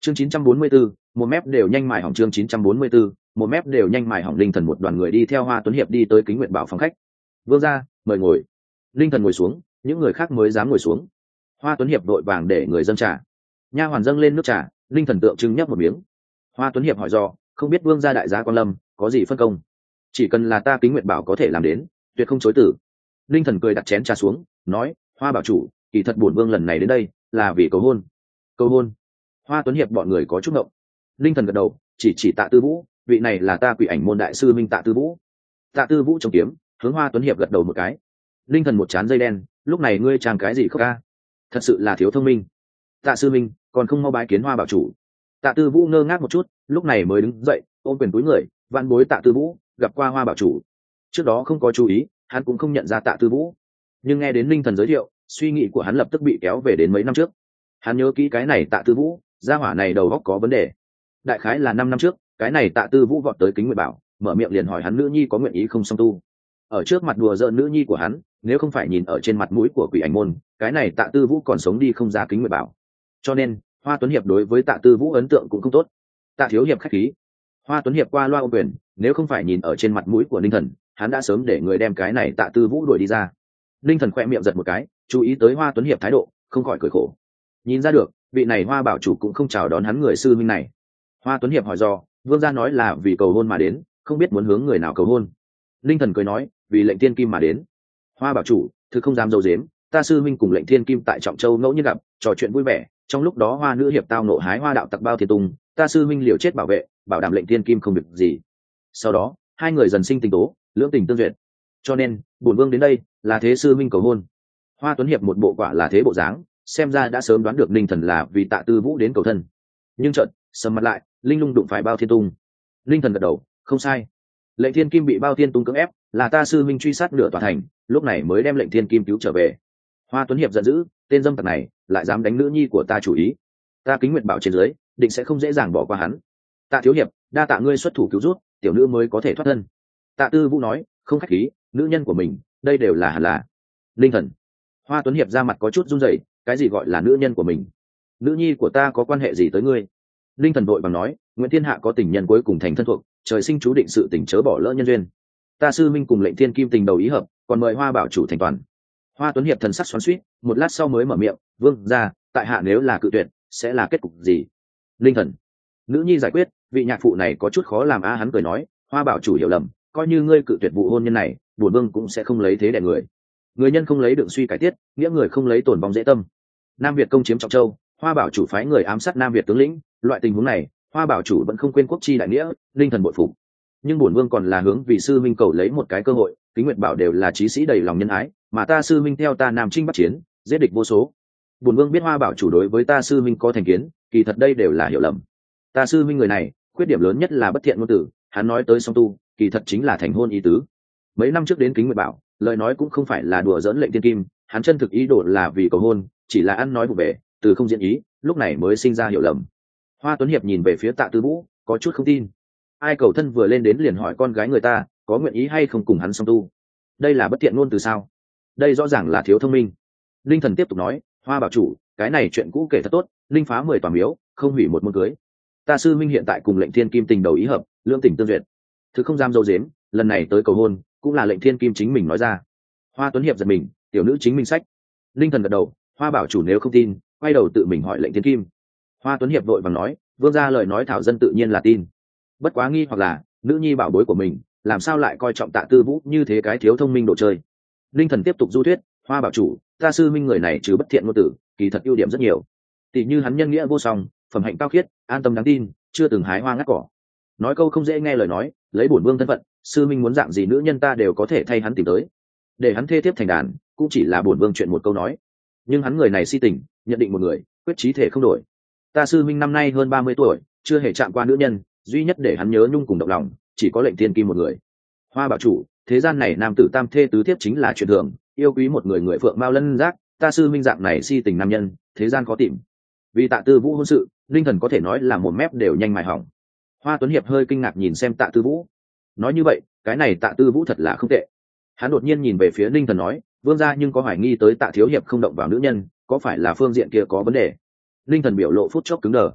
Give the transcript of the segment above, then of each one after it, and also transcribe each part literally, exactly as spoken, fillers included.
chương chín trăm bốn mươi 4, một mép đều nhanh mài hỏng chương chín trăm bốn mươi 4, một mép đều nhanh mài hỏng. Linh Thần một đoàn người đi theo Hoa Tuấn Hiệp đi tới Kính Nguyện Bảo phòng khách. Vương gia, mời ngồi. Linh Thần ngồi xuống, những người khác mới dám ngồi xuống. Hoa Tuấn Hiệp đội vàng để người dâng trà. Nha hoàn dâng lên nước trà, Linh Thần tượng trưng nhấp một miếng. Hoa Tuấn Hiệp hỏi do, không biết vương gia đại giá quan lâm có gì phân công? Chỉ cần là ta Kính Nguyện Bảo có thể làm đến, tuyệt không chối từ. Linh Thần cười đặt chén trà xuống, nói, Hoa bảo chủ, kỳ thật bổn vương lần này đến đây là vì cầu hôn. Cầu hôn? Hoa Tuấn Hiệp bọn người có chút ngộng. Linh Thần gật đầu, chỉ chỉ Tạ Tư Vũ, vị này là ta Quỷ Ảnh môn đại sư minh Tạ Tư Vũ. Tạ Tư Vũ chống kiếm, hướng Hoa Tuấn Hiệp gật đầu một cái. Linh Thần một chán dây đen, lúc này ngươi chàng cái gì khóc ca? Thật sự là thiếu thông minh. Tạ sư minh, còn không mau bái kiến Hoa bảo chủ. Tạ Tư Vũ ngơ ngác một chút, lúc này mới đứng dậy, ôm quyền túi người, vạn bối Tạ Tư Vũ, gặp qua Hoa bảo chủ. Trước đó không có chú ý, hắn cũng không nhận ra Tạ Tư Vũ, nhưng nghe đến Linh Thần giới thiệu, suy nghĩ của hắn lập tức bị kéo về đến mấy năm trước. Hắn nhớ kỹ cái này Tạ Tư Vũ, gia hỏa này đầu óc có vấn đề. Đại khái là năm năm trước, cái này Tạ Tư Vũ vọt tới Kính Nguyệt Bảo, mở miệng liền hỏi hắn nữ nhi có nguyện ý không song tu. Ở trước mặt đùa giỡn nữ nhi của hắn, nếu không phải nhìn ở trên mặt mũi của Quỷ Ảnh môn, cái này Tạ Tư Vũ còn sống đi không ra Kính Nguyệt Bảo. Cho nên, Hoa Tuấn Hiệp đối với Tạ Tư Vũ ấn tượng cũng không tốt. Tạ thiếu hiệp khách khí. Hoa Tuấn Hiệp qua loa ôm quyền, nếu không phải nhìn ở trên mặt mũi của Linh Thần, hắn đã sớm để người đem cái này Tạ Tư Vũ đuổi đi ra. Linh Thần khoe miệng giật một cái, chú ý tới Hoa Tuấn Hiệp thái độ, không khỏi cười khổ. Nhìn ra được, vị này Hoa bảo chủ cũng không chào đón hắn người sư minh này. Hoa Tuấn Hiệp hỏi do, vương gia nói là vì cầu hôn mà đến, không biết muốn hướng người nào cầu hôn. Linh Thần cười nói, vì Lệnh Thiên Kim mà đến. Hoa bảo chủ, thực không dám dâu dếm, ta sư minh cùng Lệnh Thiên Kim tại Trọng Châu ngẫu nhiên gặp, trò chuyện vui vẻ, trong lúc đó Hoa nữ hiệp tao nộ hái hoa đạo tặc Bao Thiên Tung, ta sư minh liều chết bảo vệ, bảo đảm Lệnh Thiên Kim không việc gì. Sau đó, hai người dần sinh tình tố, lưỡng tình tương duyệt. Cho nên, bổn vương đến đây là thế sư minh cầu hôn. Hoa Tuấn Hiệp một bộ quả là thế bộ dáng, xem ra đã sớm đoán được Linh Thần là vì Tạ Tư Vũ đến cầu thân. Nhưng chợt sầm mặt lại, linh lung đụng phải Bao Thiên Tung. Linh Thần gật đầu, không sai. Lệnh Thiên Kim bị Bao Thiên Tung cưỡng ép, là ta sư minh truy sát nửa tòa thành, lúc này mới đem Lệnh Thiên Kim cứu trở về. Hoa Tuấn Hiệp giận dữ, tên dâm tặc này lại dám đánh nữ nhi của ta chủ ý, ta Kính Nguyệt Bảo trên dưới định sẽ không dễ dàng bỏ qua hắn. Tạ thiếu hiệp, đa tạ ngươi xuất thủ cứu rút, tiểu nữ mới có thể thoát thân. Tạ Tư Vũ nói, không khách khí, nữ nhân của mình, đây đều là hẳn là. Linh Thần. Hoa Tuấn Hiệp ra mặt có chút run rẩy, cái gì gọi là nữ nhân của mình? Nữ nhi của ta có quan hệ gì tới ngươi? Linh Thần vội vàng nói, Nguyễn Thiên Hạ có tình nhân cuối cùng thành thân thuộc, trời sinh chú định sự tình chớ bỏ lỡ nhân duyên. Ta sư minh cùng Lệnh Thiên Kim tình đầu ý hợp, còn mời Hoa bảo chủ thành toàn. Hoa Tuấn Hiệp thần sắc xoắn xuýt, một lát sau mới mở miệng, vương gia, tại hạ nếu là cự tuyệt, sẽ là kết cục gì? Linh Thần. Nữ nhi giải quyết, vị nhạc phụ này có chút khó làm a. Hắn cười nói, Hoa bảo chủ hiểu lầm, coi như ngươi cự tuyệt vụ hôn nhân này, bổn vương cũng sẽ không lấy thế đẻ người. Người nhân không lấy đựng suy cải tiết, nghĩa người không lấy tổn vong dễ tâm. Nam Việt công chiếm Trọng Châu, Hoa bảo chủ phái người ám sát Nam Việt tướng lĩnh, loại tình huống này, Hoa bảo chủ vẫn không quên quốc chi đại nghĩa, Linh Thần bội phục. Nhưng bổn vương còn là hướng vì sư minh cầu lấy một cái cơ hội, Kính Nguyệt Bảo đều là chí sĩ đầy lòng nhân ái, mà ta sư minh theo ta Nam Trinh Bắc Chiến, giết địch vô số. Bổn vương biết Hoa bảo chủ đối với ta sư minh có thành kiến, kỳ thật đây đều là hiểu lầm. Ta sư minh người này, khuyết điểm lớn nhất là bất thiện ngôn tử, hắn nói tới song tu, kỳ thật chính là thành hôn ý tứ. Mấy năm trước đến Kính Nguyệt Bảo, lời nói cũng không phải là đùa giỡn Lệnh Thiên Kim, hắn chân thực ý đồ là vì cầu hôn, chỉ là ăn nói vụ về, từ không diễn ý, lúc này mới sinh ra hiểu lầm. Hoa Tuấn Hiệp nhìn về phía Tạ Tư Vũ, có chút không tin. Ai cầu thân vừa lên đến liền hỏi con gái người ta có nguyện ý hay không cùng hắn song tu, đây là bất thiện ngôn từ sao? Đây rõ ràng là thiếu thông minh. Linh Thần tiếp tục nói, Hoa bảo chủ, cái này chuyện cũ kể thật tốt, linh phá mười tòa miếu, không hủy một môn cưới. Ta sư minh hiện tại cùng Lệnh Thiên Kim tình đầu ý hợp, lưỡng tình tương duyệt. Thứ không dám dâu dếm, lần này tới cầu hôn, cũng là Lệnh Thiên Kim chính mình nói ra. Hoa Tuấn Hiệp giật mình, tiểu nữ chính minh sách. Linh Thần gật đầu, Hoa bảo chủ nếu không tin, quay đầu tự mình hỏi Lệnh Thiên Kim. Hoa Tuấn Hiệp vội vàng nói, vương gia lời nói thảo dân tự nhiên là tin. Bất quá nghi hoặc là, nữ nhi bảo bối của mình, làm sao lại coi trọng Tạ Tư Vũ như thế cái thiếu thông minh đồ chơi. Linh Thần tiếp tục du thuyết, Hoa bảo chủ, ta sư minh người này trừ bất thiện ngôn tử, kỳ thật ưu điểm rất nhiều. Tỷ như hắn nhân nghĩa vô song, phẩm hạnh cao khiết, an tâm đáng tin, chưa từng hái hoa ngắt cỏ. Nói câu không dễ nghe lời nói, lấy bổn vương thân phận, sư minh muốn dạng gì nữ nhân ta đều có thể thay hắn tìm tới. Để hắn thê thiếp thành đàn, cũng chỉ là bổn vương chuyện một câu nói. Nhưng hắn người này si tình, nhận định một người, quyết chí thể không đổi. Ta sư minh năm nay hơn ba mươi tuổi, chưa hề chạm qua nữ nhân, duy nhất để hắn nhớ nhung cùng động lòng, chỉ có Lệnh Thiên Kim một người. Hoa bảo chủ, thế gian này nam tử tam thê tứ thiếp chính là chuyện thường, yêu quý một người người phượng mao lân giác, ta sư minh dạng này si tình nam nhân, thế gian khó tìm. Vì Tạ Tư Vũ hôn sự, Linh Thần có thể nói là một mép đều nhanh mài hỏng. Hoa Tuấn Hiệp hơi kinh ngạc nhìn xem Tạ Tư Vũ, nói như vậy, cái này Tạ Tư Vũ thật là không tệ. Hắn đột nhiên nhìn về phía Linh Thần nói, vương gia nhưng có hoài nghi tới Tạ thiếu hiệp không động vào nữ nhân, có phải là phương diện kia có vấn đề? Linh Thần biểu lộ phút chốc cứng đờ.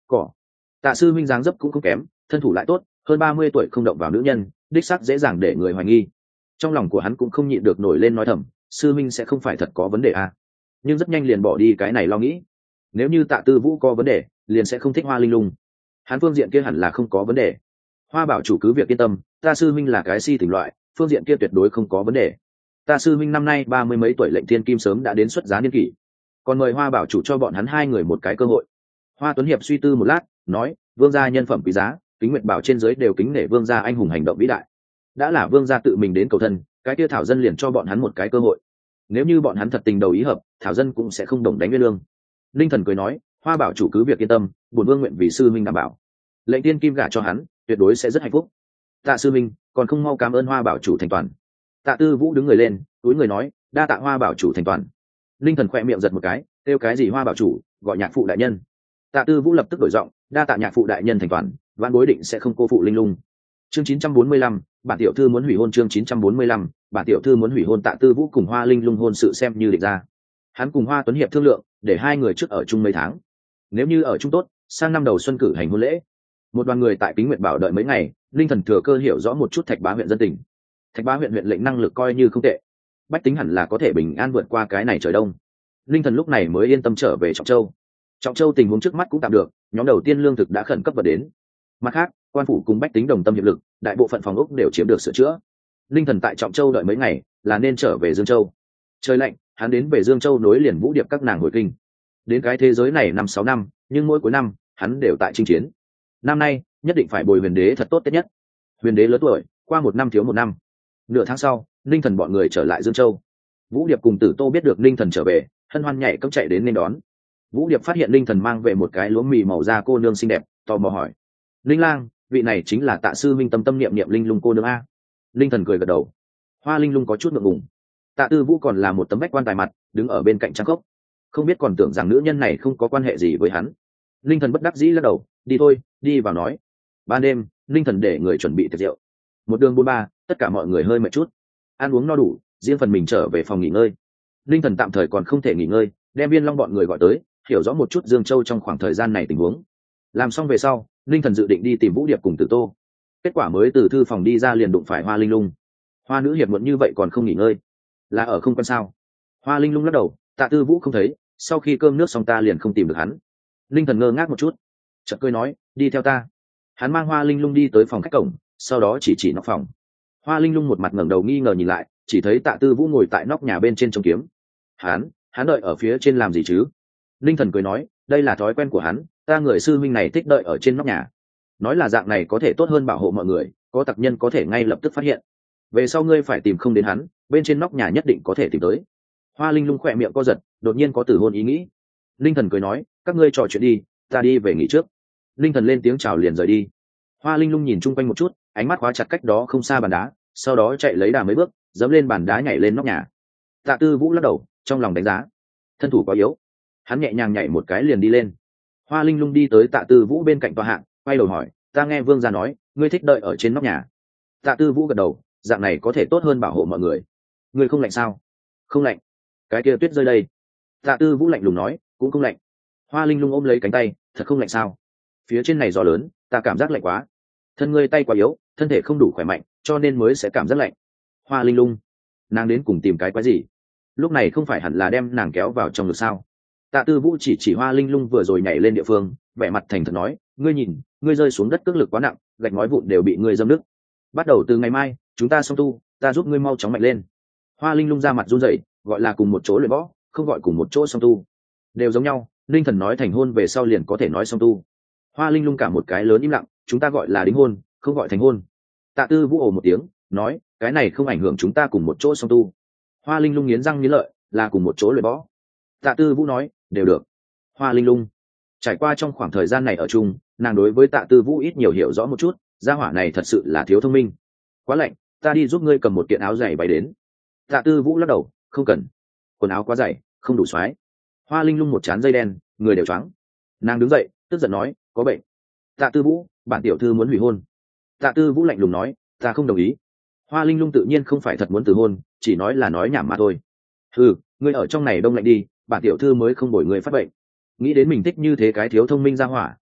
cỏ. Tạ sư minh dáng dấp cũng không kém, thân thủ lại tốt, hơn ba mươi tuổi không động vào nữ nhân, đích xác dễ dàng để người hoài nghi. Trong lòng của hắn cũng không nhịn được nổi lên nói thầm, sư minh sẽ không phải thật có vấn đề à. Nhưng rất nhanh liền bỏ đi cái này lo nghĩ. Nếu như Tạ Tư Vũ có vấn đề, liền sẽ không thích Hoa Linh Lung. Hắn phương diện kia hẳn là không có vấn đề. Hoa bảo chủ cứ việc yên tâm, ta sư minh là cái si tình loại, phương diện kia tuyệt đối không có vấn đề. Ta sư minh năm nay ba mươi mấy tuổi, lệnh thiên kim sớm đã đến xuất giá niên kỷ, còn mời Hoa bảo chủ cho bọn hắn hai người một cái cơ hội. Hoa Tuấn Hiệp suy tư một lát, nói, vương gia nhân phẩm quý giá, Kính Nguyệt bảo trên dưới đều kính nể vương gia anh hùng hành động vĩ đại. Đã là vương gia tự mình đến cầu thân, cái kia thảo dân liền cho bọn hắn một cái cơ hội. Nếu như bọn hắn thật tình đầu ý hợp, thảo dân cũng sẽ không đồng đánh nguyên lương. Linh Thần cười nói, Hoa bảo chủ cứ việc yên tâm, bổn vương nguyện vì sư minh đảm bảo, lệnh tiên kim gả cho hắn tuyệt đối sẽ rất hạnh phúc. Tạ sư minh, còn không mau cảm ơn Hoa bảo chủ thành toàn. Tạ Tư Vũ đứng người lên, túi người nói, đa tạ Hoa bảo chủ thành toàn. Linh Thần khỏe miệng giật một cái, kêu cái gì Hoa bảo chủ, gọi nhạc phụ đại nhân. Tạ Tư Vũ lập tức đổi giọng, đa tạ nhạc phụ đại nhân thành toàn, vãn bối định sẽ không cô phụ Linh Lung. Chương chín trăm bốn mươi lăm, bản tiểu thư muốn hủy hôn. Chương chín trăm bốn mươi lăm, bản tiểu thư muốn hủy hôn. Tạ Tư Vũ cùng Hoa Linh Lung hôn sự xem như định ra. Hắn cùng Hoa Tuấn Hiệp thương lượng, để hai người trước ở chung mấy tháng. Nếu như ở chung tốt, sang năm đầu xuân cử hành hôn lễ. Một đoàn người tại Kính Nguyệt Bảo đợi mấy ngày, Linh Thần thừa cơ hiểu rõ một chút Thạch Bá huyện dân tình. Thạch Bá huyện huyện lệnh năng lực coi như không tệ, bách tính hẳn là có thể bình an vượt qua cái này trời đông. Linh Thần lúc này mới yên tâm trở về Trọng Châu. Trọng Châu tình huống trước mắt cũng tạm được, nhóm đầu tiên lương thực đã khẩn cấp vật đến. Mặt khác, quan phủ cùng bách tính đồng tâm hiệp lực, đại bộ phận phòng ốc đều chiếm được sửa chữa. Linh Thần tại Trọng Châu đợi mấy ngày, là nên trở về Dương Châu. Trời lạnh, hắn đến về Dương Châu nối liền Vũ Điệp các nàng hồi kinh. Đến cái thế giới này năm sáu năm, nhưng mỗi cuối năm, hắn đều tại chinh chiến. Năm nay, nhất định phải bồi Huyền Đế thật tốt tết nhất. Huyền Đế lớn tuổi, qua một năm thiếu một năm. Nửa tháng sau, Linh Thần bọn người trở lại Dương Châu. Vũ Điệp cùng Tử Tô biết được Linh Thần trở về, hân hoan nhảy cẫng chạy đến nên đón. Vũ Điệp phát hiện Linh Thần mang về một cái lúa mì màu da cô nương xinh đẹp, tò mò hỏi, Linh Lang, vị này chính là Tạ sư minh tâm tâm niệm niệm Linh Lung cô nương a? Linh Thần cười gật đầu. Hoa Linh Lung có chút ngượng ngùng. Tạ Tư Vũ còn là một tấm bách quan tài mặt, đứng ở bên cạnh trang cốc, không biết còn tưởng rằng nữ nhân này không có quan hệ gì với hắn. Linh Thần bất đắc dĩ lắc đầu, đi thôi, đi vào nói. Ban đêm, Linh Thần để người chuẩn bị tiệc rượu. Một đường buôn ba, tất cả mọi người hơi mệt chút, ăn uống no đủ, riêng phần mình trở về phòng nghỉ ngơi. Linh Thần tạm thời còn không thể nghỉ ngơi, đem Viên Long bọn người gọi tới, hiểu rõ một chút Dương Châu trong khoảng thời gian này tình huống. Làm xong về sau, Linh Thần dự định đi tìm Vũ Điệp cùng Tử Tô. Kết quả mới từ thư phòng đi ra liền đụng phải Hoa Linh Lung. Hoa nữ hiệp muộn như vậy còn không nghỉ ngơi, là ở không quan sao? Hoa Linh Lung lắc đầu, Tạ Tư Vũ không thấy, sau khi cơm nước xong ta liền không tìm được hắn. Linh Thần ngơ ngác một chút, chợt cười nói, đi theo ta. Hắn mang Hoa Linh Lung đi tới phòng khách cổng, sau đó chỉ chỉ nóc phòng. Hoa Linh Lung một mặt ngẩng đầu nghi ngờ nhìn lại, chỉ thấy Tạ Tư Vũ ngồi tại nóc nhà bên trên trông kiếm. Hắn, hắn đợi ở phía trên làm gì chứ? Linh Thần cười nói, đây là thói quen của hắn, ta người sư huynh này thích đợi ở trên nóc nhà. Nói là dạng này có thể tốt hơn bảo hộ mọi người, có tặc nhân có thể ngay lập tức phát hiện. Về sau ngươi phải tìm không đến hắn, bên trên nóc nhà nhất định có thể tìm tới. Hoa Linh Lung khỏe miệng co giật, đột nhiên có tử hôn ý nghĩ. Linh Thần cười nói, các ngươi trò chuyện đi, ta đi về nghỉ trước. Linh Thần lên tiếng chào liền rời đi. Hoa Linh Lung nhìn chung quanh một chút, ánh mắt khóa chặt cách đó không xa bàn đá, sau đó chạy lấy đà mấy bước, dẫm lên bàn đá nhảy lên nóc nhà. Tạ Tư Vũ lắc đầu, trong lòng đánh giá, thân thủ quá yếu. Hắn nhẹ nhàng nhảy một cái liền đi lên. Hoa Linh Lung đi tới Tạ Tư Vũ bên cạnh tòa hạng, quay đầu hỏi, ta nghe vương gia nói, ngươi thích đợi ở trên nóc nhà. Tạ Tư Vũ gật đầu, dạng này có thể tốt hơn bảo hộ mọi người. Ngươi không lạnh sao? Không lạnh. Cái kia tuyết rơi đây. Tạ Tư Vũ lạnh lùng nói, cũng không lạnh. Hoa Linh Lung ôm lấy cánh tay, thật không lạnh sao? Phía trên này gió lớn, ta cảm giác lạnh quá. Thân ngươi tay quá yếu, thân thể không đủ khỏe mạnh, cho nên mới sẽ cảm giác lạnh. Hoa Linh Lung, nàng đến cùng tìm cái quái gì? Lúc này không phải hẳn là đem nàng kéo vào trong ngực sao? Tạ Tư Vũ chỉ chỉ Hoa Linh Lung vừa rồi nhảy lên địa phương, vẻ mặt thành thật nói, ngươi nhìn, ngươi rơi xuống đất cước lực quá nặng, gạch ngói vụn đều bị ngươi dâm nứt. Bắt đầu từ ngày mai, chúng ta song tu, ta giúp ngươi mau chóng mạnh lên. Hoa Linh Lung ra mặt run rẩy, gọi là cùng một chỗ luyện võ, không gọi cùng một chỗ song tu. Đều giống nhau, Linh Thần nói thành hôn về sau liền có thể nói song tu. Hoa Linh Lung cả một cái lớn im lặng, chúng ta gọi là đính hôn, không gọi thành hôn. Tạ Tư Vũ ồ một tiếng, nói, cái này không ảnh hưởng chúng ta cùng một chỗ song tu. Hoa Linh Lung nghiến răng nghiến lợi, là cùng một chỗ luyện võ. Tạ Tư Vũ nói, đều được. Hoa Linh Lung trải qua trong khoảng thời gian này ở chung, nàng đối với Tạ Tư Vũ ít nhiều hiểu rõ một chút, gia hỏa này thật sự là thiếu thông minh. Quá lạnh, ta đi giúp ngươi cầm một kiện áo dày váy đến. Tạ Tư Vũ lắc đầu, không cần, quần áo quá dày, không đủ xoái. Hoa Linh Lung một trán dây đen, người đều choáng. Nàng đứng dậy, tức giận nói, có bệnh. Tạ Tư Vũ, bản tiểu thư muốn hủy hôn. Tạ Tư Vũ lạnh lùng nói, ta không đồng ý. Hoa Linh Lung tự nhiên không phải thật muốn từ hôn, chỉ nói là nói nhảm mà thôi. Ừ, ngươi ở trong này đông lạnh đi, bản tiểu thư mới không bồi người phát bệnh. Nghĩ đến mình thích như thế cái thiếu thông minh ra hỏa,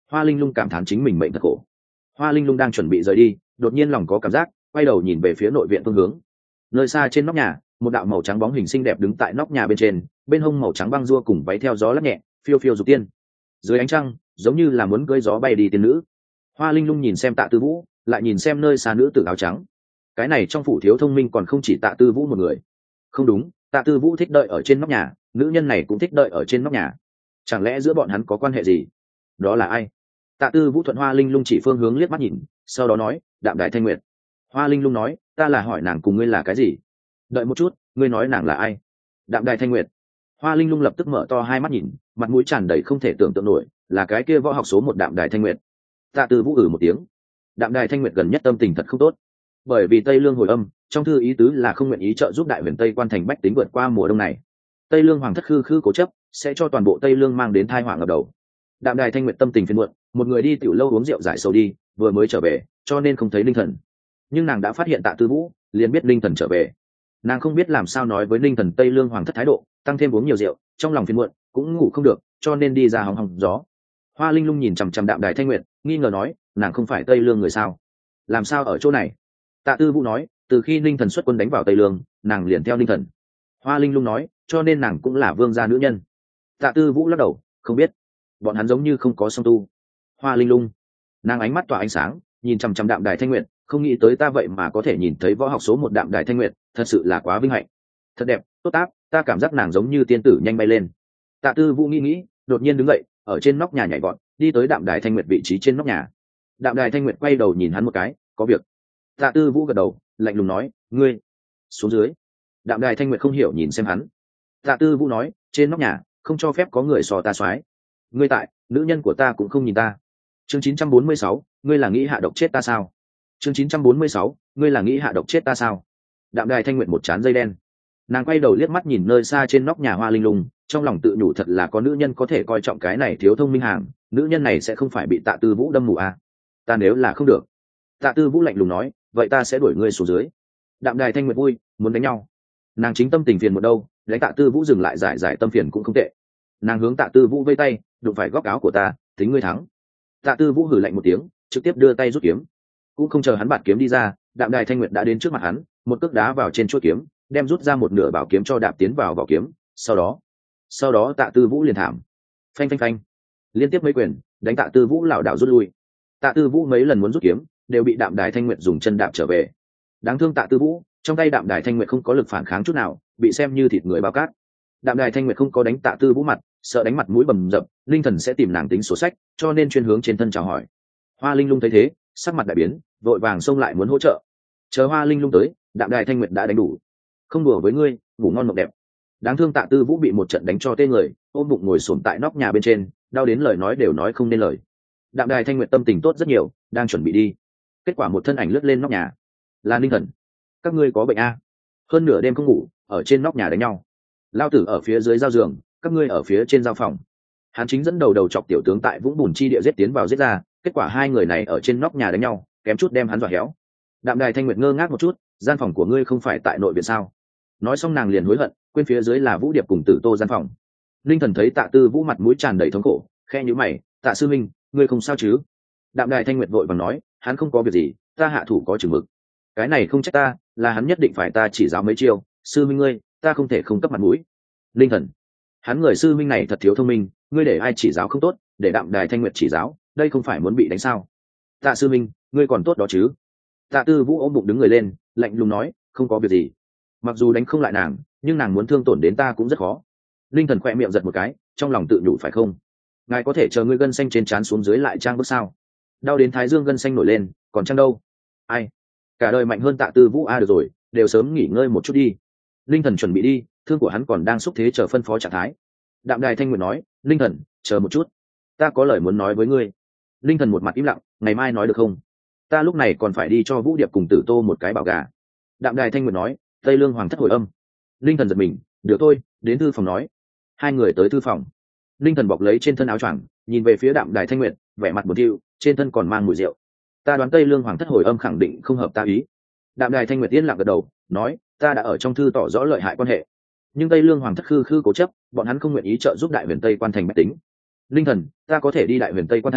Hoa Linh Lung cảm thán chính mình mệnh thật khổ. Hoa Linh Lung đang chuẩn bị rời đi, đột nhiên lòng có cảm giác, quay đầu nhìn về phía nội viện phương hướng. Nơi xa trên nóc nhà, một đạo màu trắng bóng hình xinh đẹp đứng tại nóc nhà bên trên, bên hông màu trắng băng rua cùng váy theo gió lắc nhẹ, phiêu phiêu dục tiên. Dưới ánh trăng, giống như là muốn cưỡi gió bay đi tiên nữ. Hoa Linh Lung nhìn xem Tạ Tư Vũ, lại nhìn xem nơi xa nữ tử áo trắng. Cái này trong phủ thiếu thông minh còn không chỉ Tạ Tư Vũ một người. Không đúng, Tạ Tư Vũ thích đợi ở trên nóc nhà, nữ nhân này cũng thích đợi ở trên nóc nhà. Chẳng lẽ giữa bọn hắn có quan hệ gì? Đó là ai? Tạ Tư Vũ thuận Hoa Linh Lung chỉ phương hướng liếc mắt nhìn, sau đó nói, Đạm Đài Thanh Nguyệt. Hoa Linh Lung nói, ta là hỏi nàng cùng ngươi là cái gì? Đợi một chút, ngươi nói nàng là ai? Đạm Đài Thanh Nguyệt. Hoa Linh Lung lập tức mở to hai mắt nhìn, mặt mũi tràn đầy không thể tưởng tượng nổi, là cái kia võ học số một Đạm Đài Thanh Nguyệt. Tạ Tư Vũ ử một tiếng. Đạm Đài Thanh Nguyệt gần nhất tâm tình thật không tốt, bởi vì Tây Lương hồi âm, trong thư ý tứ là không nguyện ý trợ giúp Đại Huyền Tây quan thành bách tính vượt qua mùa đông này. Tây Lương hoàng thất khư khư cố chấp, sẽ cho toàn bộ Tây Lương mang đến tai họa ngập đầu. Đạm Đài Thanh Nguyệt tâm tình phiền muộn, một người đi tiểu lâu uống rượu giải sầu đi, vừa mới trở về, cho nên không thấy Linh Thần. Nhưng nàng đã phát hiện Tạ Tư Vũ, liền biết Linh Thần trở về. Nàng không biết làm sao nói với Linh Thần Tây Lương hoàng thất thái độ, tăng thêm uống nhiều rượu, trong lòng phiền muộn, cũng ngủ không được, cho nên đi ra hóng hóng gió. Hoa Linh Lung nhìn chằm chằm Đạm Đài Thanh Nguyệt, nghi ngờ nói, nàng không phải Tây Lương người sao? Làm sao ở chỗ này? Tạ Tư Vũ nói, từ khi Linh Thần xuất quân đánh vào Tây Lương, nàng liền theo Linh Thần. Hoa Linh Lung nói, cho nên nàng cũng là vương gia nữ nhân. Tạ Tư Vũ lắc đầu, không biết, bọn hắn giống như không có song tu. Hoa Linh Lung, nàng ánh mắt tỏa ánh sáng, nhìn chằm chằm Đạm Đài Thanh Nguyệt, không nghĩ tới ta vậy mà có thể nhìn thấy võ học số một Đạm Đài Thanh Nguyệt, thật sự là quá vinh hạnh. Thật đẹp, tốt áp, ta cảm giác nàng giống như tiên tử nhanh bay lên. Tạ Tư Vũ nghĩ nghĩ, đột nhiên đứng dậy, ở trên nóc nhà nhảy vọt, đi tới Đạm Đài Thanh Nguyệt vị trí trên nóc nhà. Đạm Đài Thanh Nguyệt quay đầu nhìn hắn một cái, có việc. Tạ Tư Vũ gật đầu, lạnh lùng nói, ngươi xuống dưới. Đạm Đài Thanh Nguyệt không hiểu nhìn xem hắn. Tạ Tư Vũ nói, trên nóc nhà không cho phép có người so ta soái. Ngươi tại, nữ nhân của ta cũng không nhìn ta. Chương chín trăm bốn mươi sáu, ngươi là nghĩ hạ độc chết ta sao? Chương chín trăm bốn mươi sáu, ngươi là nghĩ hạ độc chết ta sao? Đạm Đài Thanh Nguyệt một trán dây đen. Nàng quay đầu liếc mắt nhìn nơi xa trên nóc nhà Hoa Linh Lung, trong lòng tự nhủ thật là có nữ nhân có thể coi trọng cái này thiếu thông minh hàng, nữ nhân này sẽ không phải bị Tạ Tư Vũ đâm mù à? Ta nếu là không được. Tạ Tư Vũ lạnh lùng nói, vậy ta sẽ đuổi ngươi xuống dưới. Đạm Đài Thanh Nguyệt vui, muốn đánh nhau. Nàng chính tâm tình phiền một đâu, đánh Tạ Tư Vũ dừng lại giải giải tâm phiền cũng không tệ. Nàng hướng Tạ Tư Vũ vây tay, đụng phải góc áo của ta, tính ngươi thắng. Tạ Tư Vũ hừ lạnh một tiếng, trực tiếp đưa tay rút kiếm. Cũng không chờ hắn bạt kiếm đi ra, Đạm Đài Thanh Nguyệt đã đến trước mặt hắn, một cước đá vào trên chuôi kiếm, đem rút ra một nửa bảo kiếm cho đạp tiến vào vỏ kiếm. Sau đó, sau đó Tạ Tư Vũ liền thảm. Phanh phanh phanh, liên tiếp mấy quyền, đánh Tạ Tư Vũ lảo đảo rút lui. Tạ Tư Vũ mấy lần muốn rút kiếm, đều bị Đạm Đài Thanh Nguyệt dùng chân đạp trở về. Đáng thương Tạ Tư Vũ, trong tay Đạm Đài Thanh Nguyệt không có lực phản kháng chút nào, bị xem như thịt người bao cát. Đạm Đài Thanh Nguyệt không có đánh Tạ Tư Vũ mặt, sợ đánh mặt mũi bầm dập, Linh Thần sẽ tìm nàng tính sổ sách, cho nên chuyên hướng trên thân chào hỏi. Hoa Linh Lung thấy thế, sắc mặt đại biến, vội vàng xông lại muốn hỗ trợ. Chờ Hoa Linh Lung tới, Đạm Đài Thanh Nguyệt đã đánh đủ. Không đùa với ngươi, ngủ ngon mộng đẹp. Đáng thương Tạ Tư Vũ bị một trận đánh cho tê người, ôm bụng ngồi xổm tại nóc nhà bên trên, đau đến lời nói đều nói không nên lời. Đạm Đài Thanh Nguyệt tâm tình tốt rất nhiều, đang chuẩn bị đi. Kết quả một thân ảnh lướt lên nóc nhà. Là Linh Thần. Các ngươi có bệnh a? Hơn nửa đêm không ngủ, ở trên nóc nhà đánh nhau. Lao tử ở phía dưới giao giường, các ngươi ở phía trên giao phòng. Hắn chính dẫn đầu đầu chọc tiểu tướng tại vũng bùn chi địa giết tiến vào giết ra, kết quả hai người này ở trên nóc nhà đánh nhau, kém chút đem hắn dọa héo. Đạm Đài Thanh Nguyệt ngơ ngác một chút, gian phòng của ngươi không phải tại nội viện sao? Nói xong nàng liền hối hận, quên phía dưới là Vũ Điệp cùng Tử Tô gian phòng. Linh Thần thấy Tạ Tư Vũ mặt mũi tràn đầy thống khổ, khe nhíu mày, Tạ sư minh, ngươi không sao chứ? Đạm Đài Thanh Nguyệt vội vàng nói, hắn không có việc gì, ta hạ thủ có chừng mực. Cái này không trách ta, là hắn nhất định phải ta chỉ giáo mấy chiêu, sư minh ngươi, ta không thể không cấp mặt mũi. Linh Thần, hắn người sư minh này thật thiếu thông minh, ngươi để ai chỉ giáo không tốt, để Đạm Đài Thanh Nguyệt chỉ giáo, đây không phải muốn bị đánh sao? Tạ sư minh, ngươi còn tốt đó chứ? Tạ Tư Vũ ôm bụng đứng người lên, lạnh lùng nói, không có việc gì. Mặc dù đánh không lại nàng, nhưng nàng muốn thương tổn đến ta cũng rất khó. Linh Thần khẽ miệng giật một cái, trong lòng tự nhủ phải không? Ngài có thể chờ ngươi gân xanh trên trán xuống dưới lại trang bước sao? Đau đến thái dương gân xanh nổi lên, còn trang đâu? Ai? Cả đời mạnh hơn Tạ Tư Vũ a, được rồi, đều sớm nghỉ ngơi một chút đi. Linh Thần chuẩn bị đi, thương của hắn còn đang xúc thế chờ phân phó trạng thái. Đạm Đài Thanh Nguyệt nói, Linh Thần, chờ một chút, ta có lời muốn nói với ngươi. Linh Thần một mặt im lặng, ngày mai nói được không? Ta lúc này còn phải đi cho Vũ Điệp cùng Tử Tô một cái bảo gà. Đạm Đài Thanh Nguyệt nói, Tây Lương hoàng thất hồi âm. Linh Thần giật mình, được thôi, đến thư phòng nói. Hai người tới thư phòng. Linh Thần bọc lấy trên thân áo choàng, nhìn về phía Đạm Đài Thanh Nguyệt, vẻ mặt buồn thiu, trên thân còn mang mùi rượu. Ta đoán Tây Lương hoàng thất hồi âm khẳng định không hợp ta ý. Đạm Đài Thanh Nguyệt yên lặng gật đầu, nói, ta đã ở trong thư tỏ rõ lợi hại quan hệ, nhưng Tây Lương hoàng thất khư khư cố chấp, bọn hắn không nguyện ý trợ giúp Đại Huyền Tây quan thành bách tính. Linh Thần, ta có thể đi Đại Huyền Tây quan thành,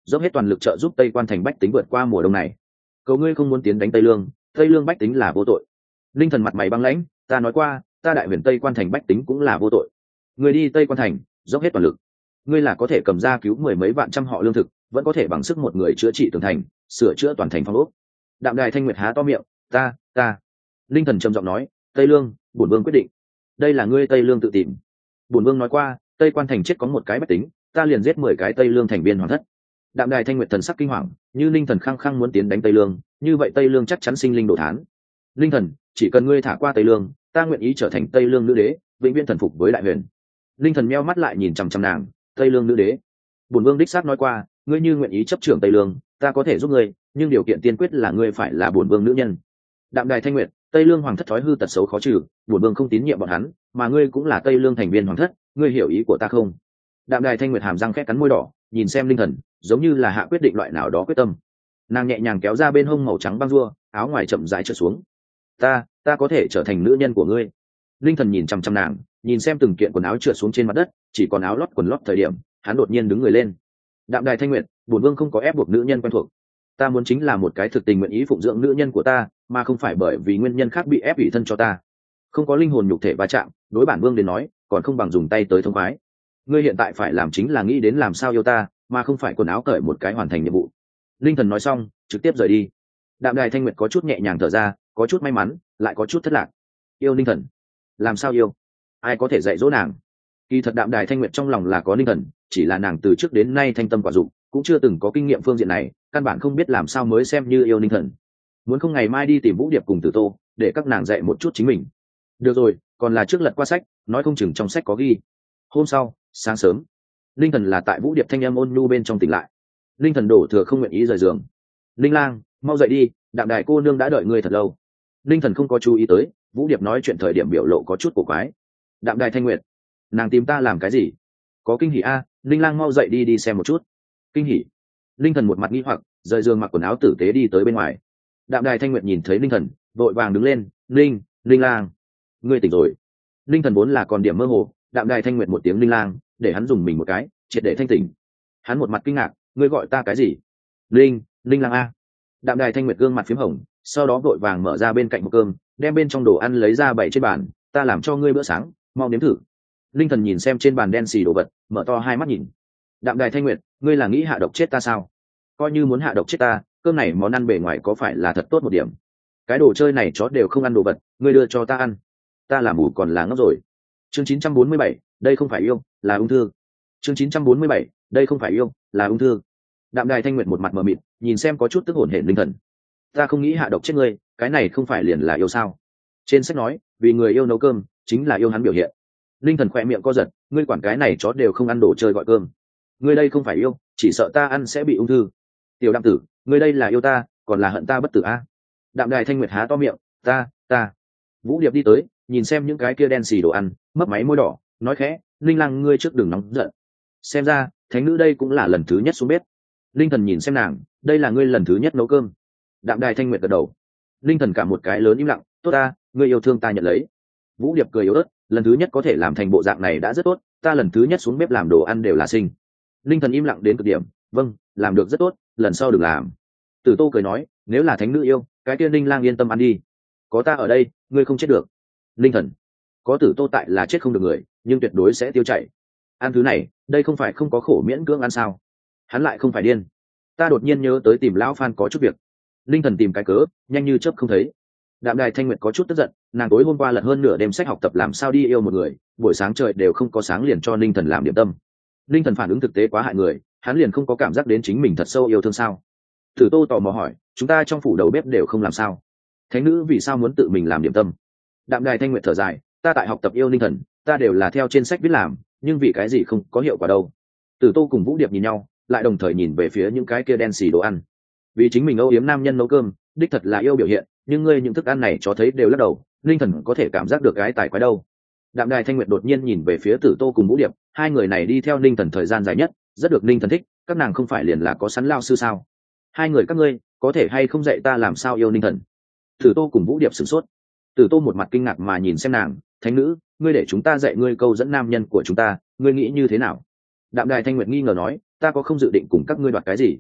dốc hết toàn lực trợ giúp tây quan thành bách tính vượt qua mùa đông này. Cầu ngươi không muốn tiến đánh tây lương, tây lương bách tính là vô tội. Linh thần mặt mày băng lãnh, ta nói qua, ta đại huyền tây quan thành bách tính cũng là vô tội. Người đi tây quan thành dốc hết toàn lực, ngươi là có thể cầm ra cứu mười mấy vạn trăm họ lương thực, vẫn có thể bằng sức một người chữa trị tường thành, sửa chữa toàn thành phong ốc. Đạm Đài Thanh Nguyệt há to miệng, ta ta Linh thần trầm giọng nói, tây lương bổn vương quyết định. Đây là ngươi tây lương tự tìm. Bổn vương nói qua, tây quan thành chết có một cái bách tính, ta liền giết mười cái tây lương thành viên hoàn thất. Đạm Đài Thanh Nguyệt thần sắc kinh hoàng, như Linh thần khăng khăng muốn tiến đánh tây lương, như vậy tây lương chắc chắn sinh linh đổ thán. Linh thần, chỉ cần ngươi thả qua tây lương, ta nguyện ý trở thành tây lương nữ đế, vĩnh viễn thần phục với đại huyền. Linh thần meo mắt lại nhìn chằm chằm nàng, tây lương nữ đế. Bổn vương đích xác nói qua, ngươi như nguyện ý chấp trưởng tây lương, ta có thể giúp ngươi, nhưng điều kiện tiên quyết là ngươi phải là bổn vương nữ nhân. Đạm Đài Thanh Nguyệt, tây lương hoàng thất thói hư tật xấu khó trừ, bổn vương không tín nhiệm bọn hắn, mà ngươi cũng là tây lương thành viên hoàng thất, ngươi hiểu ý của ta không? Đạm Đài Thanh Nguyệt hàm răng khẽ cắn môi đỏ, nhìn xem Linh thần, giống như là hạ quyết định loại nào đó quyết tâm. Nàng nhẹ nhàng kéo ra bên hông màu trắng băng rua, áo ngoài chậm rãi trượt xuống. Ta, ta có thể trở thành nữ nhân của ngươi. Linh thần nhìn chăm chăm nàng, nhìn xem từng kiện quần áo trượt xuống trên mặt đất, chỉ còn áo lót quần lót thời điểm, hắn đột nhiên đứng người lên. Đạm Đài Thanh Nguyệt, bổn vương không có ép buộc nữ nhân quen thuộc, ta muốn chính là một cái thực tình nguyện ý phụng dưỡng nữ nhân của ta, mà không phải bởi vì nguyên nhân khác bị ép ủy thân cho ta. Không có linh hồn nhục thể va chạm, đối bản vương đến nói, còn không bằng dùng tay tới thông khoái. Ngươi hiện tại phải làm chính là nghĩ đến làm sao yêu ta, mà không phải quần áo cởi một cái hoàn thành nhiệm vụ. Linh thần nói xong, trực tiếp rời đi. Đạm Đài Thanh Nguyệt có chút nhẹ nhàng thở ra, có chút may mắn, lại có chút thất lạc. Yêu Linh thần, làm sao yêu? Ai có thể dạy dỗ nàng? Kỳ thật Đạm Đài Thanh Nguyệt trong lòng là có Linh thần, chỉ là nàng từ trước đến nay thanh tâm quả dụng, cũng chưa từng có kinh nghiệm phương diện này, căn bản không biết làm sao mới xem như yêu Linh thần. Muốn không ngày mai đi tìm Vũ Điệp cùng Tử Tô, để các nàng dạy một chút chính mình. Được rồi, còn là trước lật qua sách, nói không chừng trong sách có ghi. Hôm sau, sáng sớm, Linh thần là tại Vũ Điệp thanh âm ôn nhu bên trong tỉnh lại. Linh thần đổ thừa không nguyện ý rời giường. Linh lang, mau dậy đi, Đạm Đài cô nương đã đợi ngươi thật lâu. Linh thần không có chú ý tới, Vũ Điệp nói chuyện thời điểm biểu lộ có chút cổ quái. Đạm Đài Thanh Nguyệt, nàng tìm ta làm cái gì? Có kinh hỉ a, Linh lang mau dậy đi đi xem một chút. Kinh hỉ. Linh thần một mặt nghi hoặc, rời giường mặc quần áo tử tế đi tới bên ngoài. Đạm Đài Thanh Nguyệt nhìn thấy Linh thần, vội vàng đứng lên, linh linh lang, ngươi tỉnh rồi. Linh thần vốn là còn điểm mơ hồ, Đạm Đài Thanh Nguyệt một tiếng linh lang, để hắn dùng mình một cái, triệt để thanh tỉnh. Hắn một mặt kinh ngạc, ngươi gọi ta cái gì? Linh linh lang a. Đạm Đài Thanh Nguyệt gương mặt phím hồng, sau đó vội vàng mở ra bên cạnh một cơm, đem bên trong đồ ăn lấy ra bày trên bàn, ta làm cho ngươi bữa sáng, mau nếm thử. Linh thần nhìn xem trên bàn đen xì đồ vật, mở to hai mắt nhìn. Đạm Đài Thanh Nguyệt, ngươi là nghĩ hạ độc chết ta sao? Coi như muốn hạ độc chết ta, cơm này món ăn bề ngoài có phải là thật tốt một điểm? Cái đồ chơi này chó đều không ăn đồ vật, ngươi đưa cho ta ăn, ta là mù còn là ngốc rồi. Chương chín trăm bốn mươi bảy, đây không phải yêu, là ung thư. Chương chín trăm bốn mươi bảy, đây không phải yêu, là ung thư. Đạm Đài Thanh Nguyệt một mặt mờ mịt, nhìn xem có chút tức hổn hển Linh thần. Ta không nghĩ hạ độc chết ngươi, cái này không phải liền là yêu sao? Trên sách nói, vì người yêu nấu cơm, chính là yêu hắn biểu hiện. Linh thần khỏe miệng co giật, ngươi quản cái này chó đều không ăn đồ chơi gọi cơm. Ngươi đây không phải yêu, chỉ sợ ta ăn sẽ bị ung thư. Tiểu Đạm tử, ngươi đây là yêu ta, còn là hận ta bất tử a? Đạm Đài Thanh Nguyệt há to miệng, ta, ta. Vũ Điệp đi tới, nhìn xem những cái kia đen xì đồ ăn, mấp máy môi đỏ, nói khẽ, Linh lang ngươi trước đừng nóng giận. Xem ra, thánh nữ đây cũng là lần thứ nhất xuống bếp. Linh thần nhìn xem nàng, đây là ngươi lần thứ nhất nấu cơm. Đạm Đài Thanh Nguyệt gật đầu. Linh thần cả một cái lớn im lặng, tốt ta, ngươi yêu thương ta nhận lấy. Vũ Điệp cười yếu ớt, lần thứ nhất có thể làm thành bộ dạng này đã rất tốt, ta lần thứ nhất xuống bếp làm đồ ăn đều là sinh. Linh thần im lặng đến cực điểm, vâng, làm được rất tốt, lần sau đừng làm. Tử Tô cười nói, nếu là thánh nữ yêu, cái kia Linh lang yên tâm ăn đi, có ta ở đây, ngươi không chết được. Linh thần, có Tử Tô tại là chết không được người, nhưng tuyệt đối sẽ tiêu chảy. Ăn thứ này, đây không phải không có khổ miễn cưỡng ăn sao? Hắn lại không phải điên. Ta đột nhiên nhớ tới tìm lão Phan có chút việc. Linh thần tìm cái cớ, nhanh như chớp không thấy. Đạm Đài Thanh Nguyệt có chút tức giận, nàng tối hôm qua lật hơn nửa đêm sách học tập làm sao đi yêu một người, buổi sáng trời đều không có sáng liền cho Linh thần làm điểm tâm. Linh thần phản ứng thực tế quá hại người, hắn liền không có cảm giác đến chính mình thật sâu yêu thương sao? Tử Tô tò mò hỏi, chúng ta trong phủ đầu bếp đều không làm sao? Thánh nữ vì sao muốn tự mình làm điểm tâm? Đạm Đài Thanh Nguyệt thở dài, ta tại học tập yêu Linh thần, ta đều là theo trên sách viết làm, nhưng vì cái gì không có hiệu quả đâu. Tử Tô cùng Vũ Điệp nhìn nhau, lại đồng thời nhìn về phía những cái kia đen xì đồ ăn. Vì chính mình âu yếm nam nhân nấu cơm, đích thật là yêu biểu hiện, nhưng ngươi những thức ăn này cho thấy đều lắc đầu, Linh thần có thể cảm giác được cái tài quái đâu. Đạm Đài Thanh Nguyệt đột nhiên nhìn về phía Tử Tô cùng Vũ Điệp, hai người này đi theo Linh thần thời gian dài nhất, rất được Linh thần thích, các nàng không phải liền là có sẵn lao sư sao? Hai người các ngươi có thể hay không dạy ta làm sao yêu Linh thần? Tử Tô cùng Vũ Điệp sửng sốt. Tử Tô một mặt kinh ngạc mà nhìn xem nàng, thánh nữ, ngươi để chúng ta dạy ngươi câu dẫn nam nhân của chúng ta, ngươi nghĩ như thế nào? Đạm Đài Thanh Nguyệt nghi ngờ nói, ta có không dự định cùng các ngươi đoạt cái gì,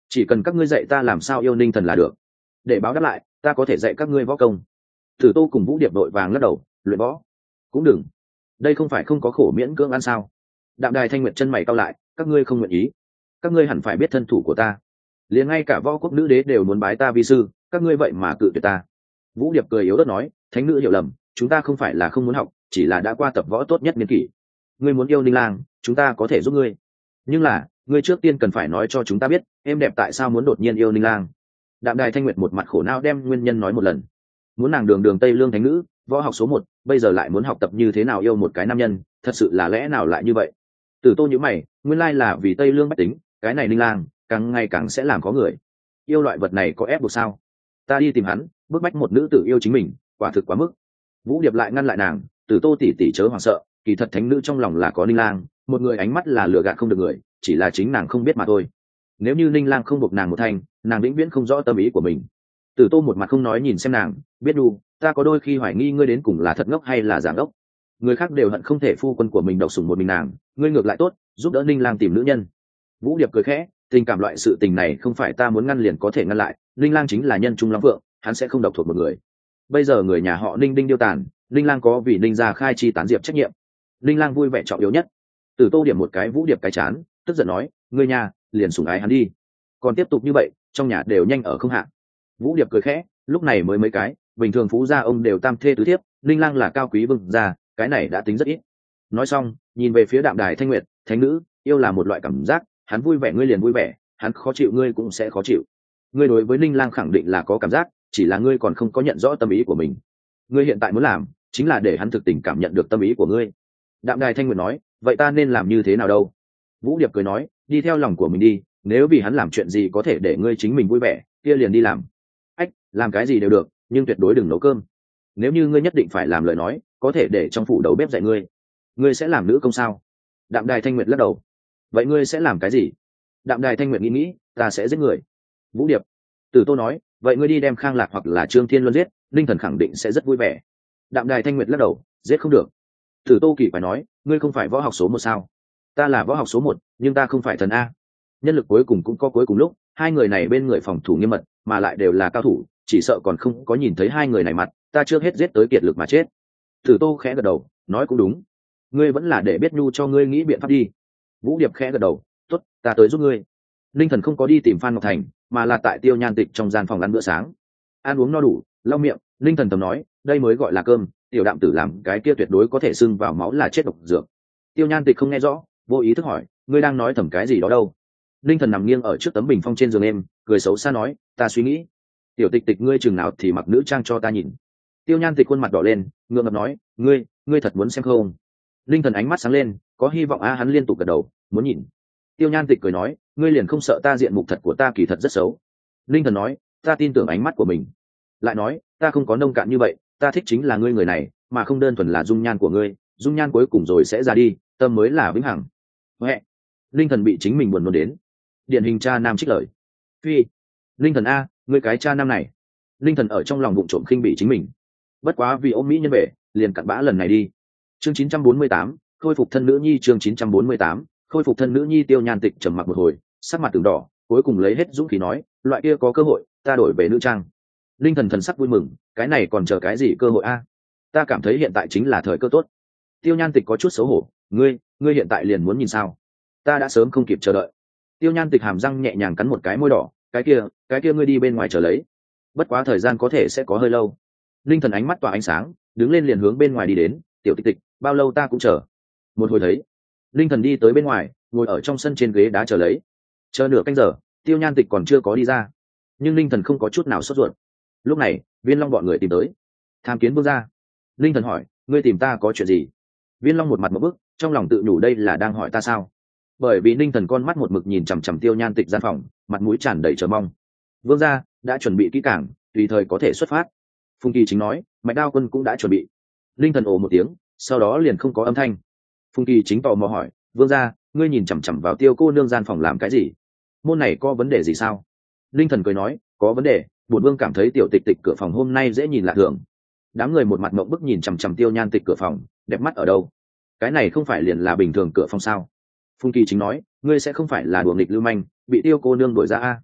chỉ cần các ngươi dạy ta làm sao yêu ninh thần là được. Để báo đáp lại, ta có thể dạy các ngươi võ công. Tử Tô cùng Vũ Điệp đội vàng lắc đầu, luyện võ cũng đừng, đây không phải không có khổ miễn cưỡng ăn sao? Đạm Đài Thanh Nguyệt chân mày cau lại, các ngươi không nguyện ý, các ngươi hẳn phải biết thân thủ của ta, liền ngay cả võ quốc nữ đế đều muốn bái ta vi sư, các ngươi vậy mà cự tuyệt ta. Vũ Điệp cười yếu ớt nói, thánh nữ hiểu lầm, chúng ta không phải là không muốn học, chỉ là đã qua tập võ tốt nhất niên kỷ. Ngươi muốn yêu Ninh Lang, chúng ta có thể giúp ngươi, nhưng là ngươi trước tiên cần phải nói cho chúng ta biết, em đẹp tại sao muốn đột nhiên yêu Ninh Lang. Đạm Đài Thanh Nguyệt một mặt khổ não đem nguyên nhân nói một lần. Muốn nàng đường đường Tây Lương thánh nữ, võ học số một, bây giờ lại muốn học tập như thế nào yêu một cái nam nhân, thật sự là lẽ nào lại như vậy? Tử Tô nhíu mày, nguyên lai là vì Tây Lương bách tính, cái này Ninh Lang càng ngày càng sẽ làm có người. Yêu loại vật này có ép buộc sao? Ta đi tìm hắn, bức bách một nữ tử yêu chính mình, quả thực quá mức. Vũ Điệp lại ngăn lại nàng, Tử Tô tỷ tỷ chớ hoảng sợ, kỳ thật thánh nữ trong lòng là có Ninh Lang, một người ánh mắt là lừa gạt không được người, chỉ là chính nàng không biết mà thôi. Nếu như Ninh Lang không buộc nàng một thành, nàng vĩnh viễn không rõ tâm ý của mình. Tử Tô một mặt không nói nhìn xem nàng, biết đu, ta có đôi khi hoài nghi ngươi đến cùng là thật ngốc hay là giả ngốc. Người khác đều hận không thể phu quân của mình độc sủng một mình nàng, ngươi ngược lại tốt, giúp đỡ Ninh Lang tìm nữ nhân. Vũ Điệp cười khẽ, tình cảm loại sự tình này không phải ta muốn ngăn liền có thể ngăn lại, Ninh Lang chính là nhân trung lắm vượng, hắn sẽ không độc thuộc một người. Bây giờ người nhà họ Ninh Đinh điêu tàn, Ninh Lang có vì Ninh gia khai chi tán diệp trách nhiệm. Ninh Lang vui vẻ trọng yếu nhất. Tử Tô điểm một cái Vũ Điệp cái chán, tức giận nói, ngươi nhà liền sủng ái hắn đi, còn tiếp tục như vậy, trong nhà đều nhanh ở không hạ. Vũ Điệp cười khẽ, lúc này mới mấy cái, bình thường phú gia ông đều tam thê tứ thiếp, Ninh Lang là cao quý vương gia, cái này đã tính rất ít. Nói xong, nhìn về phía Đạm Đài Thanh Nguyệt, thánh nữ, yêu là một loại cảm giác, hắn vui vẻ ngươi liền vui vẻ, hắn khó chịu ngươi cũng sẽ khó chịu. Ngươi đối với Ninh Lang khẳng định là có cảm giác, chỉ là ngươi còn không có nhận rõ tâm ý của mình. Ngươi hiện tại muốn làm, chính là để hắn thực tình cảm nhận được tâm ý của ngươi. Đạm Đài Thanh Nguyệt nói, vậy ta nên làm như thế nào đâu? Vũ Điệp cười nói, đi theo lòng của mình đi, nếu vì hắn làm chuyện gì có thể để ngươi chính mình vui vẻ, kia liền đi làm. Ách, làm cái gì đều được, nhưng tuyệt đối đừng nấu cơm. Nếu như ngươi nhất định phải làm lời nói, có thể để trong phủ đầu bếp dạy ngươi. Ngươi sẽ làm nữ công sao? Đạm Đài Thanh Nguyệt lắc đầu. Vậy ngươi sẽ làm cái gì? Đạm Đài Thanh Nguyệt nghĩ nghĩ, ta sẽ giết người. Vũ Điệp. Tử Tô nói, vậy ngươi đi đem Khang Lạc hoặc là Trương Thiên Luân giết, Linh Thần khẳng định sẽ rất vui vẻ. Đạm Đài Thanh Nguyệt lắc đầu, giết không được. Tử Tô kỳ phải nói, ngươi không phải võ học số một sao? Ta là võ học số một, nhưng ta không phải thần a. Nhân lực cuối cùng cũng có cuối cùng lúc, hai người này bên người phòng thủ nghiêm mật, mà lại đều là cao thủ, chỉ sợ còn không có nhìn thấy hai người này mặt, ta chưa hết giết tới kiệt lực mà chết. Tử Tô khẽ gật đầu, nói cũng đúng, ngươi vẫn là để biết nhu cho ngươi nghĩ biện pháp đi. Vũ Điệp khẽ gật đầu, tốt, ta tới giúp ngươi. Linh Thần không có đi tìm Phan Ngọc Thành, mà là tại Tiêu Nhan Tịch trong gian phòng ăn bữa sáng. Ăn uống no đủ, lau miệng, Linh Thần thầm nói, đây mới gọi là cơm, tiểu đạm tử làm cái kia tuyệt đối có thể xưng vào máu là chết độc dược. Tiêu Nhan Tịch không nghe rõ, vô ý thức hỏi, ngươi đang nói thầm cái gì đó đâu? Linh Thần nằm nghiêng ở trước tấm bình phong trên giường em, cười xấu xa nói, ta suy nghĩ, tiểu Tịch Tịch ngươi chừng nào thì mặc nữ trang cho ta nhìn. Tiêu Nhan Tịch khuôn mặt đỏ lên, ngượng ngập nói, ngươi, ngươi thật muốn xem không? Linh Thần ánh mắt sáng lên, có hy vọng a, hắn liên tục gật đầu, muốn nhìn. Tiêu Nhan Tịch cười nói, ngươi liền không sợ ta diện mục thật của ta kỳ thật rất xấu? Linh Thần nói, ta tin tưởng ánh mắt của mình. Lại nói, ta không có nông cạn như vậy, ta thích chính là ngươi người này, mà không đơn thuần là dung nhan của ngươi, dung nhan cuối cùng rồi sẽ ra đi, tâm mới là vĩnh hằng. Huệ. Linh Thần bị chính mình buồn nôn đến. Điển hình cha nam trích lời. Phi. Linh Thần a, ngươi cái cha nam này. Linh Thần ở trong lòng bụng trộm khinh bỉ chính mình. Bất quá vì ôm mỹ nhân về, liền cặn bã lần này đi. Chương chín trăm bốn mươi tám, khôi phục thân nữ nhi. Chương chín trăm bốn mươi tám, khôi phục thân nữ nhi. Tiêu Nhan Tịch trầm mặc một hồi, sắc mặt từng đỏ, cuối cùng lấy hết dũng khí nói, loại kia có cơ hội, ta đổi về nữ trang. Linh Thần thần sắc vui mừng, cái này còn chờ cái gì cơ hội a? Ta cảm thấy hiện tại chính là thời cơ tốt. Tiêu Nhan Tịch có chút xấu hổ, ngươi, ngươi hiện tại liền muốn nhìn sao? Ta đã sớm không kịp chờ đợi. Tiêu Nhan Tịch hàm răng nhẹ nhàng cắn một cái môi đỏ, cái kia, cái kia ngươi đi bên ngoài chờ lấy. Bất quá thời gian có thể sẽ có hơi lâu. Linh Thần ánh mắt tỏa ánh sáng, đứng lên liền hướng bên ngoài đi đến, tiểu Tịch Tịch, bao lâu ta cũng chờ. Một hồi thấy, Linh Thần đi tới bên ngoài, ngồi ở trong sân trên ghế đá chờ lấy. Chờ nửa canh giờ, Tiêu Nhan Tịch còn chưa có đi ra, nhưng Linh Thần không có chút nào sốt ruột. Lúc này, Viên Long bọn người tìm tới, tham kiến vương gia. Linh Thần hỏi, ngươi tìm ta có chuyện gì? Viên Long một mặt một bức, trong lòng tự nhủ đây là đang hỏi ta sao? Bởi vì Linh Thần con mắt một mực nhìn chằm chằm Tiêu Nhan Tịch gian phòng, mặt mũi tràn đầy chờ mong. Vương gia đã chuẩn bị kỹ càng, tùy thời có thể xuất phát. Phùng Kỳ Chính nói, Mạch Đao Quân cũng đã chuẩn bị. Linh Thần ồ một tiếng, sau đó liền không có âm thanh. Phùng Kỳ Chính tò mò hỏi, vương gia, ngươi nhìn chằm chằm vào Tiêu cô nương gian phòng làm cái gì? Môn này có vấn đề gì sao? Linh Thần cười nói, có vấn đề, bổn vương cảm thấy tiểu Tịch Tịch cửa phòng hôm nay dễ nhìn lạ thường. Đám người một mặt mộng bức nhìn chằm chằm Tiêu Nhan Tịch cửa phòng, đẹp mắt ở đâu? Cái này không phải liền là bình thường cửa phòng sao? Phùng Kỳ Chính nói, ngươi sẽ không phải là đùa nghịch lưu manh, bị Tiêu cô nương đuổi ra a?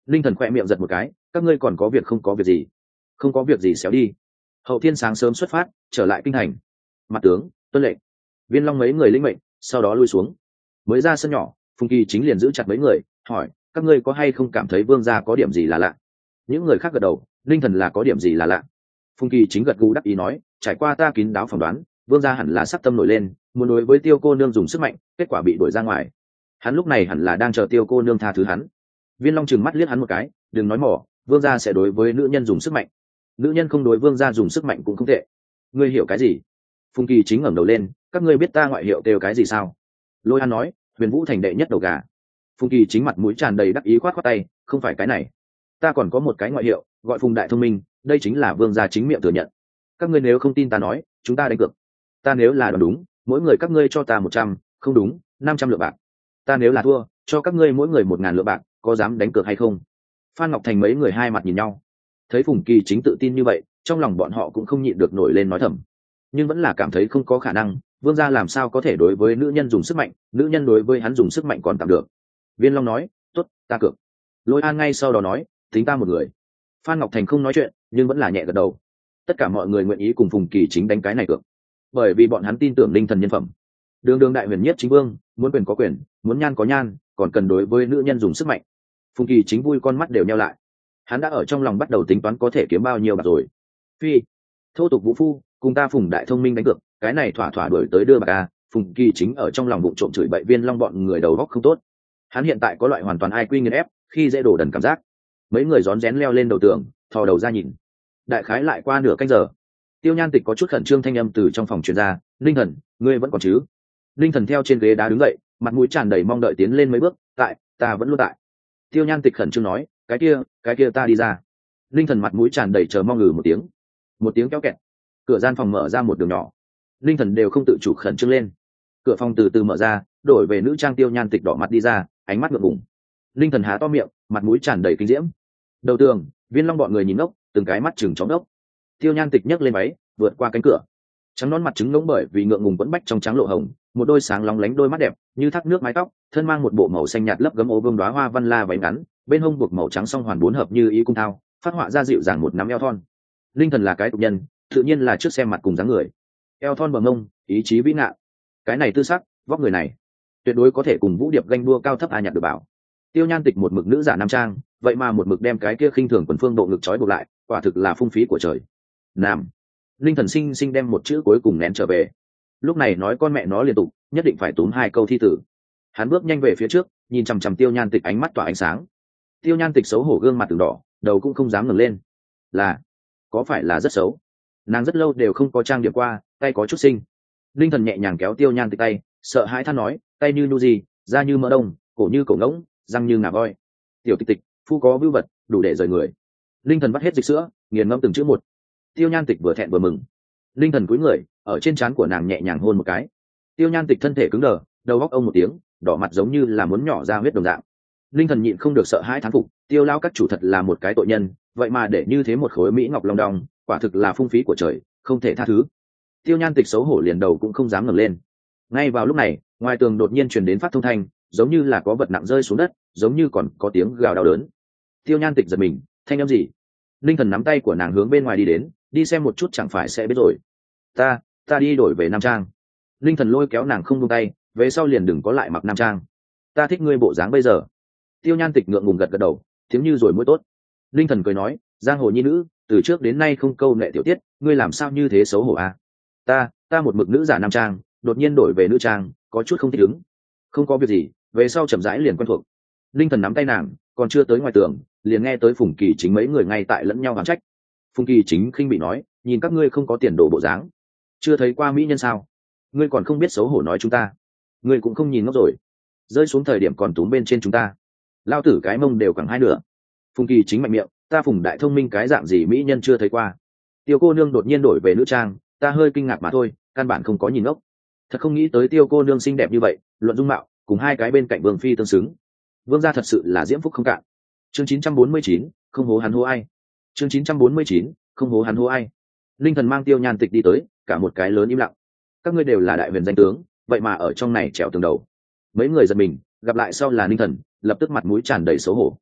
linh thần khoe miệng giật một cái, các ngươi còn có việc không có việc gì? Không có việc gì xéo đi. Hậu thiên sáng sớm xuất phát, trở lại kinh thành. Mặt tướng tuân lệnh. Viên Long mấy người lĩnh mệnh, sau đó lui xuống. Mới ra sân nhỏ, Phùng Kỳ chính liền giữ chặt mấy người, hỏi: các ngươi có hay không cảm thấy vương gia có điểm gì là lạ? Những người khác gật đầu, linh thần là có điểm gì là lạ. Phùng Kỳ chính gật gù đắc ý nói: trải qua ta kín đáo phỏng đoán, vương gia hẳn là sắc tâm nổi lên, muốn đối với Tiêu cô nương dùng sức mạnh, kết quả bị đuổi ra ngoài. Hắn lúc này hẳn là đang chờ Tiêu cô nương tha thứ hắn. Viên Long trừng mắt liếc hắn một cái, đừng nói mỏ, vương gia sẽ đối với nữ nhân dùng sức mạnh. Nữ nhân không đối vương gia dùng sức mạnh cũng không tệ. Ngươi hiểu cái gì? Phùng Kỳ chính ngẩng đầu lên, các ngươi biết ta ngoại hiệu kêu cái gì sao? Lôi An nói: Huyền Vũ thành đệ nhất đầu gà. Phùng Kỳ chính mặt mũi tràn đầy đắc ý khoát khoát tay, không phải cái này, ta còn có một cái ngoại hiệu, gọi Phùng đại thông minh, đây chính là vương gia chính miệng thừa nhận. Các ngươi nếu không tin ta nói, chúng ta đánh cược. Ta nếu là đoán đúng, mỗi người các ngươi cho ta một trăm, không đúng, năm trăm lượng bạc. Ta nếu là thua, cho các ngươi mỗi người một ngàn lượng bạc, có dám đánh cược hay không? Phan Ngọc Thành mấy người hai mặt nhìn nhau, thấy Phùng Kỳ chính tự tin như vậy, trong lòng bọn họ cũng không nhịn được nổi lên nói thầm, nhưng vẫn là cảm thấy không có khả năng. Vương gia làm sao có thể đối với nữ nhân dùng sức mạnh, nữ nhân đối với hắn dùng sức mạnh còn tạm được. Viên Long nói: tốt, ta cược. Lôi An ngay sau đó nói: tính ta một người. Phan Ngọc Thành không nói chuyện, nhưng vẫn là nhẹ gật đầu. Tất cả mọi người nguyện ý cùng Phùng Kỳ chính đánh cái này cược, bởi vì bọn hắn tin tưởng linh thần nhân phẩm. Đường đường đại huyền nhất chính vương, muốn quyền có quyền, muốn nhan có nhan, còn cần đối với nữ nhân dùng sức mạnh. Phùng Kỳ chính vui con mắt đều nheo lại, hắn đã ở trong lòng bắt đầu tính toán có thể kiếm bao nhiêu bạc rồi. Phi, thô tục vũ phu, cùng ta Phùng đại thông minh đánh cược, cái này thỏa thỏa đuổi tới đưa bạc à? Phùng Kỳ chính ở trong lòng bụng trộm chửi bậy Viên Long bọn người đầu góc không tốt. Hắn hiện tại có loại hoàn toàn ai quy nghiền ép, khi dễ đổ đần cảm giác. Mấy người rón rén leo lên đầu tường, thò đầu ra nhìn. Đại khái lại qua nửa canh giờ, Tiêu Nhan Tịch có chút khẩn trương thanh âm từ trong phòng truyền ra: linh thần, ngươi vẫn còn chứ? Linh thần theo trên ghế đá đứng dậy, mặt mũi tràn đầy mong đợi tiến lên mấy bước: tại, ta vẫn luôn tại. Tiêu Nhan Tịch khẩn trương nói: cái kia, cái kia ta đi ra. Linh thần mặt mũi tràn đầy chờ mong ngừ một tiếng. Một tiếng kéo kẹt, cửa gian phòng mở ra một đường nhỏ. Linh thần đều không tự chủ khẩn trương lên. Cửa phòng từ từ mở ra, đổi về nữ trang Tiêu Nhan Tịch đỏ mặt đi ra, ánh mắt ngượng ngùng. Linh thần há to miệng, mặt mũi tràn đầy kinh diễm. Đầu tường, Viên Long bọn người nhìn ngốc, từng cái mắt chừng chóng đốc. Tiêu Nhan Tịch nhấc lên váy, vượt qua cánh cửa, trắng nón mặt trứng ngỗng bởi vì ngượng ngùng quấn bách trong trắng lộ hồng, một đôi sáng lóng lánh đôi mắt đẹp như thác nước mái tóc, thân mang một bộ màu xanh nhạt lấp gấm ố vương đóa hoa văn la váy ngắn, bên hông buộc màu trắng song hoàn bốn hợp như ý cung thao, phát họa ra dịu dàng một nắm eo thon. Linh thần là cái tục nhân, tự nhiên là trước xem mặt cùng dáng người, eo thon bờ mông, ý chí vĩ ngạn, cái này tư sắc, vóc người này, tuyệt đối có thể cùng Vũ Điệp ganh đua cao thấp a nhặt được bảo. Tiêu Nhan Tịch một mực nữ giả nam trang, vậy mà một mực đem cái kia khinh thường quần phương bộ ngực trói buộc lại, quả thực là phung phí của trời. Nam, linh thần sinh sinh đem một chữ cuối cùng nén trở về. Lúc này nói con mẹ nó liên tục, nhất định phải túm hai câu thi tử. Hắn bước nhanh về phía trước, nhìn chằm chằm Tiêu Nhan Tịch ánh mắt tỏa ánh sáng. Tiêu Nhan Tịch xấu hổ gương mặt từng đỏ, đầu cũng không dám ngẩng lên. Là, có phải là rất xấu? Nàng rất lâu đều không có trang điểm qua, tay có chút sinh. Linh thần nhẹ nhàng kéo Tiêu Nhan Tịch tay, sợ hãi than nói: tay như nu gì, da như mỡ đông, cổ như cổ ngỗng, răng như ngà voi. Tiểu Tịch Tịch, phu có vưu vật, đủ để rời người. Linh thần vắt hết dịch sữa, nghiền ngẫm từng chữ một. Tiêu Nhan Tịch vừa thẹn vừa mừng. Linh thần cúi người, ở trên trán của nàng nhẹ nhàng hôn một cái. Tiêu Nhan Tịch thân thể cứng đờ, đầu góc ông một tiếng, đỏ mặt giống như là muốn nhỏ ra huyết đồng dạng. Linh thần nhịn không được sợ hãi thán phục, Tiêu lao các chủ thật là một cái tội nhân, vậy mà để như thế một khối mỹ ngọc long đong, quả thực là phung phí của trời, không thể tha thứ. Tiêu Nhan Tịch xấu hổ liền đầu cũng không dám ngẩng lên. Ngay vào lúc này, ngoài tường đột nhiên truyền đến phát thông thanh, giống như là có vật nặng rơi xuống đất, giống như còn có tiếng gào đau đớn. Tiêu Nhan Tịch giật mình, thanh âm gì? Linh thần nắm tay của nàng hướng bên ngoài đi đến, đi xem một chút chẳng phải sẽ biết rồi. Ta, ta đi đổi về nam trang. Linh thần lôi kéo nàng không buông tay, về sau liền đừng có lại mặc nam trang. Ta thích ngươi bộ dáng bây giờ. Tiêu Nhan Tịch ngượng ngùng gật gật đầu, tiếng như rồi mũi tốt. Linh thần cười nói: giang hồ nhi nữ, từ trước đến nay không câu nệ tiểu tiết, ngươi làm sao như thế xấu hổ à? Ta, ta một mực nữ giả nam trang, đột nhiên đổi về nữ trang, có chút không thích ứng. Không có việc gì, về sau chậm rãi liền quen thuộc. Linh thần nắm tay nàng, còn chưa tới ngoài tường, liền nghe tới Phùng Kỳ chính mấy người ngay tại lẫn nhau oán trách. Phùng Kỳ chính khinh bị nói: nhìn các ngươi không có tiền đồ bộ dáng, chưa thấy qua mỹ nhân sao? Ngươi còn không biết xấu hổ nói chúng ta, ngươi cũng không nhìn ngốc rồi, rơi xuống thời điểm còn túm bên trên chúng ta, lao tử cái mông đều cẳng hai nửa. Phùng Kỳ chính mạnh miệng: ta Phùng đại thông minh cái dạng gì mỹ nhân chưa thấy qua. Tiêu cô nương đột nhiên đổi về nữ trang, ta hơi kinh ngạc mà thôi, căn bản không có nhìn ngốc. Thật không nghĩ tới Tiêu cô nương xinh đẹp như vậy, luận dung mạo cùng hai cái bên cạnh vương phi tương xứng. Vương gia thật sự là diễm phúc không cạn. Chương chín trăm bốn mươi chín, không hố hắn hố ai. Chương chín trăm bốn mươi chín, không hố hắn hố ai. Linh thần mang Tiêu Nhan Tịch đi tới, cả một cái lớn im lặng. Các ngươi đều là đại huyền danh tướng, vậy mà ở trong này trèo tường đầu. Mấy người giật mình, gặp lại sau là Linh thần, lập tức mặt mũi tràn đầy xấu hổ.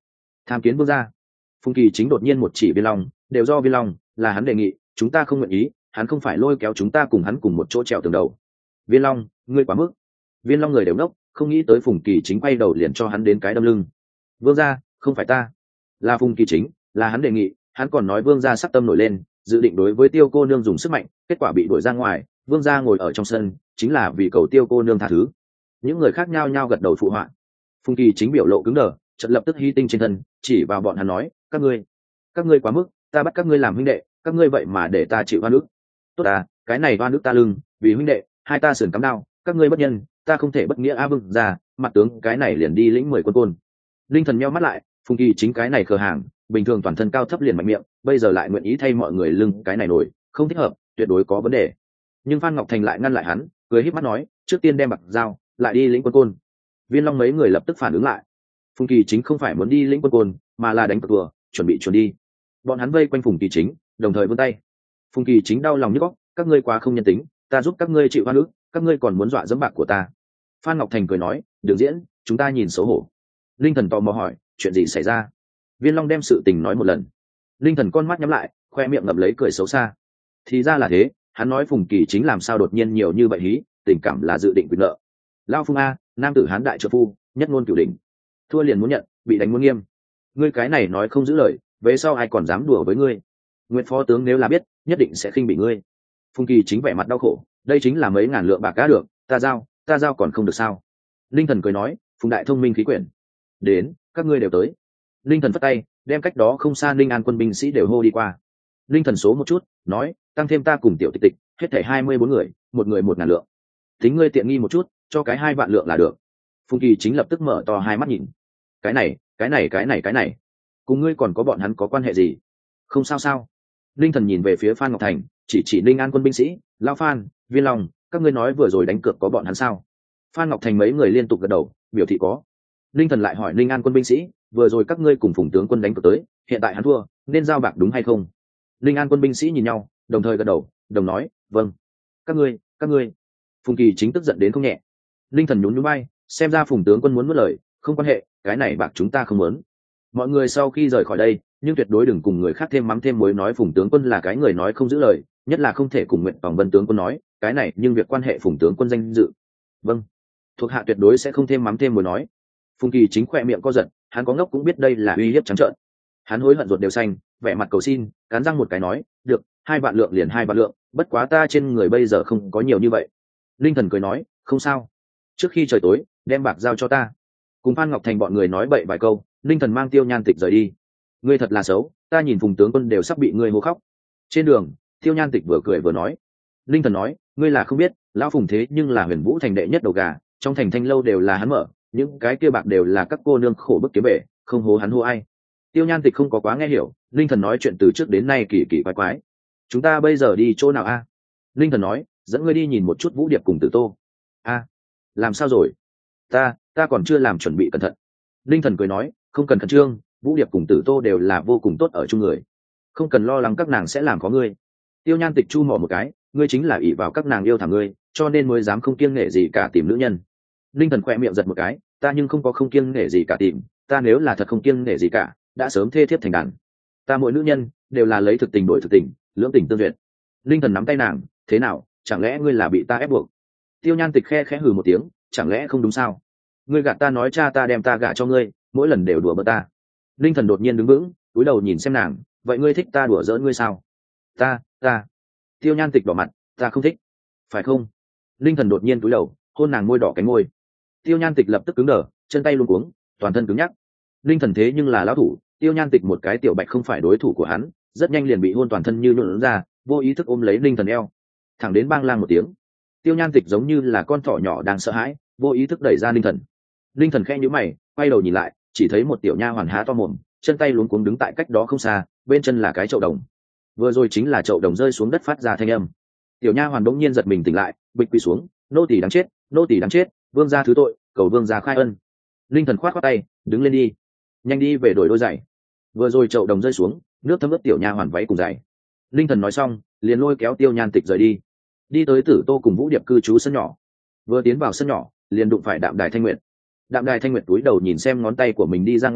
tham kiến vương gia. Phùng Kỳ Chính đột nhiên một chỉ Viên Long, đều do Viên Long, là hắn đề nghị, chúng ta không nguyện ý, hắn không phải lôi kéo chúng ta cùng hắn cùng một chỗ trèo tường đầu. Viên Long, ngươi quá mức. Viên Long người đều nốc, không nghĩ tới Phùng Kỳ Chính quay đầu liền cho hắn đến cái đâm lưng. Vương gia, không phải ta, là Phùng Kỳ Chính, là hắn đề nghị, hắn còn nói vương gia sắc tâm nổi lên, dự định đối với Tiêu cô nương dùng sức mạnh, kết quả bị đuổi ra ngoài, vương gia ngồi ở trong sân, chính là vì cầu Tiêu cô nương tha thứ. Những người khác nhao nhao gật đầu phụ họa. Phùng Kỳ Chính biểu lộ cứng đờ, chợt lập tức hy tinh trên thân, chỉ vào bọn hắn nói, các ngươi, các ngươi quá mức, ta bắt các ngươi làm huynh đệ, các ngươi vậy mà để ta chịu oan ức. Tốt à, cái này oan ức ta lưng, vì huynh đệ, hai ta sườn cắm đao, các ngươi bất nhân, ta không thể bất nghĩa a vương gia, mặt tướng cái này liền đi lĩnh mười quân côn. Linh Thần meo mắt lại, Phùng Kỳ Chính cái này khờ hàng, bình thường toàn thân cao thấp liền mạnh miệng, bây giờ lại nguyện ý thay mọi người lưng cái này nổi, không thích hợp, tuyệt đối có vấn đề. Nhưng Phan Ngọc Thành lại ngăn lại hắn, cười híp mắt nói, trước tiên đem bạc dao, lại đi lĩnh quân côn. Viên Long mấy người lập tức phản ứng lại. Phùng Kỳ Chính không phải muốn đi lĩnh quân côn, mà là đánh cược vừa, chuẩn bị chuẩn đi. Bọn hắn vây quanh Phùng Kỳ Chính, đồng thời vươn tay. Phùng Kỳ Chính đau lòng nhức óc, các ngươi quá không nhân tính, ta giúp các ngươi chịu oan ức, các ngươi còn muốn dọa dẫm bạc của ta. Phan Ngọc Thành cười nói, đừng diễn, chúng ta nhìn xấu hổ. Linh Thần tò mò hỏi, chuyện gì xảy ra? Viên Long đem sự tình nói một lần. Linh Thần con mắt nhắm lại, khoe miệng ngậm lấy cười xấu xa. Thì ra là thế, hắn nói Phùng Kỳ Chính làm sao đột nhiên nhiều như vậy hí, tình cảm là dự định quyền nợ. Lao Phùng a, nam tử hán đại trợ phu, nhất ngôn cửu đỉnh. Thua liền muốn nhận, bị đánh muốn nghiêm. Ngươi cái này nói không giữ lời, về sau ai còn dám đùa với ngươi? Nguyễn phó tướng nếu là biết, nhất định sẽ khinh bị ngươi. Phùng Kỳ Chính vẻ mặt đau khổ, đây chính là mấy ngàn lượng bạc cá được, ta giao, ta giao còn không được sao? Linh Thần cười nói, Phùng đại thông minh khí quyển. Đến, các ngươi đều tới. Linh Thần phất tay, đem cách đó không xa Linh An quân binh sĩ đều hô đi qua. Linh Thần số một chút, nói, tăng thêm ta cùng tiểu tịch tịch, hết thảy hai mươi bốn người, một người một ngàn lượng. Tính ngươi tiện nghi một chút, cho cái hai vạn lượng là được. Phùng Kỳ Chính lập tức mở to hai mắt nhìn. Cái này, cái này cái này cái này, cùng ngươi còn có bọn hắn có quan hệ gì? Không sao sao. Linh Thần nhìn về phía Phan Ngọc Thành, chỉ chỉ Linh An quân binh sĩ, lão Phan, Viên Long, các ngươi nói vừa rồi đánh cược có bọn hắn sao? Phan Ngọc Thành mấy người liên tục gật đầu, biểu thị có. Linh Thần lại hỏi Linh An quân binh sĩ, vừa rồi các ngươi cùng Phùng tướng quân đánh cược tới, hiện tại hắn thua, nên giao bạc đúng hay không? Linh An quân binh sĩ nhìn nhau, đồng thời gật đầu, đồng nói, vâng. Các ngươi, các ngươi. Phùng Kỳ Chính tức giận đến không nhẹ. Linh Thần nhún nhún vai, xem ra Phùng tướng quân muốn nuốt lời, không quan hệ, cái này bạc chúng ta không muốn. Mọi người sau khi rời khỏi đây, nhưng tuyệt đối đừng cùng người khác thêm mắm thêm muối nói Phùng tướng quân là cái người nói không giữ lời, nhất là không thể cùng Nguyện Phòng Vân tướng quân nói, cái này nhưng việc quan hệ Phùng tướng quân danh dự. Vâng, thuộc hạ tuyệt đối sẽ không thêm mắm thêm muối nói. Phùng Kỳ Chính khỏe miệng co giật, hắn có ngốc cũng biết đây là uy hiếp trắng trợn. Hắn hối hận ruột đều xanh, vẻ mặt cầu xin, cắn răng một cái nói, được, hai vạn lượng liền hai vạn lượng, bất quá ta trên người bây giờ không có nhiều như vậy. Linh Thần cười nói, không sao, trước khi trời tối, đem bạc giao cho ta. Cùng Phan Ngọc Thành bọn người nói bậy vài câu, Linh Thần mang Tiêu Nhan Tịch rời đi. Ngươi thật là xấu, ta nhìn Phùng tướng quân đều sắp bị ngươi hô khóc. Trên đường, Tiêu Nhan Tịch vừa cười vừa nói. Linh Thần nói, ngươi là không biết, lão Phùng thế nhưng là Huyền Vũ thành đệ nhất đầu gà, trong thành Thanh lâu đều là hắn mở, những cái kia bạc đều là các cô nương khổ bức kiếm bể, không hố hắn hô ai. Tiêu Nhan Tịch không có quá nghe hiểu, Linh Thần nói chuyện từ trước đến nay kỳ kỳ quái quái. Chúng ta bây giờ đi chỗ nào a? Linh Thần nói, dẫn ngươi đi nhìn một chút Vũ Điệp cùng Tử Tô. A, làm sao rồi? Ta, ta còn chưa làm chuẩn bị cẩn thận. Linh Thần cười nói, không cần khẩn trương, Vũ Điệp cùng Tử Tô đều là vô cùng tốt ở chung người, không cần lo lắng các nàng sẽ làm có ngươi. Tiêu Nhan Tịch chu mỏ một cái, ngươi chính là ỷ vào các nàng yêu thẳng ngươi, cho nên mới dám không kiêng nể gì cả tìm nữ nhân. Linh Thần khỏe miệng giật một cái, ta nhưng không có không kiêng nể gì cả tìm, ta nếu là thật không kiêng nể gì cả, đã sớm thê thiếp thành đàn. Ta mỗi nữ nhân đều là lấy thực tình đổi thực tình, lưỡng tình tương duyệt. Linh Thần nắm tay nàng, thế nào, chẳng lẽ ngươi là bị ta ép buộc? Tiêu Nhan Tịch khe khẽ hừ một tiếng, chẳng lẽ không đúng sao? Ngươi gạt ta nói cha ta đem ta gả cho ngươi, mỗi lần đều đùa bỡn ta. Linh Thần đột nhiên đứng vững, cúi đầu nhìn xem nàng, vậy ngươi thích ta đùa giỡn ngươi sao? Ta, ta. Tiêu Nhan Tịch đỏ mặt, ta không thích. Phải không? Linh Thần đột nhiên cúi đầu, hôn nàng môi đỏ cánh môi. Tiêu Nhan Tịch lập tức cứng đờ, chân tay luống cuống, toàn thân cứng nhắc. Linh Thần thế nhưng là lão thủ, Tiêu Nhan Tịch một cái tiểu bạch không phải đối thủ của hắn, rất nhanh liền bị hôn toàn thân như nhuộn ra, vô ý thức ôm lấy Linh Thần eo, thẳng đến bang lang một tiếng. Tiêu Nhan Tịch giống như là con thỏ nhỏ đang sợ hãi, vô ý thức đẩy ra Linh Thần. Linh Thần khẽ nhíu mày, quay đầu nhìn lại, chỉ thấy một tiểu nha hoàn há to mồm, chân tay luống cuống đứng tại cách đó không xa, bên chân là cái chậu đồng. Vừa rồi chính là chậu đồng rơi xuống đất phát ra thanh âm. Tiểu nha hoàn đống nhiên giật mình tỉnh lại, bịch quỳ xuống, nô tỳ đáng chết, nô tỳ đáng chết, vương gia thứ tội, cầu vương gia khai ân. Linh Thần khoát khoát tay, đứng lên đi, nhanh đi về đổi đôi giày. Vừa rồi chậu đồng rơi xuống, nước thấm ướt tiểu nha hoàn váy cùng giày. Linh Thần nói xong, liền lôi kéo Tiêu Nhan Tịch rời đi, đi tới Tử Tô cùng Vũ Điệp cư trú sân nhỏ. Vừa tiến vào sân nhỏ, liền đụng phải Đạm Đài Thanh Nguyệt. Đạm Đài Thanh Nguyệt túi đầu nhìn xem ngón tay của mình đi ra ngoài,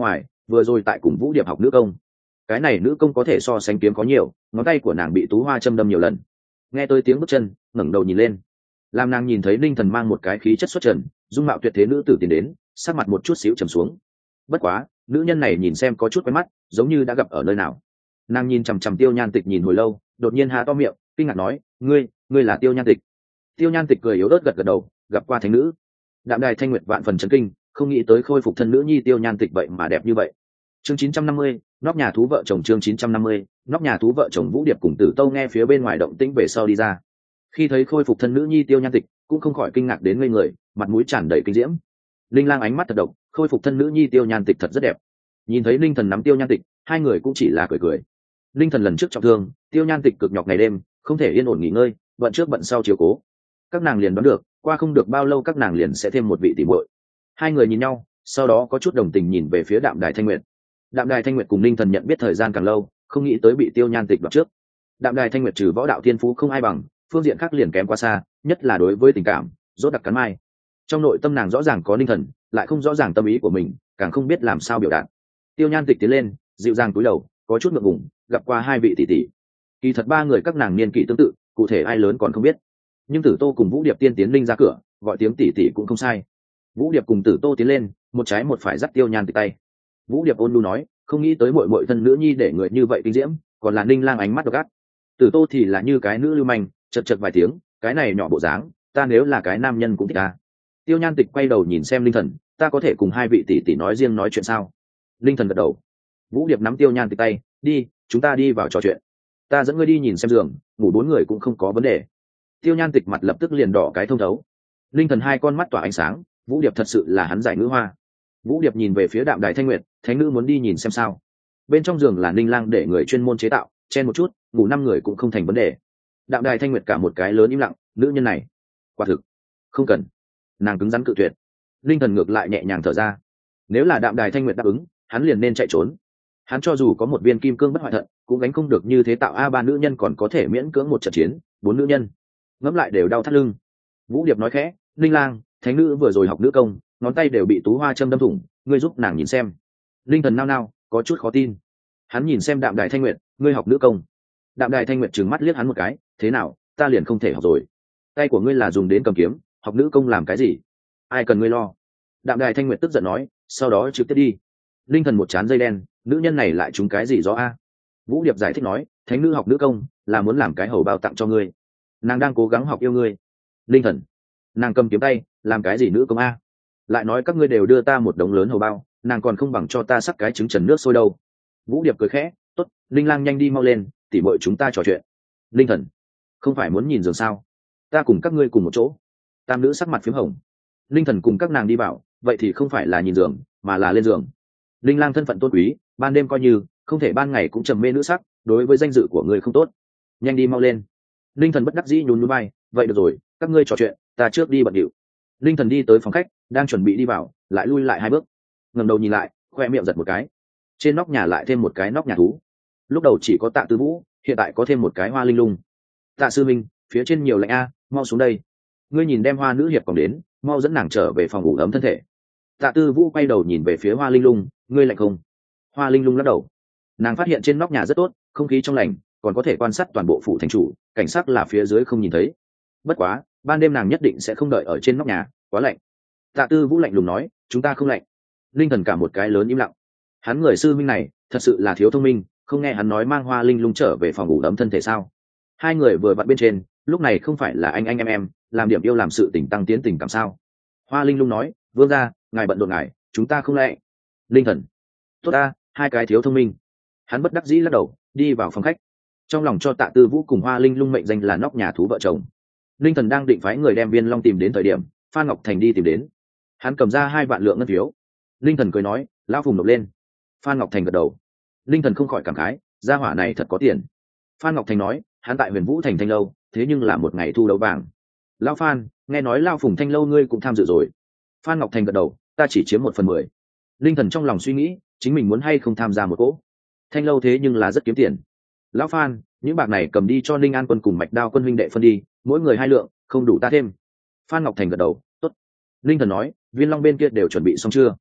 vừa rồi tại cùng Vũ Điệp học nữ công. Cái này nữ công có thể so sánh kiếm có nhiều, ngón tay của nàng bị tú hoa châm đâm nhiều lần. Nghe tôi tiếng bước chân, ngẩng đầu nhìn lên, làm nàng nhìn thấy Linh Thần mang một cái khí chất xuất trần, dung mạo tuyệt thế nữ tử tiến đến, sắc mặt một chút xíu trầm xuống. Bất quá, nữ nhân này nhìn xem có chút quen mắt, giống như đã gặp ở nơi nào. Nàng nhìn chằm chằm Tiêu Nhan Tịch nhìn hồi lâu, đột nhiên há to miệng, kinh ngạc nói, ngươi ngươi là Tiêu Nhan Tịch. Tiêu Nhan Tịch cười yếu ớt gật gật đầu, gặp qua thánh nữ. Đạm Đài Thanh Nguyệt vạn phần chấn kinh, không nghĩ tới khôi phục thân nữ nhi Tiêu Nhan Tịch vậy mà đẹp như vậy. Chương chín trăm năm mươi, nóc nhà thú vợ chồng. Chương chín trăm năm mươi, nóc nhà thú vợ chồng. Vũ Điệp cùng Tử Tâu nghe phía bên ngoài động tĩnh về sau đi ra. Khi thấy khôi phục thân nữ nhi Tiêu Nhan Tịch, cũng không khỏi kinh ngạc đến ngây người, mặt mũi tràn đầy kinh diễm. Linh Lang ánh mắt thật độc, khôi phục thân nữ nhi Tiêu Nhan Tịch thật rất đẹp. Nhìn thấy Linh Thần nắm Tiêu Nhan Tịch, hai người cũng chỉ là cười cười. Linh Thần lần trước trọng thương, Tiêu Nhan Tịch cực nhọc ngày đêm, không thể yên ổn nghỉ ngơi, bận trước bận sau chiếu cố. Các nàng liền đoán được, qua không được bao lâu các nàng liền sẽ thêm một vị tỷ muội. Hai người nhìn nhau, sau đó có chút đồng tình nhìn về phía Đạm Đài Thanh Nguyệt. Đạm Đài Thanh Nguyệt cùng Linh Thần nhận biết thời gian càng lâu, không nghĩ tới bị Tiêu Nhan Tịch đoạt trước. Đạm Đài Thanh Nguyệt trừ võ đạo thiên phú không ai bằng, phương diện khác liền kém quá xa, nhất là đối với tình cảm, rốt đặc cắn mai. Trong nội tâm nàng rõ ràng có Linh Thần, lại không rõ ràng tâm ý của mình, càng không biết làm sao biểu đạt. Tiêu Nhan Tịch tiến lên, dịu dàng cúi đầu, có chút ngượng ngùng, gặp qua hai vị tỷ tỷ. Kỳ thật ba người các nàng niên kỷ tương tự, cụ thể ai lớn còn không biết. Nhưng Tử Tô cùng Vũ Điệp tiên tiến linh ra cửa, gọi tiếng tỷ tỷ cũng không sai. Vũ Điệp cùng Tử Tô tiến lên, một trái một phải dắt Tiêu Nhan Tịch tay. Vũ Điệp ôn nhu nói, không nghĩ tới muội muội thân nữ nhi để người như vậy kinh diễm, còn là Ninh Lang ánh mắt độc ác. Tử Tô thì là như cái nữ lưu manh, chật chật vài tiếng, cái này nhỏ bộ dáng, ta nếu là cái nam nhân cũng thích ta. Tiêu Nhan Tịch quay đầu nhìn xem Linh Thần, ta có thể cùng hai vị tỷ tỷ nói riêng nói chuyện sao? Linh Thần gật đầu. Vũ Điệp nắm Tiêu Nhan Tịch tay, đi, chúng ta đi vào trò chuyện. Ta dẫn ngươi đi nhìn xem giường, ngủ bốn người cũng không có vấn đề. Tiêu Nhan Tịch mặt lập tức liền đỏ cái thông thấu. Linh Thần hai con mắt tỏa ánh sáng, Vũ Điệp thật sự là hắn giải ngữ hoa. Vũ Điệp nhìn về phía Đạm Đài Thanh Nguyệt, thánh nữ muốn đi nhìn xem sao. Bên trong giường là Ninh Lang để người chuyên môn chế tạo, chen một chút, ngủ năm người cũng không thành vấn đề. Đạm Đài Thanh Nguyệt cả một cái lớn im lặng, nữ nhân này, quả thực không cần. Nàng cứng rắn cự tuyệt. Linh Thần ngược lại nhẹ nhàng thở ra. Nếu là Đạm Đài Thanh Nguyệt đáp ứng, hắn liền nên chạy trốn. Hắn cho dù có một viên kim cương bất hoại thận, cũng gánh không được như thế tạo a ba nữ nhân còn có thể miễn cưỡng một trận chiến, bốn nữ nhân ngẫm lại đều đau thắt lưng. Vũ Điệp nói khẽ, Linh Lang, thánh nữ vừa rồi học nữ công, ngón tay đều bị tú hoa châm đâm thủng, ngươi giúp nàng nhìn xem. Linh Thần nao nao, có chút khó tin. Hắn nhìn xem Đạm Đài Thanh Nguyệt, ngươi học nữ công? Đạm Đài Thanh Nguyệt trừng mắt liếc hắn một cái, thế nào, ta liền không thể học rồi? Tay của ngươi là dùng đến cầm kiếm, học nữ công làm cái gì? Ai cần ngươi lo? Đạm Đài Thanh Nguyệt tức giận nói, sau đó trực tiếp đi. Linh Thần một chán dây đen, nữ nhân này lại trúng cái gì gió a? Vũ Điệp giải thích nói, thánh nữ học nữ công là muốn làm cái hầu bao tặng cho ngươi, nàng đang cố gắng học yêu ngươi. Linh Thần, nàng cầm kiếm tay làm cái gì nữ công a? Lại nói các ngươi đều đưa ta một đống lớn hầu bao, nàng còn không bằng cho ta sắc cái trứng trần nước sôi đâu. Vũ Điệp cười khẽ, tốt, Linh Lang nhanh đi mau lên, tỉ muội chúng ta trò chuyện. Linh Thần, không phải muốn nhìn giường sao? Ta cùng các ngươi cùng một chỗ. Tam nữ sắc mặt phím hồng. Linh Thần cùng các nàng đi bảo, vậy thì không phải là nhìn giường, mà là lên giường. Linh Lang thân phận tôn quý, ban đêm coi như không thể ban ngày cũng trầm mê nữ sắc, đối với danh dự của người không tốt. Nhanh đi mau lên. Linh Thần bất đắc dĩ nhún nhún vai, vậy được rồi, các ngươi trò chuyện, ta trước đi bận điệu. Linh Thần đi tới phòng khách, đang chuẩn bị đi vào, lại lui lại hai bước, ngẩng đầu nhìn lại, khoe miệng giật một cái. Trên nóc nhà lại thêm một cái nóc nhà thú. Lúc đầu chỉ có Tạ Tư Vũ, hiện tại có thêm một cái Hoa Linh Lung. Tạ sư minh, phía trên nhiều lạnh a, mau xuống đây. Ngươi nhìn đem Hoa nữ hiệp còn đến, mau dẫn nàng trở về phòng ngủ ấm thân thể. Tạ Tư Vũ quay đầu nhìn về phía Hoa Linh Lung, ngươi lạnh không? Hoa Linh Lung lắc đầu. Nàng phát hiện trên nóc nhà rất tốt, không khí trong lành, còn có thể quan sát toàn bộ phủ thành chủ, cảnh sắc là phía dưới không nhìn thấy. Bất quá, ban đêm nàng nhất định sẽ không đợi ở trên nóc nhà, quá lạnh. Tạ Tư Vũ lạnh lùng nói, chúng ta không lạnh. Linh Thần cả một cái lớn im lặng. Hắn người sư minh này thật sự là thiếu thông minh, không nghe hắn nói mang Hoa Linh Lung trở về phòng ngủ ấm thân thể sao? Hai người vừa vặn bên trên, lúc này không phải là anh anh em em, làm điểm yêu làm sự tình tăng tiến tình cảm sao? Hoa Linh Lung nói, vương gia, ngài bận rộn ngài, chúng ta không lẽ? Linh Thần, tốt ta, hai cái thiếu thông minh. Hắn bất đắc dĩ lắc đầu, đi vào phòng khách. Trong lòng cho Tạ Tư Vũ cùng Hoa Linh Lung mệnh danh là nóc nhà thú vợ chồng. Linh Thần đang định phái người đem Viên Long tìm đến thời điểm, Phan Ngọc Thành đi tìm đến. Hắn cầm ra hai vạn lượng ngân phiếu. Linh Thần cười nói, lão phùng nộp lên. Phan Ngọc Thành gật đầu. Linh Thần không khỏi cảm khái, gia hỏa này thật có tiền. Phan Ngọc Thành nói, hắn tại Huyền Vũ Thành Thanh lâu, thế nhưng là một ngày thu đấu vàng. Lão Phan, nghe nói Lão Phùng Thanh lâu ngươi cũng tham dự rồi. Phan Ngọc Thành gật đầu, ta chỉ chiếm một phần mười. Linh Thần trong lòng suy nghĩ, chính mình muốn hay không tham gia một cỗ. Thanh lâu thế nhưng là rất kiếm tiền. Lão Phan, những bạc này cầm đi cho Ninh An quân cùng Mạch Đao quân huynh đệ phân đi, mỗi người hai lượng, không đủ ta thêm. Phan Ngọc Thành gật đầu, tốt. Linh Thần nói, Viên Long bên kia đều chuẩn bị xong chưa?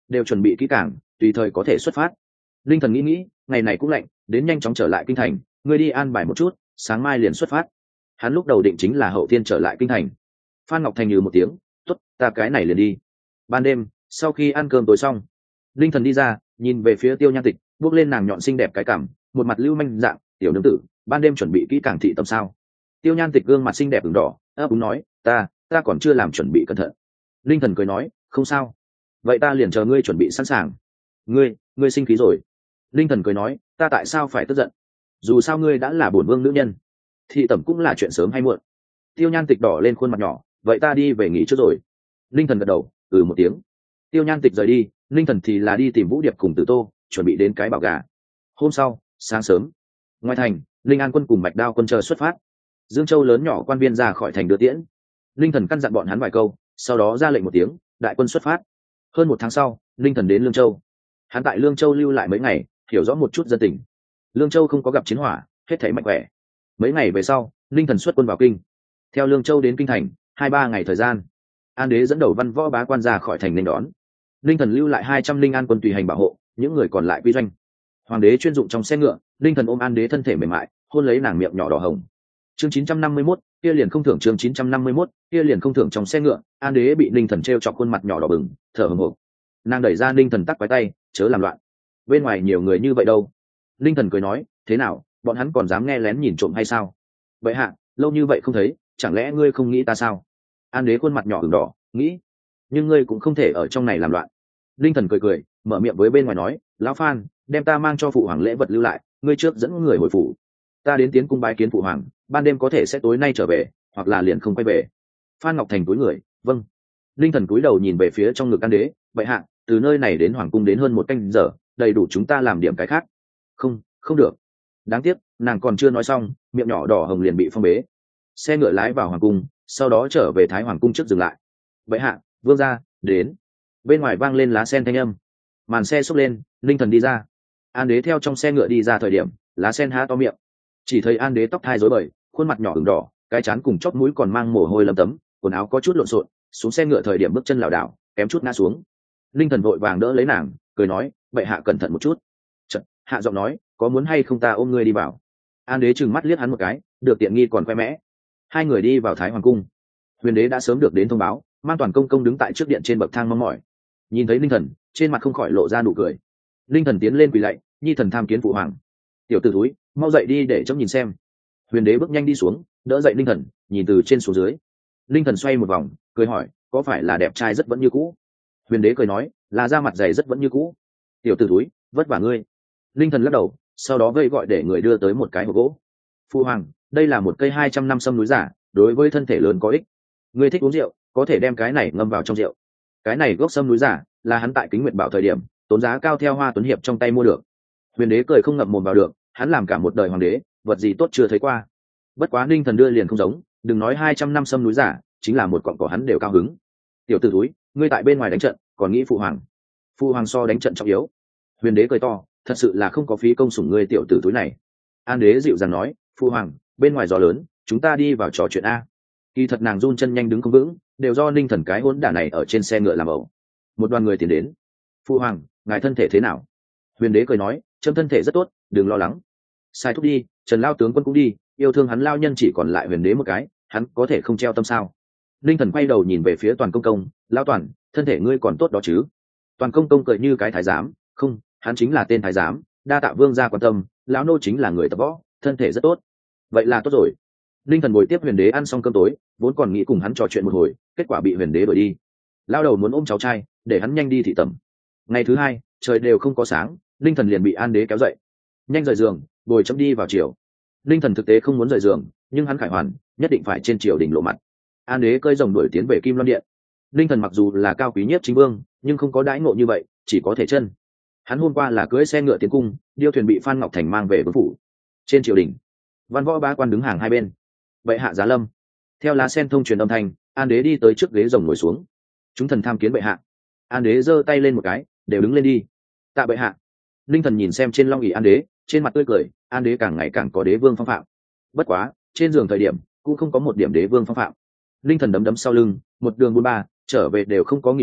đều chuẩn bị kỹ càng, tùy thời có thể xuất phát. Linh thần nghĩ nghĩ, ngày này cũng lạnh, đến nhanh chóng trở lại kinh thành, ngươi đi an bài một chút, sáng mai liền xuất phát. Hắn lúc đầu định chính là hậu thiên trở lại kinh thành. Phan Ngọc Thành nhừ một tiếng, tốt, ta cái này liền đi. Ban đêm, sau khi ăn cơm tối xong, Linh thần đi ra, nhìn về phía Tiêu Nhan Tịch, bước lên nàng nhọn xinh đẹp cái cằm, một mặt lưu manh dạng, tiểu nương tử, ban đêm chuẩn bị kỹ càng thị tâm sao? Tiêu Nhan Tịch gương mặt xinh đẹp ửng đỏ, ấp úng nói, ta, ta còn chưa làm chuẩn bị cẩn thận. Linh thần cười nói, không sao, vậy ta liền chờ ngươi chuẩn bị sẵn sàng. Ngươi, ngươi sinh khí rồi? Linh thần cười nói, ta tại sao phải tức giận? Dù sao ngươi đã là bổn vương nữ nhân, thị tẩm cũng là chuyện sớm hay muộn. Tiêu Nhan Tịch đỏ lên khuôn mặt nhỏ, vậy ta đi về nghỉ trước rồi. Linh thần gật đầu, ừ một tiếng. Tiêu Nhan Tịch rời đi, Linh thần thì là đi tìm Vũ Điệp cùng Tử Tô, chuẩn bị đến cái bảo gà. Hôm sau, sáng sớm, ngoài thành, Linh An quân cùng Mạch Đao quân chờ xuất phát. Dương Châu lớn nhỏ quan viên ra khỏi thành đưa tiễn. Linh thần căn dặn bọn hắn vài câu, sau đó ra lệnh một tiếng, đại quân xuất phát. Hơn một tháng sau, Linh thần đến Lương Châu. Hắn tại Lương Châu lưu lại mấy ngày, hiểu rõ một chút dân tình. Lương Châu không có gặp chiến hỏa, hết thảy mạnh khỏe. Mấy ngày về sau, Linh thần xuất quân vào kinh. Theo Lương Châu đến kinh thành, hai ba ngày thời gian, An Đế dẫn đầu văn võ bá quan ra khỏi thành nên đón. Linh thần lưu lại hai trăm linh an quân tùy hành bảo hộ, những người còn lại quy doanh. Hoàng đế chuyên dụng trong xe ngựa, Linh thần ôm An Đế thân thể mềm mại, hôn lấy nàng miệng nhỏ đỏ hồng. Chương chín trăm năm mươi mốt, kia liền không thưởng chương chín trăm năm mươi mốt, kia liền không thưởng trong xe ngựa, An Đế bị Linh thần treo chọc khuôn mặt nhỏ đỏ bừng, thở hổn hộc. Nàng đẩy ra Linh thần tắc quái tay, chớ làm loạn. Bên ngoài nhiều người như vậy đâu? Linh thần cười nói, thế nào, bọn hắn còn dám nghe lén nhìn trộm hay sao? Vậy hạ, lâu như vậy không thấy, chẳng lẽ ngươi không nghĩ ta sao? An Đế khuôn mặt nhỏ ửng đỏ, nghĩ, nhưng ngươi cũng không thể ở trong này làm loạn. Linh thần cười cười, mở miệng với bên ngoài nói, lão Phan, đem ta mang cho phụ hoàng lễ vật lưu lại, ngươi trước dẫn người hồi phủ, ta đến tiến cung bái kiến phụ hoàng, ban đêm có thể sẽ tối nay trở về, hoặc là liền không quay về. Phan Ngọc Thành cúi người, vâng. Linh thần cúi đầu nhìn về phía trong ngực An Đế, vậy hạ, từ nơi này đến hoàng cung đến hơn một canh giờ, đầy đủ chúng ta làm điểm cái khác. Không, không được. Đáng tiếc, nàng còn chưa nói xong, miệng nhỏ đỏ hồng liền bị phong bế. Xe ngựa lái vào hoàng cung, sau đó trở về Thái Hoàng cung trước dừng lại. Vậy hạ, vương gia, đến. Bên ngoài vang lên lá sen thanh âm, màn xe xốc lên, Linh thần đi ra. An Đế theo trong xe ngựa đi ra thời điểm, lá sen há to miệng, chỉ thấy An Đế tóc thai rối bời, khuôn mặt nhỏ ửng đỏ, cái trán cùng chóp mũi còn mang mồ hôi lấm tấm, quần áo có chút lộn xộn, xuống xe ngựa thời điểm bước chân lảo đảo, kém chút ngã xuống. Linh thần vội vàng đỡ lấy nàng, cười nói, vậy hạ cẩn thận một chút. Chật, hạ giọng nói, có muốn hay không ta ôm ngươi đi vào? An Đế trừng mắt liếc hắn một cái, được tiện nghi còn khoe mẽ. Hai người đi vào Thái Hoàng cung. Huyền Đế đã sớm được đến thông báo, mang toàn công công đứng tại trước điện trên bậc thang mong mỏi. Nhìn thấy Linh thần, trên mặt không khỏi lộ ra nụ cười. Linh thần tiến lên quỳ lạy, nhi thần tham kiến phụ hoàng. Tiểu tử thúi, mau dậy đi để chấm nhìn xem. Huyền Đế bước nhanh đi xuống, đỡ dậy Linh thần, nhìn từ trên xuống dưới. Linh thần xoay một vòng, cười hỏi, có phải là đẹp trai rất vẫn như cũ? Huyền Đế cười nói, là da mặt dày rất vẫn như cũ. Tiểu tử thúi, vất vả ngươi. Linh thần lắc đầu, sau đó vây gọi để người đưa tới một cái hộp gỗ. Phụ hoàng, đây là một cây hai trăm năm sâm núi giả, đối với thân thể lớn có ích. Ngươi thích uống rượu, có thể đem cái này ngâm vào trong rượu. Cái này gốc sâm núi giả là hắn tại Kính Nguyệt Bảo thời điểm tốn giá cao theo Hoa Tuấn Hiệp trong tay mua được. Huyền Đế cười không ngậm mồm vào được, hắn làm cả một đời hoàng đế, vật gì tốt chưa thấy qua. Bất quá Linh thần đưa liền không giống, đừng nói hai trăm năm sâm núi giả, chính là một cọng cỏ hắn đều cao hứng. Tiểu tử túi, ngươi tại bên ngoài đánh trận, còn nghĩ phụ hoàng? Phụ hoàng so đánh trận trọng yếu. Huyền Đế cười to, thật sự là không có phí công sủng ngươi tiểu tử túi này. An Đế dịu dàng nói, phụ hoàng, bên ngoài gió lớn, chúng ta đi vào trò chuyện a. Kỳ thật nàng run chân nhanh đứng không vững, đều do Linh thần cái hỗn đản này ở trên xe ngựa làm ẩu. Một đoàn người tiến đến. Phụ hoàng, ngài thân thể thế nào? Huyền Đế cười nói, trâm thân thể rất tốt, đừng lo lắng. Sai thúc đi, Trần lao tướng quân cũng đi, yêu thương hắn lao nhân chỉ còn lại Huyền Đế một cái, hắn có thể không treo tâm sao? Linh thần quay đầu nhìn về phía Toàn công công, lao Toàn, thân thể ngươi còn tốt đó chứ? Toàn công công cười như cái thái giám, không, hắn chính là tên thái giám, đa tạ vương gia quan tâm, lão nô chính là người tập võ, thân thể rất tốt. Vậy là tốt rồi. Linh thần ngồi tiếp Huyền Đế ăn xong cơm tối, vốn còn nghĩ cùng hắn trò chuyện một hồi, kết quả bị Huyền Đế đuổi đi. Lao đầu muốn ôm cháu trai, để hắn nhanh đi thị tẩm. Ngày thứ hai, trời đều không có sáng, Linh thần liền bị An Đế kéo dậy. Nhanh rời giường, bồi chấm đi vào triều. Linh thần thực tế không muốn rời giường, nhưng hắn khải hoàn, nhất định phải trên triều đình lộ mặt. An Đế cơi rồng đuổi tiến về Kim Loan điện. Linh thần mặc dù là cao quý nhất chính vương, nhưng không có đãi ngộ như vậy, chỉ có thể chân. Hắn hôm qua là cưỡi xe ngựa tiến cung, điêu thuyền bị Phan Ngọc Thành mang về vương phủ. Trên triều đình, văn võ bá quan đứng hàng hai bên. Bệ hạ giá lâm. Theo lá sen thông truyền âm thanh, An Đế đi tới trước ghế rồng ngồi xuống. Chúng thần tham kiến bệ hạ. An Đế giơ tay lên một cái, đều đứng lên đi. Tạ bệ hạ. Linh thần nhìn xem trên long ỷ An Đế, trên mặt tươi cười. An Đế càng ngày càng có đế vương phong phạm. Bất quá, trên giường thời điểm cũng không có một điểm đế vương phong phạm. Linh thần đấm đấm sau lưng, một đường buôn ba trở về đều không có nghỉ ngơi,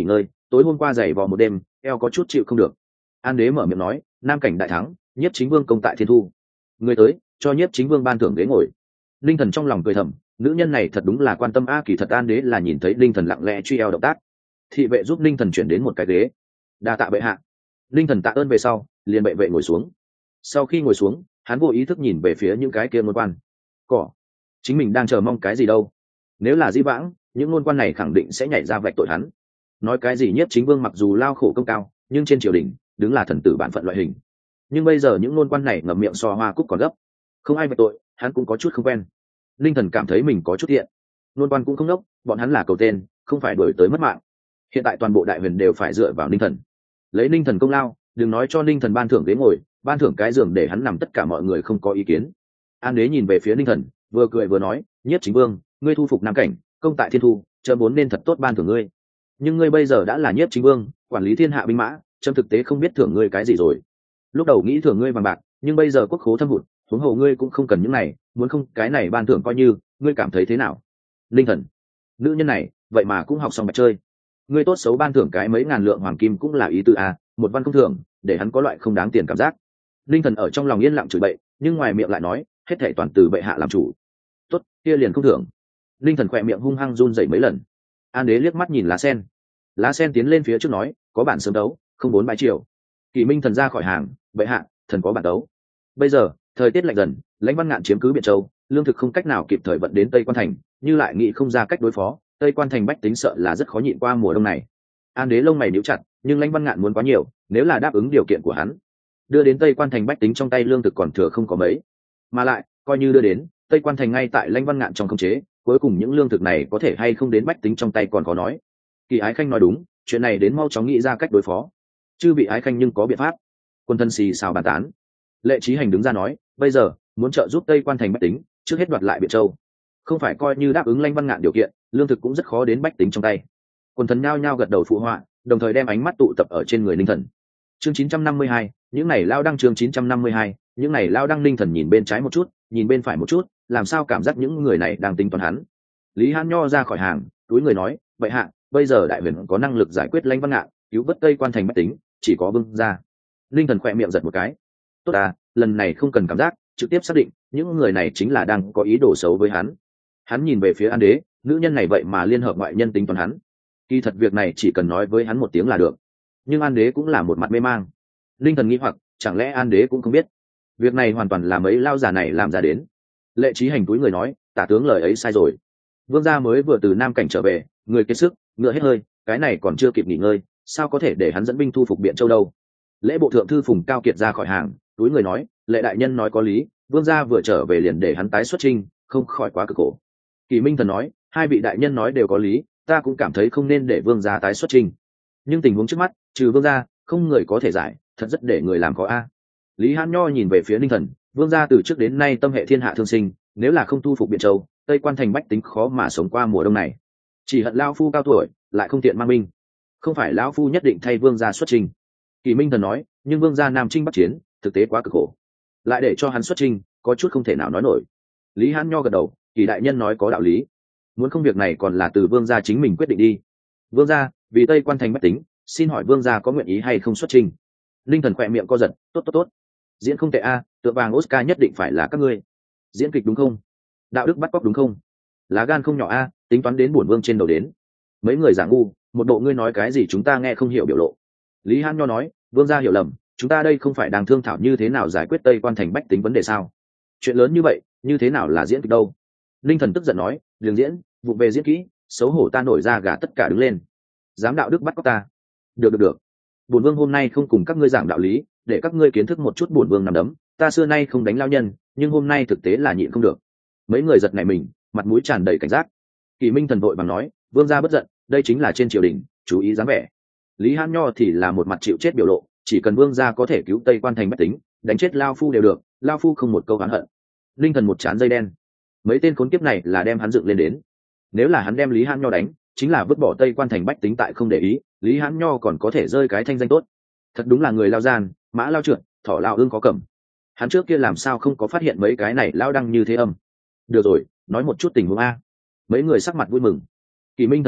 tối hôm qua giày vò một đêm eo có chút chịu không được. An đế mở miệng nói, nam cảnh đại thắng, nhiếp chính vương công tại thiên thu, người tới cho nhiếp chính vương ban thưởng ghế ngồi. Linh thần trong lòng cười thầm, nữ nhân này thật đúng là quan tâm a. Kỳ thật An đế là nhìn thấy Linh thần lặng lẽ truy eo động tác, thị vệ giúp Linh thần chuyển đến một cái ghế. Đa tạ bệ hạ. Linh thần tạ ơn về sau liền bệ vệ ngồi xuống. Sau khi ngồi xuống, hắn vô ý thức nhìn về phía những cái kia ngôn quan. Cỏ, chính mình đang chờ mong cái gì đâu? Nếu là dĩ vãng, những ngôn quan này khẳng định sẽ nhảy ra vạch tội hắn. Nói cái gì nhiếp chính vương mặc dù lao khổ công cao, nhưng trên triều đình đứng là thần tử bản phận loại hình. Nhưng bây giờ những ngôn quan này ngậm miệng so hoa cúc còn gấp, không ai vạch tội, hắn cũng có chút không quen. Linh thần cảm thấy mình có chút thiện. Ngôn quan cũng không nốc, bọn hắn là cầu tên, không phải đuổi tới mất mạng. Hiện tại toàn bộ đại huyền đều phải dựa vào Linh thần, lấy Linh thần công lao, đừng nói cho Linh thần ban thưởng ghế ngồi, ban thưởng cái giường để hắn nằm, tất cả mọi người không có ý kiến. An đế nhìn về phía Linh thần, vừa cười vừa nói, nhiếp chính vương, ngươi thu phục nam cảnh, công tại thiên thu, chớ vốn nên thật tốt ban thưởng ngươi. Nhưng ngươi bây giờ đã là nhiếp chính vương, quản lý thiên hạ binh mã, chấm thực tế không biết thưởng ngươi cái gì rồi. Lúc đầu nghĩ thưởng ngươi vàng bạc, nhưng bây giờ quốc khố thâm hụt, huống hồ ngươi cũng không cần những này, muốn không cái này ban thưởng coi như, ngươi cảm thấy thế nào? Linh thần, nữ nhân này vậy mà cũng học xong bạch chơi. Ngươi tốt xấu ban thưởng cái mấy ngàn lượng hoàng kim cũng là ý tư a, một văn không thưởng, để hắn có loại không đáng tiền cảm giác. Linh thần ở trong lòng yên lặng chửi bậy, nhưng ngoài miệng lại nói, hết thảy toàn từ bệ hạ làm chủ. Tốt, kia liền không thưởng. Linh thần khỏe miệng hung hăng run rẩy mấy lần. An đế liếc mắt nhìn lá sen. Lá sen tiến lên phía trước nói, có bản sớm đấu, không bốn bãi triều. Kỷ Minh thần ra khỏi hàng, bệ hạ, thần có bản đấu. Bây giờ thời tiết lạnh dần, Lãnh Văn Ngạn chiếm cứ Biện Châu, lương thực không cách nào kịp thời vận đến Tây Quan Thành, như lại nghĩ không ra cách đối phó, Tây Quan Thành bách tính sợ là rất khó nhịn qua mùa đông này. An đế lông mày níu chặt, nhưng Lãnh Văn Ngạn muốn quá nhiều, nếu là đáp ứng điều kiện của hắn, đưa đến Tây Quan Thành bách tính trong tay lương thực còn thừa không có mấy, mà lại coi như đưa đến Tây Quan Thành ngay tại Lãnh Văn Ngạn trong khống chế, cuối cùng những lương thực này có thể hay không đến bách tính trong tay còn có nói. Kỳ Ái Khanh nói đúng, chuyện này đến mau chóng nghĩ ra cách đối phó. Chư vị Ái Khanh nhưng có biện pháp. Quân thân xì xào bàn tán. Lệ Chí Hành đứng ra nói, bây giờ muốn trợ giúp Tây Quan Thành bách tính, trước hết đoạt lại Biện Châu, không phải coi như đáp ứng Lãnh Văn Ngạn điều kiện, lương thực cũng rất khó đến bách tính trong tay. Quân thần nhao nhao gật đầu phụ họa, đồng thời đem ánh mắt tụ tập ở trên người Linh thần. Chương chín trăm năm mươi hai, những này lao đăng chương chín trăm năm mươi hai, những này lao đăng. Linh thần nhìn bên trái một chút, nhìn bên phải một chút, làm sao cảm giác những người này đang tính toán hắn. Lý Hán Nho ra khỏi hàng, túi người nói, vậy hạ, bây giờ đại huyền có năng lực giải quyết Lãnh Văn Ngạn, cứu vớt Tây Quan Thành bách tính, chỉ có Vương gia. Linh thần khỏe miệng giật một cái. Tốt à, lần này không cần cảm giác, trực tiếp xác định những người này chính là đang có ý đồ xấu với hắn. Hắn nhìn về phía An đế, nữ nhân này vậy mà liên hợp ngoại nhân tính toán hắn. Kỳ thật việc này chỉ cần nói với hắn một tiếng là được. Nhưng An đế cũng là một mặt mê mang. Linh thần nghĩ hoặc, chẳng lẽ An đế cũng không biết? Việc này hoàn toàn là mấy lao giả này làm ra đến. Lệ Chí Hành túi người nói, tả tướng lời ấy sai rồi. Vương gia mới vừa từ Nam cảnh trở về, người kiệt sức, ngựa hết hơi, cái này còn chưa kịp nghỉ ngơi, sao có thể để hắn dẫn binh thu phục Biện Châu đâu? Lễ bộ thượng thư Phùng Cao Kiệt ra khỏi hàng, túi người nói, Lệ đại nhân nói có lý, Vương gia vừa trở về liền để hắn tái xuất chinh, không khỏi quá cực khổ. Kỳ Minh thần nói, hai vị đại nhân nói đều có lý, ta cũng cảm thấy không nên để Vương gia tái xuất chinh. Nhưng tình huống trước mắt, trừ Vương gia, không người có thể giải, thật rất để người làm khó a. Lý Hán Nho nhìn về phía Ninh thần, Vương gia từ trước đến nay tâm hệ thiên hạ thương sinh, nếu là không thu phục Biện Châu, Tây Quan Thành bách tính khó mà sống qua mùa đông này. Chỉ hận lão phu cao tuổi, lại không tiện mang binh, không phải lão phu nhất định thay Vương gia xuất trình. Kỳ Minh thần nói, nhưng Vương gia Nam Trinh Bắc chiến, thực tế quá cực khổ, lại để cho hắn xuất trình, có chút không thể nào nói nổi. Lý Hán Nho gật đầu, Kỳ đại nhân nói có đạo lý, muốn không việc này còn là từ Vương gia chính mình quyết định đi. Vương gia, vì Tây Quan Thành bách tính, xin hỏi Vương gia có nguyện ý hay không xuất trình? Linh thần khỏe miệng co giật, tốt tốt tốt, diễn không tệ a, tượng vàng Oscar nhất định phải là các ngươi. Diễn kịch đúng không? Đạo đức bắt cóc đúng không? Lá gan không nhỏ a, tính toán đến bổn vương trên đầu đến. Mấy người giả ngu, một bộ ngươi nói cái gì chúng ta nghe không hiểu biểu lộ. Lý Hán Nho nói, Vương gia hiểu lầm, chúng ta đây không phải đang thương thảo như thế nào giải quyết Tây Quan Thành bách tính vấn đề sao? Chuyện lớn như vậy, như thế nào là diễn kịch đâu? Linh thần tức giận nói, đường diễn, vụ về diễn kỹ, xấu hổ ta nổi ra gà tất cả đứng lên. Dám đạo đức bắt cóc ta? Được được được. Bổn vương hôm nay không cùng các ngươi giảng đạo lý, để các ngươi kiến thức một chút bổn vương nằm đấm, ta xưa nay không đánh lao nhân, nhưng hôm nay thực tế là nhịn không được. Mấy người giật nảy mình, mặt mũi tràn đầy cảnh giác. Kỳ Minh thần vội bằng nói, Vương gia bất giận, đây chính là trên triều đình, chú ý dáng vẻ. Lý Hán Nho thì là một mặt chịu chết biểu lộ, chỉ cần Vương gia có thể cứu Tây Quan Thành bách tính, đánh chết lao phu đều được, lao phu không một câu oán hận. Linh thần một chán dây đen, mấy tên khốn kiếp này là đem hắn dựng lên đến. Nếu là hắn đem Lý Hán Nho đánh, chính là vứt bỏ Tây Quan Thành bách tính tại không để ý, Lý Hán Nho còn có thể rơi cái thanh danh tốt. Thật đúng là người lao gian, mã lao trượt, thỏ lao ương có cẩm. Hắn trước kia làm sao không có phát hiện mấy cái này lao đăng như thế âm. Được rồi, nói một chút tình huống a. Mấy người sắc mặt vui mừng. Kỳ Minh thần nói,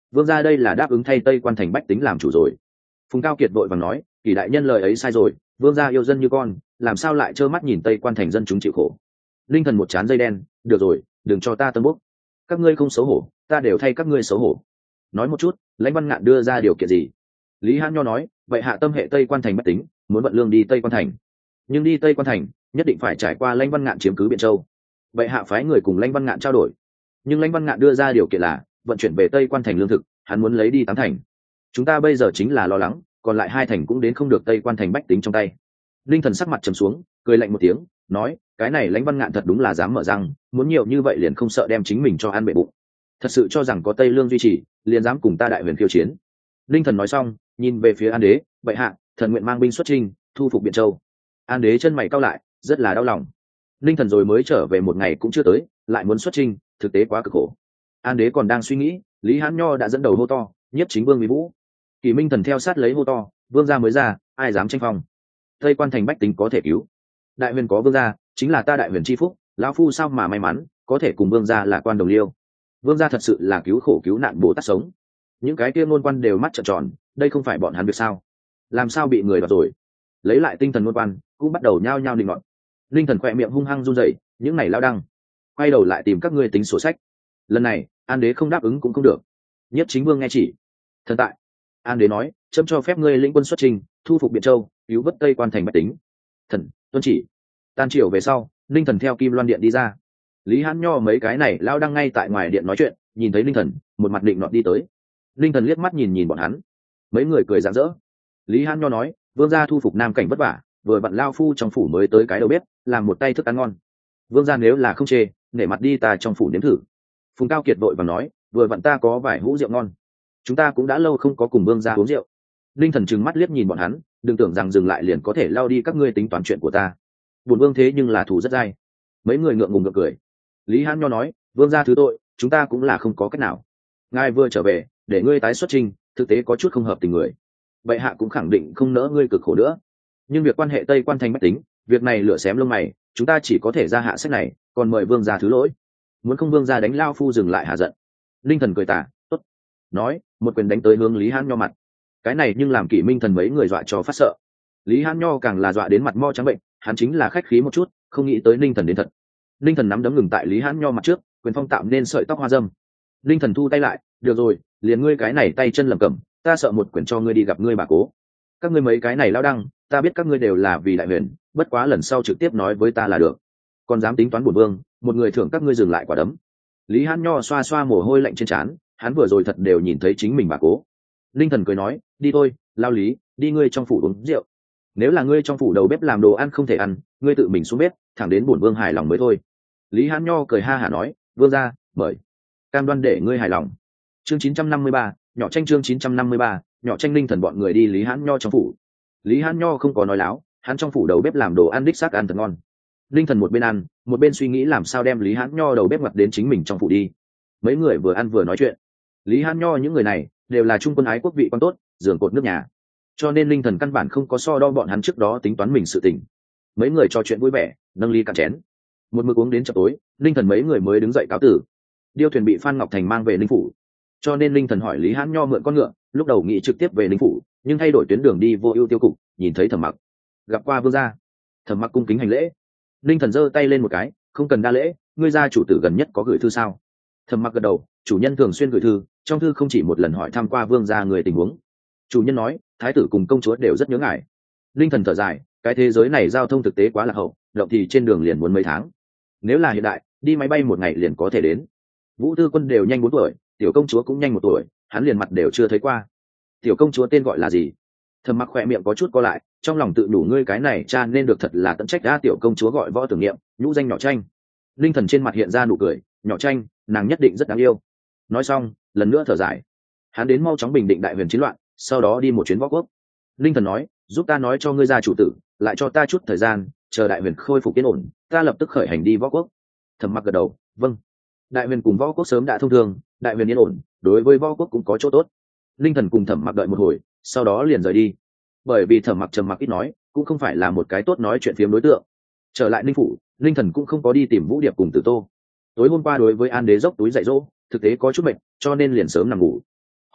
vương gia đây là đáp ứng thay tây quan thành bách tính làm chủ rồi. Phùng Cao Kiệt vội vàng nói, Kỷ đại nhân lời ấy sai rồi, vương gia yêu dân như con, làm sao lại trơ mắt nhìn tây quan thành dân chúng chịu khổ. Linh Thần một chán dây đen, được rồi, đừng cho ta tân bốc, các ngươi không xấu hổ, ta đều thay các ngươi xấu hổ. Nói một chút, Lãnh Văn Ngạn đưa ra điều kiện gì? Lý Hãn Nho nói, vậy hạ tâm hệ tây quan thành bách tính, muốn vận lương đi tây quan thành, nhưng đi tây quan thành nhất định phải trải qua Lãnh Văn Ngạn chiếm cứ Biện Châu. Vậy hạ phái người cùng Lãnh Văn Ngạn trao đổi, nhưng Lãnh Văn Ngạn đưa ra điều kiện là vận chuyển về tây quan thành lương thực, hắn muốn lấy đi tám thành. Chúng ta bây giờ chính là lo lắng, còn lại hai thành cũng đến không được tây quan thành bách tính trong tay. Linh Thần sắc mặt trầm xuống, cười lạnh một tiếng, nói, cái này Lãnh Văn Ngạn thật đúng là dám mở răng, muốn nhiều như vậy liền không sợ đem chính mình cho ăn bể bụng. Thật sự cho rằng có tây lương duy trì, liền dám cùng ta đại huyền khiêu chiến. Linh Thần nói xong, nhìn về phía An Đế, bệ hạ, thần nguyện mang binh xuất chinh, thu phục Biện Châu. An Đế chân mày cau lại, rất là đau lòng. Linh Thần rồi mới trở về một ngày cũng chưa tới, lại muốn xuất chinh, thực tế quá cực khổ. An Đế còn đang suy nghĩ, Lý Hãn Nho đã dẫn đầu hô to, nhiếp chính vương Mỹ Vũ. Kỷ Minh Thần theo sát lấy hô to, vương gia mới ra, ai dám tranh phong? Tây quan thành bách tính có thể cứu, đại huyền có vương gia, chính là ta đại huyền chi phúc, lão phu sao mà may mắn có thể cùng vương gia là quan đồng liêu. Vương gia thật sự là cứu khổ cứu nạn bồ tát sống. Những cái kia ngôn quan đều mắt trợn tròn, đây không phải bọn hắn việc sao? Làm sao bị người đoạt rồi? Lấy lại tinh thần ngôn quan cũng bắt đầu nhao nhao định luận. Linh Thần khỏe miệng hung hăng run rẩy, những này lao đăng quay đầu lại tìm các ngươi tính sổ sách. Lần này An Đế không đáp ứng cũng không được. Nhất chính vương nghe chỉ. Thần tại. An Đế nói, chấm cho phép ngươi lĩnh quân xuất trình, thu phục Biện Châu, cứu vớt tây quan thành bách tính. Thần tuân chỉ. Tan chiều về sau, Linh Thần theo Kim Loan điện đi ra. Lý Hãn Nho mấy cái này lao đăng ngay tại ngoài điện nói chuyện, nhìn thấy Linh Thần, một mặt định nọt đi tới. Linh Thần liếc mắt nhìn nhìn bọn hắn, mấy người cười rạng rỡ. Lý Hãn Nho nói, vương gia thu phục nam cảnh vất vả, vừa vặn lao phu trong phủ mới tới cái đầu bếp, làm một tay thức ăn ngon. Vương gia nếu là không chê, nể mặt đi ta trong phủ nếm thử. Phùng Cao Kiệt vội vàng nói, vừa vặn ta có vài hũ rượu ngon, chúng ta cũng đã lâu không có cùng vương gia uống rượu. Linh Thần trừng mắt liếc nhìn bọn hắn, đừng tưởng rằng dừng lại liền có thể lao đi các ngươi tính toán chuyện của ta. Bổn vương thế nhưng là thủ rất dai. Mấy người ngượng ngùng ngượng cười. Lý Hãn Nho nói, vương gia thứ tội, chúng ta cũng là không có cách nào. Ngài vừa trở về, để ngươi tái xuất trình, thực tế có chút không hợp tình người. Bệ hạ cũng khẳng định không nỡ ngươi cực khổ nữa. Nhưng việc quan hệ tây quan thành bách tính, việc này lửa xém lông mày, chúng ta chỉ có thể ra hạ sách này, còn mời vương gia thứ lỗi. Muốn không vương gia đánh lao phu dừng lại hạ giận. Linh Thần cười tả, tốt. Nói, một quyền đánh tới hướng Lý Hãn Nho mặt. Cái này nhưng làm Kỷ Minh Thần mấy người dọa cho phát sợ. Lý Hãn Nho càng là dọa đến mặt mo trắng bệnh, hắn chính là khách khí một chút, không nghĩ tới Linh Thần đến thật. Linh Thần nắm đấm ngừng tại Lý Hãn Nho mặt trước, quyền phong tạo nên sợi tóc hoa dâm. Linh Thần thu tay lại, được rồi, liền ngươi cái này tay chân lẩm cẩm, ta sợ một quyền cho ngươi đi gặp ngươi bà cố. Các ngươi mấy cái này lao đăng, ta biết các ngươi đều là vì đại huyền, bất quá lần sau trực tiếp nói với ta là được. Còn dám tính toán bổn vương, một người thưởng các ngươi dừng lại quả đấm. Lý Hãn Nho xoa xoa mồ hôi lạnh trên trán, hắn vừa rồi thật đều nhìn thấy chính mình bà cố. Linh Thần cười nói, đi thôi, lao Lý, đi ngươi trong phủ uống rượu. Nếu là ngươi trong phủ đầu bếp làm đồ ăn không thể ăn, ngươi tự mình xuống bếp, thẳng đến bổn vương hài lòng mới thôi. Lý Hãn Nho cười ha hả nói, vương gia, mời. Cam đoan để ngươi hài lòng. Chương chín trăm năm mươi ba, nhỏ tranh chương chín trăm năm mươi ba, nhỏ tranh. Linh Thần bọn người đi Lý Hãn Nho trong phủ. Lý Hãn Nho không có nói láo, hắn trong phủ đầu bếp làm đồ ăn đích xác ăn thật ngon. Linh Thần một bên ăn, một bên suy nghĩ làm sao đem Lý Hãn Nho đầu bếp mặt đến chính mình trong phủ đi. Mấy người vừa ăn vừa nói chuyện. Lý Hãn Nho những người này đều là trung quân ái quốc vị quan tốt, giường cột nước nhà, cho nên Linh Thần căn bản không có so đo bọn hắn trước đó tính toán mình sự tình. Mấy người trò chuyện vui vẻ, nâng ly cạn chén. Một mực uống đến chập tối, Linh Thần mấy người mới đứng dậy cáo tử. Điêu thuyền bị Phan Ngọc Thành mang về Linh phủ, cho nên Linh Thần hỏi Lý Hãn Nho mượn con ngựa, lúc đầu nghĩ trực tiếp về Linh phủ, nhưng thay đổi tuyến đường đi Vô Ưu tiêu cục, nhìn thấy Thẩm Mặc, gặp qua vương gia. Thẩm Mặc cung kính hành lễ. Linh Thần giơ tay lên một cái, không cần đa lễ, ngươi gia chủ tử gần nhất có gửi thư sao? Thẩm Mặc gật đầu, chủ nhân thường xuyên gửi thư, trong thư không chỉ một lần hỏi thăm qua vương gia người tình huống. Chủ nhân nói, thái tử cùng công chúa đều rất nhớ ngài. Linh Thần thở dài, cái thế giới này giao thông thực tế quá lạc hậu, động thì trên đường liền muốn mấy tháng. Nếu là hiện đại, đi máy bay một ngày liền có thể đến. Vũ Tư Quân đều nhanh bốn tuổi, tiểu công chúa cũng nhanh một tuổi, hắn liền mặt đều chưa thấy qua. Tiểu công chúa tên gọi là gì? Thẩm Mặc khỏe miệng có chút co lại, trong lòng tự đủ ngươi cái này cha nên được thật là tận trách đã. Tiểu công chúa gọi Võ Tưởng Niệm, nhũ danh Nhỏ Tranh. Linh Thần trên mặt hiện ra nụ cười, Nhỏ Tranh, nàng nhất định rất đáng yêu. Nói xong, lần nữa thở dài. Hắn đến mau chóng bình định đại huyền chiến loạn, sau đó đi một chuyến võ quốc. Linh Thần nói, giúp ta nói cho ngươi gia chủ tử, lại cho ta chút thời gian, chờ đại huyền khôi phục yên ổn, ta lập tức khởi hành đi võ quốc. Thẩm Mặc gật đầu, vâng. Đại huyền cùng võ quốc sớm đã thông thường, đại huyền yên ổn, đối với võ quốc cũng có chỗ tốt. Linh Thần cùng Thẩm Mặc đợi một hồi, sau đó liền rời đi. Bởi vì Thẩm Mặc trầm mặc ít nói, cũng không phải là một cái tốt nói chuyện phiếm đối tượng. Trở lại Ninh phủ, Linh Thần cũng không có đi tìm Vũ Điệp cùng Tử Tô. Tối hôm qua đối với An Đế dốc túi dạy dỗ, thực tế có chút mệt, cho nên liền sớm nằm ngủ.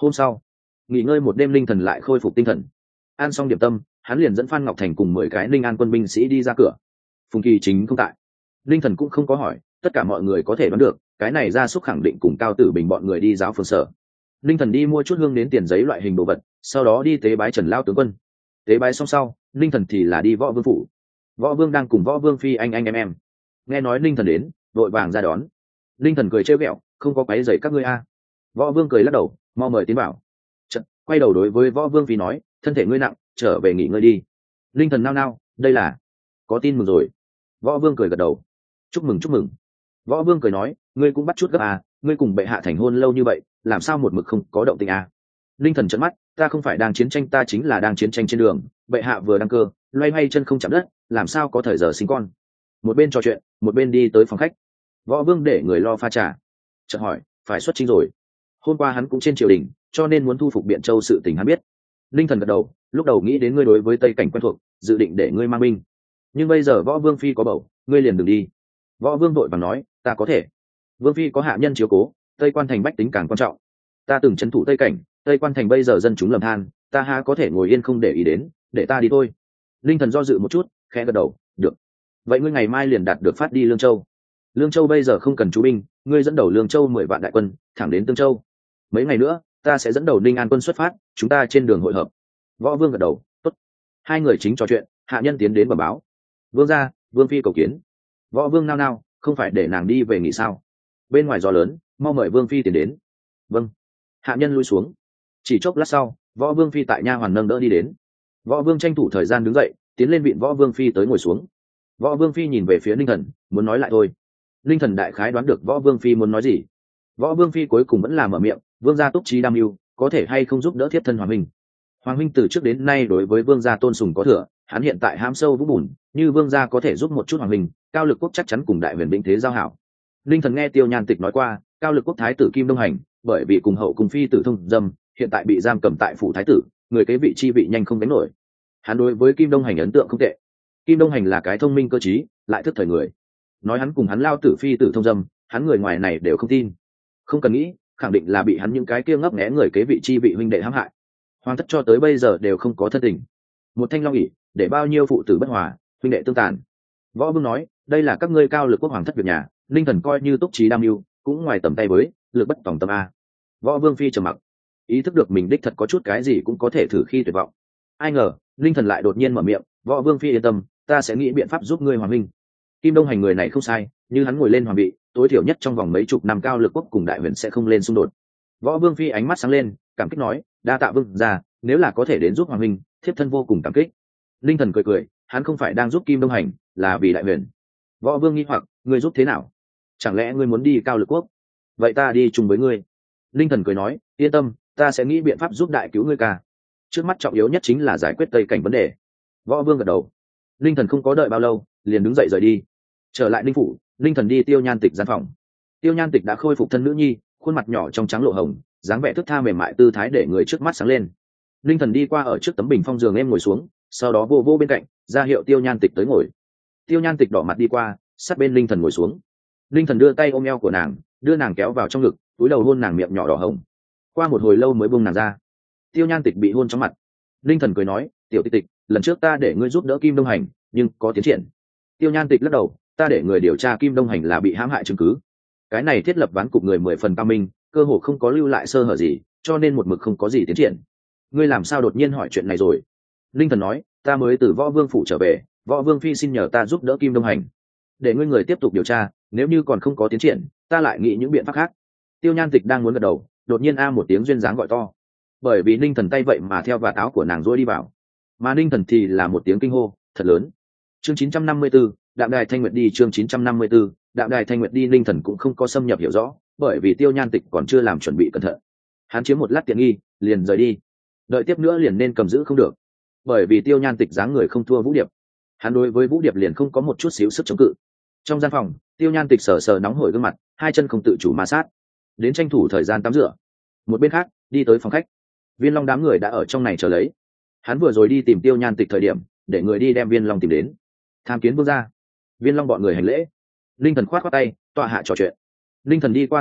Hôm sau nghỉ ngơi một đêm, linh thần lại khôi phục tinh thần. Ăn xong điểm tâm, hắn liền dẫn Phan Ngọc Thành cùng mười cái Linh An quân binh sĩ đi ra cửa. Phùng Kỳ Chính không tại, linh thần cũng không có hỏi, tất cả mọi người có thể đoán được cái này ra xúc khẳng định cùng Cao Tử Bình bọn người đi giáo phường sở. Linh thần đi mua chút hương đến tiền giấy loại hình đồ vật, sau đó đi tế bái Trần Lao tướng quân. Tế bái xong sau, linh thần thì là đi Võ Vương phủ. Võ Vương đang cùng Võ Vương phi anh anh em em, nghe nói linh thần đến, đội vàng ra đón. Linh thần cười trêu ghẹo, không có quấy rầy các ngươi a. Võ Vương cười lắc đầu, mau mời tiến vào. Chợt quay đầu đối với Võ Vương phi nói, thân thể ngươi nặng, trở về nghỉ ngơi đi. Linh thần nao nao, đây là có tin mừng rồi. Võ Vương cười gật đầu, chúc mừng chúc mừng. Võ Vương cười nói, ngươi cũng bắt chút gấp à, ngươi cùng bệ hạ thành hôn lâu như vậy, làm sao một mực không có động tĩnh à? Linh thần trợn mắt, ta không phải đang chiến tranh, ta chính là đang chiến tranh trên đường, bệ hạ vừa đăng cơ, loay hoay chân không chạm đất, làm sao có thời giờ sinh con. Một bên trò chuyện, một bên đi tới phòng khách. Võ Vương để người lo pha trà, chợt hỏi, phải xuất chinh rồi. Hôm qua hắn cũng trên triều đình, cho nên muốn thu phục Biện Châu sự tình hắn biết. Linh thần gật đầu, lúc đầu nghĩ đến ngươi đối với Tây cảnh quen thuộc, dự định để ngươi mang binh, nhưng bây giờ Võ Vương phi có bầu, ngươi liền đừng đi. Võ Vương vội vàng nói, ta có thể. Vương phi có hạ nhân chiếu cố, Tây Quan thành bách tính càng quan trọng. Ta từng trấn thủ Tây cảnh, Tây Quan thành bây giờ dân chúng lầm than, ta há có thể ngồi yên không để ý đến, để ta đi thôi. Linh thần do dự một chút, khẽ gật đầu, được. Vậy ngươi ngày mai liền đạt được phát đi Lương Châu. Lương Châu bây giờ không cần chú binh, ngươi dẫn đầu Lương Châu mười vạn đại quân, thẳng đến Tương Châu. Mấy ngày nữa, ta sẽ dẫn đầu Ninh An quân xuất phát, chúng ta trên đường hội hợp. Võ Vương gật đầu, tốt. Hai người chính trò chuyện, hạ nhân tiến đến bẩm báo. Vương gia, Vương phi cầu kiến. Võ Vương nao nao, không phải để nàng đi về nghỉ sao? Bên ngoài gió lớn, mau mời Vương phi tiến đến. Vâng. Hạ nhân lui xuống. Chỉ chốc lát sau, Võ Vương phi tại nha hoàn nâng đỡ đi đến. Võ Vương tranh thủ thời gian đứng dậy, tiến lên vịn Võ Vương phi tới ngồi xuống. Võ Vương phi nhìn về phía Ninh Thần, muốn nói lại thôi. Ninh Thần đại khái đoán được Võ Vương phi muốn nói gì. Võ Vương phi cuối cùng vẫn là mở miệng, Vương gia túc trí đam mưu, có thể hay không giúp đỡ thiết thân Hoàng Minh. Hoàng Minh từ trước đến nay đối với Vương gia tôn sùng có thừa, hắn hiện tại hãm sâu vũng bùn, như Vương gia có thể giúp một chút Hoàng Minh, Cao Lực Quốc chắc chắn cùng đại huyền binh thế giao hảo. Linh thần nghe Tiêu Nhan Tịch nói qua, Cao Lực Quốc thái tử Kim Đông Hành, bởi vì cùng hậu cùng phi tử thông dâm, hiện tại bị giam cầm tại phủ thái tử, người kế vị chi vị nhanh không đánh nổi. Hắn đối với Kim Đông Hành ấn tượng không tệ. Kim Đông Hành là cái thông minh cơ trí, lại thức thời người. Nói hắn cùng hắn lao tử phi tử thông dâm, hắn người ngoài này đều không tin. Không cần nghĩ, khẳng định là bị hắn những cái kia ngấp nghé người kế vị chi vị huynh đệ hãm hại. Hoàng thất cho tới bây giờ đều không có thân tình. Một thanh long ỷ, để bao nhiêu phụ tử bất hòa, huynh đệ tương tàn. Võ Vương nói, đây là các ngươi Cao Lực Quốc hoàng thất việc nhà, linh thần coi như túc trí đam mưu, cũng ngoài tầm tay với, lực bất tòng tâm a. Võ Vương phi trầm mặc, ý thức được mình đích thật có chút cái gì cũng có thể thử khi tuyệt vọng. Ai ngờ, linh thần lại đột nhiên mở miệng, Võ Vương phi yên tâm, ta sẽ nghĩ biện pháp giúp ngươi Hoàng Minh. Kim Đông Hành người này không sai, như hắn ngồi lên hoàng vị, tối thiểu nhất trong vòng mấy chục năm Cao Lực Quốc cùng đại huyền sẽ không lên xung đột. Võ Vương phi ánh mắt sáng lên, cảm kích nói, đa tạ vương gia, nếu là có thể đến giúp Hoàng Minh, thiếp thân vô cùng cảm kích. Linh thần cười cười, hắn không phải đang giúp Kim Đông Hành, là vì đại huyền. Võ Vương nghi hoặc, ngươi giúp thế nào? Chẳng lẽ ngươi muốn đi Cao Lực Quốc? Vậy ta đi chung với ngươi. Linh thần cười nói, yên tâm, ta sẽ nghĩ biện pháp giúp đại cứu ngươi ca. Trước mắt trọng yếu nhất chính là giải quyết Tây cảnh vấn đề. Võ Vương gật đầu. Linh thần không có đợi bao lâu, liền đứng dậy rời đi. Trở lại Linh phủ, Linh thần đi Tiêu Nhan Tịch gian phòng. Tiêu Nhan Tịch đã khôi phục thân nữ nhi, khuôn mặt nhỏ trong trắng lộ hồng, dáng vẻ thức tha mềm mại tư thái để người trước mắt sáng lên. Linh thần đi qua ở trước tấm bình phong giường em ngồi xuống, sau đó vô vô bên cạnh, ra hiệu Tiêu Nhan Tịch tới ngồi. Tiêu Nhan Tịch đỏ mặt đi qua, sát bên Linh thần ngồi xuống. Linh thần đưa tay ôm eo của nàng, đưa nàng kéo vào trong ngực, túi đầu hôn nàng miệng nhỏ đỏ hồng. Qua một hồi lâu mới buông nàng ra. Tiêu Nhan Tịch bị hôn trong mặt. Linh thần cười nói, tiểu Tịch Tịch, lần trước ta để ngươi giúp đỡ Kim Đông Hành, nhưng có tiến triển. Tiêu Nhan Tịch lắc đầu, ta để người điều tra Kim Đông Hành là bị hãm hại chứng cứ. Cái này thiết lập ván cục người mười phần cao minh, cơ hồ không có lưu lại sơ hở gì, cho nên một mực không có gì tiến triển. Ngươi làm sao đột nhiên hỏi chuyện này rồi? Linh thần nói, ta mới từ Võ Vương phủ trở về, Võ Vương phi xin nhờ ta giúp đỡ Kim Đông Hành, để ngươi người tiếp tục điều tra, nếu như còn không có tiến triển, ta lại nghĩ những biện pháp khác. Tiêu Nhan Tịch đang muốn gật đầu, đột nhiên a một tiếng duyên dáng gọi to, bởi vì Ninh thần tay vậy mà theo vạt áo của nàng rối đi vào, mà Ninh thần thì là một tiếng kinh hô thật lớn. Chương chín trăm năm mươi 4, Đạm Đài Thanh Nguyệt đi. Chương chín trăm năm mươi 4, Đạm Đài Thanh Nguyệt đi. Ninh thần cũng không có xâm nhập hiểu rõ, bởi vì Tiêu Nhan Tịch còn chưa làm chuẩn bị cẩn thận, hắn chiếm một lát tiện nghi liền rời đi, đợi tiếp nữa liền nên cầm giữ không được, bởi vì Tiêu Nhan Tịch dáng người không thua Vũ Điệp, hắn đối với Vũ Điệp liền không có một chút xíu sức chống cự. Trong gian phòng, Tiêu Nhan Tịch sờ sờ nóng hổi gương mặt, hai chân không tự chủ ma sát, đến tranh thủ thời gian tắm rửa. Một bên khác, đi tới phòng khách, Viên Long đám người đã ở trong này chờ lấy. Hắn vừa rồi đi tìm Tiêu Nhan Tịch thời điểm, để người đi đem Viên Long tìm đến. Tham kiến vương gia. Viên Long bọn người hành lễ. Linh thần khoát khoát tay, tọa hạ trò chuyện. Linh thần đi qua tọa hạ,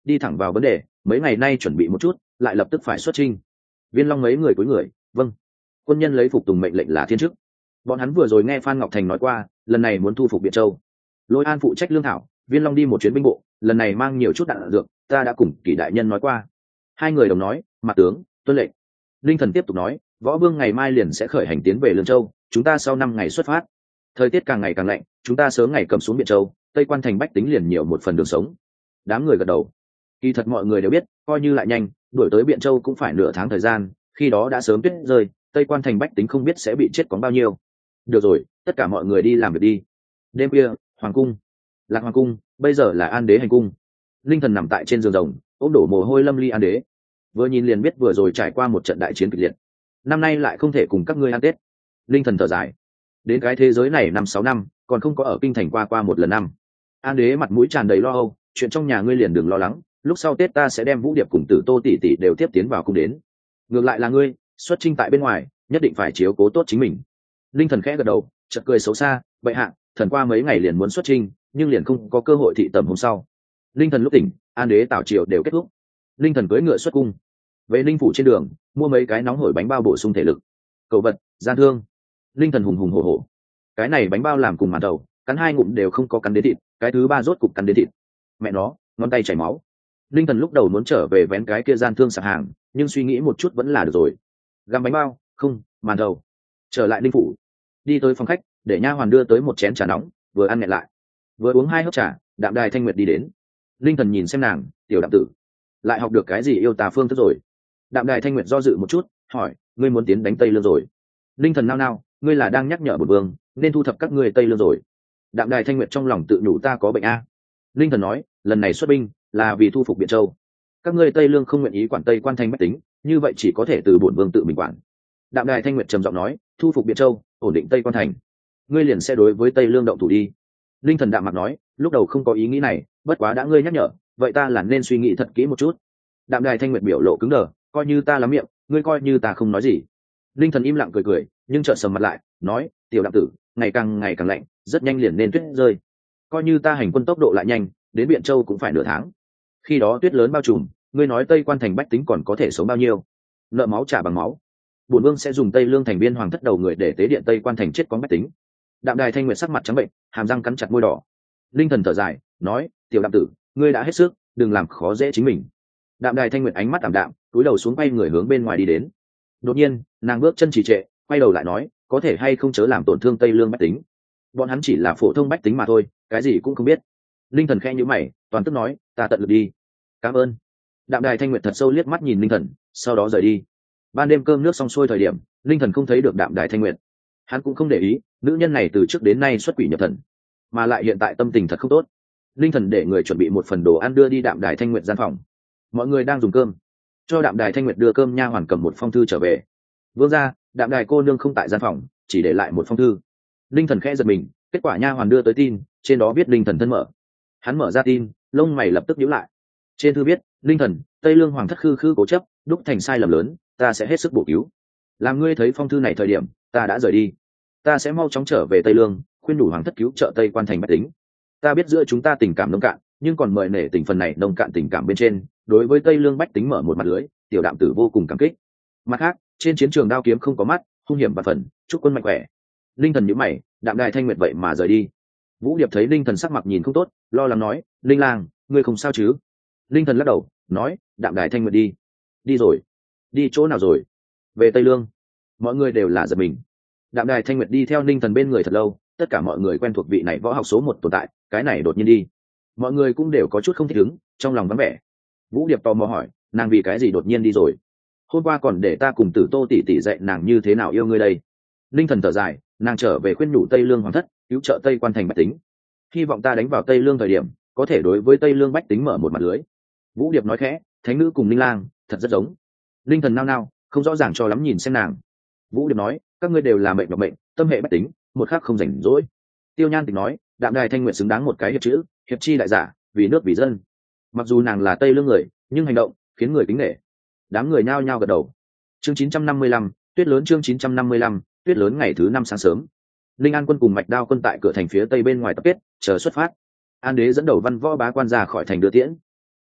đi thẳng vào vấn đề, mấy ngày nay chuẩn bị một chút, lại lập tức phải xuất chinh. Viên Long mấy người cúi người, vâng. Quân nhân lấy phục tùng mệnh lệnh là thiên chức. Bọn hắn vừa rồi nghe Phan Ngọc Thành nói qua, lần này muốn thu phục Biện Châu. Lôi An phụ trách lương thảo, Viên Long đi một chuyến binh bộ, lần này mang nhiều chút đạn dược, ta đã cùng Kỷ đại nhân nói qua. Hai người đồng nói, mặt tướng tuân lệnh. Linh Thần tiếp tục nói, Võ Vương ngày mai liền sẽ khởi hành tiến về Lương Châu, chúng ta sau năm ngày xuất phát. Thời tiết càng ngày càng lạnh, chúng ta sớm ngày cầm xuống Biện Châu, Tây Quan thành bách tính liền nhiều một phần đường sống. Đám người gật đầu. Kỳ thật mọi người đều biết, coi như lại nhanh, đuổi tới Biện Châu cũng phải nửa tháng thời gian, khi đó đã sớm tuyết rơi, Tây Quan thành bách tính không biết sẽ bị chết có bao nhiêu. Được rồi, tất cả mọi người đi làm việc đi. Đêm khuya, hoàng cung, Lạc Hoàng cung, bây giờ là An Đế hành cung. Linh Thần nằm tại trên giường rồng, ôm đổ mồ hôi lâm ly An Đế. Vừa nhìn liền biết vừa rồi trải qua một trận đại chiến kịch liệt. Năm nay lại không thể cùng các ngươi ăn Tết. Linh Thần thở dài. Đến cái thế giới này năm sáu năm, còn không có ở kinh thành qua qua một lần năm. An Đế mặt mũi tràn đầy lo âu, chuyện trong nhà ngươi liền đừng lo lắng, lúc sau Tết ta sẽ đem Vũ Điệp cùng Tử Tô tỷ tỷ đều tiếp tiến vào cung đến. Ngược lại là ngươi, xuất chinh tại bên ngoài, nhất định phải chiếu cố tốt chính mình. Linh Thần khẽ gật đầu, chợt cười xấu xa, bệ hạ, thần qua mấy ngày liền muốn xuất chinh, nhưng liền không có cơ hội thị tầm hôm sau. Linh Thần lúc tỉnh, An Đế tảo triều đều kết thúc. Linh Thần cưỡi ngựa xuất cung, về Linh phủ trên đường, mua mấy cái nóng hổi bánh bao bổ sung thể lực. Cầu vật, gian thương. Linh Thần hùng hùng hổ hổ. Cái này bánh bao làm cùng màn đầu, cắn hai ngụm đều không có cắn đến thịt, cái thứ ba rốt cục cắn đến thịt. Mẹ nó, ngón tay chảy máu. Linh Thần lúc đầu muốn trở về vén cái kia gian thương sạp hàng, nhưng suy nghĩ một chút vẫn là được rồi. Găm bánh bao, không, màn đầu. Trở lại Linh phủ, đi tới phòng khách, để nha hoàn đưa tới một chén trà nóng, vừa ăn nhẹ lại, vừa uống hai hớp trà. Đạm Đài Thanh Nguyệt đi đến. Linh Thần nhìn xem nàng, tiểu đạm tử, lại học được cái gì yêu tà phương thức rồi? Đạm Đài Thanh Nguyệt do dự một chút, hỏi, ngươi muốn tiến đánh Tây Lương rồi? Linh Thần nao nao, ngươi là đang nhắc nhở bổn vương nên thu thập các ngươi Tây Lương rồi. Đạm Đài Thanh Nguyệt trong lòng tự nhủ, ta có bệnh a. Linh Thần nói, lần này xuất binh là vì thu phục Biện Châu, các ngươi Tây Lương không nguyện ý quản Tây Quan thành bách tính, như vậy chỉ có thể từ bổn vương tự mình quản. Đạm Đài Thanh Nguyệt trầm giọng nói, thu phục Biện Châu, ổn định Tây Quan thành, ngươi liền sẽ đối với Tây Lương động thủ đi. Linh Thần đạm mặt nói, lúc đầu không có ý nghĩ này, bất quá đã ngươi nhắc nhở, vậy ta là nên suy nghĩ thật kỹ một chút. Đạm Đài Thanh Nguyệt biểu lộ cứng đờ, coi như ta lắm miệng, ngươi coi như ta không nói gì. Linh Thần im lặng cười cười, nhưng chợt sầm mặt lại, nói, tiểu đạm tử, ngày càng ngày càng lạnh, rất nhanh liền nên tuyết rơi. Coi như ta hành quân tốc độ lại nhanh, đến Biện Châu cũng phải nửa tháng. Khi đó tuyết lớn bao trùm, ngươi nói Tây Quan thành bách tính còn có thể sống bao nhiêu? Nợ máu trả bằng máu. Bổn vương sẽ dùng Tây Lương thành viên hoàng thất đầu người để tế điện Tây Quan thành chết có bách tính. Đạm Đài Thanh Nguyệt sắc mặt trắng bệnh, hàm răng cắn chặt môi đỏ. Linh Thần thở dài, nói, tiểu đạm tử, ngươi đã hết sức, đừng làm khó dễ chính mình. Đạm Đài Thanh Nguyệt ánh mắt ảm đạm, cúi đầu xuống quay người hướng bên ngoài đi đến. Đột nhiên, nàng bước chân trì trệ, quay đầu lại nói, có thể hay không chớ làm tổn thương Tây Lương bách tính. Bọn hắn chỉ là phổ thông bách tính mà thôi, cái gì cũng không biết. Linh Thần khẽ nhíu mày, toàn tức nói, ta tận lực đi. Cảm ơn. Đạm Đài Thanh Nguyệt thật sâu liếc mắt nhìn Linh Thần, sau đó rời đi. Ban đêm cơm nước xong xuôi thời điểm, Linh Thần không thấy được Đạm Đài Thanh Nguyệt. Hắn cũng không để ý, nữ nhân này từ trước đến nay xuất quỷ nhập thần, mà lại hiện tại tâm tình thật không tốt. Linh Thần để người chuẩn bị một phần đồ ăn đưa đi Đạm Đài Thanh Nguyệt gian phòng. Mọi người đang dùng cơm, cho Đạm Đài Thanh Nguyệt đưa cơm, nha hoàn cầm một phong thư trở về. Vương gia, Đạm Đài cô nương không tại gian phòng, chỉ để lại một phong thư. Linh Thần khẽ giật mình, kết quả nha hoàn đưa tới tin, trên đó viết Linh Thần thân mở. Hắn mở ra tin, lông mày lập tức nhíu lại. Trên thư viết, Linh Thần, Tây Lương hoàng thất khư khư cố chấp, đúc thành sai lầm lớn, ta sẽ hết sức bổ cứu. Làm ngươi thấy phong thư này thời điểm, ta đã rời đi, ta sẽ mau chóng trở về Tây Lương, khuyên đủ hoàng thất cứu trợ Tây Quan thành bách tính. Ta biết giữa chúng ta tình cảm nông cạn, nhưng còn mời nể tình phần này nông cạn tình cảm bên trên, đối với Tây Lương bách tính mở một mặt lưới, tiểu đạm tử vô cùng cảm kích. Mặt khác, trên chiến trường đao kiếm không có mắt, hung hiểm và phần, chúc quân mạnh khỏe. Linh Thần nhíu mày, Đạm Đài Thanh Nguyệt vậy mà rời đi. Vũ Điệp thấy Linh Thần sắc mặt nhìn không tốt, lo lắng nói, Linh lang, ngươi không sao chứ? Linh Thần lắc đầu, nói, Đạm Đài Thanh Nguyệt đi. Đi rồi? Đi chỗ nào rồi? Về Tây Lương. Mọi người đều là giật mình. Đạm Đài Thanh Nguyệt đi theo Linh Thần bên người thật lâu, tất cả mọi người quen thuộc vị này võ học số một tồn tại, cái này đột nhiên đi, mọi người cũng đều có chút không thích ứng, trong lòng vắng vẻ. Vũ Điệp tò mò hỏi, nàng vì cái gì đột nhiên đi rồi? Hôm qua còn để ta cùng Tử Tô tỷ tỷ dạy nàng như thế nào yêu ngươi đây. Linh Thần thở dài, nàng trở về khuyên nhủ Tây Lương hoàng thất, cứu trợ Tây Quan thành bách tính, hy vọng ta đánh vào Tây Lương thời điểm, có thể đối với Tây Lương bách tính mở một mặt lưới. Vũ Điệp nói khẽ, thánh nữ cùng Linh lang thật rất giống. Linh Thần nao nao, không rõ ràng cho lắm nhìn xem nàng. Vũ Điệp nói, các ngươi đều là mệnh độc mệnh, tâm hệ bách tính, một khắc không rảnh rỗi. Tiêu Nhan Tịch nói, Đạm Đài Thanh Nguyệt xứng đáng một cái hiệp chữ, hiệp chi đại giả, vì nước vì dân. Mặc dù nàng là Tây Lương người, nhưng hành động khiến người kính nể. Đám người nhao nhao gật đầu. Chương chín trăm năm mươi lăm, tuyết lớn. Chương chín trăm năm mươi lăm, tuyết lớn. Ngày thứ năm sáng sớm, Linh An quân cùng Mạch Đao quân tại cửa thành phía tây bên ngoài tập kết, chờ xuất phát. An Đế dẫn đầu văn võ bá quan ra khỏi thành đưa tiễn.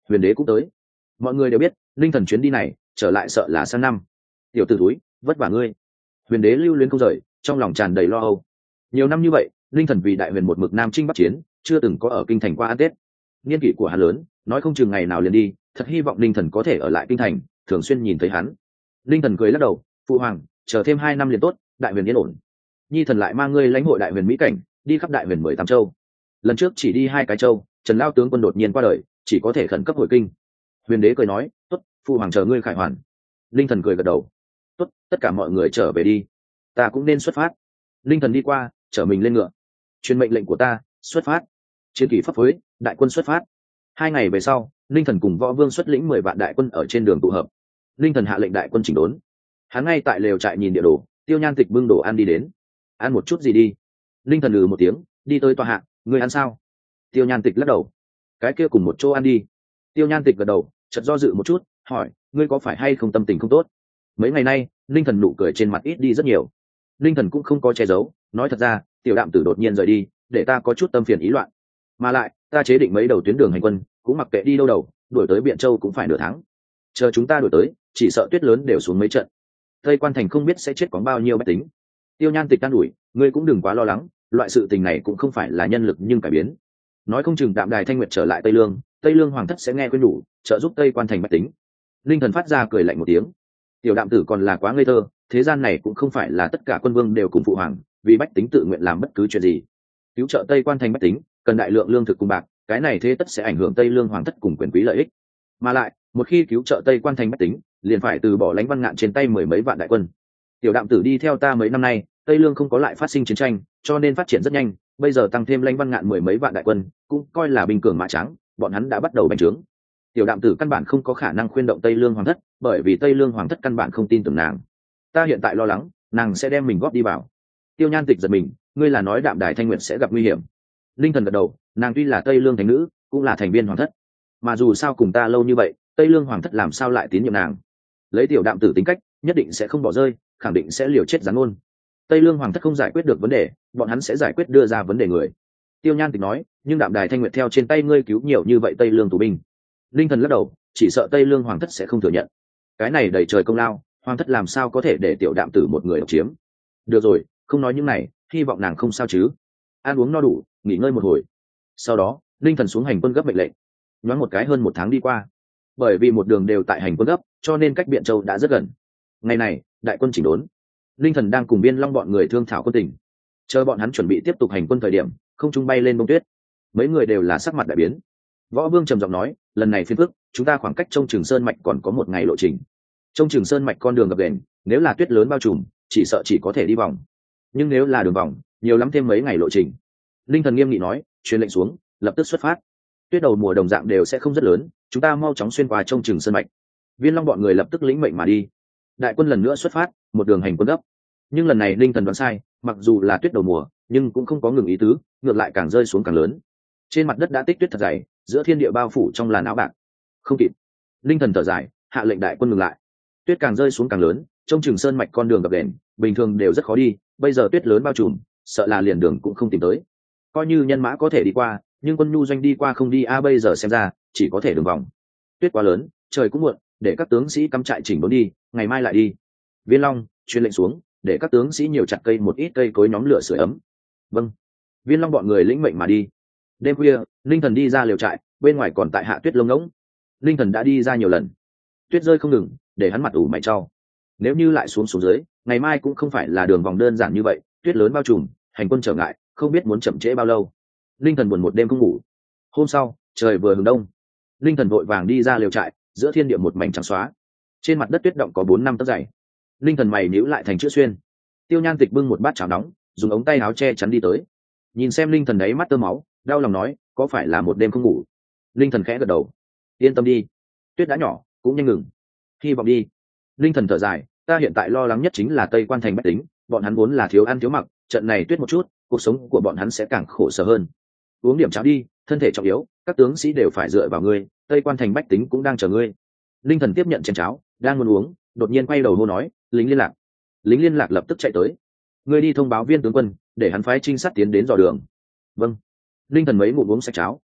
Huyền đế cũng tới. Mọi người đều biết linh thần chuyến đi này trở lại sợ là sang năm. Tiểu tử túi vất vả ngươi. Huyền đế lưu luyến không rời, trong lòng tràn đầy lo âu. Nhiều năm như vậy linh thần vì đại huyền một mực nam chinh bắc chiến, chưa từng có ở kinh thành qua ăn tết. Niên kỷ của hắn lớn, nói không chừng ngày nào liền đi, thật hy vọng linh thần có thể ở lại kinh thành, thường xuyên nhìn thấy hắn. Linh thần cười lắc đầu, phụ hoàng, chờ thêm hai năm liền tốt, đại huyền yên ổn. Nhi thần lại mang ngươi lãnh hội đại huyền mỹ cảnh, đi khắp đại huyền mười tám châu. Lần trước chỉ đi hai cái châu, Trần lao tướng quân đột nhiên qua đời, chỉ có thể khẩn cấp hồi kinh. Huyền đế cười nói, tốt, phụ hoàng chờ ngươi khải hoàn. Linh thần cười gật đầu, tốt, tất cả mọi người trở về đi, ta cũng nên xuất phát. Linh thần đi qua, chở mình lên ngựa, truyền mệnh lệnh của ta, xuất phát. Chiến kỳ phấp phới, đại quân xuất phát. Hai ngày về sau, linh thần cùng võ vương xuất lĩnh mười vạn đại quân ở trên đường tụ hợp. Linh thần hạ lệnh đại quân chỉnh đốn. Hắn ngay tại lều trại nhìn địa đồ, Tiêu Nhan Tịch bưng đồ ăn đi đến. Ăn một chút gì đi. Linh thần lừ một tiếng, đi tới tòa hạ, ngươi ăn sao? Tiêu Nhan Tịch lắc đầu, cái kia cùng một chỗ ăn đi. Tiêu Nhan Tịch gật đầu, chợt do dự một chút, hỏi, ngươi có phải hay không tâm tình không tốt? Mấy ngày nay, linh thần nụ cười trên mặt ít đi rất nhiều. Linh thần cũng không có che giấu, nói thật ra, tiểu đạm tử đột nhiên rời đi, để ta có chút tâm phiền ý loạn. Mà lại, ta chế định mấy đầu tuyến đường hành quân, cũng mặc kệ đi đâu đầu, đuổi tới Biện Châu cũng phải nửa tháng. Chờ chúng ta đuổi tới, chỉ sợ tuyết lớn đều xuống mấy trận. Tây Quan thành không biết sẽ chết có bao nhiêu bách tính. Tiêu Nhan Tịch an ủi, ngươi cũng đừng quá lo lắng, loại sự tình này cũng không phải là nhân lực nhưng cải biến. Nói không chừng Đạm Đài Thanh Nguyệt trở lại Tây Lương, Tây Lương hoàng thất sẽ nghe khuyên nhủ, trợ giúp Tây Quan thành bách tính. Linh thần phát ra cười lạnh một tiếng. Tiểu đạm tử còn là quá ngây thơ, thế gian này cũng không phải là tất cả quân vương đều cùng phụ hoàng, vì bách tính tự nguyện làm bất cứ chuyện gì. Cứu trợ Tây Quan thành bách tính, cần đại lượng lương thực cùng bạc, cái này thế tất sẽ ảnh hưởng Tây Lương hoàng thất cùng quyền quý lợi ích. Mà lại, một khi cứu trợ Tây Quan thành bách tính, liền phải từ bỏ Lãnh Văn Ngạn trên tay mười mấy vạn đại quân. Tiểu đạm tử đi theo ta mấy năm nay, Tây Lương không có lại phát sinh chiến tranh, cho nên phát triển rất nhanh, bây giờ tăng thêm Lãnh Văn Ngạn mười mấy vạn đại quân, cũng coi là binh cường mã trắng, bọn hắn đã bắt đầu bành trướng. Tiểu đạm tử căn bản không có khả năng khuyên động Tây Lương hoàng thất, bởi vì Tây Lương hoàng thất căn bản không tin tưởng nàng. Ta hiện tại lo lắng, nàng sẽ đem mình góp đi vào. Tiêu Nhan Tịch giật mình, ngươi là nói Đạm Đài Thanh Nguyệt sẽ gặp nguy hiểm? Linh thần gật đầu, nàng tuy là Tây Lương thánh nữ, cũng là thành viên hoàng thất, mà dù sao cùng ta lâu như vậy, Tây Lương hoàng thất làm sao lại tín nhiệm nàng? Lấy tiểu đạm tử tính cách, nhất định sẽ không bỏ rơi, khẳng định sẽ liều chết giáng ngôn. Tây Lương hoàng thất không giải quyết được vấn đề, bọn hắn sẽ giải quyết đưa ra vấn đề người. Tiêu Nhan Tịch nói, nhưng Đạm Đài Thanh Nguyệt theo trên tay ngươi cứu nhiều như vậy Tây Lương tù binh. Linh thần lắc đầu, chỉ sợ Tây Lương hoàng thất sẽ không thừa nhận. Cái này đầy trời công lao, hoàng thất làm sao có thể để tiểu đạm tử một người độc chiếm? Được rồi, không nói những này, hy vọng nàng không sao chứ. Ăn uống no đủ, nghỉ ngơi một hồi. Sau đó, linh thần xuống hành quân gấp mệnh lệnh. Nhoáng một cái hơn một tháng đi qua. Bởi vì một đường đều tại hành quân gấp, cho nên cách Biện Châu đã rất gần. Ngày này, đại quân chỉnh đốn. Linh thần đang cùng Biên Long bọn người thương thảo quân tình. Chờ bọn hắn chuẩn bị tiếp tục hành quân thời điểm, không trung bay lên bông tuyết. Mấy người đều là sắc mặt đại biến. Võ Vương trầm giọng nói, lần này phiền phức, chúng ta khoảng cách Trông Trường Sơn mạch còn có một ngày lộ trình. Trông Trường Sơn mạch con đường gập ghềnh, nếu là tuyết lớn bao trùm, chỉ sợ chỉ có thể đi vòng. Nhưng nếu là đường vòng, nhiều lắm thêm mấy ngày lộ trình. Linh thần nghiêm nghị nói, truyền lệnh xuống, lập tức xuất phát. Tuyết đầu mùa đồng dạng đều sẽ không rất lớn, chúng ta mau chóng xuyên qua Trông Trường Sơn mạch. Viên Long bọn người lập tức lĩnh mệnh mà đi. Đại quân lần nữa xuất phát, một đường hành quân gấp. Nhưng lần này Linh thần đoán sai, mặc dù là tuyết đầu mùa, nhưng cũng không có ngừng ý tứ, ngược lại càng rơi xuống càng lớn. Trên mặt đất đã tích tuyết thật dày, giữa thiên địa bao phủ trong làn áo bạc. Không kịp. Linh thần thở dài, hạ lệnh đại quân ngừng lại. Tuyết càng rơi xuống càng lớn, Trông Trường Sơn mạch con đường gập ghềnh, bình thường đều rất khó đi, bây giờ tuyết lớn bao trùm, sợ là liền đường cũng không tìm tới. Coi như nhân mã có thể đi qua, nhưng quân nhu doanh đi qua không đi a à, bây giờ xem ra chỉ có thể đường vòng. Tuyết quá lớn, trời cũng muộn, để các tướng sĩ cắm trại chỉnh đốn đi, ngày mai lại đi. Viên Long truyền lệnh xuống, để các tướng sĩ nhiều chặt cây một ít cây cối nhóm lửa sưởi ấm. Vâng. Viên Long bọn người lĩnh mệnh mà đi. Đêm khuya, linh thần đi ra liều trại, bên ngoài còn tại hạ tuyết lông ngỗng. Linh thần đã đi ra nhiều lần, tuyết rơi không ngừng, để hắn mặt ủ mày trao. Nếu như lại xuống xuống dưới, ngày mai cũng không phải là đường vòng đơn giản như vậy, tuyết lớn bao trùm, hành quân trở ngại, không biết muốn chậm trễ bao lâu. Linh thần buồn một đêm không ngủ. Hôm sau, trời vừa hừng đông, linh thần vội vàng đi ra liều trại, giữa thiên địa một mảnh trắng xóa, trên mặt đất tuyết động có bốn năm tấc dày. Linh thần mày nhíu lại thành chữ xuyên. Tiêu Nhan Tịch bưng một bát cháo nóng, dùng ống tay áo che chắn đi tới. Nhìn xem linh thần đấy mắt tơ máu, đau lòng nói, có phải là một đêm không ngủ? Linh thần khẽ gật đầu, yên tâm đi, tuyết đã nhỏ, cũng nhanh ngừng, hy vọng đi. Linh thần thở dài, ta hiện tại lo lắng nhất chính là Tây Quan thành bách tính, bọn hắn vốn là thiếu ăn thiếu mặc, trận này tuyết một chút, cuộc sống của bọn hắn sẽ càng khổ sở hơn. Uống điểm cháo đi, thân thể trọng yếu, các tướng sĩ đều phải dựa vào ngươi, Tây Quan thành bách tính cũng đang chờ ngươi. Linh thần tiếp nhận chén cháo, đang muốn uống, đột nhiên quay đầu hô nói, lính liên lạc. Lính liên lạc lập tức chạy tới. Ngươi đi thông báo Viên tướng quân, để hắn phái trinh sát tiến đến dò đường. Vâng. Linh thần mấy ngụm uống sạch cháo,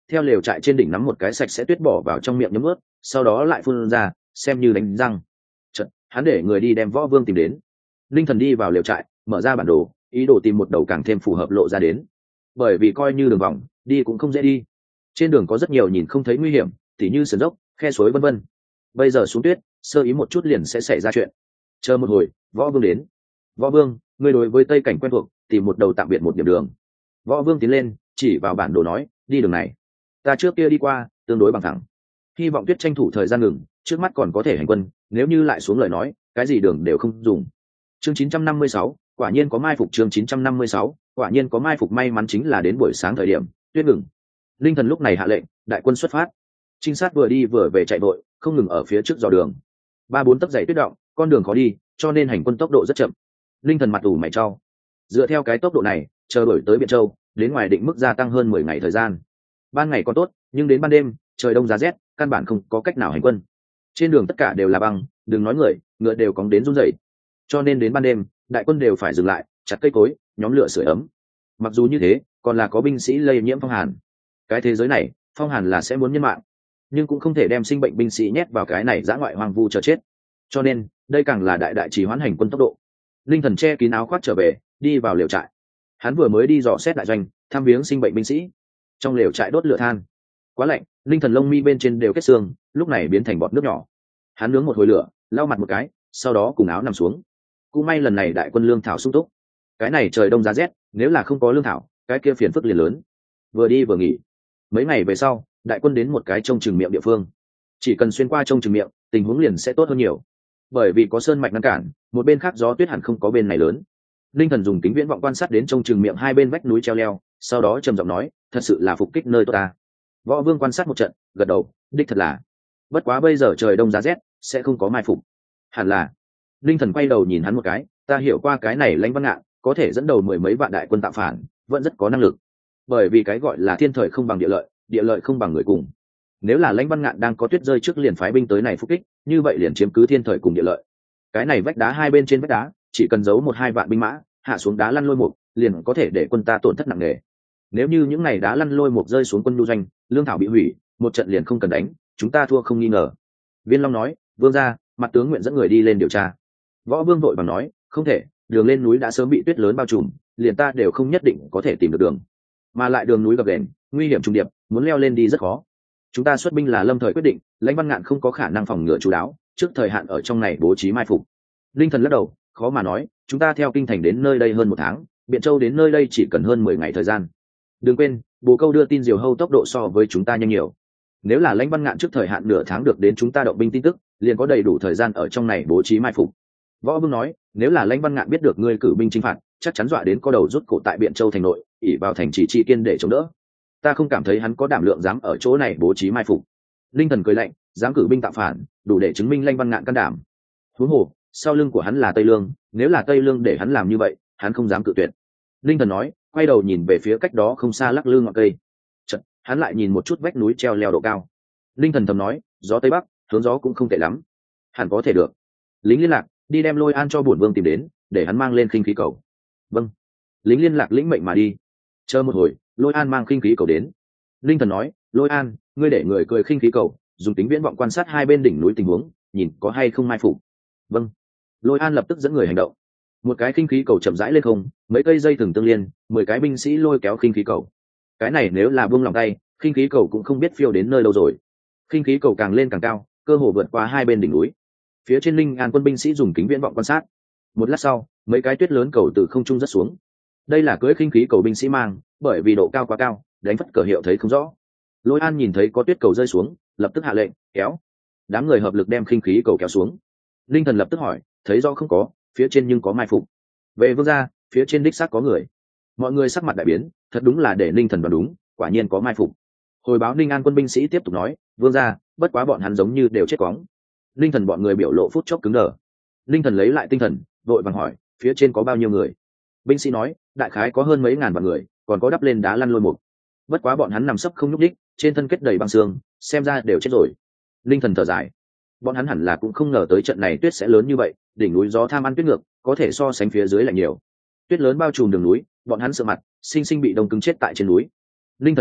theo lều trại trên đỉnh nắm một cái sạch sẽ tuyết bỏ vào trong miệng nhấm ướt, sau đó lại phun ra xem như đánh răng. Chật, hắn để người đi đem Võ Vương tìm đến. Linh Thần đi vào lều trại, mở ra bản đồ, ý đồ tìm một đầu càng thêm phù hợp lộ ra đến, bởi vì coi như đường vòng đi cũng không dễ đi, trên đường có rất nhiều nhìn không thấy nguy hiểm, tỉ như sườn dốc, khe suối vân vân. Bây giờ xuống tuyết, sơ ý một chút liền sẽ xảy ra chuyện. Chờ một hồi, Võ Vương đến. Võ Vương, ngươi đối với tây cảnh quen thuộc, tìm một đầu tạm biệt một điểm đường. Võ Vương tiến lên, chỉ vào bản đồ nói, đi đường này, ta trước kia đi qua, tương đối bằng thẳng, hy vọng tuyết tranh thủ thời gian ngừng, trước mắt còn có thể hành quân, nếu như lại xuống lời nói, cái gì đường đều không dùng. Chương chín trăm năm mươi sáu, quả nhiên có mai phục. Chương chín trăm năm mươi sáu, quả nhiên có mai phục. May mắn chính là đến buổi sáng thời điểm tuyết ngừng. Linh Thần lúc này hạ lệnh, đại quân xuất phát. Trinh sát vừa đi vừa về chạy vội, không ngừng ở phía trước dò đường. Ba bốn tấc dày tuyết động, con đường khó đi, cho nên hành quân tốc độ rất chậm. Linh Thần mặt ủ mày trao. Dựa theo cái tốc độ này, chờ đổi tới Biện Châu, đến ngoài định mức gia tăng hơn mười ngày thời gian. Ban ngày còn tốt, nhưng đến ban đêm, trời đông giá rét, căn bản không có cách nào hành quân. Trên đường tất cả đều là băng, đừng nói người, ngựa đều cóng đến run rẩy. Cho nên đến ban đêm, đại quân đều phải dừng lại, chặt cây cối, nhóm lửa sưởi ấm. Mặc dù như thế, còn là có binh sĩ lây nhiễm phong hàn. Cái thế giới này, phong hàn là sẽ muốn nhân mạng, nhưng cũng không thể đem sinh bệnh binh sĩ nhét vào cái này dã ngoại hoang vu chờ chết. Cho nên, đây càng là đại đại trì hoãn hành quân tốc độ. Linh Thần che kín áo khoác trở về, đi vào lều trại. Hắn vừa mới đi dò xét đại doanh, thăm viếng sinh bệnh binh sĩ. Trong lều trại đốt lửa than, quá lạnh, Linh Thần lông mi bên trên đều kết xương, lúc này biến thành bọt nước nhỏ. Hắn nướng một hồi lửa, lau mặt một cái, sau đó cùng áo nằm xuống. Cũng may lần này đại quân lương thảo sung túc. Cái này trời đông giá rét, nếu là không có lương thảo, cái kia phiền phức liền lớn. Vừa đi vừa nghỉ. Mấy ngày về sau, đại quân đến một cái trông chừng miệng địa phương. Chỉ cần xuyên qua trông chừng miệng, tình huống liền sẽ tốt hơn nhiều. Bởi vì có sơn mạch ngăn cản, một bên khác gió tuyết hẳn không có bên này lớn. Linh Thần dùng kính viễn vọng quan sát đến trông chừng miệng hai bên vách núi treo leo, sau đó trầm giọng nói, thật sự là phục kích nơi tốt ta. Võ Vương quan sát một trận, gật đầu, đích thật là. Bất quá bây giờ trời đông giá rét, sẽ không có mai phục. Hẳn là. Linh Thần quay đầu nhìn hắn một cái, ta hiểu qua cái này Lãnh Văn Ngạn, có thể dẫn đầu mười mấy vạn đại quân tạo phản, vẫn rất có năng lực. Bởi vì cái gọi là thiên thời không bằng địa lợi, địa lợi không bằng người cùng. Nếu là Lãnh Văn Ngạn đang có tuyết rơi trước liền phái binh tới này phục kích, như vậy liền chiếm cứ thiên thời cùng địa lợi. Cái này vách đá hai bên trên vách đá, chỉ cần giấu một hai vạn binh mã, hạ xuống đá lăn lôi mục, liền có thể để quân ta tổn thất nặng nề. Nếu như những này đá lăn lôi mục rơi xuống quân đu doanh, lương thảo bị hủy, một trận liền không cần đánh, chúng ta thua không nghi ngờ. Viên Long nói, vương gia, mặt tướng nguyện dẫn người đi lên điều tra. Võ Vương vội vàng nói, không thể, đường lên núi đã sớm bị tuyết lớn bao trùm, liền ta đều không nhất định có thể tìm được đường, mà lại đường núi gập ghềnh, nguy hiểm trùng điệp, muốn leo lên đi rất khó. Chúng ta xuất binh là lâm thời quyết định, Lãnh Văn Ngạn không có khả năng phòng ngừa chú đáo, trước thời hạn ở trong này bố trí mai phục. Linh Thần lắc đầu, khó mà nói, chúng ta theo kinh thành đến nơi đây hơn một tháng, Biện Châu đến nơi đây chỉ cần hơn mười ngày thời gian. Đừng quên, Bồ Câu đưa tin Diều Hâu tốc độ so với chúng ta nhanh nhiều. Nếu là Lãnh Văn Ngạn trước thời hạn nửa tháng được đến chúng ta động binh tin tức, liền có đầy đủ thời gian ở trong này bố trí mai phục. Võ Vương nói, nếu là Lãnh Văn Ngạn biết được ngươi cử binh chinh phạt, chắc chắn dọa đến có đầu rút cổ tại Biện Châu thành nội, ỷ vào thành trì trị kiên để chống đỡ. Ta không cảm thấy hắn có đảm lượng dám ở chỗ này bố trí mai phục. Linh Thần cười lạnh, dám cử binh tạo phản, đủ để chứng minh Lãnh Văn Ngạn can đảm. Huống hồ, sau lưng của hắn là Tây Lương, nếu là Tây Lương để hắn làm như vậy, hắn không dám cự tuyệt. Linh Thần nói, quay đầu nhìn về phía cách đó không xa lắc lư ngọn cây. Chợt, hắn lại nhìn một chút vách núi treo leo độ cao. Linh Thần thầm nói, gió tây bắc, hướng gió cũng không tệ lắm, hẳn có thể được. Lính liên lạc, đi đem Lôi An cho bổn vương tìm đến, để hắn mang lên khinh khí cầu. Vâng. Lính liên lạc lĩnh mệnh mà đi. Chờ một hồi, Lôi An mang khinh khí cầu đến. Linh Thần nói, Lôi An, ngươi để người cười khinh khí cầu, dùng tính viễn vọng quan sát hai bên đỉnh núi tình huống, nhìn có hay không mai phục. Vâng. Lôi An lập tức dẫn người hành động. Một cái khinh khí cầu chậm rãi lên không, mấy cây dây thừng tương liên, mười cái binh sĩ lôi kéo khinh khí cầu. Cái này nếu là buông lòng tay, khinh khí cầu cũng không biết phiêu đến nơi đâu rồi. Khinh khí cầu càng lên càng cao, cơ hồ vượt qua hai bên đỉnh núi. Phía trên Linh An quân binh sĩ dùng kính viễn vọng quan sát. Một lát sau, mấy cái tuyết lớn cầu từ không trung rớt xuống. Đây là cưỡi khinh khí cầu binh sĩ mang, bởi vì độ cao quá cao, đánh phất cờ hiệu thấy không rõ. Lôi An nhìn thấy có tuyết cầu rơi xuống, lập tức hạ lệnh kéo. Đám người hợp lực đem khinh khí cầu kéo xuống. Linh Thần lập tức hỏi, thấy rõ không có, phía trên nhưng có mai phục. Về vương gia, phía trên đích xác có người. Mọi người sắc mặt đại biến, thật đúng là để Linh Thần đoán đúng, quả nhiên có mai phục. Hồi báo Linh An quân binh sĩ tiếp tục nói, vương gia, bất quá bọn hắn giống như đều chết quóng. Linh Thần bọn người biểu lộ phút chốc cứng đờ. Linh Thần lấy lại tinh thần, vội vàng hỏi, phía trên có bao nhiêu người? Binh sĩ nói, đại khái có hơn mấy ngàn vạn người, còn có đắp lên đá lăn lôi mục. Bất quá bọn hắn nằm sấp không nhúc nhích, trên thân kết đầy băng xương, xem ra đều chết rồi. Linh Thần thở dài, bọn hắn hẳn là cũng không ngờ tới trận này tuyết sẽ lớn như vậy, đỉnh núi gió tham ăn tuyết ngược, có thể so sánh phía dưới lại nhiều. Tuyết lớn bao trùm đường núi, bọn hắn sợ mặt, sinh sinh bị đông cứng chết tại trên núi. Linh Thần nói,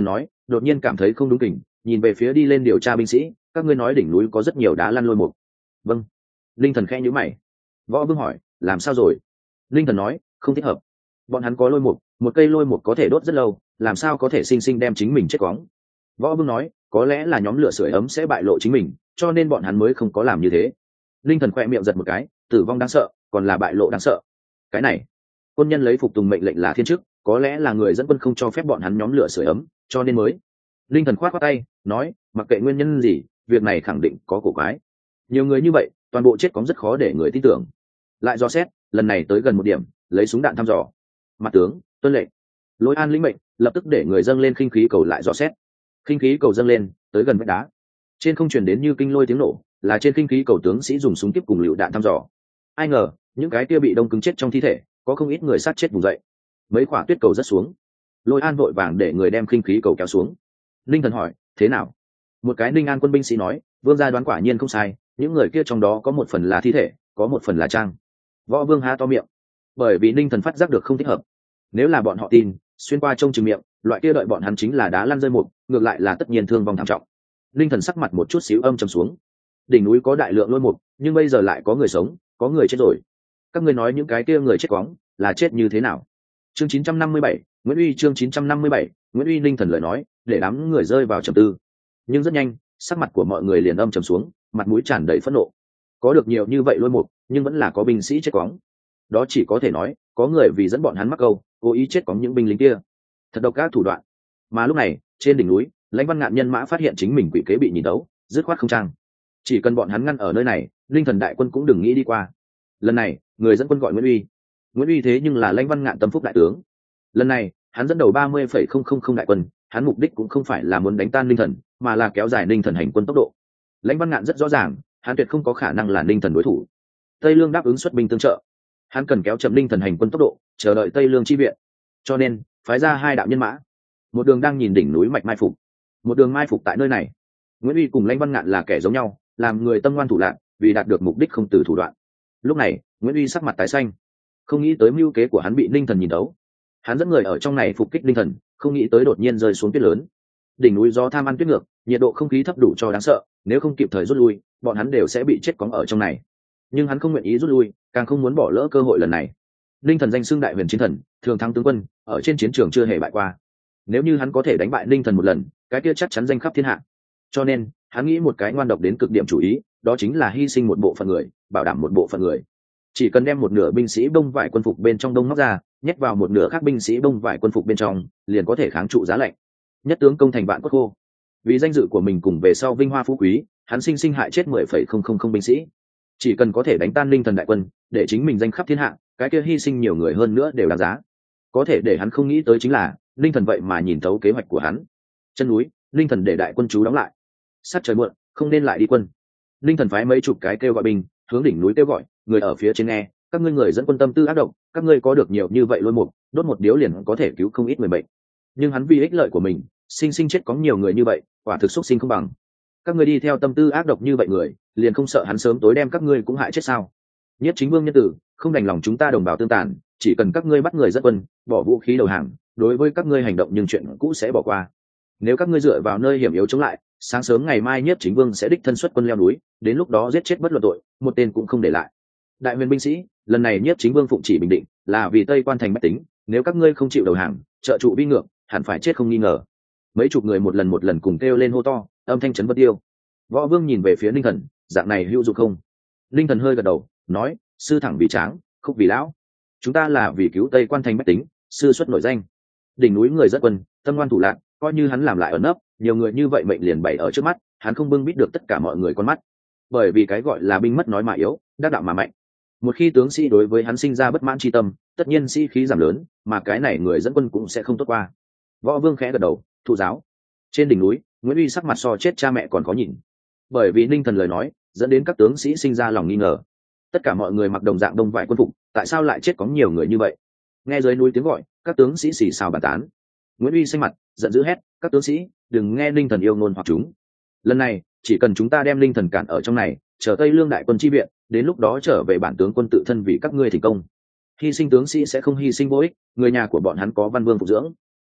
đột nhiên cảm thấy không đúng kỉnh, nhìn về phía đi lên điều tra binh sĩ, các ngươi nói đỉnh núi có rất nhiều đá lăn lôi mục. Vâng. Linh thần khẽ nhíu mày. Võ Vương hỏi, làm sao rồi? Linh thần nói, không thích hợp. Bọn hắn có lôi mục, một cây lôi mục có thể đốt rất lâu, làm sao có thể sinh sinh đem chính mình chết quóng? Võ Vương nói, có lẽ là nhóm lửa sưởi ấm sẽ bại lộ chính mình, cho nên bọn hắn mới không có làm như thế. Linh thần khoe miệng giật một cái, tử vong đáng sợ, còn là bại lộ đáng sợ. Cái này, quân nhân lấy phục tùng mệnh lệnh là thiên chức, có lẽ là người dẫn quân không cho phép bọn hắn nhóm lửa sưởi ấm, cho nên mới. Linh thần khoát khoát tay, nói, mặc kệ nguyên nhân gì, việc này khẳng định có cổ quái. Nhiều người như vậy, toàn bộ chết cóng rất khó để người tin tưởng. Lại do xét, lần này tới gần một điểm, lấy súng đạn thăm dò. Mặt tướng, tuân lệnh. Lôi An lĩnh mệnh, lập tức để người dâng lên khinh khí cầu lại dò xét. Khinh khí cầu dâng lên, tới gần vách đá. Trên không truyền đến như kinh lôi tiếng nổ, là trên khinh khí cầu tướng sĩ dùng súng kiếp cùng lựu đạn thăm dò. Ai ngờ, những cái kia bị đông cứng chết trong thi thể, có không ít người sát chết vùng dậy. Mấy quả tuyết cầu rất xuống. Lôi An vội vàng để người đem khinh khí cầu kéo xuống. Linh thần hỏi, thế nào? Một cái Ninh An quân binh sĩ nói, vương gia đoán quả nhiên không sai, những người kia trong đó có một phần là thi thể, có một phần là trang. Võ Vương há to miệng, bởi vì Ninh thần phát giác được không thích hợp. Nếu là bọn họ tin, xuyên qua trông chừng miệng, loại kia đợi bọn hắn chính là đá lăn rơi một, ngược lại là tất nhiên thương vong thảm trọng. Ninh thần sắc mặt một chút xíu âm trầm xuống. Đỉnh núi có đại lượng lôi mục, nhưng bây giờ lại có người sống, có người chết rồi. Các ngươi nói những cái kia người chết quóng là chết như thế nào? Chương chín trăm năm mươi bảy, Nguyễn Uy chương chín trăm năm mươi bảy, Nguyễn Uy Ninh thần lời nói, để đám người rơi vào trầm tư. Nhưng rất nhanh, sắc mặt của mọi người liền âm trầm xuống, mặt mũi tràn đầy phẫn nộ. Có được nhiều như vậy lôi mục, nhưng vẫn là có binh sĩ chết quóng. Đó chỉ có thể nói, có người vì dẫn bọn hắn mắc câu, cố ý chết quóng những binh lính kia. Thật độc ác thủ đoạn. Mà lúc này, trên đỉnh núi, Lãnh Văn Ngạn nhân mã phát hiện chính mình quỷ kế bị nhìn đấu, dứt khoát không trang. Chỉ cần bọn hắn ngăn ở nơi này, Linh thần đại quân cũng đừng nghĩ đi qua. Lần này, người dẫn quân gọi Nguyễn Uy. Nguyễn Uy thế nhưng là Lãnh Văn Ngạn tâm phúc đại tướng. Lần này, hắn dẫn đầu ba mươi phẩy không không không đại quân, hắn mục đích cũng không phải là muốn đánh tan Linh thần, mà là kéo dài Linh thần hành quân tốc độ. Lãnh Văn Ngạn rất rõ ràng, hắn tuyệt không có khả năng là Linh thần đối thủ. Tây Lương đáp ứng xuất binh tương trợ, hắn cần kéo chậm Linh thần hành quân tốc độ, chờ đợi Tây Lương chi viện. Cho nên, phái ra hai đạo nhân mã, một đường đang nhìn đỉnh núi mạch mai phục, một đường mai phục tại nơi này. Nguyễn Uy cùng Lãnh Văn Ngạn là kẻ giống nhau, làm người tâm ngoan thủ lạn, vì đạt được mục đích không từ thủ đoạn. Lúc này, Nguyễn Uy sắc mặt tái xanh, không nghĩ tới mưu kế của hắn bị Linh thần nhìn đấu. Hắn dẫn người ở trong này phục kích Linh thần, không nghĩ tới đột nhiên rơi xuống tuyết lớn. Đỉnh núi gió tham ăn tuyết ngược, nhiệt độ không khí thấp đủ cho đáng sợ, nếu không kịp thời rút lui, bọn hắn đều sẽ bị chết cóng ở trong này. Nhưng hắn không nguyện ý rút lui, càng không muốn bỏ lỡ cơ hội lần này. Linh thần danh xưng đại huyền chiến thần, thường thắng tướng quân, ở trên chiến trường chưa hề bại qua. Nếu như hắn có thể đánh bại Linh thần một lần, cái kia chắc chắn danh khắp thiên hạ. Cho nên, hắn nghĩ một cái ngoan độc đến cực điểm chủ ý, đó chính là hy sinh một bộ phận người, bảo đảm một bộ phận người. Chỉ cần đem một nửa binh sĩ bông vải quân phục bên trong đông móc ra, nhét vào một nửa khác binh sĩ bông vải quân phục bên trong, liền có thể kháng trụ giá lạnh. Nhất tướng công thành vạn cốt khô. Vì danh dự của mình cùng về sau vinh hoa phú quý, hắn sinh sinh hại chết mười phẩy không không không binh sĩ. Chỉ cần có thể đánh tan Linh thần đại quân, để chính mình danh khắp thiên hạ, cái kia hy sinh nhiều người hơn nữa đều đáng giá. Có thể để hắn không nghĩ tới chính là, Linh thần vậy mà nhìn thấu kế hoạch của hắn. Chân núi, Linh thần để đại quân chú đóng lại. Sát trời muộn, không nên lại đi quân. Linh thần phái mấy chục cái kêu gọi binh, hướng đỉnh núi kêu gọi, người ở phía trên nghe, các ngươi người dẫn quân tâm tư ác độc, các ngươi có được nhiều như vậy lôi mục, đốt một điếu liền có thể cứu không ít người bệnh. Nhưng hắn vì ích lợi của mình, sinh sinh chết có nhiều người như vậy, quả thực xúc sinh không bằng. Các ngươi đi theo tâm tư ác độc như vậy người, liền không sợ hắn sớm tối đem các ngươi cũng hại chết sao? Nhất chính vương nhân tử, không đành lòng chúng ta đồng bào tương tàn, chỉ cần các ngươi bắt người dẫn quân, bỏ vũ khí đầu hàng, đối với các ngươi hành động nhưng chuyện cũ sẽ bỏ qua. Nếu các ngươi dựa vào nơi hiểm yếu chống lại, sáng sớm ngày mai Nhất chính vương sẽ đích thân xuất quân leo núi, đến lúc đó giết chết bất luận tội, một tên cũng không để lại. Đại huyền binh sĩ, lần này Nhất chính vương phụng chỉ bình định, là vì Tây Quan thành bách tính, nếu các ngươi không chịu đầu hàng, trợ trụ vi ngược, hẳn phải chết không nghi ngờ. Mấy chục người một lần một lần cùng kêu lên hô to, âm thanh chấn bất tiêu. Võ Vương nhìn về phía Linh thần, dạng này hữu dụng không? Linh thần hơi gật đầu, nói, sư thẳng vì tráng, khúc vì lão. Chúng ta là vì cứu Tây Quan thành bách tính, sư xuất nổi danh. Đỉnh núi người dẫn quân, tâm ngoan thủ lạn, coi như hắn làm lại ở nấp, nhiều người như vậy mệnh liền bày ở trước mắt, hắn không bưng bít được tất cả mọi người con mắt. Bởi vì cái gọi là binh mất nói mà yếu, đắc đạo mà mạnh. Một khi tướng sĩ đối với hắn sinh ra bất mãn chi tâm, tất nhiên sĩ khí giảm lớn, mà cái này người dẫn quân cũng sẽ không tốt qua. Võ Vương khẽ gật đầu, thụ giáo. Trên đỉnh núi, Nguyễn Uy sắc mặt so chết cha mẹ còn có nhìn. Bởi vì Ninh thần lời nói, dẫn đến các tướng sĩ sinh ra lòng nghi ngờ. Tất cả mọi người mặc đồng dạng đông vải quân phục, tại sao lại chết có nhiều người như vậy? Nghe dưới núi tiếng gọi, các tướng sĩ xì xào bàn tán. Nguyễn Uy xanh mặt, giận dữ hét, các tướng sĩ, đừng nghe Ninh thần yêu ngôn hoặc chúng. Lần này, chỉ cần chúng ta đem Ninh thần cản ở trong này, chờ Tây Lương đại quân chi viện, đến lúc đó trở về bản tướng quân tự thân vì các ngươi thành công. Hy sinh tướng sĩ sẽ không hy sinh vô ích, người nhà của bọn hắn có văn vương phục dưỡng.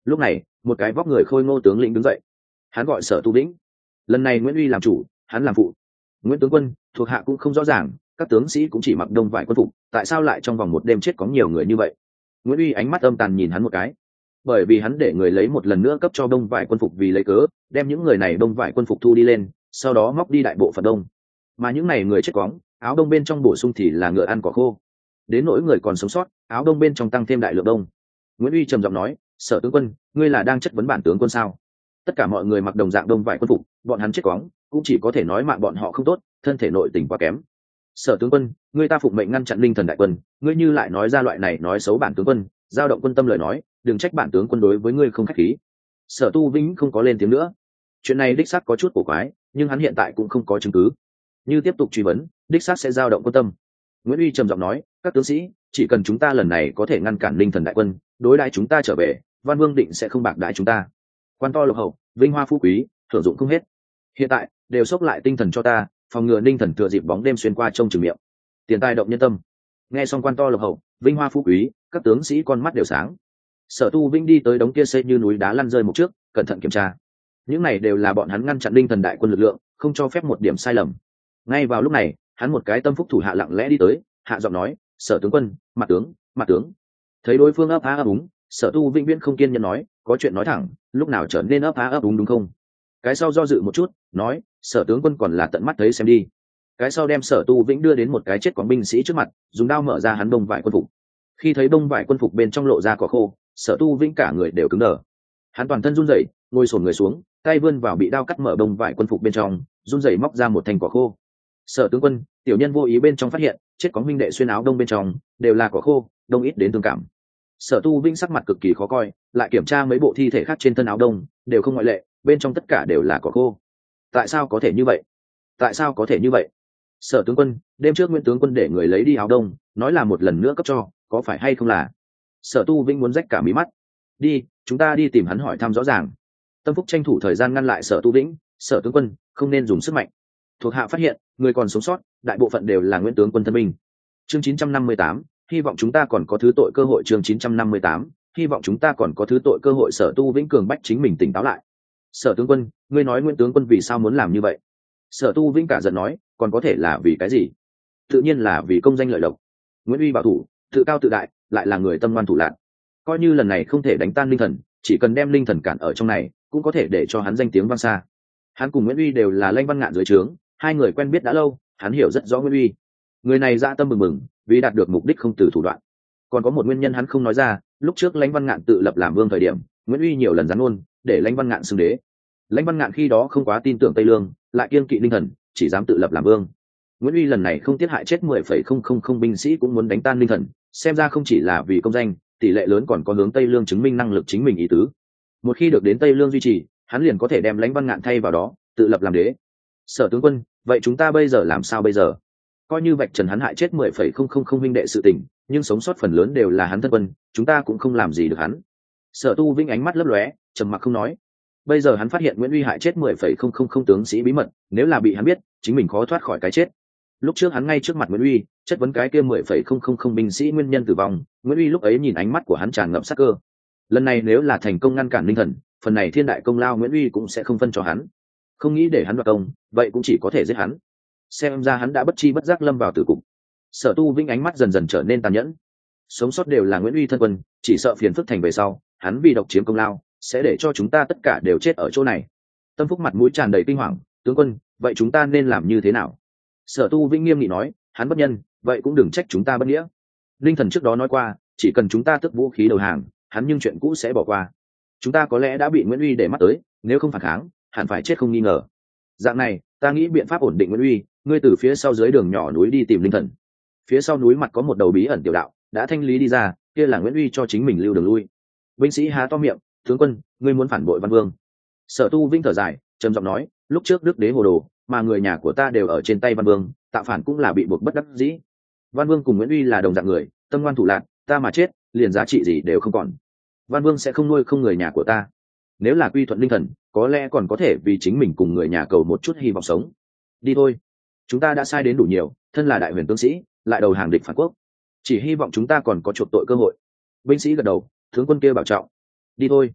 Lúc này một cái vóc người khôi ngô tướng lĩnh đứng dậy, hắn gọi Sở Tu Vĩnh. Lần này Nguyễn Uy làm chủ, hắn làm phụ. Nguyễn tướng quân, thuộc hạ cũng không rõ ràng, các tướng sĩ cũng chỉ mặc đông vải quân phục, tại sao lại trong vòng một đêm chết có nhiều người như vậy? Nguyễn Uy ánh mắt âm tàn nhìn hắn một cái, bởi vì hắn để người lấy một lần nữa cấp cho đông vải quân phục vì lấy cớ đem những người này đông vải quân phục thu đi lên, sau đó móc đi đại bộ phận đông, mà những này người chết quóng áo đông bên trong bổ sung thì là ngựa ăn cỏ khô, đến nỗi người còn sống sót áo đông bên trong tăng thêm đại lượng đông. Nguyễn Uy trầm giọng nói, Sở tướng quân, ngươi là đang chất vấn bản tướng quân sao? Tất cả mọi người mặc đồng dạng đông vải quân phục, bọn hắn chết quóng cũng chỉ có thể nói mạng bọn họ không tốt, thân thể nội tình quá kém. Sở tướng quân, ngươi ta phụng mệnh ngăn chặn Linh Thần đại quân, ngươi như lại nói ra loại này nói xấu bản tướng quân, giao động quân tâm lời nói, đừng trách bản tướng quân đối với ngươi không khách khí. Sở Tu Vĩnh không có lên tiếng nữa. Chuyện này đích xác có chút cổ quái, nhưng hắn hiện tại cũng không có chứng cứ, như tiếp tục truy vấn đích xác sẽ giao động quân tâm. Nguyễn Uy trầm giọng nói, các tướng sĩ, chỉ cần chúng ta lần này có thể ngăn cản Linh Thần đại quân đối đãi chúng ta trở về, Văn Vương định sẽ không bạc đãi chúng ta. Quan to lộc hậu, vinh hoa phú quý, thưởng dụng không hết. Hiện tại đều xốc lại tinh thần cho ta, phòng ngừa Linh Thần thừa dịp bóng đêm xuyên qua trông chừng miệng, tiền tài động nhân tâm. Nghe xong quan to lộc hậu, vinh hoa phú quý, các tướng sĩ con mắt đều sáng. Sở Tu Vĩnh đi tới đống kia xây như núi đá lăn rơi một trước, cẩn thận kiểm tra. Những này đều là bọn hắn ngăn chặn Linh Thần đại quân lực lượng, không cho phép một điểm sai lầm. Ngay vào lúc này, hắn một cái tâm phúc thủ hạ lặng lẽ đi tới, hạ giọng nói, Sở tướng quân, mặt tướng, mặt tướng. Thấy đối phương ấp á ấp úng, Sở Tu Vĩnh viễn không kiên nhẫn nói, có chuyện nói thẳng, lúc nào trở nên ấp á ấp úng đúng không? Cái sau do dự một chút, nói, Sở tướng quân còn là tận mắt thấy xem đi. Cái sau đem Sở Tu Vĩnh đưa đến một cái chết quáng binh sĩ trước mặt, dùng đao mở ra hắn bông vải quân phục. Khi thấy bông vải quân phục bên trong lộ ra cỏ khô, Sở Tu Vĩnh cả người đều cứng đờ. Hắn toàn thân run rẩy, ngồi xổm người xuống, tay vươn vào bị đao cắt mở bông vải quân phục bên trong, run rẩy móc ra một thanh cỏ khô. Sở tướng quân, tiểu nhân vô ý bên trong phát hiện, chết có huynh đệ xuyên áo đông bên trong đều là cỏ khô, đông ít đến thương cảm. Sở Tu Vĩnh sắc mặt cực kỳ khó coi, lại kiểm tra mấy bộ thi thể khác trên thân áo đông, đều không ngoại lệ, bên trong tất cả đều là cỏ khô. Tại sao có thể như vậy? Tại sao có thể như vậy? Sở tướng quân, đêm trước Nguyễn tướng quân để người lấy đi áo đông, nói là một lần nữa cấp cho, có phải hay không là? Sở Tu Vĩnh muốn rách cả mí mắt. Đi, chúng ta đi tìm hắn hỏi thăm rõ ràng. Tâm Phúc tranh thủ thời gian ngăn lại Sở Tu Vĩnh, Sở tướng quân, không nên dùng sức mạnh. Thuộc hạ phát hiện, người còn sống sót, đại bộ phận đều là Nguyễn tướng quân thân binh. Chương chín trăm năm mươi tám, hy vọng chúng ta còn có thứ tội cơ hội. Chương chín trăm năm mươi tám, hy vọng chúng ta còn có thứ tội cơ hội. Sở Tu Vĩnh cường bách chính mình tỉnh táo lại. Sở tướng quân, ngươi nói Nguyễn tướng quân vì sao muốn làm như vậy? Sở Tu Vĩnh cả giận nói, còn có thể là vì cái gì? Tự nhiên là vì công danh lợi lộc. Nguyễn Uy bảo thủ, tự cao tự đại, lại là người tâm ngoan thủ lạn. Coi như lần này không thể đánh tan Linh Thần, chỉ cần đem Linh Thần cản ở trong này, cũng có thể để cho hắn danh tiếng vang xa. Hắn cùng Nguyễn Uy đều là Lãnh Văn Ngạn dưới trướng, hai người quen biết đã lâu, hắn hiểu rất rõ Nguyễn Uy. Người này dạ tâm mừng mừng, vì đạt được mục đích không từ thủ đoạn. Còn có một nguyên nhân hắn không nói ra, lúc trước Lãnh Văn Ngạn tự lập làm vương thời điểm, Nguyễn Uy nhiều lần gián ngôn, để Lãnh Văn Ngạn xưng đế. Lãnh Văn Ngạn khi đó không quá tin tưởng Tây Lương, lại kiêng kỵ Linh Thần, chỉ dám tự lập làm vương. Nguyễn Uy lần này không tiết hại chết mười phẩy không không không binh sĩ cũng muốn đánh tan Linh Thần, xem ra không chỉ là vì công danh, tỷ lệ lớn còn có hướng Tây Lương chứng minh năng lực chính mình ý tứ. Một khi được đến Tây Lương duy trì, hắn liền có thể đem Lãnh Văn Ngạn thay vào đó, tự lập làm đế. Sở tướng quân, vậy chúng ta bây giờ làm sao bây giờ? Coi như vạch trần hắn hại chết mười phẩy không không không huynh đệ sự tình, nhưng sống sót phần lớn đều là hắn thân quân, chúng ta cũng không làm gì được hắn. Sở Tu Vĩnh ánh mắt lấp lóe, trầm mặc không nói. Bây giờ hắn phát hiện Nguyễn Uy hại chết mười phẩy không không không tướng sĩ bí mật, nếu là bị hắn biết, chính mình khó thoát khỏi cái chết. Lúc trước hắn ngay trước mặt Nguyễn Uy, chất vấn cái kia mười phẩy không không không binh sĩ nguyên nhân tử vong, Nguyễn Uy lúc ấy nhìn ánh mắt của hắn tràn ngập sát cơ. Lần này nếu là thành công ngăn cản Linh Thần, phần này thiên đại công lao Nguyễn Uy cũng sẽ không phân cho hắn. Không nghĩ để hắn đoạt công, vậy cũng chỉ có thể giết hắn. Xem ra hắn đã bất chi bất giác lâm vào tử cục. Sở Tu Vĩnh ánh mắt dần dần trở nên tàn nhẫn. Sống sót đều là Nguyễn Uy thân quân, chỉ sợ phiền phức thành về sau, hắn vì độc chiếm công lao, sẽ để cho chúng ta tất cả đều chết ở chỗ này. Tâm Phúc mặt mũi tràn đầy kinh hoàng, tướng quân, vậy chúng ta nên làm như thế nào? Sở Tu Vĩnh nghiêm nghị nói, hắn bất nhân, vậy cũng đừng trách chúng ta bất nghĩa. Linh Thần trước đó nói qua, chỉ cần chúng ta tước vũ khí đầu hàng, hắn nhưng chuyện cũ sẽ bỏ qua. Chúng ta có lẽ đã bị Nguyễn Uy để mắt tới, nếu không phản kháng, hẳn phải chết không nghi ngờ. Dạng này, ta nghĩ biện pháp ổn định Nguyễn Uy, ngươi từ phía sau dưới đường nhỏ núi đi tìm Linh Thần. Phía sau núi mặt có một đầu bí ẩn tiểu đạo, đã thanh lý đi ra, kia là Nguyễn Uy cho chính mình lưu đường lui. Binh sĩ há to miệng, tướng quân, ngươi muốn phản bội Văn Vương? Sở Tu Vĩnh thở dài, trầm giọng nói, lúc trước Đức Đế hồ đồ, mà người nhà của ta đều ở trên tay Văn Vương, tạo phản cũng là bị buộc bất đắc dĩ. Văn Vương cùng Nguyễn Uy là đồng dạng người, tâm ngoan thủ lạn, ta mà chết, liền giá trị gì đều không còn. Văn Vương sẽ không nuôi không người nhà của ta. Nếu là quy thuận Linh Thần, có lẽ còn có thể vì chính mình cùng người nhà cầu một chút hy vọng sống. Đi thôi, chúng ta đã sai đến đủ nhiều, thân là đại huyền tướng sĩ, lại đầu hàng địch phản quốc, chỉ hy vọng chúng ta còn có chuộc tội cơ hội. Binh sĩ gật đầu, tướng quân kia bảo trọng. Đi thôi.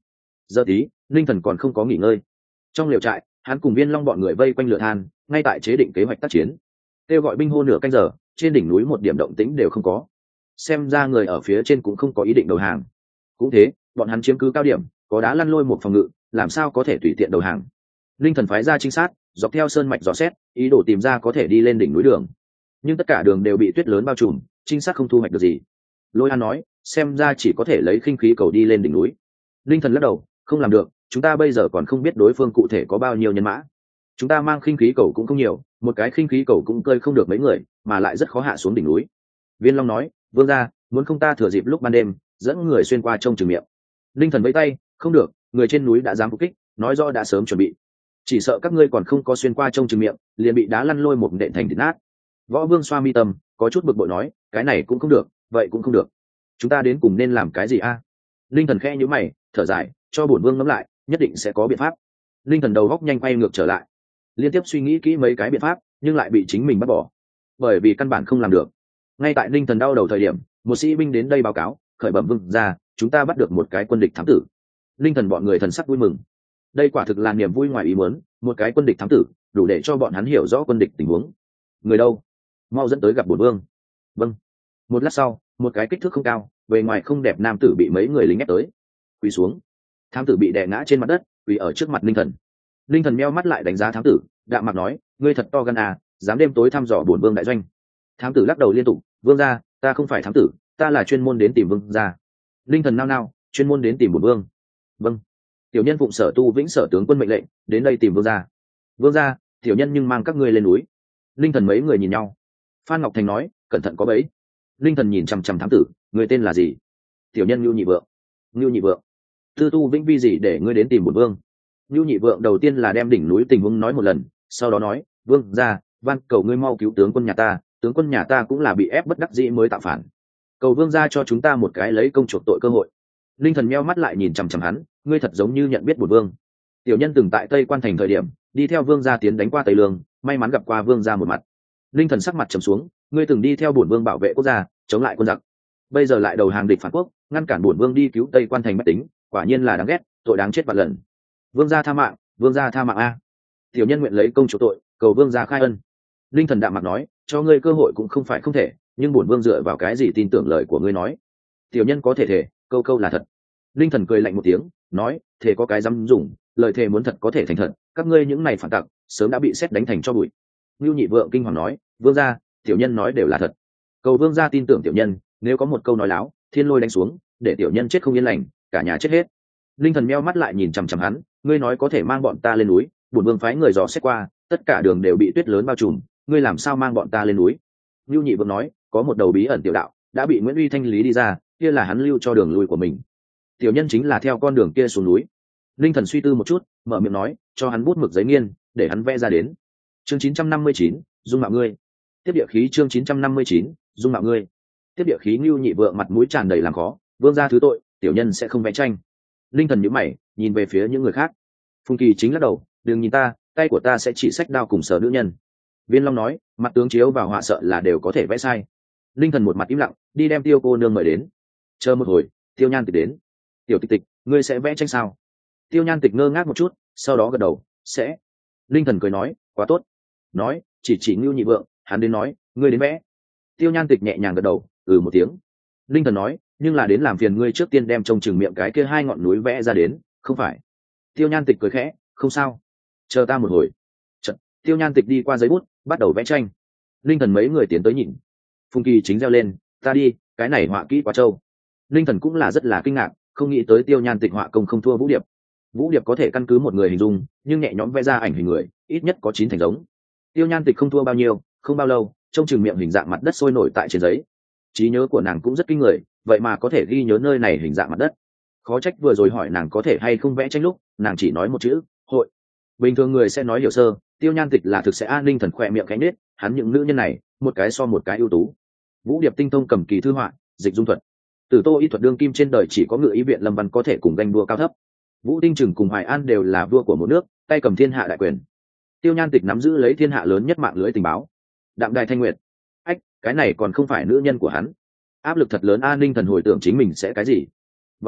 giờ tí linh thần còn không có nghỉ ngơi. Trong liều trại hắn cùng Viên Long bọn người vây quanh lửa than, ngay tại chế định kế hoạch tác chiến. Kêu gọi binh hô nửa canh giờ, trên đỉnh núi một điểm động tĩnh đều không có. Xem ra người ở phía trên cũng không có ý định đầu hàng. Cũng thế, bọn hắn chiếm cứ cao điểm, có đá lăn lôi một phòng ngự, làm sao có thể tùy tiện đầu hàng. Linh thần phái ra trinh sát, dọc theo sơn mạch dò xét, ý đồ tìm ra có thể đi lên đỉnh núi đường. Nhưng tất cả đường đều bị tuyết lớn bao trùm, trinh sát không thu hoạch được gì. Lôi An nói, xem ra chỉ có thể lấy khinh khí cầu đi lên đỉnh núi. Linh thần lắc đầu, không làm được, chúng ta bây giờ còn không biết đối phương cụ thể có bao nhiêu nhân mã. Chúng ta mang khinh khí cầu cũng không nhiều, một cái khinh khí cầu cũng cơi không được mấy người, mà lại rất khó hạ xuống đỉnh núi. Viên Long nói, vương gia, muốn không ta thừa dịp lúc ban đêm dẫn người xuyên qua trông chừng miệng. Linh thần vẫy tay, không được, người trên núi đã dám phục kích, nói rõ đã sớm chuẩn bị. Chỉ sợ các ngươi còn không có xuyên qua trông chừng miệng, liền bị đá lăn lôi một nện thành thịt nát. Võ Vương xoa mi tâm, có chút bực bội nói, cái này cũng không được, vậy cũng không được. Chúng ta đến cùng nên làm cái gì a? Linh thần khẽ nhíu mày, thở dài, cho bổn vương ngẫm lại, nhất định sẽ có biện pháp. Linh thần đầu góc nhanh quay ngược trở lại, liên tiếp suy nghĩ kỹ mấy cái biện pháp, nhưng lại bị chính mình bắt bỏ, bởi vì căn bản không làm được. Ngay tại Linh thần đau đầu thời điểm, một sĩ binh đến đây báo cáo, khởi bẩm vương ra, chúng ta bắt được một cái quân địch thám tử. Linh thần bọn người thần sắc vui mừng, đây quả thực là niềm vui ngoài ý muốn, một cái quân địch thám tử, đủ để cho bọn hắn hiểu rõ quân địch tình huống. Người đâu? Mau dẫn tới gặp bổn vương. Vâng. Một lát sau, một cái kích thước không cao, bề ngoài không đẹp nam tử bị mấy người lính ép tới. Quỳ xuống. Thám tử bị đè ngã trên mặt đất, quỳ ở trước mặt Linh thần. Linh thần meo mắt lại đánh giá thám tử, đạm mặt nói, ngươi thật to gan à, dám đêm tối thăm dò bổn vương đại doanh. Thám tử lắc đầu liên tục, vương gia, ta không phải thám tử, ta là chuyên môn đến tìm vương gia. Linh thần nao nao, chuyên môn đến tìm bổn vương. Vâng. Tiểu nhân phụng Sở Tu Vĩnh Sở tướng quân mệnh lệnh, đến đây tìm vương gia. Vương gia, tiểu nhân nhưng mang các ngươi lên núi. Linh thần mấy người nhìn nhau. Phan Ngọc Thành nói, cẩn thận có bẫy. Linh thần nhìn chằm chằm thám tử, người tên là gì? Tiểu nhân Nưu Nhị Vượng. Nưu Nhị Vượng. Tư Tu Vĩnh vì gì để ngươi đến tìm bổn vương? Nưu Nhị Vượng đầu tiên là đem đỉnh núi tình huống nói một lần, sau đó nói, vương gia, van cầu ngươi mau cứu tướng quân nhà ta, tướng quân nhà ta cũng là bị ép bất đắc dĩ mới tạo phản. Cầu vương gia cho chúng ta một cái lấy công chuộc tội cơ hội. Linh thần meo mắt lại nhìn chằm chằm hắn, ngươi thật giống như nhận biết bổn vương. Tiểu nhân từng tại Tây Quan thành thời điểm, đi theo vương gia tiến đánh qua Tây Lương, may mắn gặp qua vương gia một mặt. Linh thần sắc mặt trầm xuống, ngươi từng đi theo bổn vương bảo vệ quốc gia, chống lại quân giặc, bây giờ lại đầu hàng địch phản quốc, ngăn cản bổn vương đi cứu Tây Quan thành bách tính, quả nhiên là đáng ghét, tội đáng chết vạn lần. Vương gia tha mạng, vương gia tha mạng a. Tiểu nhân nguyện lấy công chủ tội, cầu vương gia khai ân. Linh thần đạm mặt nói, cho ngươi cơ hội cũng không phải không thể, nhưng bổn vương dựa vào cái gì tin tưởng lời của ngươi nói? Tiểu nhân có thể thể, câu câu là thật. Linh thần cười lạnh một tiếng, nói, thể có cái dám dùng, lời thề muốn thật có thể thành thật, các ngươi những này phản tặc, sớm đã bị xét đánh thành cho bụi. Nưu Nhị Vượng kinh hoàng nói, vương gia, tiểu nhân nói đều là thật. Cầu vương gia tin tưởng tiểu nhân, nếu có một câu nói láo, thiên lôi đánh xuống, để tiểu nhân chết không yên lành, cả nhà chết hết. Linh thần meo mắt lại nhìn chằm chằm hắn, ngươi nói có thể mang bọn ta lên núi, bổn vương phái người dò xét qua, tất cả đường đều bị tuyết lớn bao trùm, ngươi làm sao mang bọn ta lên núi? Nưu Nhị Vượng nói, có một đầu bí ẩn tiểu đạo, đã bị Nguyễn Uy thanh lý đi ra, kia là hắn lưu cho đường lui của mình. Tiểu nhân chính là theo con đường kia xuống núi. Linh thần suy tư một chút, mở miệng nói, cho hắn bút mực giấy nghiên, để hắn vẽ ra đến. Chương chín trăm năm mươi chín, dung mạo ngươi. Tiếp địa khí chương chín trăm năm mươi chín, dung mạo ngươi. Tiếp địa khí. Nưu Nhị Vượng mặt mũi tràn đầy làm khó, vương gia thứ tội, tiểu nhân sẽ không vẽ tranh. Linh thần nhíu mày, nhìn về phía những người khác. Phùng Kỳ chính lắc đầu, đừng nhìn ta, tay của ta sẽ chỉ xách đao cùng sở nữ nhân. Viên Long nói, mặt tướng chiếu vào họa sợ là đều có thể vẽ sai. Linh thần một mặt im lặng, đi đem Tiêu cô nương mời đến. Chờ một hồi, Tiêu Nhan Tịch đến. Tiểu Tịch Tịch, ngươi sẽ vẽ tranh sao? Tiêu Nhan Tịch ngơ ngác một chút, sau đó gật đầu, sẽ. Linh thần cười nói, quá tốt. Nói, chỉ chỉ Nưu Nhị Vượng, hắn đến nói, ngươi đến vẽ. Tiêu Nhan Tịch nhẹ nhàng gật đầu, ừ một tiếng. Linh thần nói, nhưng là đến làm phiền ngươi trước tiên đem trông chừng miệng cái kia hai ngọn núi vẽ ra đến, không phải? Tiêu Nhan Tịch cười khẽ, không sao, chờ ta một hồi. Chật, Tiêu Nhan Tịch đi qua giấy bút, bắt đầu vẽ tranh. Linh thần mấy người tiến tới nhìn. Phùng Kỳ chính reo lên, ta đi, cái này họa kỹ quá trâu. Linh thần cũng là rất là kinh ngạc, không nghĩ tới Tiêu Nhan Tịch họa công không thua Vũ Điệp. Vũ Điệp có thể căn cứ một người hình dung, nhưng nhẹ nhõm vẽ ra ảnh hình người, ít nhất có chín thành giống. Tiêu Nhan Tịch không thua bao nhiêu, không bao lâu, trông chừng miệng hình dạng mặt đất sôi nổi tại trên giấy. Trí nhớ của nàng cũng rất kinh người, vậy mà có thể ghi nhớ nơi này hình dạng mặt đất. Khó trách vừa rồi hỏi nàng có thể hay không vẽ tranh lúc, nàng chỉ nói một chữ, hội. Bình thường người sẽ nói hiểu sơ, Tiêu Nhan Tịch là thực sẽ an ninh thần khỏe miệng cánh nết, hắn những nữ nhân này, một cái so một cái ưu tú. Vũ Điệp tinh thông cầm kỳ thư họa, dịch dung thuật. Tử Tô y thuật đương kim trên đời chỉ có Ngự y viện Lâm Văn có thể cùng ganh đua cao thấp. Vũ Tinh Trừng cùng Hoài An đều là vua của một nước, tay cầm thiên hạ đại quyền. Tiêu Nhan Tịch nắm giữ lấy thiên hạ lớn nhất mạng lưới tình báo. Đạm Đài Thanh Nguyệt, ách, cái này còn không phải nữ nhân của hắn. Áp lực thật lớn, an ninh thần hồi tưởng chính mình sẽ cái gì. Van,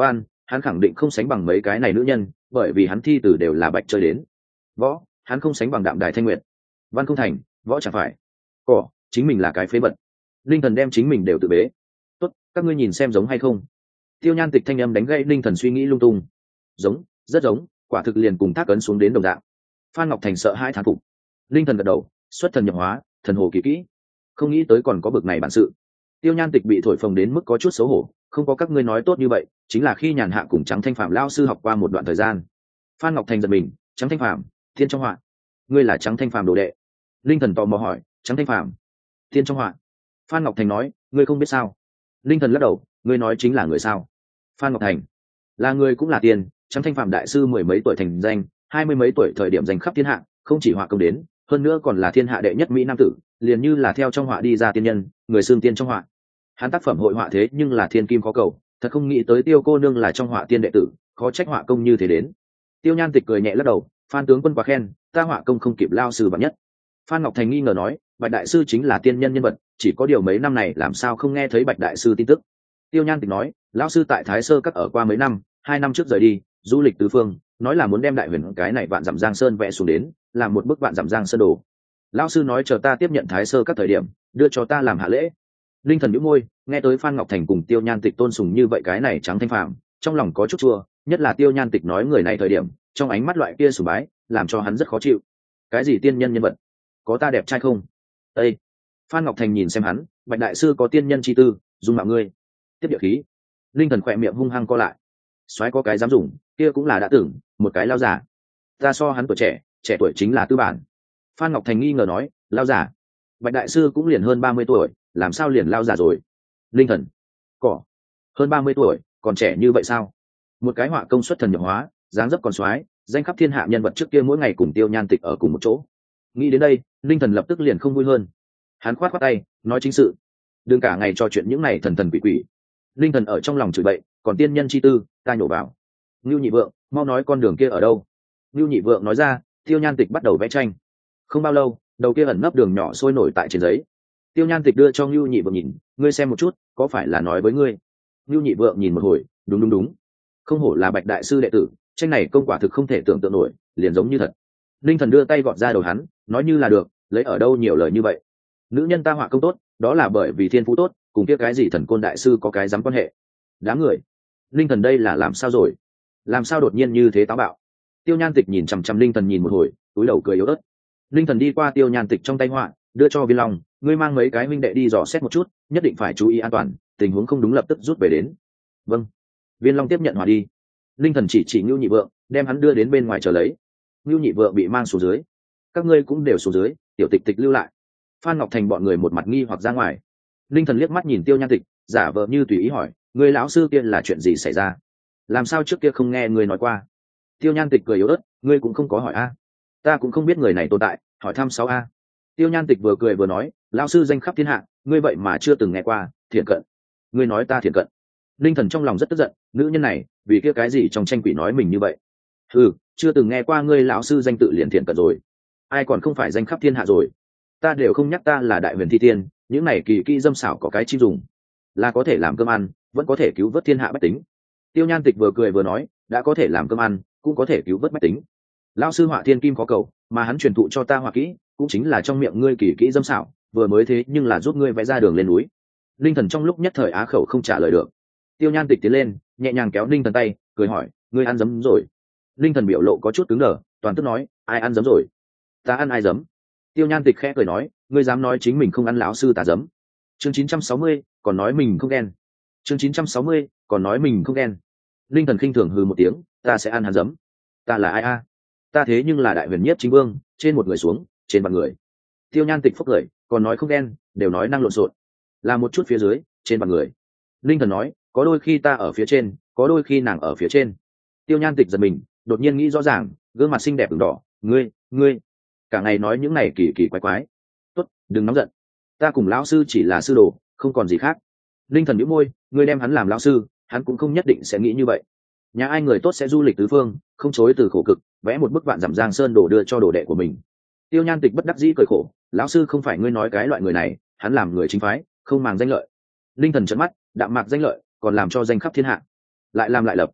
hắn khẳng định không sánh bằng mấy cái này nữ nhân, bởi vì hắn thi từ đều là bạch chơi đến. Võ, hắn không sánh bằng Đạm Đài Thanh Nguyệt. Văn không thành, võ chẳng phải. Cỏ, chính mình là cái phế vật. Linh Thần đem chính mình đều tự bế. Tốt, các ngươi nhìn xem giống hay không. Tiêu Nhan Tịch thanh âm đánh gãy Linh Thần suy nghĩ lung tung. Giống, rất giống, quả thực liền cùng thác ấn xuống đến đồng dạng. Phan Ngọc Thành sợ hãi thán phục. Linh Thần gật đầu, xuất thần nhập hóa, thần hồ kỳ kỹ. Không nghĩ tới còn có bực này bản sự. Tiêu Nhan Tịch bị thổi phồng đến mức có chút xấu hổ, không có các ngươi nói tốt như vậy, chính là khi nhàn hạ cùng Trắng Thanh Phạm lao sư học qua một đoạn thời gian. Phan Ngọc Thành giật mình, Trắng Thanh Phạm, thiên trong họa. Ngươi là Trắng Thanh Phạm đồ đệ? Linh Thần tò mò hỏi. Trắng Thanh Phạm, thiên trong họa. Phan Ngọc Thành nói, ngươi không biết sao? Linh Thần lắc đầu, ngươi nói chính là người sao? Phan Ngọc Thành là người cũng là tiền. Trắng Thanh Phạm đại sư mười mấy tuổi thành danh, hai mươi mấy tuổi thời điểm danh khắp thiên hạ, không chỉ họa công đến, hơn nữa còn là thiên hạ đệ nhất mỹ nam tử, liền như là theo trong họa đi ra tiên nhân, người xương tiên trong họa. Hắn tác phẩm hội họa thế nhưng là thiên kim khó cầu, thật không nghĩ tới Tiêu cô nương là trong họa tiên đệ tử, khó trách họa công như thế đến. Tiêu Nhan Tịch cười nhẹ lắc đầu, Phan tướng quân quá khen, ta họa công không kịp lao sư bậc nhất. Phan Ngọc Thành nghi ngờ nói, Bạch đại sư chính là tiên nhân nhân vật, chỉ có điều mấy năm này làm sao không nghe thấy Bạch đại sư tin tức. Tiêu Nhan Tịch nói, lão sư tại Thái Sơ Các ở qua mấy năm, hai năm trước rời đi, du lịch tứ phương, nói là muốn đem đại huyền cái này vạn dặm giang sơn vẽ xuống đến, làm một bức vạn dặm giang sơn đồ. Lão sư nói chờ ta tiếp nhận Thái Sơ Các thời điểm, đưa cho ta làm hạ lễ. Linh Thần nhíu môi, nghe tới Phan Ngọc Thành cùng Tiêu Nhan Tịch tôn sùng như vậy cái này Trắng Thanh Phạm, trong lòng có chút chua, nhất là Tiêu Nhan Tịch nói người này thời điểm, trong ánh mắt loại kia sùng bái, làm cho hắn rất khó chịu. Cái gì tiên nhân nhân vật? Có ta đẹp trai không? Ê! Phan Ngọc Thành nhìn xem hắn, Bạch đại sư có tiên nhân chi tư, dung mạo ngươi. Tiếp địa khí. Linh Thần khỏe miệng hung hăng co lại. Soái có cái dám dùng, kia cũng là đã tưởng, một cái lao giả. Ta so hắn tuổi trẻ, trẻ tuổi chính là tư bản. Phan Ngọc Thành nghi ngờ nói, lao giả? Bạch đại sư cũng liền hơn ba mươi tuổi, làm sao liền lao giả rồi? Linh Thần, cỏ, hơn ba mươi tuổi, còn trẻ như vậy sao? Một cái họa công xuất thần nhập hóa, dáng dấp còn soái, danh khắp thiên hạ nhân vật trước kia mỗi ngày cùng Tiêu Nhan Tịch ở cùng một chỗ. Nghĩ đến đây, Linh Thần lập tức liền không vui hơn. Hắn khoát khoát tay, nói chính sự. Đừng cả ngày trò chuyện những này thần thần quỷ quỷ. Linh Thần ở trong lòng chửi bậy, còn tiên nhân chi tư, ta nhổ vào. Ngưu Nhị Vượng, mau nói con đường kia ở đâu? Ngưu Nhị Vượng nói ra, Tiêu Nhan Tịch bắt đầu vẽ tranh. Không bao lâu, đầu kia ẩn nấp đường nhỏ sôi nổi tại trên giấy. Tiêu Nhan Tịch đưa cho Ngưu Nhị Vượng nhìn, ngươi xem một chút, có phải là nói với ngươi? Ngưu Nhị Vượng nhìn một hồi, đúng đúng đúng, không hổ là Bạch đại sư đệ tử, tranh này công quả thực không thể tưởng tượng nổi, liền giống như thật. Linh Thần đưa tay gọt ra đầu hắn, nói như là được, lấy ở đâu nhiều lời như vậy? Nữ nhân ta họa công tốt, đó là bởi vì thiên phú tốt, cùng kia cái gì thần côn đại sư có cái dám quan hệ. Đám người, Linh Thần đây là làm sao rồi? Làm sao đột nhiên như thế táo bạo? Tiêu Nhan Tịch nhìn chằm chằm Linh Thần nhìn một hồi, túi đầu cười yếu ớt. Linh Thần đi qua Tiêu Nhan Tịch trong tay họa, đưa cho Viên Long, ngươi mang mấy cái huynh đệ đi dò xét một chút, nhất định phải chú ý an toàn, tình huống không đúng lập tức rút về đến. Vâng. Viên Long tiếp nhận họa đi. Linh Thần chỉ chỉ Ngưu Nhị Vượng, đem hắn đưa đến bên ngoài chờ lấy. Ngưu Nhị Vượng bị mang xuống dưới. Các ngươi cũng đều xuống dưới, tiểu Tịch Tịch lưu lại. Phan Ngọc Thành bọn người một mặt nghi hoặc ra ngoài. Linh Thần liếc mắt nhìn Tiêu Nhan Tịch, giả vờ như tùy ý hỏi, người lão sư kia là chuyện gì xảy ra? Làm sao trước kia không nghe người nói qua? Tiêu Nhan Tịch cười yếu ớt, ngươi cũng không có hỏi a? Ta cũng không biết người này tồn tại, hỏi thăm sáu a. Tiêu Nhan Tịch vừa cười vừa nói, lão sư danh khắp thiên hạ, ngươi vậy mà chưa từng nghe qua, thiện cận. Ngươi nói ta thiện cận? Linh Thần trong lòng rất tức giận, nữ nhân này, vì kia cái gì trong tranh quỷ nói mình như vậy? Ừ, chưa từng nghe qua ngươi lão sư danh tự liền thiện cận rồi. Ai còn không phải danh khắp thiên hạ rồi? Ta đều không nhắc ta là đại huyền thi tiên, những này kỳ kỹ dâm xảo có cái chi dùng, là có thể làm cơm ăn, vẫn có thể cứu vớt thiên hạ bách tính. Tiêu Nhan Tịch vừa cười vừa nói, đã có thể làm cơm ăn, cũng có thể cứu vớt bách tính. Lão sư họa thiên kim khó cầu, mà hắn truyền thụ cho ta họa kỹ, cũng chính là trong miệng ngươi kỳ kỹ dâm xảo, vừa mới thế nhưng là giúp ngươi vẽ ra đường lên núi. Linh Thần trong lúc nhất thời á khẩu không trả lời được. Tiêu Nhan Tịch tiến lên, nhẹ nhàng kéo Linh Thần tay, cười hỏi, ngươi ăn giấm rồi? Linh Thần biểu lộ có chút cứng đờ, toàn tức nói, ai ăn giấm rồi? Ta ăn ai giấm? Tiêu Nhan Tịch khẽ cười nói, ngươi dám nói chính mình không ăn lão sư ta giấm? Chương chín trăm sáu mươi, còn nói mình không ghen. Chương chín trăm sáu mươi, còn nói mình không ghen. Linh Thần khinh thường hừ một tiếng, ta sẽ ăn hắn giấm? Ta là ai a? Ta thế nhưng là đại huyền nhiếp chính vương, trên một người xuống, trên vạn người. Tiêu Nhan Tịch phúc cười, còn nói không ghen, đều nói năng lộn xộn. Là một chút phía dưới, trên vạn người. Linh Thần nói, có đôi khi ta ở phía trên, có đôi khi nàng ở phía trên. Tiêu Nhan Tịch giật mình, đột nhiên nghĩ rõ ràng, gương mặt xinh đẹp ửng đỏ, ngươi, ngươi, cả ngày nói những này kỳ kỳ quái quái. Tốt, đừng nóng giận, ta cùng lão sư chỉ là sư đồ, không còn gì khác. Linh Thần nhíu môi, ngươi đem hắn làm lão sư, hắn cũng không nhất định sẽ nghĩ như vậy. Nhà ai người tốt sẽ du lịch tứ phương, không chối từ khổ cực, vẽ một bức vạn dặm giang sơn đổ đưa cho đồ đệ của mình. Tiêu Nhan Tịch bất đắc dĩ cười khổ, lão sư không phải ngươi nói cái loại người này, hắn làm người chính phái, không màng danh lợi. Linh Thần trợn mắt, đạm mạc danh lợi, còn làm cho danh khắp thiên hạ, lại làm lại lập.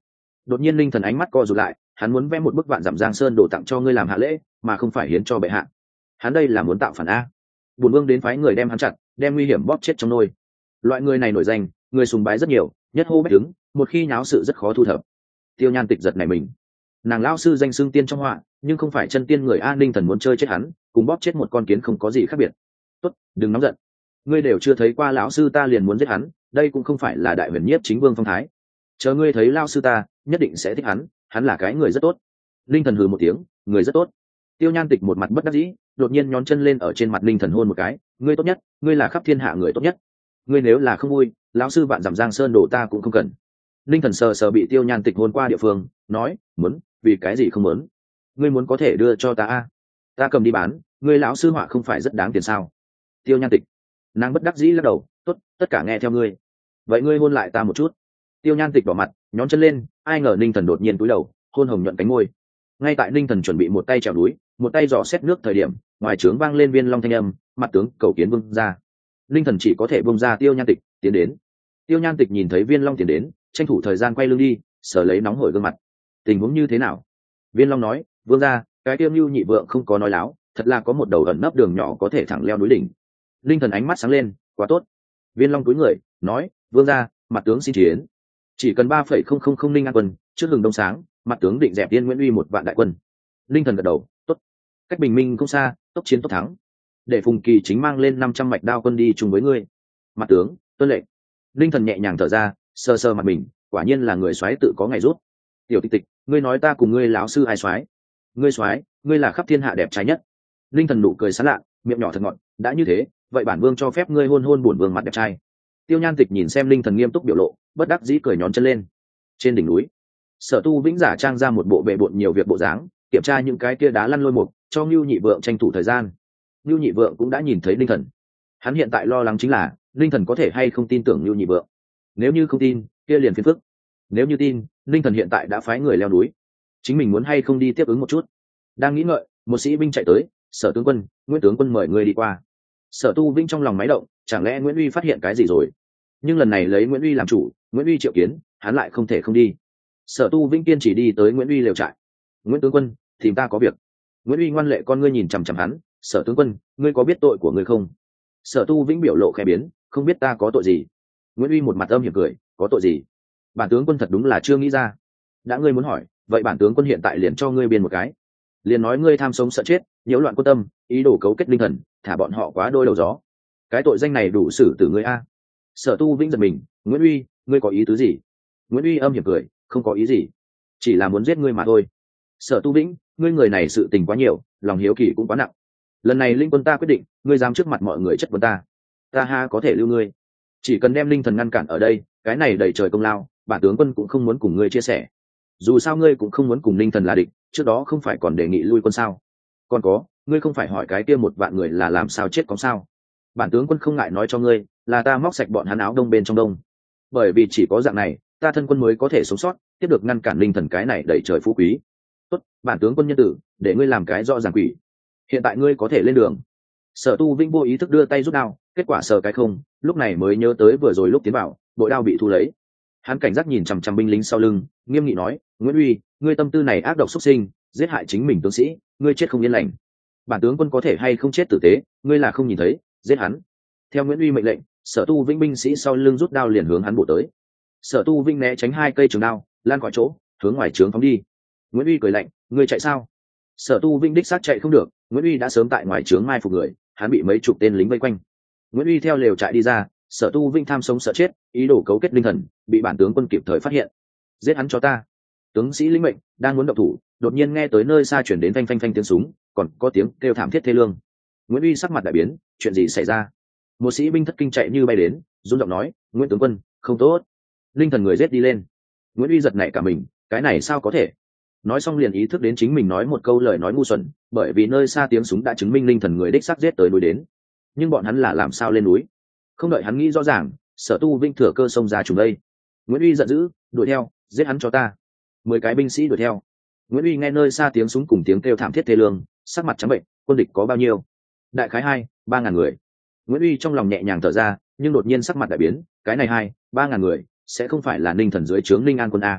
Đột nhiên linh thần ánh mắt co rụt lại, hắn muốn vẽ một bức vạn dặm giang sơn đồ tặng cho ngươi làm hạ lễ, mà không phải hiến cho bệ hạ. Hắn đây là muốn tạo phản a. Bùn vương đến phái người đem hắn chặt, đem nguy hiểm bóp chết trong nôi. Loại người này nổi danh, người sùng bái rất nhiều, nhất hô bách đứng, một khi nháo sự rất khó thu thập. Tiêu Nhan Tịch giật này mình. Nàng lão sư danh xưng tiên trong họa, nhưng không phải chân tiên người, an ninh thần muốn chơi chết hắn, cùng bóp chết một con kiến không có gì khác biệt. Tốt, đừng nóng giận. Ngươi đều chưa thấy qua lão sư ta liền muốn giết hắn, đây cũng không phải là đại huyền nhiếp chính vương phong thái. Chờ ngươi thấy lão sư ta, nhất định sẽ thích hắn, hắn là cái người rất tốt. Linh thần hừ một tiếng, người rất tốt. Tiêu Nhan Tịch một mặt bất đắc dĩ, đột nhiên nhón chân lên ở trên mặt Linh thần hôn một cái, ngươi tốt nhất, ngươi là khắp thiên hạ người tốt nhất. Ngươi nếu là không vui, lão sư vạn dặm giang sơn đổ ta cũng không cần. Linh thần sờ sờ bị Tiêu Nhan Tịch hôn qua địa phương, nói, muốn, vì cái gì không muốn? Ngươi muốn có thể đưa cho ta a, ta cầm đi bán, ngươi lão sư họa không phải rất đáng tiền sao? Tiêu Nhan Tịch, nàng bất đắc dĩ lắc đầu, tốt, tất cả nghe theo ngươi. Vậy ngươi hôn lại ta một chút. Tiêu Nhan Tịch đỏ mặt, nhón chân lên, ai ngờ Linh thần đột nhiên cúi đầu, hôn hồng nhuận cánh môi. Ngay tại Linh thần chuẩn bị một tay trèo núi, một tay dò xét nước thời điểm, ngoài trướng vang lên Viên Long thanh âm, mặt tướng cầu kiến vương ra. Linh thần chỉ có thể buông ra Tiêu Nhan Tịch, tiến đến. Tiêu Nhan Tịch nhìn thấy Viên Long tiến đến, tranh thủ thời gian quay lưng đi, sờ lấy nóng hổi gương mặt. Tình huống như thế nào? Viên Long nói, vương ra, cái tiêu Nưu nhị vượng không có nói láo, thật là có một đầu ẩn nấp đường nhỏ có thể thẳng leo núi đỉnh. Linh thần ánh mắt sáng lên, quá tốt. Viên Long cúi người, nói, vương ra, mặt tướng xin chiến. Chỉ cần ba phẩy không không không linh an quân, trước hừng đông sáng, mặt tướng định dẹp Tiên Nguyễn Uy một vạn đại quân. Linh thần gật đầu, tốt. Cách bình minh không xa, tốc chiến tốc thắng. Để Phùng Kỳ chính mang lên năm trăm mạch đao quân đi chung với ngươi. Mặt tướng, tuân lệnh. Linh thần nhẹ nhàng thở ra, sơ sơ mặt mình, quả nhiên là người soái tự có ngày rút. Tiểu Tịch Tịch, ngươi nói ta cùng ngươi lão sư ai soái? Ngươi soái, ngươi là khắp thiên hạ đẹp trai nhất. Linh thần nụ cười sán lạ, miệng nhỏ thật ngọt, đã như thế, vậy bản vương cho phép ngươi hôn hôn bổn vương mặt đẹp trai. Tiêu Nhan Tịch nhìn xem Linh thần nghiêm túc biểu lộ, bất đắc dĩ cười nhón chân lên. Trên đỉnh núi, Sở Tu Vĩnh giả trang ra một bộ bệ bội nhiều việc bộ dáng, kiểm tra những cái kia đá lăn lôi mục, cho Nưu Nhị Vượng tranh thủ thời gian. Nưu Nhị Vượng cũng đã nhìn thấy Linh thần. Hắn hiện tại lo lắng chính là, Linh thần có thể hay không tin tưởng Nưu Nhị Vượng. Nếu như không tin, kia liền phiền phức. Nếu như tin, Linh thần hiện tại đã phái người leo núi, chính mình muốn hay không đi tiếp ứng một chút. Đang nghĩ ngợi, một sĩ binh chạy tới, Sở tướng quân, Nguyễn tướng quân mời người đi qua. Sở Tu Vĩnh trong lòng máy động, chẳng lẽ Nguyễn Uy phát hiện cái gì rồi? Nhưng lần này lấy Nguyễn Uy làm chủ, Nguyễn Uy triệu kiến, hắn lại không thể không đi. Sở Tu Vĩnh kiên chỉ đi tới Nguyễn Uy lều trại. Nguyễn tướng quân, tìm ta có việc. Nguyễn Uy ngoan lệ con ngươi nhìn chằm chằm hắn, Sở tướng quân, ngươi có biết tội của ngươi không? Sở Tu Vĩnh biểu lộ khẽ biến, không biết ta có tội gì. Nguyễn Uy một mặt âm hiểm cười, có tội gì? Bản tướng quân thật đúng là chưa nghĩ ra. Đã ngươi muốn hỏi, vậy bản tướng quân hiện tại liền cho ngươi biên một cái. Liền nói ngươi tham sống sợ chết, nhiễu loạn quân tâm, ý đồ cấu kết linh thần, thả bọn họ quá đôi đầu gió. Cái tội danh này đủ xử tử ngươi a. Sở Tu Vĩnh giật mình, Nguyễn Uy, ngươi có ý tứ gì? Nguyễn Uy âm hiểm cười, không có ý gì, chỉ là muốn giết ngươi mà thôi. Sở Tu Vĩnh, ngươi người này sự tình quá nhiều, lòng hiếu kỳ cũng quá nặng. Lần này linh quân ta quyết định, ngươi dám trước mặt mọi người chất vấn ta, ta ha có thể lưu ngươi. Chỉ cần đem linh thần ngăn cản ở đây, cái này đầy trời công lao, bản tướng quân cũng không muốn cùng ngươi chia sẻ. Dù sao ngươi cũng không muốn cùng linh thần là địch, trước đó không phải còn đề nghị lui quân sao? Còn có, ngươi không phải hỏi cái kia một vạn người là làm sao chết có sao? Bản tướng quân không ngại nói cho ngươi, là ta móc sạch bọn hắn áo đông bên trong đông. Bởi vì chỉ có dạng này, ta thân quân mới có thể sống sót, tiếp được ngăn cản linh thần cái này đầy trời phú quý. Tốt, bản tướng quân nhân tử, để ngươi làm cái rõ ràng quỷ. Hiện tại ngươi có thể lên đường. Sở Tu Vĩnh vô ý thức đưa tay rút đao, kết quả sờ cái không, lúc này mới nhớ tới vừa rồi lúc tiến vào, bội đao bị thu lấy. Hắn cảnh giác nhìn chằm chằm binh lính sau lưng, nghiêm nghị nói, Nguyễn Uy, ngươi tâm tư này ác độc xuất sinh, giết hại chính mình tướng sĩ, ngươi chết không yên lành. Bản tướng quân có thể hay không chết tử tế, ngươi là không nhìn thấy, giết hắn. Theo Nguyễn Uy mệnh lệnh, Sở Tu Vĩnh binh sĩ sau lưng rút đao liền hướng hắn bổ tới. Sở Tu Vĩnh né tránh hai cây trường đao, lan khỏi chỗ, hướng ngoài trướng phóng đi. Nguyễn Uy cười lạnh, ngươi chạy sao? Sở Tu Vĩnh đích xác chạy không được, Nguyễn Uy đã sớm tại ngoài trướng mai phục người, hắn bị mấy chục tên lính vây quanh. Nguyễn Uy theo lều trại đi ra, Sở Tu Vĩnh tham sống sợ chết, ý đồ cấu kết linh thần, bị bản tướng quân kịp thời phát hiện. Giết hắn cho ta. Tướng sĩ lĩnh mệnh, đang muốn động thủ, đột nhiên nghe tới nơi xa chuyển đến phanh phanh phanh tiếng súng, còn có tiếng kêu thảm thiết thê lương. Nguyễn Uy sắc mặt đại biến, chuyện gì xảy ra? Một sĩ binh thất kinh chạy như bay đến, run giọng nói, Nguyễn tướng quân, không tốt. Linh thần người giết đi lên. Nguyễn Uy giật nảy cả mình, cái này sao có thể? Nói xong liền ý thức đến chính mình nói một câu lời nói ngu xuẩn, bởi vì nơi xa tiếng súng đã chứng minh linh thần người đích xác giết tới núi đến. Nhưng bọn hắn là làm sao lên núi? Không đợi hắn nghĩ rõ ràng, Sở Tu Vĩnh thừa cơ xông ra trùng đây. Nguyễn Uy giận dữ, đuổi theo, giết hắn cho ta. Mười cái binh sĩ đuổi theo. Nguyễn Uy nghe nơi xa tiếng súng cùng tiếng kêu thảm thiết thê lương, sắc mặt trắng bệnh, quân địch có bao nhiêu? Đại khái hai, ba ngàn người. Nguyễn Uy trong lòng nhẹ nhàng thở ra, nhưng đột nhiên sắc mặt đại biến, cái này hai, ba ngàn người, sẽ không phải là Ninh thần dưới trướng Ninh An quân a?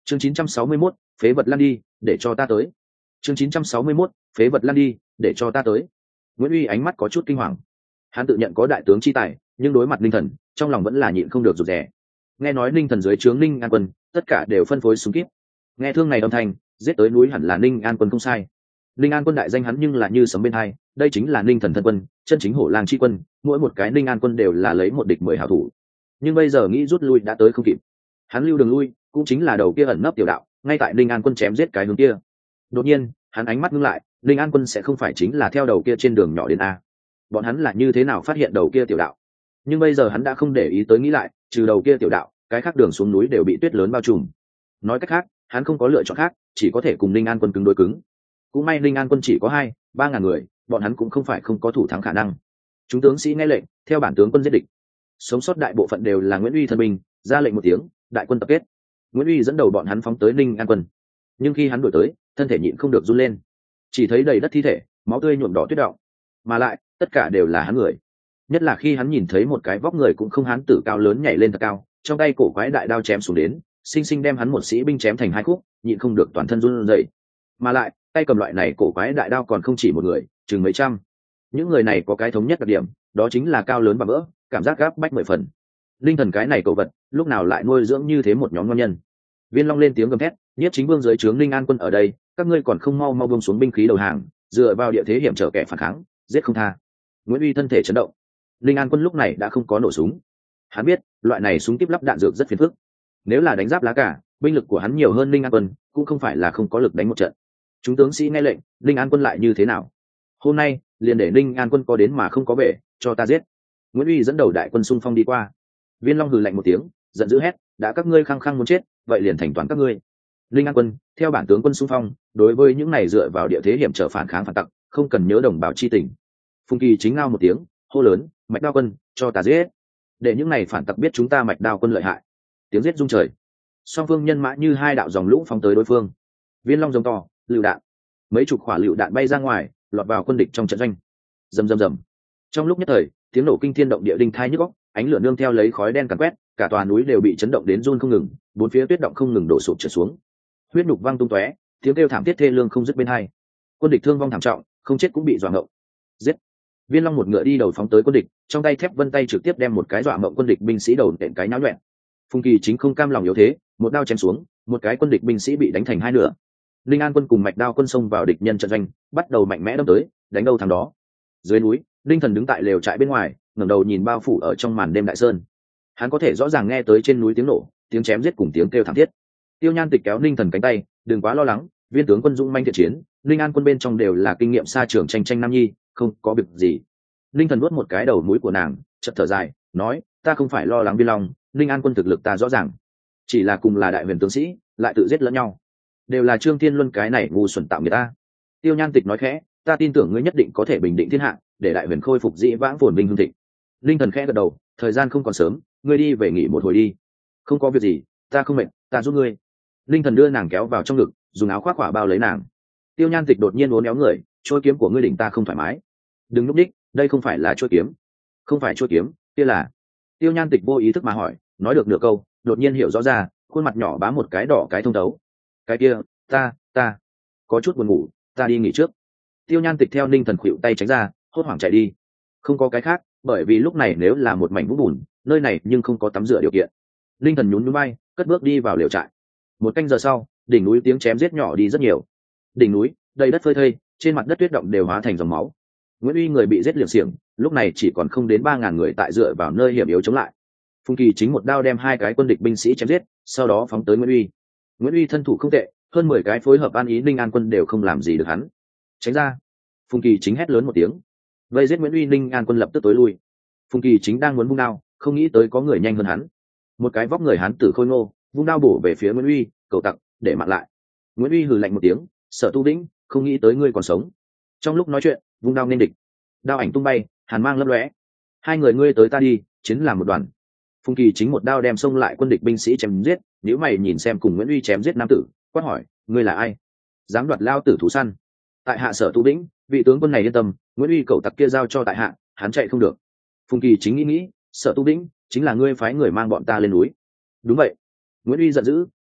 chương chín trăm sáu mươi mốt, phế vật lăn đi để cho ta tới. chương chín trăm sáu mươi mốt, phế vật lăn đi để cho ta tới. Nguyễn Uy ánh mắt có chút kinh hoàng. Hắn tự nhận có đại tướng chi tài, nhưng đối mặt Ninh Thần, trong lòng vẫn là nhịn không được rụt rè. Nghe nói Ninh Thần dưới trướng Ninh An Quân, tất cả đều phân phối súng kíp. Nghe thương này âm thanh, giết tới núi hẳn là Ninh An Quân không sai. Ninh An Quân đại danh hắn nhưng là như sấm bên hai, đây chính là Ninh Thần thân quân, chân chính hổ lang chi quân, mỗi một cái Ninh An Quân đều là lấy một địch mười hảo thủ. Nhưng bây giờ nghĩ rút lui đã tới không kịp. Hắn lưu đường lui, cũng chính là đầu kia ẩn nấp tiểu đạo, ngay tại Ninh An Quân chém giết cái hướng kia. Đột nhiên, hắn ánh mắt ngưng lại, Ninh An Quân sẽ không phải chính là theo đầu kia trên đường nhỏ đến a. Bọn hắn là như thế nào phát hiện đầu kia tiểu đạo? Nhưng bây giờ hắn đã không để ý tới nghĩ lại, trừ đầu kia tiểu đạo, cái khác đường xuống núi đều bị tuyết lớn bao trùm. Nói cách khác, hắn không có lựa chọn khác, chỉ có thể cùng Ninh An Quân cứng đối cứng. Cũng may Ninh An Quân chỉ có hai, ba ngàn người, bọn hắn cũng không phải không có thủ thắng khả năng. Chúng tướng sĩ nghe lệnh, theo bản tướng quân giết địch. Sống sót đại bộ phận đều là Nguyễn Uy thân binh, ra lệnh một tiếng, đại quân tập kết. Nguyễn Uy dẫn đầu bọn hắn phóng tới Ninh An Quân. Nhưng khi hắn đuổi tới, thân thể nhịn không được run lên. Chỉ thấy đầy đất thi thể, máu tươi nhuộm đỏ tuyết động, mà lại tất cả đều là hắn người. Nhất là khi hắn nhìn thấy một cái vóc người cũng không hán tử cao lớn nhảy lên thật cao, trong tay cổ quái đại đao chém xuống đến, sinh sinh đem hắn một sĩ binh chém thành hai khúc, nhịn không được toàn thân run rẩy. Mà lại, tay cầm loại này cổ quái đại đao còn không chỉ một người, chừng mấy trăm. Những người này có cái thống nhất đặc điểm, đó chính là cao lớn và vỡ, cảm giác gáp bách mười phần. Linh Thần cái này cậu vật, lúc nào lại nuôi dưỡng như thế một nhóm ngon nhân. Viên Long lên tiếng gầm thét, nhiếp chính vương dưới trướng Ninh An Quân ở đây, các ngươi còn không mau mau buông xuống binh khí đầu hàng, dựa vào địa thế hiểm trở kẻ phản kháng, giết không tha. Nguyễn Uy thân thể chấn động. Ninh An Quân lúc này đã không có nổ súng. Hắn biết, loại này súng kíp lắp đạn dược rất phiền phức. Nếu là đánh giáp lá cả, binh lực của hắn nhiều hơn Ninh An Quân, cũng không phải là không có lực đánh một trận. Chúng tướng sĩ nghe lệnh, Ninh An Quân lại như thế nào? Hôm nay, liền để Ninh An Quân có đến mà không có về, cho ta giết. Nguyễn Uy dẫn đầu đại quân xung phong đi qua. Viên Long hừ lạnh một tiếng, giận dữ hét, đã các ngươi khăng khăng muốn chết, vậy liền thành toàn các ngươi. Ninh An Quân, theo bản tướng quân xung phong, đối với những này dựa vào địa thế hiểm trở phản kháng phản tặc, không cần nhớ đồng bào chi tình. Phùng Kỳ chính ngao một tiếng, hô lớn, Mạch Đao Quân, cho ta giết. Để những này phản tặc biết chúng ta Mạch Đao Quân lợi hại. Tiếng giết rung trời. Song phương nhân mã như hai đạo dòng lũ phóng tới đối phương. Viên Long giống to, lựu đạn. Mấy chục quả lựu đạn bay ra ngoài, lọt vào quân địch trong trận doanh. Rầm rầm rầm. Trong lúc nhất thời, tiếng nổ kinh thiên động địa đinh thai nhức óc, ánh lửa nương theo lấy khói đen càn quét, cả tòa núi đều bị chấn động đến run không ngừng, bốn phía tuyết động không ngừng đổ sụp trở xuống. Huyết nhục văng tung tóe, tiếng kêu thảm thiết thê lương không dứt bên hai. Quân địch thương vong thảm trọng, không chết cũng bị dọa ngộng. Giết! Viên Long một ngựa đi đầu phóng tới quân địch, trong tay thép vân tay trực tiếp đem một cái dọa ngộng quân địch binh sĩ đầu nện cái náo loạn. Phùng Kỳ chính không cam lòng yếu thế, một đao chém xuống, một cái quân địch binh sĩ bị đánh thành hai nửa. Linh An Quân cùng Mạch Đao Quân xông vào địch nhân trận doanh, bắt đầu mạnh mẽ đâm tới, đánh đâu thằng đó. Dưới núi, Linh Thần đứng tại lều trại bên ngoài, ngẩng đầu nhìn bao phủ ở trong màn đêm đại sơn. Hắn có thể rõ ràng nghe tới trên núi tiếng nổ, tiếng chém giết cùng tiếng kêu thảm thiết. Tiêu Nhan Tịch kéo Linh Thần cánh tay, đừng quá lo lắng, viên tướng quân dũng manh thiện chiến, Linh An Quân bên trong đều là kinh nghiệm xa trường tranh tranh nam nhi, không có việc gì. Linh Thần nuốt một cái đầu mũi của nàng, chợt thở dài, nói, ta không phải lo lắng Viên Long, Linh An Quân thực lực ta rõ ràng, chỉ là cùng là đại huyền tướng sĩ, lại tự giết lẫn nhau, đều là Trương Thiên Luân cái này ngu xuẩn tạo người ta. Tiêu Nhan Tịch nói khẽ, ta tin tưởng ngươi nhất định có thể bình định thiên hạ, để đại huyền khôi phục dĩ vãng phồn vinh hưng thịnh. Linh Thần khẽ gật đầu, thời gian không còn sớm, ngươi đi về nghỉ một hồi đi. Không có việc gì, ta không mệt, ta giúp ngươi. Linh Thần đưa nàng kéo vào trong ngực, dùng áo khoác khỏa bao lấy nàng. Tiêu Nhan Tịch đột nhiên uốn éo người, trôi kiếm của ngươi đỉnh ta không thoải mái. Đừng núp đích, đây không phải là trôi kiếm. Không phải trôi kiếm, kia là. Tiêu Nhan Tịch vô ý thức mà hỏi, nói được nửa câu, đột nhiên hiểu rõ ra, khuôn mặt nhỏ bám một cái đỏ cái thông thấu. Cái kia, ta, ta có chút buồn ngủ, ta đi nghỉ trước. Tiêu Nhan Tịch theo Linh Thần khuỵu tay tránh ra, hốt hoảng chạy đi. Không có cái khác, bởi vì lúc này nếu là một mảnh vũng bùn, nơi này nhưng không có tắm rửa điều kiện. Linh Thần nhún nhún vai, cất bước đi vào lều trại. Một canh giờ sau, đỉnh núi tiếng chém giết nhỏ đi rất nhiều. Đỉnh núi, đầy đất phơi thây, trên mặt đất tuyết động đều hóa thành dòng máu. Nguyễn Uy người bị giết liệng xiềng, lúc này chỉ còn không đến ba ngàn người tại dựa vào nơi hiểm yếu chống lại. Phùng Kỳ chính một đao đem hai cái quân địch binh sĩ chém giết, sau đó phóng tới Nguyễn Uy. Nguyễn Uy thân thủ không tệ, hơn mười cái phối hợp an ý Ninh An Quân đều không làm gì được hắn. Tránh ra! Phùng Kỳ chính hét lớn một tiếng. Vây giết Nguyễn Uy, Ninh An Quân lập tức tối lui. Phùng Kỳ chính đang muốn vung đao, không nghĩ tới có người nhanh hơn hắn. Một cái vóc người hắn tử khôi ngô, vung đao bổ về phía Nguyễn Uy, cầu tặc, để mạng lại. Nguyễn Uy hừ lạnh một tiếng, Sở Tu Vĩnh, không nghĩ tới ngươi còn sống. Trong lúc nói chuyện, vung đao nên địch. Đao ảnh tung bay, hàn mang lấp lóe. Hai người ngươi tới ta đi, chiến làm một đoàn. Phùng Kỳ chính một đao đem xông lại quân địch binh sĩ chém giết, nếu mày nhìn xem cùng Nguyễn Uy chém giết nam tử, quát hỏi, ngươi là ai? Dám đoạt lao tử thú săn? Tại hạ Sở Tu Vĩnh, vị tướng quân này yên tâm, Nguyễn Uy cậu tặc kia giao cho tại hạ, hắn chạy không được. Phùng Kỳ chính nghĩ nghĩ, Sở Tu Vĩnh, chính là ngươi phái người mang bọn ta lên núi. Đúng vậy. Nguyễn Uy giận dữ,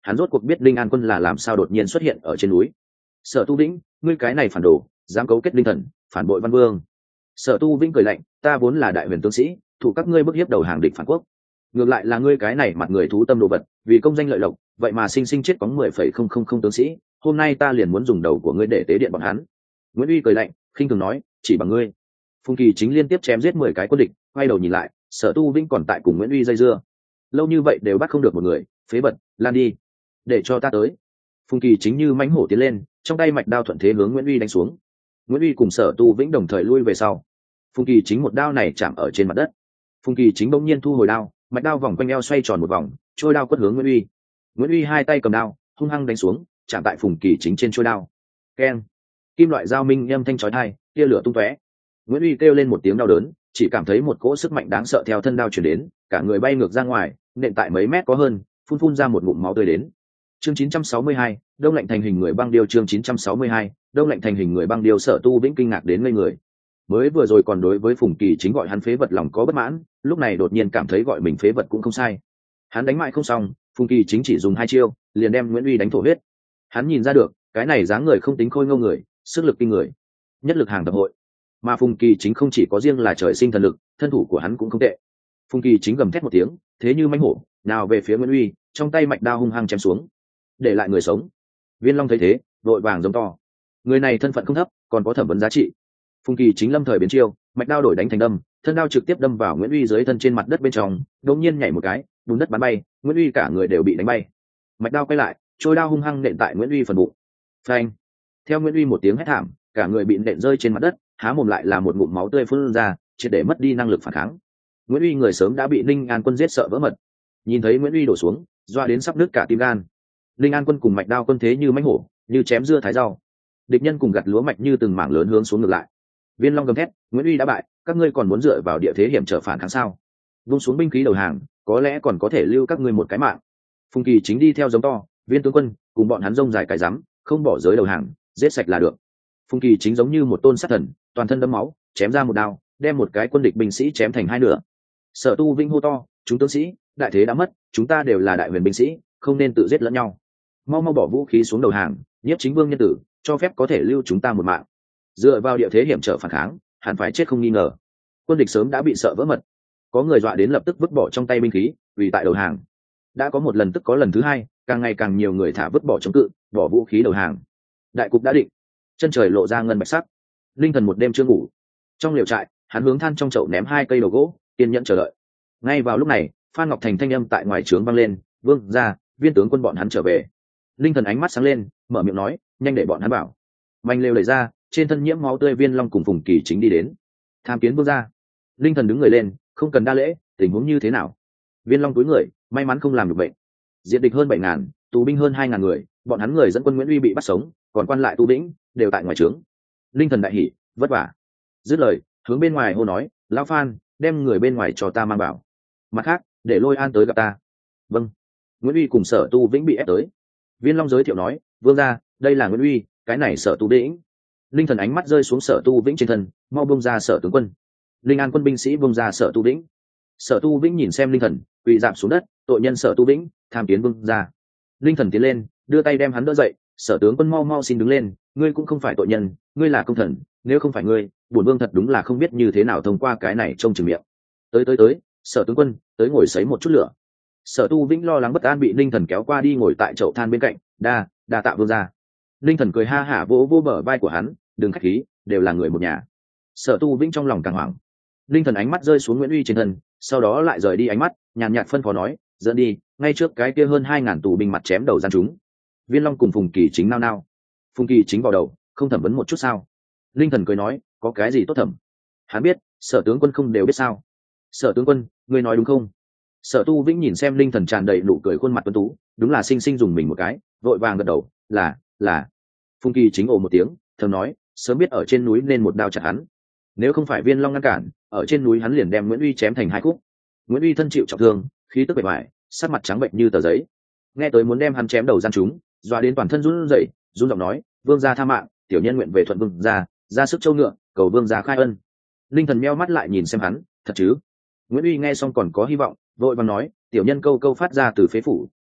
hắn rốt cuộc biết Linh An Quân là làm sao đột nhiên xuất hiện ở trên núi. Sở Tu Vĩnh, ngươi cái này phản đồ, dám cấu kết linh thần, phản bội văn vương. Sở Tu Vĩnh cười lạnh, ta vốn là đại huyền tướng sĩ, thủ các ngươi bức hiếp đầu hàng địch phản quốc, ngược lại là ngươi cái này mặt người thú tâm đồ vật, vì công danh lợi lộc, vậy mà sinh sinh chết có mười phẩy không không không tướng sĩ, hôm nay ta liền muốn dùng đầu của ngươi để tế điện bọn hắn. Nguyễn Uy cười lạnh, khinh thường nói, chỉ bằng ngươi. Phùng Kỳ Chính liên tiếp chém giết mười cái quân địch, quay đầu nhìn lại, Sở Tu Vĩnh còn tại cùng Nguyễn Uy dây dưa, lâu như vậy đều bắt không được một người, phế bật, lan đi, để cho ta tới. Phùng Kỳ Chính như mãnh hổ tiến lên, trong tay mạch đao thuận thế hướng Nguyễn Uy đánh xuống. Nguyễn Uy cùng Sở Tu Vĩnh đồng thời lui về sau. Phùng Kỳ Chính một đao này chạm ở trên mặt đất. Phùng Kỳ Chính bỗng nhiên thu hồi đao, mạch đao vòng quanh eo xoay tròn một vòng, trôi đao quất hướng Nguyễn Uy. Nguyễn Uy hai tay cầm đao, hung hăng đánh xuống, chạm tại Phùng Kỳ Chính trên trôi đao. Keng! Kim loại dao minh âm thanh chói tai, tia lửa tung tóe. Nguyễn Uy kêu lên một tiếng đau đớn, chỉ cảm thấy một cỗ sức mạnh đáng sợ theo thân đao truyền đến, cả người bay ngược ra ngoài, nện tại mấy mét có hơn, phun phun ra một ngụm máu tươi đến. Chương chín trăm sáu mươi hai, đông lạnh thành hình người băng điêu. Chương chín trăm sáu mươi hai, đông lạnh thành hình người băng điêu. Sở Tu Vĩnh kinh ngạc đến ngây người. Mới vừa rồi còn đối với Phùng Kỳ Chính gọi hắn phế vật lòng có bất mãn, lúc này đột nhiên cảm thấy gọi mình phế vật cũng không sai. Hắn đánh mãi không xong, Phùng Kỳ Chính chỉ dùng hai chiêu, liền đem Nguyễn Uy đánh thổ huyết. Hắn nhìn ra được, cái này dáng người không tính khôi ngô người, sức lực kinh người, nhất lực hàng tập hội. Mà Phùng Kỳ Chính không chỉ có riêng là trời sinh thần lực, thân thủ của hắn cũng không tệ. Phùng Kỳ Chính gầm thét một tiếng, thế như mãnh hổ, nào về phía Nguyễn Uy, trong tay mạch đao hung hăng chém xuống, để lại người sống. Viên Long thấy thế, vội vàng giống to, người này thân phận không thấp, còn có thẩm vấn giá trị. Phùng Kỳ Chính lâm thời biến chiêu, mạch đao đổi đánh thành đâm, thân đao trực tiếp đâm vào Nguyễn Uy dưới thân trên mặt đất bên trong, đột nhiên nhảy một cái, bùn đất bắn bay, Nguyễn Uy cả người đều bị đánh bay. Mạch đao quay lại, trôi đao hung hăng nện tại Nguyễn Uy phần bụng. Phanh! Theo Nguyễn Uy một tiếng hét thảm, cả người bị nện rơi trên mặt đất, há mồm lại là một ngụm máu tươi phun ra, triệt để mất đi năng lực phản kháng. Nguyễn Uy người sớm đã bị Ninh An Quân giết sợ vỡ mật, nhìn thấy Nguyễn Uy đổ xuống, doa đến sắp nứt cả tim gan. Ninh An Quân cùng mạch đao quân thế như mãnh hổ, như chém dưa thái rau. Địch nhân cùng gặt lúa mạch như từng mảng lớn hướng xuống ngược lại. Viên Long gầm thét, Nguyễn Uy đã bại, các ngươi còn muốn dựa vào địa thế hiểm trở phản kháng sao? Vung xuống binh khí đầu hàng, có lẽ còn có thể lưu các ngươi một cái mạng. Phùng Kỳ Chính đi theo giống to, Viên tướng quân cùng bọn hắn rông dài cái rắm, không bỏ giới đầu hàng, giết sạch là được. Phùng Kỳ Chính giống như một tôn sát thần, toàn thân đẫm máu, chém ra một đao, đem một cái quân địch binh sĩ chém thành hai nửa. Sở Tu Vĩnh hô to, chúng tướng sĩ, đại thế đã mất, chúng ta đều là đại huyền binh sĩ, không nên tự giết lẫn nhau. Mau mau bỏ vũ khí xuống đầu hàng, Nhiếp Chính Vương nhân tử, cho phép có thể lưu chúng ta một mạng. Dựa vào địa thế hiểm trở phản kháng, hẳn phải chết không nghi ngờ. Quân địch sớm đã bị sợ vỡ mật, có người dọa đến lập tức vứt bỏ trong tay binh khí, vì tại đầu hàng. Đã có một lần tức có lần thứ hai, càng ngày càng nhiều người thả vứt bỏ chống cự, bỏ vũ khí đầu hàng. Đại cục đã định, chân trời lộ ra ngân bạch sắc. Linh Thần một đêm chưa ngủ, trong liều trại, hắn hướng than trong chậu ném hai cây đầu gỗ, kiên nhẫn chờ đợi. Ngay vào lúc này, Phan Ngọc Thành thanh âm tại ngoài trướng vang lên, "Vương gia, Viên tướng quân bọn hắn trở về." Linh Thần ánh mắt sáng lên, mở miệng nói, "Nhanh để bọn hắn bảo." Manh lều lấy ra, trên thân nhiễm máu tươi Viên Long cùng Phùng Kỳ Chính đi đến. "Tham kiến vương gia." Linh Thần đứng người lên, "Không cần đa lễ, tình huống như thế nào?" Viên Long túi người, may mắn không làm được bệnh. Diện địch hơn bảy ngàn, tù binh hơn hai ngàn người, bọn hắn người dẫn quân Nguyễn Uy bị bắt sống, còn quan lại tu binh đều tại ngoài trướng. Linh Thần đại hỉ, "Vất vả." Dứt lời, hướng bên ngoài hô nói, "Lão Phan, đem người bên ngoài cho ta mang vào. Mặt khác, để Lôi An tới gặp ta." "Vâng." Nguyễn Uy cùng Sở Tu Vĩnh bị ép tới. Viên Long giới thiệu nói, "Vương gia, đây là Nguyễn Uy, cái này Sở Tu Vĩnh." Linh Thần ánh mắt rơi xuống Sở Tu Vĩnh trên thân, "Mau buông ra Sở tướng quân." Linh An quân binh sĩ buông ra Sở Tu Vĩnh. Sở Tu Vĩnh nhìn xem Linh Thần, quỳ rạp xuống đất, "Tội nhân Sở Tu Vĩnh, tham kiến vương gia." Linh Thần tiến lên, đưa tay đem hắn đỡ dậy, "Sở tướng quân mau mau xin đứng lên, ngươi cũng không phải tội nhân, ngươi là công thần, nếu không phải ngươi, bổn vương thật đúng là không biết như thế nào thông qua cái này trông chừng miệng." "Tới tới tới, Sở tướng quân, tới ngồi sấy một chút lửa." Sở Tu Vĩnh lo lắng bất an bị Linh Thần kéo qua đi ngồi tại chậu than bên cạnh, "Đa, đa tạ vương gia." Linh Thần cười ha hả vỗ vỗ bờ vai của hắn, "Đừng khách khí, đều là người một nhà." Sở Tu Vĩnh trong lòng càng hoảng. Linh Thần ánh mắt rơi xuống Nguyễn Uy trên thân, sau đó lại rời đi ánh mắt, nhàn nhạt phân phó nói, "Dẫn đi, ngay trước cái kia hơn hai ngàn tù binh mặt chém đầu gian chúng." Viên Long cùng Phùng Kỳ Chính nao nao. Phùng Kỳ Chính vào đầu, "Không thẩm vấn một chút sao?" Linh Thần cười nói, "Có cái gì tốt thẩm? Hắn biết, Sở tướng quân không đều biết sao?" "Sở tướng quân, ngươi nói đúng không?" Sở Tu Vĩnh nhìn xem Linh Thần tràn đầy nụ cười khuôn mặt tuấn tú, đúng là sinh sinh dùng mình một cái, vội vàng gật đầu, "Là, là." Phùng Kỳ Chính ồ một tiếng, thầm nói, "Sớm biết ở trên núi nên một đao chặt hắn. Nếu không phải Viên Long ngăn cản, ở trên núi hắn liền đem Nguyễn Uy chém thành hai khúc." Nguyễn Uy thân chịu trọng thương, khí tức bề ngoài, sắc mặt trắng bệnh như tờ giấy. Nghe tới muốn đem hắn chém đầu gian chúng, dọa đến toàn thân run rẩy, run giọng nói, "Vương gia tha mạng, tiểu nhân nguyện về thuận vương gia, ra sức châu ngựa, cầu vương gia khai ân." Linh Thần meo mắt lại nhìn xem hắn, "Thật chứ?" Nguyễn Uy nghe xong còn có hy vọng, vội vàng nói, "Tiểu nhân câu câu phát ra từ phế phủ,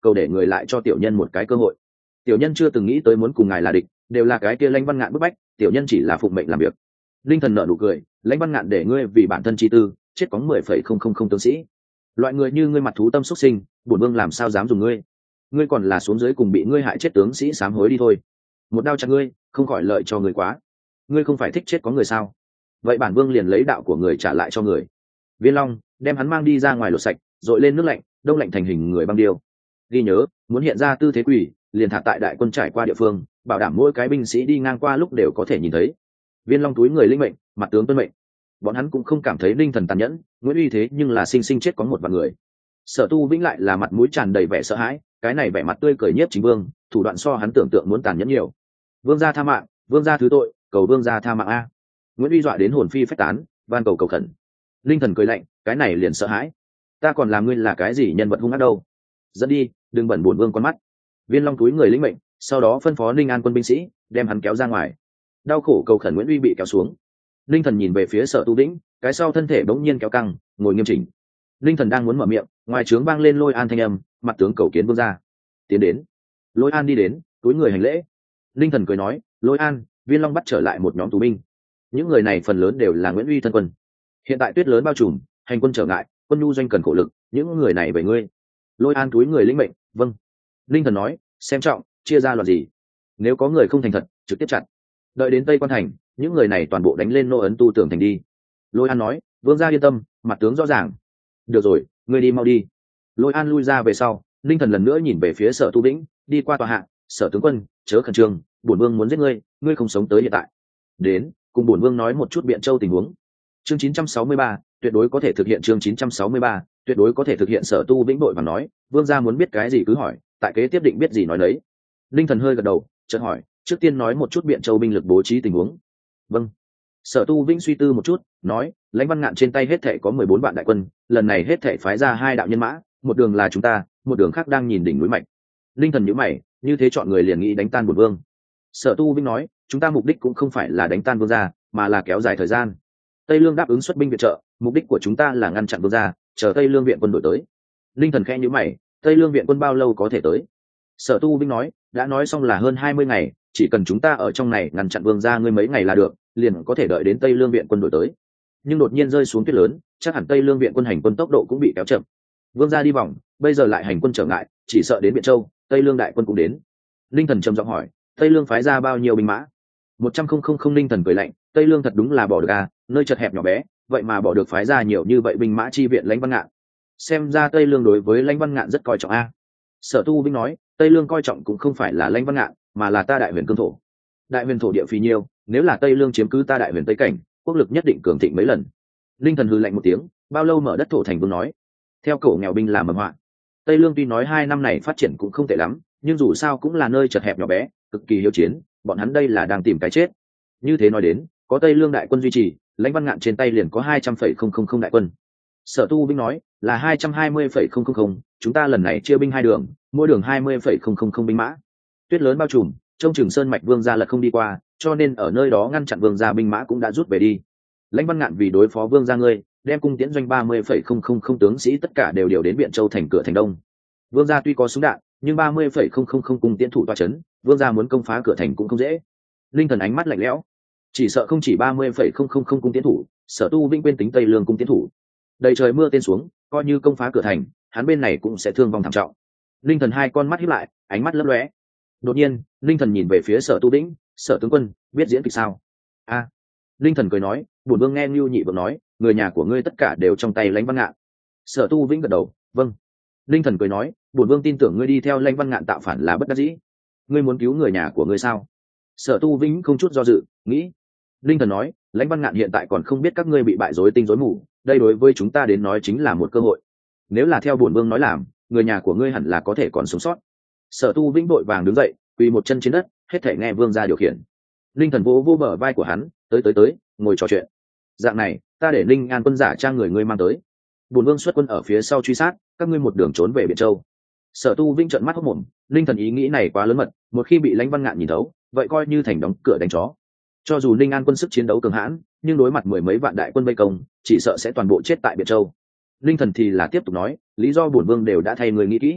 cầu để người lại cho tiểu nhân một cái cơ hội. Tiểu nhân chưa từng nghĩ tới muốn cùng ngài là địch, đều là cái kia Lãnh Văn Ngạn bức bách, tiểu nhân chỉ là phụng mệnh làm việc. Linh Thần nở nụ cười, Lãnh Văn Ngạn để ngươi vì bản thân chi tư chết có mười phẩy không không không tướng sĩ, loại người như ngươi mặt thú tâm xuất sinh, bổn vương làm sao dám dùng ngươi. Ngươi còn là xuống dưới cùng bị ngươi hại chết tướng sĩ sám hối đi thôi, một đao chặt ngươi không khỏi lợi cho ngươi quá. Ngươi không phải thích chết có người sao? Vậy bản vương liền lấy đạo của người trả lại cho người. Viên Long đem hắn mang đi ra ngoài lột sạch, dội lên nước lạnh, đông lạnh thành hình người băng điêu. Ghi nhớ, muốn hiện ra tư thế quỷ, liền thả tại đại quân trải qua địa phương, bảo đảm mỗi cái binh sĩ đi ngang qua lúc đều có thể nhìn thấy. Viên Long túi người linh mệnh, mặt tướng tuân mệnh. Bọn hắn cũng không cảm thấy Linh Thần tàn nhẫn, Nguyễn Uy thế nhưng là sinh sinh chết có một vạn người. Sở Tu Vĩnh lại là mặt mũi tràn đầy vẻ sợ hãi, cái này vẻ mặt tươi cười nhiếp chính vương, thủ đoạn so hắn tưởng tượng muốn tàn nhẫn nhiều. Vương gia tha mạng, vương gia thứ tội, cầu vương gia tha mạng a. Nguyễn Uy dọa đến hồn phi phách tán, van cầu cầu khẩn. Linh Thần cười lạnh, cái này liền sợ hãi, ta còn làm ngươi là cái gì nhân vật hung ác đâu, dẫn đi, đừng bẩn bổn vương con mắt. Viên Long túi người lĩnh mệnh, sau đó phân phó Ninh An quân binh sĩ đem hắn kéo ra ngoài. Đau khổ cầu khẩn Nguyễn Uy bị kéo xuống. Linh Thần nhìn về phía Sở Tu Vĩnh, cái sau thân thể bỗng nhiên kéo căng, ngồi nghiêm chỉnh. Linh Thần đang muốn mở miệng, ngoài trướng vang lên Lôi An thanh âm, mặt tướng cầu kiến vương gia. Tiến đến. Lôi An đi đến, túi người hành lễ. Linh Thần cười nói, Lôi An, Viên Long bắt trở lại một nhóm tù binh, những người này phần lớn đều là Nguyễn Uy thân quân. Hiện tại tuyết lớn bao trùm, hành quân trở ngại, quân nhu doanh cần khổ lực, những người này về ngươi. Lôi An túi người lĩnh mệnh, vâng. Linh Thần nói, xem trọng, chia ra loạt gì, nếu có người không thành thật trực tiếp chặt, đợi đến Tây Quan thành, những người này toàn bộ đánh lên nô ấn tu tường thành đi. Lôi An nói, vương gia yên tâm, mặt tướng rõ ràng. Được rồi, ngươi đi mau đi. Lôi An lui ra về sau, Linh Thần lần nữa nhìn về phía Sở Tu Vĩnh, đi qua tòa hạ, Sở tướng quân chớ khẩn trương, bổn vương muốn giết ngươi, ngươi không sống tới hiện tại. Đến, cùng bổn vương nói một chút Biện Châu tình huống. Chương chín trăm sáu mươi ba, tuyệt đối có thể thực hiện. Chương chín trăm sáu mươi ba, tuyệt đối có thể thực hiện. Sở Tu Vĩnh đội và nói, vương gia muốn biết cái gì cứ hỏi, tại kế tiếp định biết gì nói đấy. Linh Thần hơi gật đầu, chợt hỏi, trước tiên nói một chút Biện Châu binh lực bố trí tình huống. Vâng. Sở Tu Vĩnh suy tư một chút, nói, Lãnh Văn Ngạn trên tay hết thảy có mười bốn vạn đại quân, lần này hết thảy phái ra hai đạo nhân mã, một đường là chúng ta, một đường khác đang nhìn đỉnh núi mạnh. Linh Thần nhíu mày, như thế chọn người liền nghĩ đánh tan bổn vương. Sở Tu Vĩnh nói, chúng ta mục đích cũng không phải là đánh tan vương gia, mà là kéo dài thời gian. Tây Lương đáp ứng xuất binh viện trợ, mục đích của chúng ta là ngăn chặn vương gia, chờ Tây Lương viện quân đổi tới. Linh Thần khẽ nhíu mày, Tây Lương viện quân bao lâu có thể tới? Sở Tu Vĩnh nói, đã nói xong là hơn hai mươi ngày, chỉ cần chúng ta ở trong này ngăn chặn vương gia ngươi mấy ngày là được, liền có thể đợi đến Tây Lương viện quân đổi tới. Nhưng đột nhiên rơi xuống tuyết lớn, chắc hẳn Tây Lương viện quân hành quân tốc độ cũng bị kéo chậm. Vương gia đi vòng, bây giờ lại hành quân trở ngại, chỉ sợ đến Biện Châu, Tây Lương đại quân cũng đến. Linh Thần trầm giọng hỏi, Tây Lương phái ra bao nhiêu binh mã? Một trăm không không không. Linh Thần cười lạnh, Tây Lương thật đúng là bỏ được à, nơi chật hẹp nhỏ bé, vậy mà bỏ được phái ra nhiều như vậy binh mã chi viện Lãnh Văn Ngạn. Xem ra Tây Lương đối với Lãnh Văn Ngạn rất coi trọng a. Sở Tu Vĩnh nói, Tây Lương coi trọng cũng không phải là Lãnh Văn Ngạn, mà là ta Đại Huyền cương thổ. Đại Huyền thổ địa phì nhiêu, nếu là Tây Lương chiếm cứ ta Đại Huyền Tây cảnh, quốc lực nhất định cường thịnh mấy lần. Linh Thần hừ lạnh một tiếng, bao lâu mở đất thổ thành vương nói, theo cổ nghèo binh làm mầm họa. Tây Lương tuy nói hai năm này phát triển cũng không tệ lắm, nhưng dù sao cũng là nơi chật hẹp nhỏ bé, cực kỳ hiếu chiến, bọn hắn đây là đang tìm cái chết. Như thế nói đến, có Tây Lương đại quân duy trì, Lãnh Văn Ngạn trên tay liền có hai trăm phẩy không không không đại quân. Sở Tu Vĩnh nói, là hai trăm hai mươi phẩy không không không, chúng ta lần này chia binh hai đường, mỗi đường hai mươi phẩy không không không binh mã. Tuyết lớn bao trùm, trong Trường Sơn mạch vương gia lật không đi qua, cho nên ở nơi đó ngăn chặn vương gia binh mã cũng đã rút về đi. Lãnh Văn Ngạn vì đối phó vương gia ngươi, đem cung tiễn doanh ba mươi phẩy không không không tướng sĩ tất cả đều điều đến Biện Châu thành cửa thành đông. Vương gia tuy có súng đạn, nhưng ba mươi phẩy không không không cung tiễn thủ toa chấn, vương gia muốn công phá cửa thành cũng không dễ. Linh Thần ánh mắt lạnh lẽo, chỉ sợ không chỉ ba mươi phẩy không không không cung tiễn thủ, Sở Tu Vĩnh quên tính Tây Lương cung tiễn thủ. Đầy trời mưa tên xuống, coi như công phá cửa thành, hắn bên này cũng sẽ thương vong thảm trọng. Linh Thần hai con mắt híp lại, ánh mắt lấp lóe. Đột nhiên, Linh Thần nhìn về phía Sở Tu Vĩnh, Sở tướng quân, biết diễn kịch sao? A. À. Linh Thần cười nói, bổn vương nghe Nưu Nhị Vượng nói, người nhà của ngươi tất cả đều trong tay Lãnh Văn Ngạn. Sở Tu Vĩnh gật đầu, vâng. Linh Thần cười nói, bổn vương tin tưởng ngươi đi theo Lãnh Văn Ngạn tạo phản là bất đắc dĩ. Ngươi muốn cứu người nhà của ngươi sao? Sở Tu Vĩnh không chút do dự, nghĩ. Linh Thần nói, Lãnh Văn Ngạn hiện tại còn không biết các ngươi bị bại rối tinh rối mù, đây đối với chúng ta đến nói chính là một cơ hội. Nếu là theo bổn vương nói làm, người nhà của ngươi hẳn là có thể còn sống sót. Sở Tu Vĩnh vội vàng đứng dậy, quỳ một chân trên đất, hết thảy nghe vương gia điều khiển. Linh Thần vỗ vỗ bờ vai của hắn, tới tới tới, ngồi trò chuyện. Dạng này, ta để Linh An quân giả trang người ngươi mang tới. Bổn vương xuất quân ở phía sau truy sát, các ngươi một đường trốn về Biện Châu. Sở Tu Vĩnh trợn mắt hốt mồm, Linh Thần ý nghĩ này quá lớn mật, một khi bị Lãnh Văn Ngạn nhìn thấu, vậy coi như thành đóng cửa đánh chó. Cho dù Linh An quân sức chiến đấu cường hãn, nhưng đối mặt mười mấy vạn đại quân vây công, chỉ sợ sẽ toàn bộ chết tại Biện Châu. Linh Thần thì là tiếp tục nói, lý do bổn vương đều đã thay người nghĩ kỹ.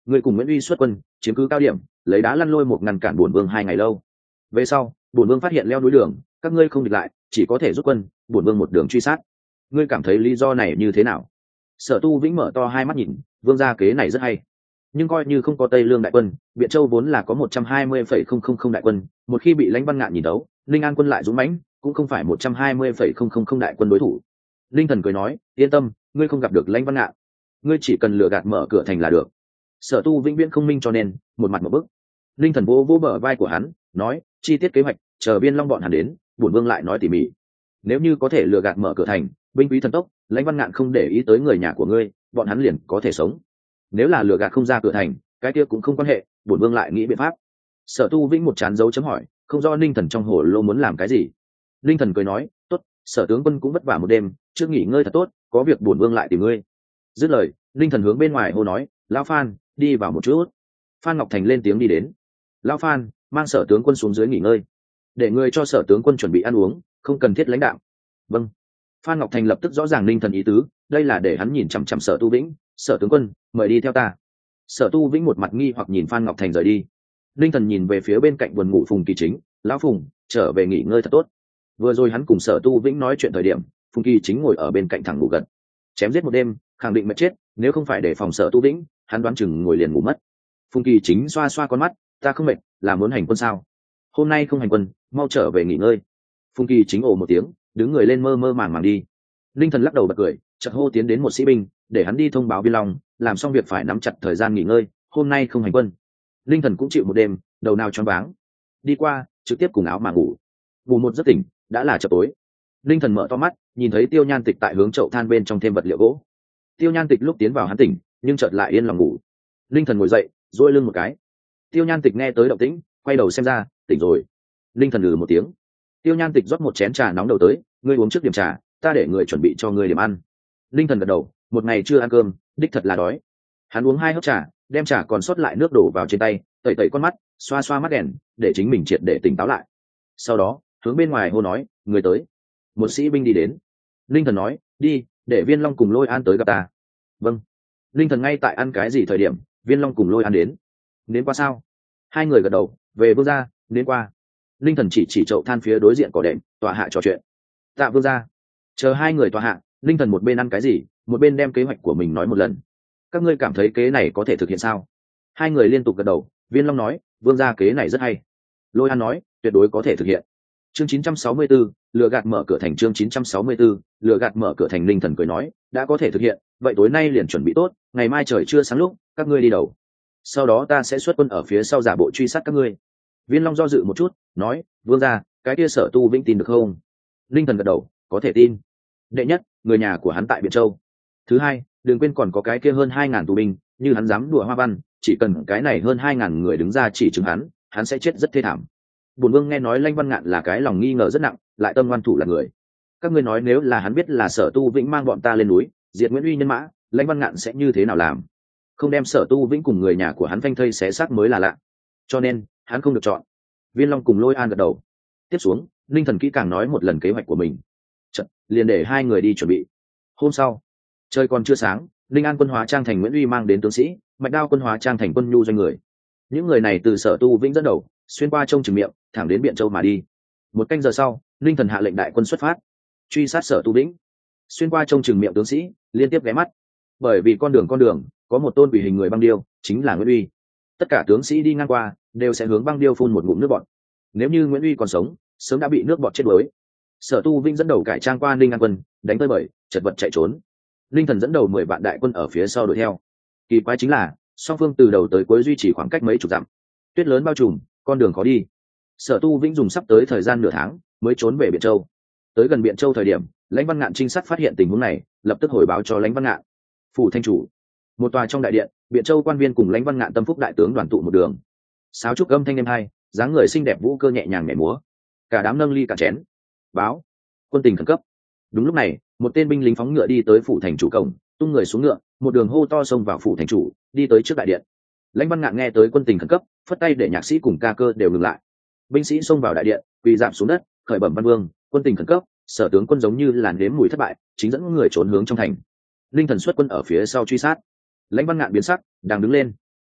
ngươi cùng Nguyễn Uy xuất quân chiếm cứ cao điểm, lấy đá lăn lôi một ngăn cản bổn vương hai ngày lâu. Về sau bổn vương phát hiện leo núi đường, các ngươi không địch lại, chỉ có thể rút quân, bổn vương một đường truy sát. Ngươi cảm thấy lý do này như thế nào? Sở Tu Vĩnh mở to hai mắt nhìn, vương gia kế này rất hay. Nhưng coi như không có Tây Lương đại quân, Biện Châu vốn là có một trăm hai mươi phẩy không không không đại quân, một khi bị Lãnh Văn Ngạn nhìn đấu, Linh An quân lại dũng mãnh, cũng không phải một trăm hai mươi phẩy không không không đại quân đối thủ. Linh Thần cười nói, yên tâm, ngươi không gặp được Lãnh Văn Ngạn, ngươi chỉ cần lừa gạt mở cửa thành là được. Sở Tu Vĩnh viễn không minh cho nên một mặt một bức. Linh Thần vô vô bờ vai của hắn, nói, chi tiết kế hoạch, chờ Viên Long bọn hắn đến, bổn vương lại nói tỉ mỉ. Nếu như có thể lừa gạt mở cửa thành, binh quý thần tốc, Lãnh Văn Ngạn không để ý tới người nhà của ngươi, bọn hắn liền có thể sống. Nếu là lừa gạt không ra cửa thành, cái kia cũng không quan hệ, bổn vương lại nghĩ biện pháp. Sở Tu Vĩnh một chán dấu chấm hỏi, không rõ Linh Thần trong hồ lô muốn làm cái gì. Linh Thần cười nói, tốt, Sở tướng quân cũng vất vả một đêm, trước nghỉ ngơi thật tốt, có việc bổn vương lại tìm ngươi. Dứt lời, Linh Thần hướng bên ngoài hô nói, lão Phan, đi vào một chút. Phan Ngọc Thành lên tiếng đi đến. Lão Phan, mang Sở tướng quân xuống dưới nghỉ ngơi, để ngươi cho Sở tướng quân chuẩn bị ăn uống, không cần thiết lãnh đạo. Vâng. Phan Ngọc Thành lập tức rõ ràng Linh Thần ý tứ, đây là để hắn nhìn chằm chằm Sở Tu Vĩnh. Sở tướng quân, mời đi theo ta. Sở Tu Vĩnh một mặt nghi hoặc nhìn Phan Ngọc Thành rời đi. Linh Thần nhìn về phía bên cạnh buồn ngủ Phùng Kỳ Chính, lão Phùng, trở về nghỉ ngơi thật tốt. Vừa rồi hắn cùng Sở Tu Vĩnh nói chuyện thời điểm, Phùng Kỳ Chính ngồi ở bên cạnh thẳng ngủ gật. Chém giết một đêm, khẳng định mệt chết, nếu không phải để phòng Sở Tu Vĩnh, hắn đoán chừng ngồi liền ngủ mất. Phùng Kỳ Chính xoa xoa con mắt, ta không mệt, là muốn hành quân sao? Hôm nay không hành quân, mau trở về nghỉ ngơi. Phùng Kỳ Chính ồ một tiếng, đứng người lên mơ mơ màng màng đi. Linh Thần lắc đầu bật cười, chợt hô tiến đến một sĩ binh, để hắn đi thông báo Viên Long, làm xong việc phải nắm chặt thời gian nghỉ ngơi, hôm nay không hành quân. Linh Thần cũng chịu một đêm, đầu nào choáng váng. Đi qua, trực tiếp cùng áo mà ngủ. Ngủ một giấc tỉnh, đã là chập tối. Linh Thần mở to mắt, nhìn thấy Tiêu Nhan Tịch tại hướng chậu than bên trong thêm vật liệu gỗ. Tiêu Nhan Tịch lúc tiến vào hắn tỉnh, nhưng chợt lại yên lòng ngủ. Linh Thần ngồi dậy, duỗi lưng một cái. Tiêu Nhan Tịch nghe tới động tĩnh, quay đầu xem ra, tỉnh rồi. Linh Thần lừ một tiếng. Tiêu Nhan Tịch rót một chén trà nóng đầu tới, ngươi uống trước điểm trà, ta để người chuẩn bị cho ngươi điểm ăn. Linh Thần gật đầu, một ngày chưa ăn cơm, đích thật là đói. Hắn uống hai hớp trà, đem trà còn sót lại nước đổ vào trên tay, tẩy tẩy con mắt, xoa xoa mắt đèn, để chính mình triệt để tỉnh táo lại. Sau đó hướng bên ngoài hô nói, người tới. Một sĩ binh đi đến. Linh Thần nói, đi, để Viên Long cùng Lôi An tới gặp ta. Vâng. Linh Thần ngay tại ăn cái gì thời điểm, Viên Long cùng Lôi An đến. Đến qua sao? Hai người gật đầu, về vương gia, đến qua. Linh Thần chỉ chỉ chậu than phía đối diện cỏ đệm, tọa hạ trò chuyện. Tạ vương gia. Chờ hai người tọa hạ, Linh Thần một bên ăn cái gì, một bên đem kế hoạch của mình nói một lần. Các ngươi cảm thấy kế này có thể thực hiện sao? Hai người liên tục gật đầu. Viên Long nói, vương gia kế này rất hay. Lôi An nói, tuyệt đối có thể thực hiện. Chương chín trăm sáu mươi tư, lừa gạt mở cửa thành. Chương chín trăm sáu mươi tư, lừa gạt mở cửa thành. Linh Thần cười nói, đã có thể thực hiện, vậy tối nay liền chuẩn bị tốt, ngày mai trời chưa sáng lúc, các ngươi đi đầu. Sau đó ta sẽ xuất quân ở phía sau giả bộ truy sát các ngươi. Viên Long do dự một chút, nói, vương gia, cái kia Sở Tu Vĩnh tin được không? Linh Thần gật đầu, có thể tin. Đệ nhất, người nhà của hắn tại Biện Châu. Thứ hai, đừng quên còn có cái kia hơn hai ngàn tù binh, như hắn dám đùa Hoa Văn, chỉ cần cái này hơn hai ngàn người đứng ra chỉ chứng hắn, hắn sẽ chết rất thê thảm. Bổn vương nghe nói Lãnh Văn Ngạn là cái lòng nghi ngờ rất nặng, lại tâm ngoan thủ là người. Các ngươi nói nếu là hắn biết là Sở Tu Vĩnh mang bọn ta lên núi, diệt Nguyễn Uy nhân mã, Lãnh Văn Ngạn sẽ như thế nào làm? Không đem Sở Tu Vĩnh cùng người nhà của hắn phanh thây xé xác mới là lạ. Cho nên, hắn không được chọn. Viên Long cùng Lôi An gật đầu. Tiếp xuống, Linh Thần kỹ càng nói một lần kế hoạch của mình. Chật, liền để hai người đi chuẩn bị. Hôm sau, trời còn chưa sáng, Linh An quân hóa trang thành Nguyễn Uy mang đến tướng sĩ, Mạch Đao quân hóa trang thành quân nhu doanh người. Những người này từ Sở Tu Vĩnh dẫn đầu, xuyên qua Trông Chừng Miệng, thẳng đến Biện Châu mà đi. Một canh giờ sau, Linh Thần hạ lệnh đại quân xuất phát, truy sát Sở Tu Vĩnh. Xuyên qua Trông Chừng Miệng tướng sĩ liên tiếp ghé mắt, bởi vì con đường con đường có một tôn quỷ hình người băng điêu, chính là Nguyễn Uy. Tất cả tướng sĩ đi ngang qua đều sẽ hướng băng điêu phun một ngụm nước bọt. Nếu như Nguyễn Uy còn sống, sớm đã bị nước bọt chết đuối. Sở Tu Vĩnh dẫn đầu cải trang qua Linh An quân, đánh tới bời, chật vật chạy trốn. Linh Thần dẫn đầu mười vạn đại quân ở phía sau đuổi theo. Kỳ quái chính là, song phương từ đầu tới cuối duy trì khoảng cách mấy chục dặm. Tuyết lớn bao trùm, con đường khó đi. Sở Tu Vĩnh dùng sắp tới thời gian nửa tháng mới trốn về Biện Châu. Tới gần Biện Châu thời điểm, Lãnh Văn Ngạn trinh sát phát hiện tình huống này, lập tức hồi báo cho Lãnh Văn Ngạn. Phủ thanh chủ, một tòa trong đại điện, Biện Châu quan viên cùng Lãnh Văn Ngạn tâm phúc đại tướng đoàn tụ một đường. Sáo trúc âm thanh êm hai, dáng người xinh đẹp vũ cơ nhẹ nhàng nhảy múa. Cả đám nâng ly cả chén. Báo, quân tình khẩn cấp. Đúng lúc này, một tên binh lính phóng ngựa đi tới phủ thành chủ cổng, tung người xuống ngựa, một đường hô to xông vào phủ thành chủ, đi tới trước đại điện. Lãnh Văn Ngạn nghe tới quân tình khẩn cấp, phất tay để nhạc sĩ cùng ca cơ đều ngừng lại. Binh sĩ xông vào đại điện, quỳ rạp xuống đất, khởi bẩm văn vương, quân tình khẩn cấp, Sở tướng quân giống như là nếm mùi thất bại, chính dẫn người trốn hướng trong thành. Linh Thần xuất quân ở phía sau truy sát. Lãnh Văn Ngạn biến sắc, đang đứng lên.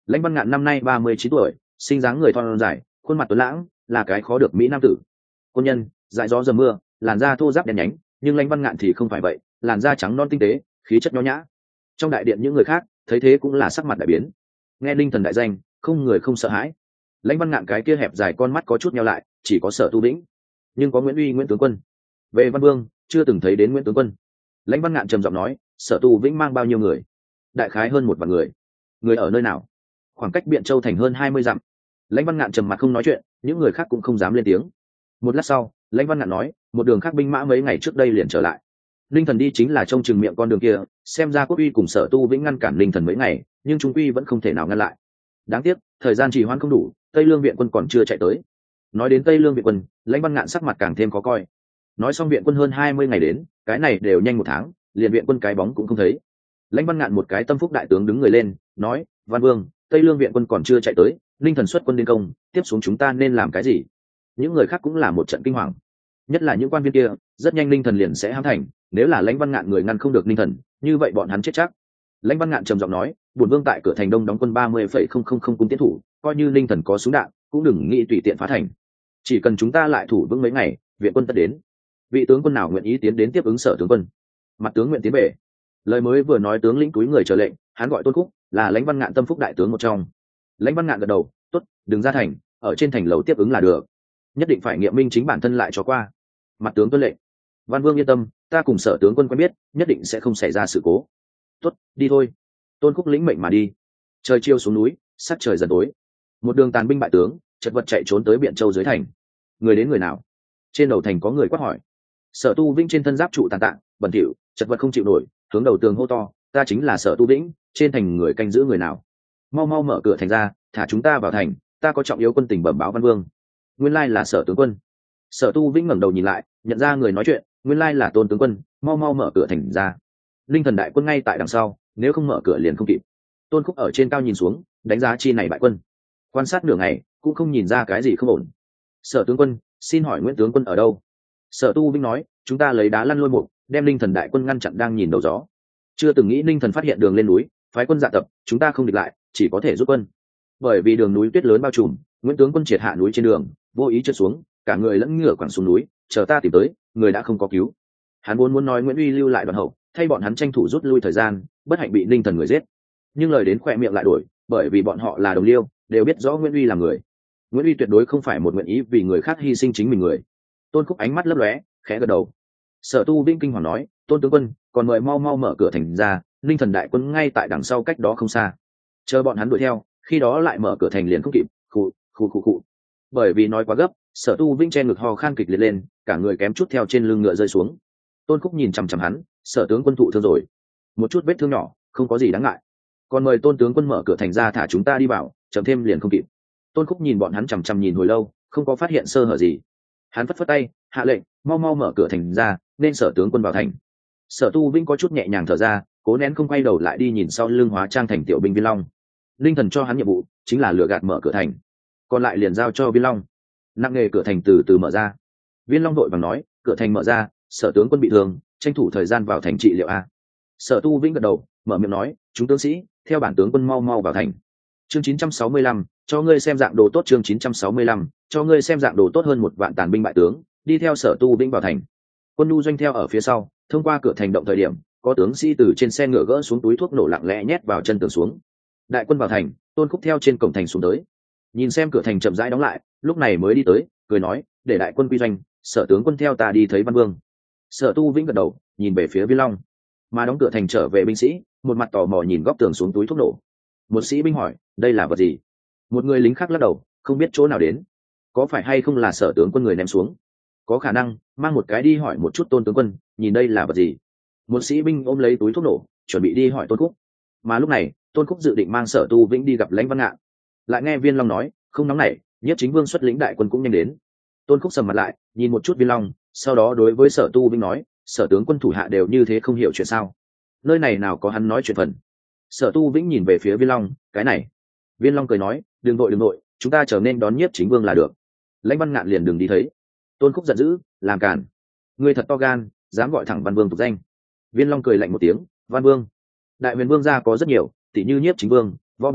Lãnh Văn Ngạn năm nay ba mươi chín tuổi, sinh dáng người thon dài, khuôn mặt tuấn lãng, là cái khó được mỹ nam tử. Quân nhân, dại gió dầm mưa, làn da thô ráp đen nhánh, nhưng Lãnh Văn Ngạn thì không phải vậy, làn da trắng non tinh tế, khí chất nho nhã. Trong đại điện những người khác thấy thế cũng là sắc mặt đại biến. Nghe Linh Thần đại danh, không người không sợ hãi. Lãnh Văn Ngạn cái kia hẹp dài con mắt có chút nheo lại, chỉ có Sở Tu Vĩnh, nhưng có Nguyễn Uy Nguyễn tướng quân. Về Văn Vương, chưa từng thấy đến Nguyễn tướng quân. Lãnh Văn Ngạn trầm giọng nói, Sở Tu Vĩnh mang bao nhiêu người? Đại khái hơn một vạn người. Người ở nơi nào? Khoảng cách Biện Châu thành hơn hai mươi dặm. Lãnh Văn Ngạn trầm mặt không nói chuyện, những người khác cũng không dám lên tiếng. Một lát sau, Lãnh Văn Ngạn nói, một đường khác binh mã mấy ngày trước đây liền trở lại. Linh Thần đi chính là trông chừng miệng con đường kia, xem ra Quốc Uy cùng Sở Tu Vĩnh ngăn cản Linh Thần mấy ngày, nhưng trung uy vẫn không thể nào ngăn lại. Đáng tiếc, thời gian trì hoãn không đủ, Tây Lương viện quân còn chưa chạy tới. Nói đến Tây Lương viện quân, Lãnh Văn Ngạn sắc mặt càng thêm khó coi. Nói xong viện quân hơn hai mươi ngày đến, cái này đều nhanh một tháng, liền viện quân cái bóng cũng không thấy. Lãnh Văn Ngạn một cái tâm phúc đại tướng đứng người lên, nói, Văn Vương, Tây Lương viện quân còn chưa chạy tới, Linh Thần xuất quân đến công, tiếp xuống chúng ta nên làm cái gì? Những người khác cũng là một trận kinh hoàng, nhất là những quan viên kia, rất nhanh Linh Thần liền sẽ hãm thành, nếu là Lãnh Văn Ngạn người ngăn không được Linh Thần, như vậy bọn hắn chết chắc. Lãnh Văn Ngạn trầm giọng nói, bổn vương tại cửa thành đông đóng quân ba mươi phẩy không không không cung tiến thủ, coi như Linh Thần có súng đạn, cũng đừng nghĩ tùy tiện phá thành. Chỉ cần chúng ta lại thủ vững mấy ngày, viện quân tất đến. Vị tướng quân nào nguyện ý tiến đến tiếp ứng Sở tướng quân? Mặt tướng nguyện tiến về. Lời mới vừa nói, tướng lĩnh túi người chờ lệnh, hắn gọi Tôn Khúc, là Lãnh Văn Ngạn tâm phúc đại tướng một trong. Lãnh Văn Ngạn gật đầu, tốt, đừng ra thành, ở trên thành lầu tiếp ứng là được. Nhất định phải nghiệm minh chính bản thân lại cho qua. Mặt tướng tuân lệnh. Văn Vương yên tâm, ta cùng Sở tướng quân quen biết, nhất định sẽ không xảy ra sự cố. Tốt, đi thôi. Tôn Khúc lĩnh mệnh mà đi. Trời chiều xuống núi, sắc trời dần tối. Một đường tàn binh bại tướng, chật vật chạy trốn tới Biện Châu dưới thành. Người đến người nào? Trên đầu thành có người quát hỏi. Sở Tu Vĩnh trên thân giáp trụ tàn tạ, bẩn thỉu, chật vật không chịu nổi, hướng đầu tường hô to, ta chính là Sở Tu Vĩnh, trên thành người canh giữ người nào? Mau mau mở cửa thành ra, thả chúng ta vào thành, ta có trọng yếu quân tình bẩm báo Văn Vương. Nguyên lai là Sở tướng quân. Sở Tu Vĩnh ngẩng đầu nhìn lại, nhận ra người nói chuyện, nguyên lai là Tôn tướng quân, mau mau mở cửa thành ra. Linh Thần đại quân ngay tại đằng sau, nếu không mở cửa liền không kịp. Tôn Khúc ở trên cao nhìn xuống, đánh giá chi này bại quân, quan sát nửa ngày cũng không nhìn ra cái gì không ổn. Sở tướng quân, xin hỏi Nguyễn tướng quân ở đâu? Sở Tu Vĩnh nói, chúng ta lấy đá lăn lôi mục, đem Linh Thần đại quân ngăn chặn đang nhìn đầu gió. Chưa từng nghĩ Linh Thần phát hiện đường lên núi, phái quân dạ tập, chúng ta không địch lại, chỉ có thể rút quân. Bởi vì đường núi tuyết lớn bao trùm, Nguyễn tướng quân triệt hạ núi trên đường, vô ý trượt xuống, cả người lẫn ngựa quẳng xuống núi, chờ ta tìm tới, người đã không có cứu. Hắn vốn muốn nói Nguyễn Uy lưu lại đoàn hậu, thay bọn hắn tranh thủ rút lui thời gian, bất hạnh bị Linh Thần người giết. Nhưng lời đến khỏe miệng lại đổi, bởi vì bọn họ là đồng liêu, đều biết rõ Nguyễn Uy là người. Nguyễn Uy tuyệt đối không phải một nguyện ý vì người khác hy sinh chính mình người. Tôn Khúc ánh mắt lấp lóe, khẽ gật đầu. Sở Tu Vĩnh kinh hoàng nói, Tôn tướng quân, còn mời mau mau mở cửa thành ra, Linh Thần đại quân ngay tại đằng sau cách đó không xa. Chờ bọn hắn đuổi theo, khi đó lại mở cửa thành liền không kịp. Khụ khụ khụ khụ. Bởi vì nói quá gấp, Sở Tu Vĩnh che ngực ho khan kịch liệt lên, cả người kém chút theo trên lưng ngựa rơi xuống. Tôn Khúc nhìn chằm chằm hắn, Sở tướng quân thụ thương rồi, một chút vết thương nhỏ, không có gì đáng ngại. Còn mời Tôn tướng quân mở cửa thành ra thả chúng ta đi vào, chậm thêm liền không kịp. Tôn Khúc nhìn bọn hắn chằm chằm nhìn hồi lâu, không có phát hiện sơ hở gì. Hắn phất phất tay, hạ lệnh, mau mau mở cửa thành ra, nên Sở tướng quân vào thành. Sở Tu Vĩnh có chút nhẹ nhàng thở ra, cố nén không quay đầu lại đi nhìn sau lưng hóa trang thành tiểu binh Viên Long. Linh Thần cho hắn nhiệm vụ chính là lừa gạt mở cửa thành, còn lại liền giao cho Viên Long. Nặng nghề cửa thành từ từ mở ra. Viên Long đội vàng nói, cửa thành mở ra, Sở tướng quân bị thương, tranh thủ thời gian vào thành trị liệu a. Sở Tu Vĩnh gật đầu, mở miệng nói, chúng tướng sĩ, theo bản tướng quân mau mau vào thành. Chương chín trăm sáu mươi lăm, cho ngươi xem dạng đồ tốt. Chương chín trăm sáu mươi lăm, cho ngươi xem dạng đồ tốt. Hơn một vạn tàn binh bại tướng đi theo Sở Tu Vĩnh vào thành. Quân nhu doanh theo ở phía sau, thông qua cửa thành động thời điểm, có tướng sĩ từ trên xe ngựa gỡ xuống túi thuốc nổ lặng lẽ nhét vào chân tường xuống. Đại quân vào thành, Tôn Khúc theo trên cổng thành xuống tới, nhìn xem cửa thành chậm rãi đóng lại, lúc này mới đi tới, cười nói, để đại quân quy doanh, Sở tướng quân theo ta đi thấy Văn Vương. Sở Tu Vĩnh gật đầu, nhìn về phía Viên Long, mà đóng cửa thành trở về binh sĩ một mặt tò mò nhìn góc tường xuống túi thuốc nổ. Một sĩ binh hỏi, đây là vật gì? Một người lính khác lắc đầu, không biết chỗ nào đến. Có phải hay không là Sở tướng quân người ném xuống? Có khả năng, mang một cái đi hỏi một chút Tôn tướng quân, nhìn đây là vật gì. Một sĩ binh ôm lấy túi thuốc nổ, chuẩn bị đi hỏi Tôn Khúc. Mà lúc này, Tôn Khúc dự định mang Sở Tu Vĩnh đi gặp Lãnh Văn Ngạn, lại nghe Viên Long nói, không nóng nảy, Nhiếp Chính Vương xuất lĩnh đại quân cũng nhanh đến. Tôn Khúc sầm mặt lại, nhìn một chút Viên Long, sau đó đối với Sở Tu Vĩnh nói, Sở tướng quân thủ hạ đều như thế không hiểu chuyện sao? Nơi này nào có hắn nói chuyện phần. Sở Tu Vĩnh nhìn về phía Viên Long, cái này. Viên Long cười nói, đừng nội đừng nội, chúng ta trở nên đón Nhiếp Chính Vương là được. Lãnh Văn Ngạn liền đừng đi thấy. Tôn Khúc giận dữ, làm cản, ngươi thật to gan, dám gọi thẳng Văn Vương tục danh. Viên Long cười lạnh một tiếng, Văn Vương, đại huyền vương gia có rất nhiều, tỷ như Nhiếp Chính Vương, Võ Vương,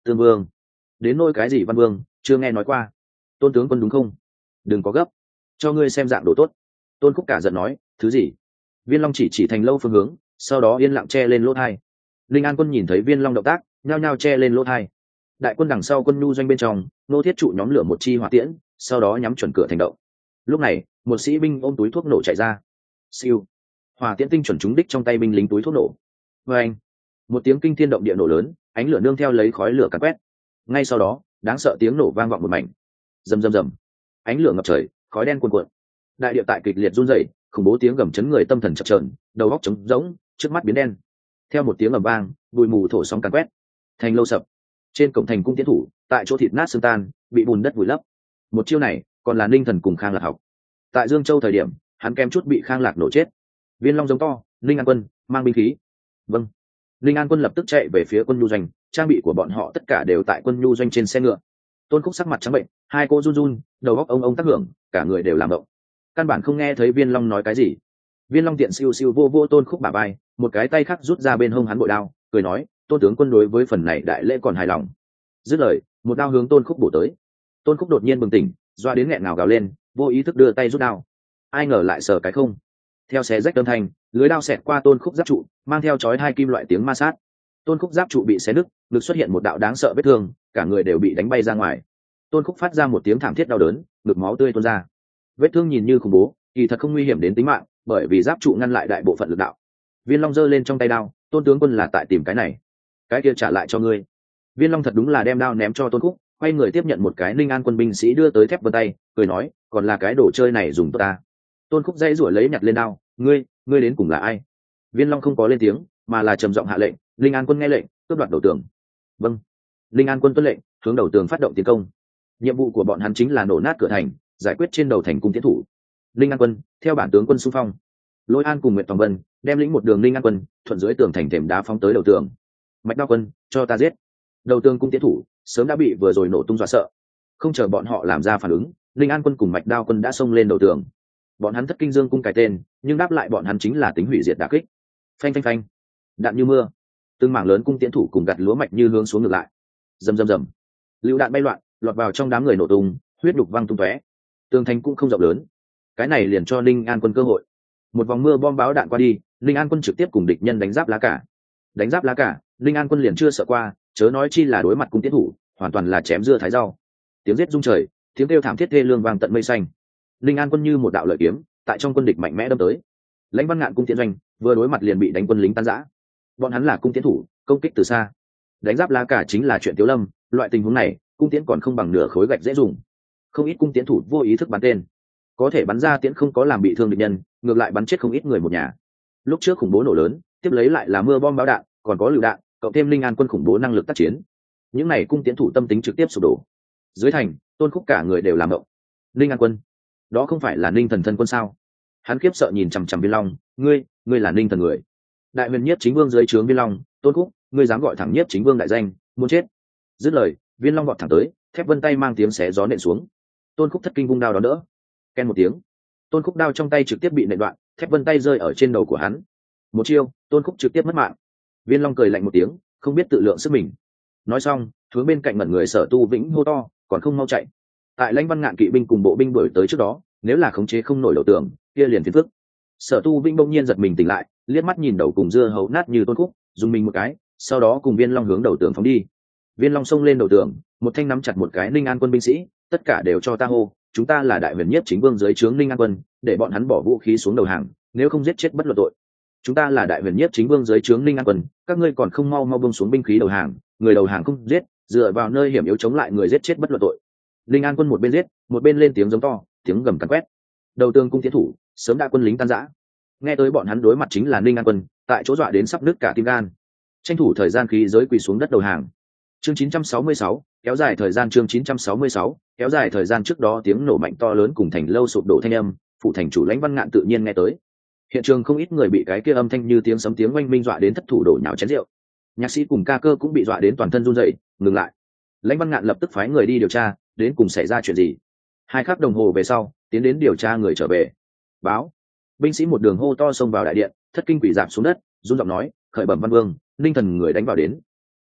Tương Vương. Đến nôi cái gì Văn Vương, chưa nghe nói qua. Tôn tướng quân đúng không? Đừng có gấp, cho ngươi xem dạng đồ tốt. Tôn Khúc cả giận nói, thứ gì? Viên Long chỉ chỉ thành lâu phương hướng, sau đó yên lặng che lên lỗ thai. Linh An quân nhìn thấy Viên Long động tác, nhao nhao che lên lỗ thai. Đại quân đằng sau quân nhu doanh bên trong, nô thiết trụ nhóm lửa một chi hỏa tiễn, sau đó nhắm chuẩn cửa thành động. Lúc này, một sĩ binh ôm túi thuốc nổ chạy ra. Siêu, hỏa tiễn tinh chuẩn trúng đích trong tay binh lính túi thuốc nổ. Và anh, một tiếng kinh thiên động địa nổ lớn, ánh lửa nương theo lấy khói lửa càn quét. Ngay sau đó, đáng sợ tiếng nổ vang vọng một mảnh. Rầm rầm rầm, ánh lửa ngập trời, khói đen cuồn cuộn. Đại địa tại kịch liệt run rẩy, khủng bố tiếng gầm chấn người tâm thần chập chờn, đầu óc trống rỗng, trước mắt biến đen. Theo một tiếng ầm vang, bụi mù thổi sóng càn quét. Thành lâu sập. Trên cổng thành cung tiến thủ, tại chỗ thịt nát xương tan, bị bùn đất vùi lấp. Một chiêu này, còn là Ninh Thần cùng Khang Lạc học. Tại Dương Châu thời điểm, hắn kem chút bị Khang Lạc nổ chết. Viên Long giống to, Ninh An quân, mang binh khí. Vâng. Ninh An quân lập tức chạy về phía quân nhu doanh, trang bị của bọn họ tất cả đều tại quân nhu doanh trên xe ngựa. Tôn Khúc sắc mặt trắng bệnh, hai cô run run, đầu óc ông ông tác hưởng, cả người đều làm động. Căn bản không nghe thấy Viên Long nói cái gì. Viên Long tiện siêu siêu vô vô Tôn Khúc bả vai, một cái tay khác rút ra bên hông hắn bội đao, cười nói, Tôn tướng quân đối với phần này đại lễ còn hài lòng. Dứt lời, một đao hướng Tôn Khúc bổ tới. Tôn Khúc đột nhiên bừng tỉnh, doa đến nghẹn ngào gào lên, vô ý thức đưa tay rút đao. Ai ngờ lại sờ cái không. Theo xé rách âm thanh, lưới đao xẹt qua Tôn Khúc giáp trụ, mang theo chói hai kim loại tiếng ma sát. Tôn Khúc giáp trụ bị xé nứt, ngực xuất hiện một đạo đáng sợ vết thương, cả người đều bị đánh bay ra ngoài. Tôn Khúc phát ra một tiếng thảm thiết đau đớn, ngực máu tươi tuôn ra. Vết thương nhìn như khủng bố, kỳ thật không nguy hiểm đến tính mạng, bởi vì giáp trụ ngăn lại đại bộ phận lực đạo. Viên Long giơ lên trong tay đao, Tôn tướng quân là tại tìm cái này, cái kia trả lại cho ngươi. Viên Long thật đúng là đem đao ném cho Tôn Khúc, quay người tiếp nhận một cái Ninh An quân binh sĩ đưa tới thép vân tay, cười nói, còn là cái đồ chơi này dùng tốt ta. Tôn Khúc dây rủi lấy nhặt lên đao, ngươi, ngươi đến cùng là ai? Viên Long không có lên tiếng, mà là trầm giọng hạ lệnh, Ninh An quân nghe lệnh, cướp đoạt đầu tường. Vâng. Ninh An quân tuân lệnh, hướng đầu tường phát động tiến công. Nhiệm vụ của bọn hắn chính là nổ nát cửa thành, giải quyết trên đầu thành cung tiến thủ. Ninh An quân, theo bản tướng quân xung phong. Lôi An cùng Nguyệt Tòng Vân đem lĩnh một đường Ninh An quân, thuận dưới tường thành thềm đá phóng tới đầu tường. Mạch Đao quân, cho ta giết. Đầu tường cung tiến thủ sớm đã bị vừa rồi nổ tung dọa sợ, không chờ bọn họ làm ra phản ứng, Ninh An quân cùng Mạch Đao quân đã xông lên đầu tường. Bọn hắn thất kinh dương cung cái tên, nhưng đáp lại bọn hắn chính là tính hủy diệt đả kích. Phanh phanh phanh, đạn như mưa, từng mảng lớn cung tiến thủ cùng gặt lúa mạch như hướng xuống ngược lại. Rầm rầm rầm, lựu đạn bay loạn, lọt vào trong đám người nổ tung, huyết đục văng tung tóe. Tường thành cũng không rộng lớn, cái này liền cho Ninh An quân cơ hội. Một vòng mưa bom báo đạn qua đi, Ninh An quân trực tiếp cùng địch nhân đánh giáp lá cả. Đánh giáp lá cả, Ninh An quân liền chưa sợ qua, chớ nói chi là đối mặt cung tiến thủ, hoàn toàn là chém dưa thái rau. Tiếng giết rung trời, tiếng kêu thảm thiết thê lương vang tận mây xanh. Ninh An quân như một đạo lợi kiếm, tại trong quân địch mạnh mẽ đâm tới. Lãnh Văn Ngạn cung tiến doanh, vừa đối mặt liền bị đánh quân lính tan rã. Bọn hắn là cung tiến thủ, công kích từ xa. Đánh giáp lá cả chính là chuyện Tiếu Lâm, loại tình huống này, cung tiễn còn không bằng nửa khối gạch dễ dùng. Không ít cung tiến thủ vô ý thức bắn tên, có thể bắn ra tiễn không có làm bị thương địch nhân, ngược lại bắn chết không ít người một nhà. Lúc trước khủng bố nổ lớn, tiếp lấy lại là mưa bom bão đạn, còn có lựu đạn, cộng thêm Ninh An quân khủng bố năng lực tác chiến. Những này cung tiến thủ tâm tính trực tiếp sụp đổ. Dưới thành, Tôn Khúc cả người đều làm động. Ninh An quân, đó không phải là Ninh thần thân quân sao? Hắn khiếp sợ nhìn chằm chằm Viên Long, ngươi, ngươi là Ninh thần người. Đại huyền nhiếp chính vương dưới trướng Viên Long, Tôn Khúc, ngươi dám gọi thẳng nhiếp chính vương đại danh, muốn chết. Dứt lời, Viên Long vọt thẳng tới, thép vân tay mang tiếng xé gió nện xuống. Tôn Khúc thất kinh vung đao đón đỡ. Ken một tiếng, Tôn Khúc đao trong tay trực tiếp bị nện đoạn, thép vân tay rơi ở trên đầu của hắn. Một chiêu, Tôn Khúc trực tiếp mất mạng. Viên Long cười lạnh một tiếng, không biết tự lượng sức mình. Nói xong, hướng bên cạnh mẩn người Sở Tu Vĩnh hô to, còn không mau chạy. Tại Lãnh Văn Ngạn kỵ binh cùng bộ binh đuổi tới trước đó, nếu là khống chế không nổi đầu tường, kia liền phiền phức. Sở Tu Vĩnh bỗng nhiên giật mình tỉnh lại, liếc mắt nhìn đầu cùng dưa hấu nát như Tôn Khúc, dùng mình một cái, sau đó cùng Viên Long hướng đầu tường phóng đi. Viên Long xông lên đầu tường, một thanh nắm chặt một cái Ninh An quân binh sĩ, tất cả đều cho ta hô, chúng ta là đại huyền nhiếp chính vương dưới trướng Ninh An quân, để bọn hắn bỏ vũ khí xuống đầu hàng, nếu không giết chết bất luận tội. Chúng ta là đại huyền nhiếp chính vương dưới trướng Ninh An quân, các ngươi còn không mau mau buông xuống binh khí đầu hàng, người đầu hàng không giết, dựa vào nơi hiểm yếu chống lại người giết chết bất luận tội. Ninh An quân một bên giết, một bên lên tiếng giống to, tiếng gầm càn quét. Đầu tường cung tiến thủ, sớm đã quân lính tan rã. Nghe tới bọn hắn đối mặt chính là Ninh An quân, tại chỗ dọa đến sắp nứt cả tim gan. Tranh thủ thời gian khí giới quỳ xuống đất đầu hàng. Chương chín trăm sáu mươi sáu, kéo dài thời gian chương chín trăm sáu mươi sáu, kéo dài thời gian trước đó tiếng nổ mạnh to lớn cùng thành lâu sụp đổ thanh âm, phụ thành chủ Lãnh Văn Ngạn tự nhiên nghe tới. Hiện trường không ít người bị cái kia âm thanh như tiếng sấm tiếng oanh minh dọa đến thất thủ đổ nhào chén rượu. Nhạc sĩ cùng ca cơ cũng bị dọa đến toàn thân run rẩy, ngừng lại. Lãnh Văn Ngạn lập tức phái người đi điều tra, đến cùng xảy ra chuyện gì. Hai khắc đồng hồ về sau, tiến đến điều tra người trở về. Báo. Binh sĩ một đường hô to xông vào đại điện, thất kinh quỷ giảm xuống đất, run giọng nói, khởi bẩm văn vương, Ninh thần người đánh vào đến.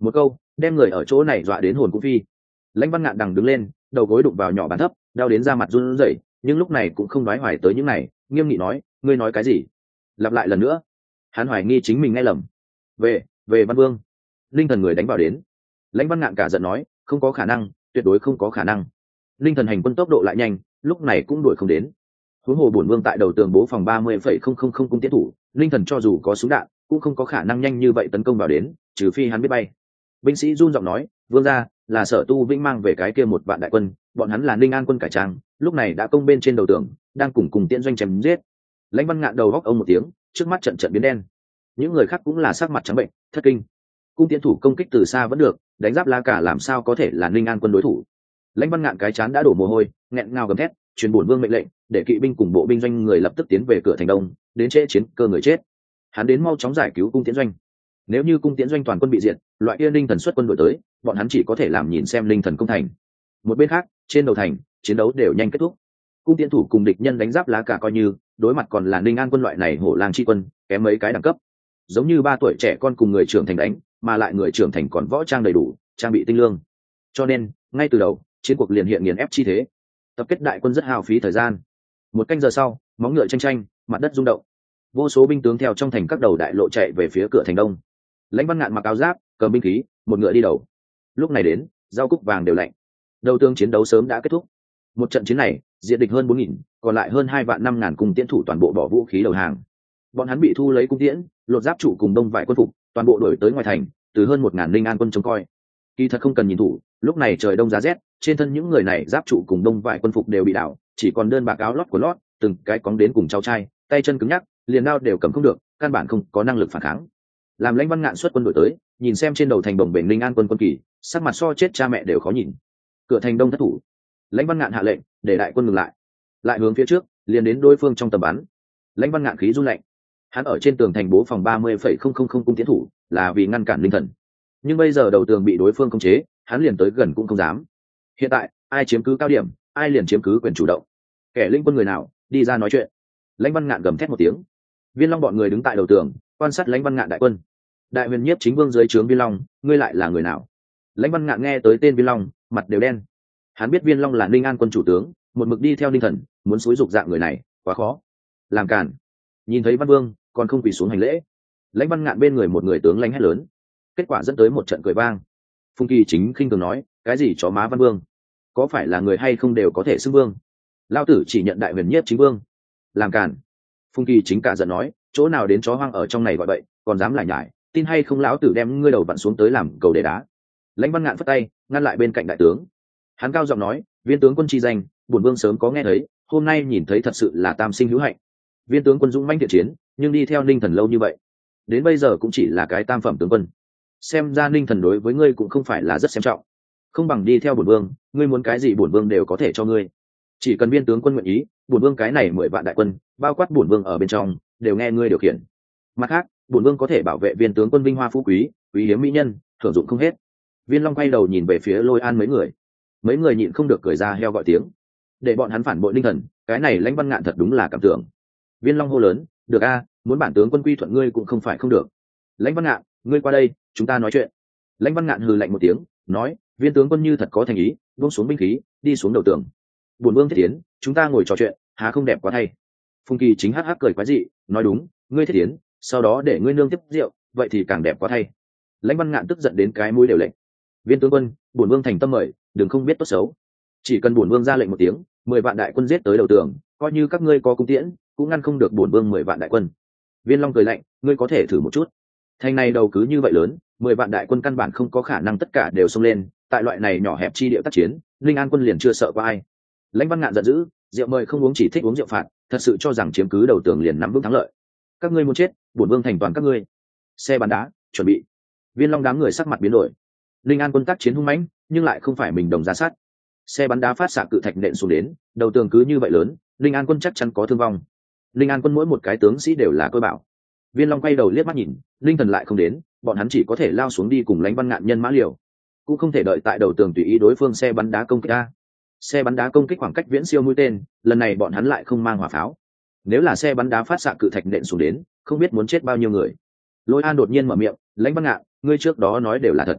một câu đem người ở chỗ này dọa đến hồn cũng phi. Lãnh Văn Ngạn đằng đứng lên, đầu gối đụng vào nhỏ bàn thấp, đau đến da mặt run rẩy, nhưng lúc này cũng không nói hoài tới những này, nghiêm nghị nói, ngươi nói cái gì? Lặp lại lần nữa. Hắn hoài nghi chính mình nghe lầm. Về, về Văn Vương. Linh Thần người đánh vào đến. Lãnh Văn Ngạn cả giận nói, không có khả năng, tuyệt đối không có khả năng. Linh Thần hành quân tốc độ lại nhanh, lúc này cũng đuổi không đến. Huống hồ bổn vương tại đầu tường bố phòng ba mươi phẩy không không không cung tiến thủ, Linh Thần cho dù có súng đạn, cũng không có khả năng nhanh như vậy tấn công vào đến, trừ phi hắn biết bay. Binh sĩ run giọng nói, vương gia, là Sở Tu Vĩnh mang về cái kia một vạn đại quân, bọn hắn là Ninh An quân cải trang, lúc này đã công bên trên đầu tường, đang cùng cùng tiễn doanh chém giết. Lãnh Văn Ngạn đầu góc ông một tiếng, trước mắt trận trận biến đen. Những người khác cũng là sắc mặt trắng bệnh, thất kinh. Cung tiến thủ công kích từ xa vẫn được, đánh giáp lá cả làm sao có thể là Ninh An quân đối thủ. Lãnh Văn Ngạn cái chán đã đổ mồ hôi, nghẹn ngào gầm thét, truyền bổn vương mệnh lệnh, để kỵ binh cùng bộ binh doanh người lập tức tiến về cửa thành đông, đến trễ chiến cơ người chết. Hắn đến mau chóng giải cứu cung tiễn doanh. Nếu như cung tiễn doanh toàn quân bị diệt, loại kia Ninh Thần xuất quân đội tới, bọn hắn chỉ có thể làm nhìn xem Ninh Thần công thành. Một bên khác, trên đầu thành, chiến đấu đều nhanh kết thúc. Cung tiễn thủ cùng địch nhân đánh giáp lá cả coi như, đối mặt còn là Ninh An quân loại này hổ lang chi quân, kém mấy cái đẳng cấp. Giống như ba tuổi trẻ con cùng người trưởng thành đánh, mà lại người trưởng thành còn võ trang đầy đủ, trang bị tinh lương. Cho nên, ngay từ đầu, chiến cuộc liền hiện nghiền ép chi thế. Tập kết đại quân rất hao phí thời gian. Một canh giờ sau, móng ngựa tranh tranh, mặt đất rung động. Vô số binh tướng theo trong thành các đầu đại lộ chạy về phía cửa thành đông. Lãnh Văn Ngạn mặc áo giáp, cầm binh khí, một ngựa đi đầu. Lúc này đến, rau cúc vàng đều lạnh. Đầu tương chiến đấu sớm đã kết thúc. Một trận chiến này, diện địch hơn bốn nghìn, còn lại hơn hai vạn năm ngàn cung tiễn thủ toàn bộ bỏ vũ khí đầu hàng. Bọn hắn bị thu lấy cung tiễn, lột giáp trụ cùng đông vải quân phục, toàn bộ đuổi tới ngoài thành, từ hơn một ngàn Ninh An quân trông coi. Kỳ thật không cần nhìn thủ, lúc này trời đông giá rét, trên thân những người này giáp trụ cùng đông vải quân phục đều bị đảo, chỉ còn đơn bạc áo lót của lót, từng cái cóng đến cùng cháu trai, tay chân cứng nhắc, liền đao đều cầm không được, căn bản không có năng lực phản kháng. Làm Lãnh Văn Ngạn xuất quân đội tới, nhìn xem trên đầu thành bồng bềnh Ninh An quân quân kỳ, sắc mặt so chết cha mẹ đều khó nhìn. Cửa thành đông thất thủ, Lãnh Văn Ngạn hạ lệnh để đại quân ngừng lại, lại hướng phía trước, liền đến đối phương trong tầm bắn. Lãnh Văn Ngạn khí run lạnh, hắn ở trên tường thành bố phòng ba mươi phẩy không không không cung tiến thủ, là vì ngăn cản Ninh Thần. Nhưng bây giờ đầu tường bị đối phương khống chế, hắn liền tới gần cũng không dám. Hiện tại, ai chiếm cứ cao điểm, ai liền chiếm cứ quyền chủ động. Kẻ linh quân người nào, đi ra nói chuyện. Lãnh Văn Ngạn gầm thét một tiếng. Viên Long bọn người đứng tại đầu tường, quan sát Lãnh Văn Ngạn đại quân. Đại huyền nhiếp chính vương dưới trướng Viên Long, ngươi lại là người nào? Lãnh Văn Ngạn nghe tới tên Viên Long, mặt đều đen. Hắn biết Viên Long là Ninh An quân chủ tướng, một mực đi theo Ninh Thần, muốn xúi dục dạng người này, quá khó. Làm cản. Nhìn thấy Văn Vương, còn không quỳ xuống hành lễ. Lãnh Văn Ngạn bên người một người tướng lãnh hét lớn. Kết quả dẫn tới một trận cười vang. Phùng Kỳ Chính khinh thường nói, cái gì chó má Văn Vương? Có phải là người hay không đều có thể xưng vương? Lao tử chỉ nhận đại huyền nhiếp chính vương. Làm cản. Phùng Kỳ Chính cả giận nói, chỗ nào đến chó hoang ở trong này gọi bậy, còn dám lải nhải, tin hay không lão tử đem ngươi đầu vặn xuống tới làm cầu để đá. Lãnh Văn Ngạn phất tay, ngăn lại bên cạnh đại tướng. Hắn cao giọng nói, viên tướng quân chi danh, bổn vương sớm có nghe thấy, hôm nay nhìn thấy thật sự là tam sinh hữu hạnh. Viên tướng quân dũng mãnh thiện chiến, nhưng đi theo Ninh Thần lâu như vậy, đến bây giờ cũng chỉ là cái tam phẩm tướng quân. Xem ra Ninh Thần đối với ngươi cũng không phải là rất xem trọng, không bằng đi theo bổn vương, ngươi muốn cái gì bổn vương đều có thể cho ngươi. Chỉ cần viên tướng quân nguyện ý, bổn vương cái này mười vạn đại quân, bao quát bổn vương ở bên trong, đều nghe ngươi điều khiển. Mặt khác, bổn vương có thể bảo vệ viên tướng quân vinh hoa phú quý, quý hiếm mỹ nhân, thưởng dụng không hết. Viên Long quay đầu nhìn về phía Lôi An mấy người, mấy người nhịn không được cười ra heo gọi tiếng, để bọn hắn phản bội Ninh Thần, cái này Lãnh Văn Ngạn thật đúng là cảm tưởng. Viên Long hô lớn, được a, muốn bản tướng quân quy thuận ngươi cũng không phải không được. Lãnh Văn Ngạn, ngươi qua đây, chúng ta nói chuyện. Lãnh Văn Ngạn hừ lạnh một tiếng, nói, viên tướng quân như thật có thành ý, buông xuống binh khí, đi xuống đầu tường. Bổn vương thiết tiến, chúng ta ngồi trò chuyện, há không đẹp quá thay. Phùng Kỳ Chính hắc hắc cười quái dị, nói đúng, ngươi thiết tiến, sau đó để ngươi nương tiếp rượu, vậy thì càng đẹp quá thay. Lãnh Văn Ngạn tức giận đến cái mũi đều lệnh. Viên tướng quân, bổn vương thành tâm mời, đừng không biết tốt xấu. Chỉ cần bổn vương ra lệnh một tiếng, mười vạn đại quân giết tới đầu tường, coi như các ngươi có cung tiễn, cũng ngăn không được bổn vương mười vạn đại quân. Viên Long cười lạnh, ngươi có thể thử một chút. Thành này đầu cứ như vậy lớn, mười vạn đại quân căn bản không có khả năng tất cả đều xông lên, tại loại này nhỏ hẹp chi địa tác chiến, Linh An quân liền chưa sợ qua ai. Lãnh Văn Ngạn giận dữ, rượu mời không uống chỉ thích uống rượu phạt, thật sự cho rằng chiếm cứ đầu tường liền nắm vững thắng lợi. Các ngươi muốn chết, bổn vương thành toàn các ngươi. Xe bắn đá, chuẩn bị. Viên Long đám người sắc mặt biến đổi. Linh An quân tác chiến hung mãnh, nhưng lại không phải mình đồng ra sát. Xe bắn đá phát xạ cự thạch nện xuống đến, đầu tường cứ như vậy lớn, Linh An quân chắc chắn có thương vong. Linh An quân mỗi một cái tướng sĩ đều là cơ bảo. Viên Long quay đầu liếc mắt nhìn, Linh Thần lại không đến, bọn hắn chỉ có thể lao xuống đi cùng Lãnh Văn Ngạn nhân mã liều, cũng không thể đợi tại đầu tường tùy ý đối phương xe bắn đá công kích a. Xe bắn đá công kích khoảng cách viễn siêu mũi tên, lần này bọn hắn lại không mang hỏa pháo. Nếu là xe bắn đá phát xạ cự thạch nện xuống đến, không biết muốn chết bao nhiêu người. Lôi An đột nhiên mở miệng, Lãnh Văn Ngạn, ngươi trước đó nói đều là thật.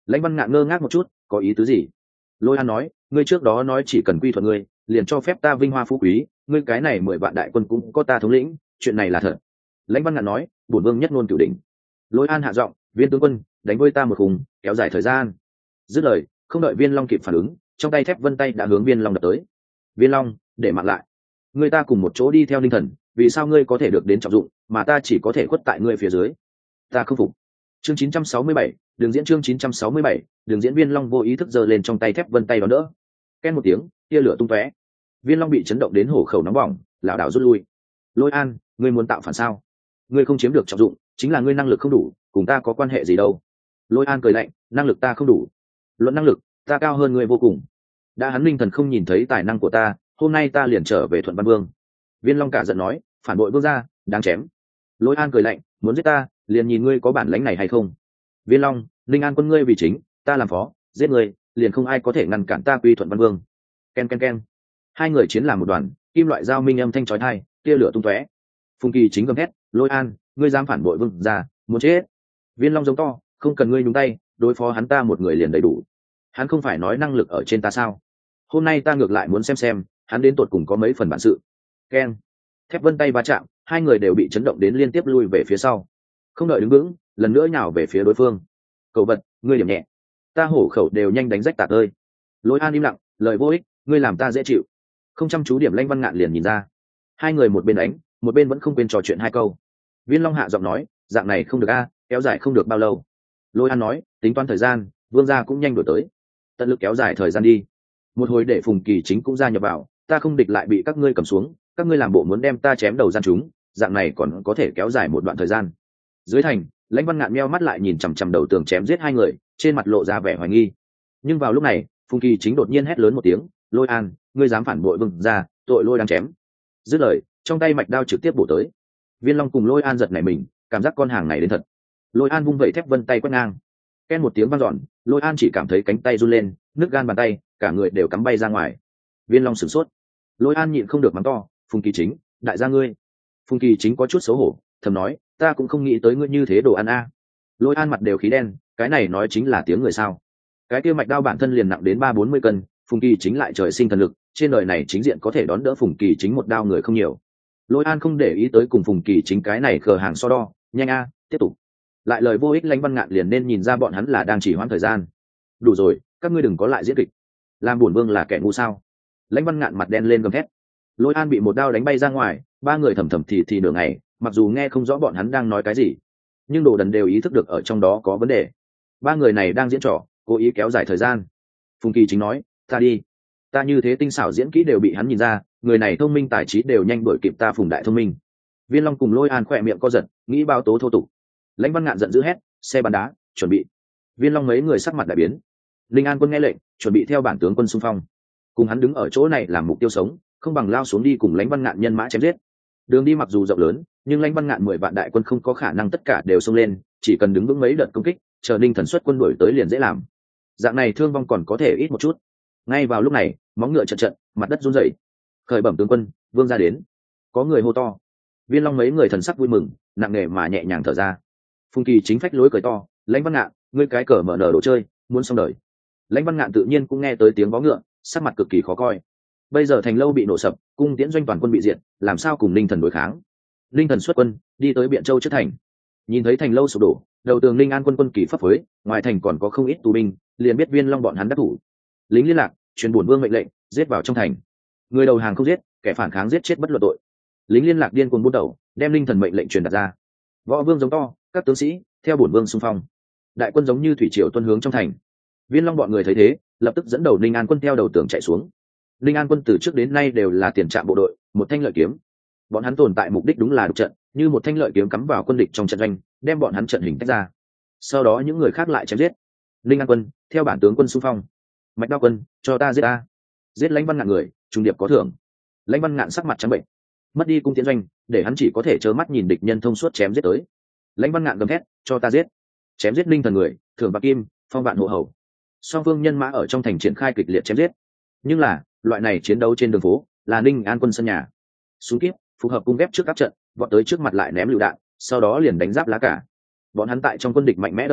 Lãnh Văn Ngạn ngơ ngác một chút, có ý tứ gì? Lôi An nói, ngươi trước đó nói chỉ cần quy thuận ngươi, liền cho phép ta vinh hoa phú quý, ngươi cái này mười vạn đại quân cũng có ta thống lĩnh, chuyện này là thật. Lãnh Văn Ngạn nói, bổn vương nhất ngôn cửu đỉnh. Lôi An hạ giọng, viên tướng quân, đánh với ta một khung, kéo dài thời gian. Dứt lời, không đợi Viên Long kịp phản ứng, trong tay thép vân tay đã hướng Viên Long đập tới. Viên Long, để mạng lại. Ngươi ta cùng một chỗ đi theo Ninh Thần, vì sao ngươi có thể được đến trọng dụng, mà ta chỉ có thể khuất tại ngươi phía dưới? Ta không phục. Chương chín trăm sáu mươi bảy, đường diễn chương chín trăm sáu mươi bảy, đường diễn Viên Long vô ý thức giơ lên trong tay thép vân tay đón đỡ. Ken một tiếng, tia lửa tung tóe. Viên Long bị chấn động đến hổ khẩu nóng bỏng, lảo đảo rút lui. Lôi An, ngươi muốn tạo phản sao? Ngươi không chiếm được trọng dụng, chính là ngươi năng lực không đủ, cùng ta có quan hệ gì đâu? Lôi An cười lạnh, năng lực ta không đủ. Luận năng lực, ta cao hơn ngươi vô cùng. Đã hắn Ninh Thần không nhìn thấy tài năng của ta, hôm nay ta liền trở về Thuận Văn Vương. Viên Long cả giận nói, phản bội vương gia, đáng chém. Lôi An cười lạnh, muốn giết ta, liền nhìn ngươi có bản lãnh này hay không. Viên Long, Ninh An quân ngươi vì chính, ta làm phó, giết ngươi, liền không ai có thể ngăn cản ta quy Thuận Văn Vương. Ken ken ken. Hai người chiến làm một đoàn, kim loại giao minh âm thanh chói tai, tia lửa tung tóe. Phùng Kỳ chính gầm hét, Lôi An, ngươi dám phản bội vương gia, muốn chết. Viên Long giống to, không cần ngươi nhúng tay, đối phó hắn ta một người liền đầy đủ. Hắn không phải nói năng lực ở trên ta sao? Hôm nay ta ngược lại muốn xem xem hắn đến tột cùng có mấy phần bản sự. Ken. Thép vân tay va chạm, hai người đều bị chấn động đến liên tiếp lui về phía sau. Không đợi đứng vững, lần nữa nhào về phía đối phương. Cầu vật, ngươi điểm nhẹ, ta hổ khẩu đều nhanh đánh rách tạc ơi. Lôi An im lặng, lời vô ích, ngươi làm ta dễ chịu. Không chăm chú điểm Lãnh Văn Ngạn liền nhìn ra. Hai người một bên đánh, một bên vẫn không quên trò chuyện hai câu. Viên Long hạ giọng nói, dạng này không được a, kéo dài không được bao lâu. Lôi An nói, tính toán thời gian, vương gia cũng nhanh đổi tới, tận lực kéo dài thời gian đi. Một hồi để Phùng Kỳ chính cũng gia nhập vào, ta không địch lại bị các ngươi cầm xuống, các ngươi làm bộ muốn đem ta chém đầu gian chúng, dạng này còn có thể kéo dài một đoạn thời gian. Dưới thành, Lãnh Văn Ngạn meo mắt lại nhìn chằm chằm đầu tường chém giết hai người, trên mặt lộ ra vẻ hoài nghi. Nhưng vào lúc này, Phùng Kỳ chính đột nhiên hét lớn một tiếng, Lôi An, ngươi dám phản bội vương gia, tội lôi đang chém. Dứt lời, trong tay mạch đao trực tiếp bổ tới. Viên Long cùng Lôi An giật nảy mình, cảm giác con hàng này đến thật. Lôi An vung vẩy thép vân tay quét ngang. Ken một tiếng vang dọn, Lôi An chỉ cảm thấy cánh tay run lên, nứt gan bàn tay, cả người đều cắm bay ra ngoài. Viên Long sửng sốt. Lôi An nhịn không được mắng to, Phùng Kỳ chính, đại gia ngươi. Phùng Kỳ chính có chút xấu hổ, thầm nói, ta cũng không nghĩ tới ngươi như thế đồ ăn a. Lôi An mặt đều khí đen, cái này nói chính là tiếng người sao? Cái kia mạch đao bản thân liền nặng đến ba bốn mươi cân, Phùng Kỳ chính lại trời sinh thần lực, trên đời này chính diện có thể đón đỡ Phùng Kỳ chính một đao người không nhiều. Lôi An không để ý tới cùng Phùng Kỳ chính cái này khờ hàng so đo, nhanh a, tiếp tục. Lại lời vô ích, Lãnh Văn Ngạn liền nên nhìn ra bọn hắn là đang chỉ hoãn thời gian. Đủ rồi, các ngươi đừng có lại diễn kịch, làm bổn vương là kẻ ngu sao? Lãnh Văn Ngạn mặt đen lên gầm thét. Lôi An bị một đao đánh bay ra ngoài, ba người thầm thầm thì thì nửa ngày, mặc dù nghe không rõ bọn hắn đang nói cái gì, nhưng đồ đần đều ý thức được ở trong đó có vấn đề. Ba người này đang diễn trò, cố ý kéo dài thời gian. Phùng Kỳ chính nói, ta đi, ta như thế tinh xảo diễn kỹ đều bị hắn nhìn ra, người này thông minh tài trí đều nhanh đuổi kịp ta Phùng đại thông minh. Viên Long cùng Lôi An khỏe miệng co giật, nghĩ bao tố thô tục. Lãnh Văn Ngạn giận dữ hét, xe bắn đá, chuẩn bị. Viên Long mấy người sắc mặt đại biến. Linh An quân nghe lệnh, chuẩn bị theo bản tướng quân xung phong. Cùng hắn đứng ở chỗ này làm mục tiêu sống, không bằng lao xuống đi cùng Lãnh Văn Ngạn nhân mã chém giết. Đường đi mặc dù rộng lớn, nhưng Lãnh Văn Ngạn mười vạn đại quân không có khả năng tất cả đều xông lên, chỉ cần đứng vững mấy đợt công kích, chờ Ninh Thần xuất quân đuổi tới liền dễ làm. Dạng này thương vong còn có thể ít một chút. Ngay vào lúc này, móng ngựa trận trận, mặt đất run rẩy. Khởi bẩm tướng quân, vương gia đến. Có người hô to. Viên Long mấy người thần sắc vui mừng, nặng nề mà nhẹ nhàng thở ra. Phùng Kỳ chính phách lối cười to, Lãnh Văn Ngạn, ngươi cái cờ mở nở đồ chơi, muốn xong đời. Lãnh Văn Ngạn tự nhiên cũng nghe tới tiếng vó ngựa, sắc mặt cực kỳ khó coi. Bây giờ thành lâu bị nổ sập, cung tiễn doanh toàn quân bị diệt, làm sao cùng Ninh Thần đối kháng? Ninh Thần xuất quân, đi tới Biện Châu trước thành. Nhìn thấy thành lâu sụp đổ, đầu tường Ninh An quân quân kỳ phấp phới, ngoài thành còn có không ít tù binh, liền biết Viên Long bọn hắn đắc thủ. Lính liên lạc, truyền bổn vương mệnh lệnh, giết vào trong thành. Người đầu hàng không giết, kẻ phản kháng giết chết bất luận tội. Lính liên lạc điên cuồng buôn đầu, đem Ninh Thần mệnh lệnh truyền đạt ra. Võ vương giống to, các tướng sĩ, theo bổn vương xung phong. Đại quân giống như thủy triều tuân hướng trong thành. Viên Long bọn người thấy thế, lập tức dẫn đầu Ninh An quân theo đầu tường chạy xuống. Ninh An quân từ trước đến nay đều là tiền trạm bộ đội, một thanh lợi kiếm. Bọn hắn tồn tại mục đích đúng là đục trận, như một thanh lợi kiếm cắm vào quân địch trong trận doanh, đem bọn hắn trận hình tách ra. Sau đó những người khác lại chém giết. Ninh An quân, theo bản tướng quân xung phong. Mạch Đao quân, cho ta giết ta. Giết Lãnh Văn Ngạn người, trung điệp có thưởng. Lãnh Văn Ngạn sắc mặt trắng bệnh, mất đi cung tiễn doanh, để hắn chỉ có thể trơ mắt nhìn địch nhân thông suốt chém giết tới. Lãnh Văn Ngạn gầm thét, cho ta giết. Chém giết Ninh Thần người, thưởng bạc kim, phong vạn hộ hầu. Song phương nhân mã ở trong thành triển khai kịch liệt chém giết. Nhưng là, loại này chiến đấu trên đường phố, là Ninh An quân sân nhà. Xuống kiếp, phù hợp cung ghép trước các trận, vọt tới trước mặt lại ném lựu đạn, sau đó liền đánh giáp lá cả. Bọn hắn tại trong quân địch mạnh mẽ đâm tới,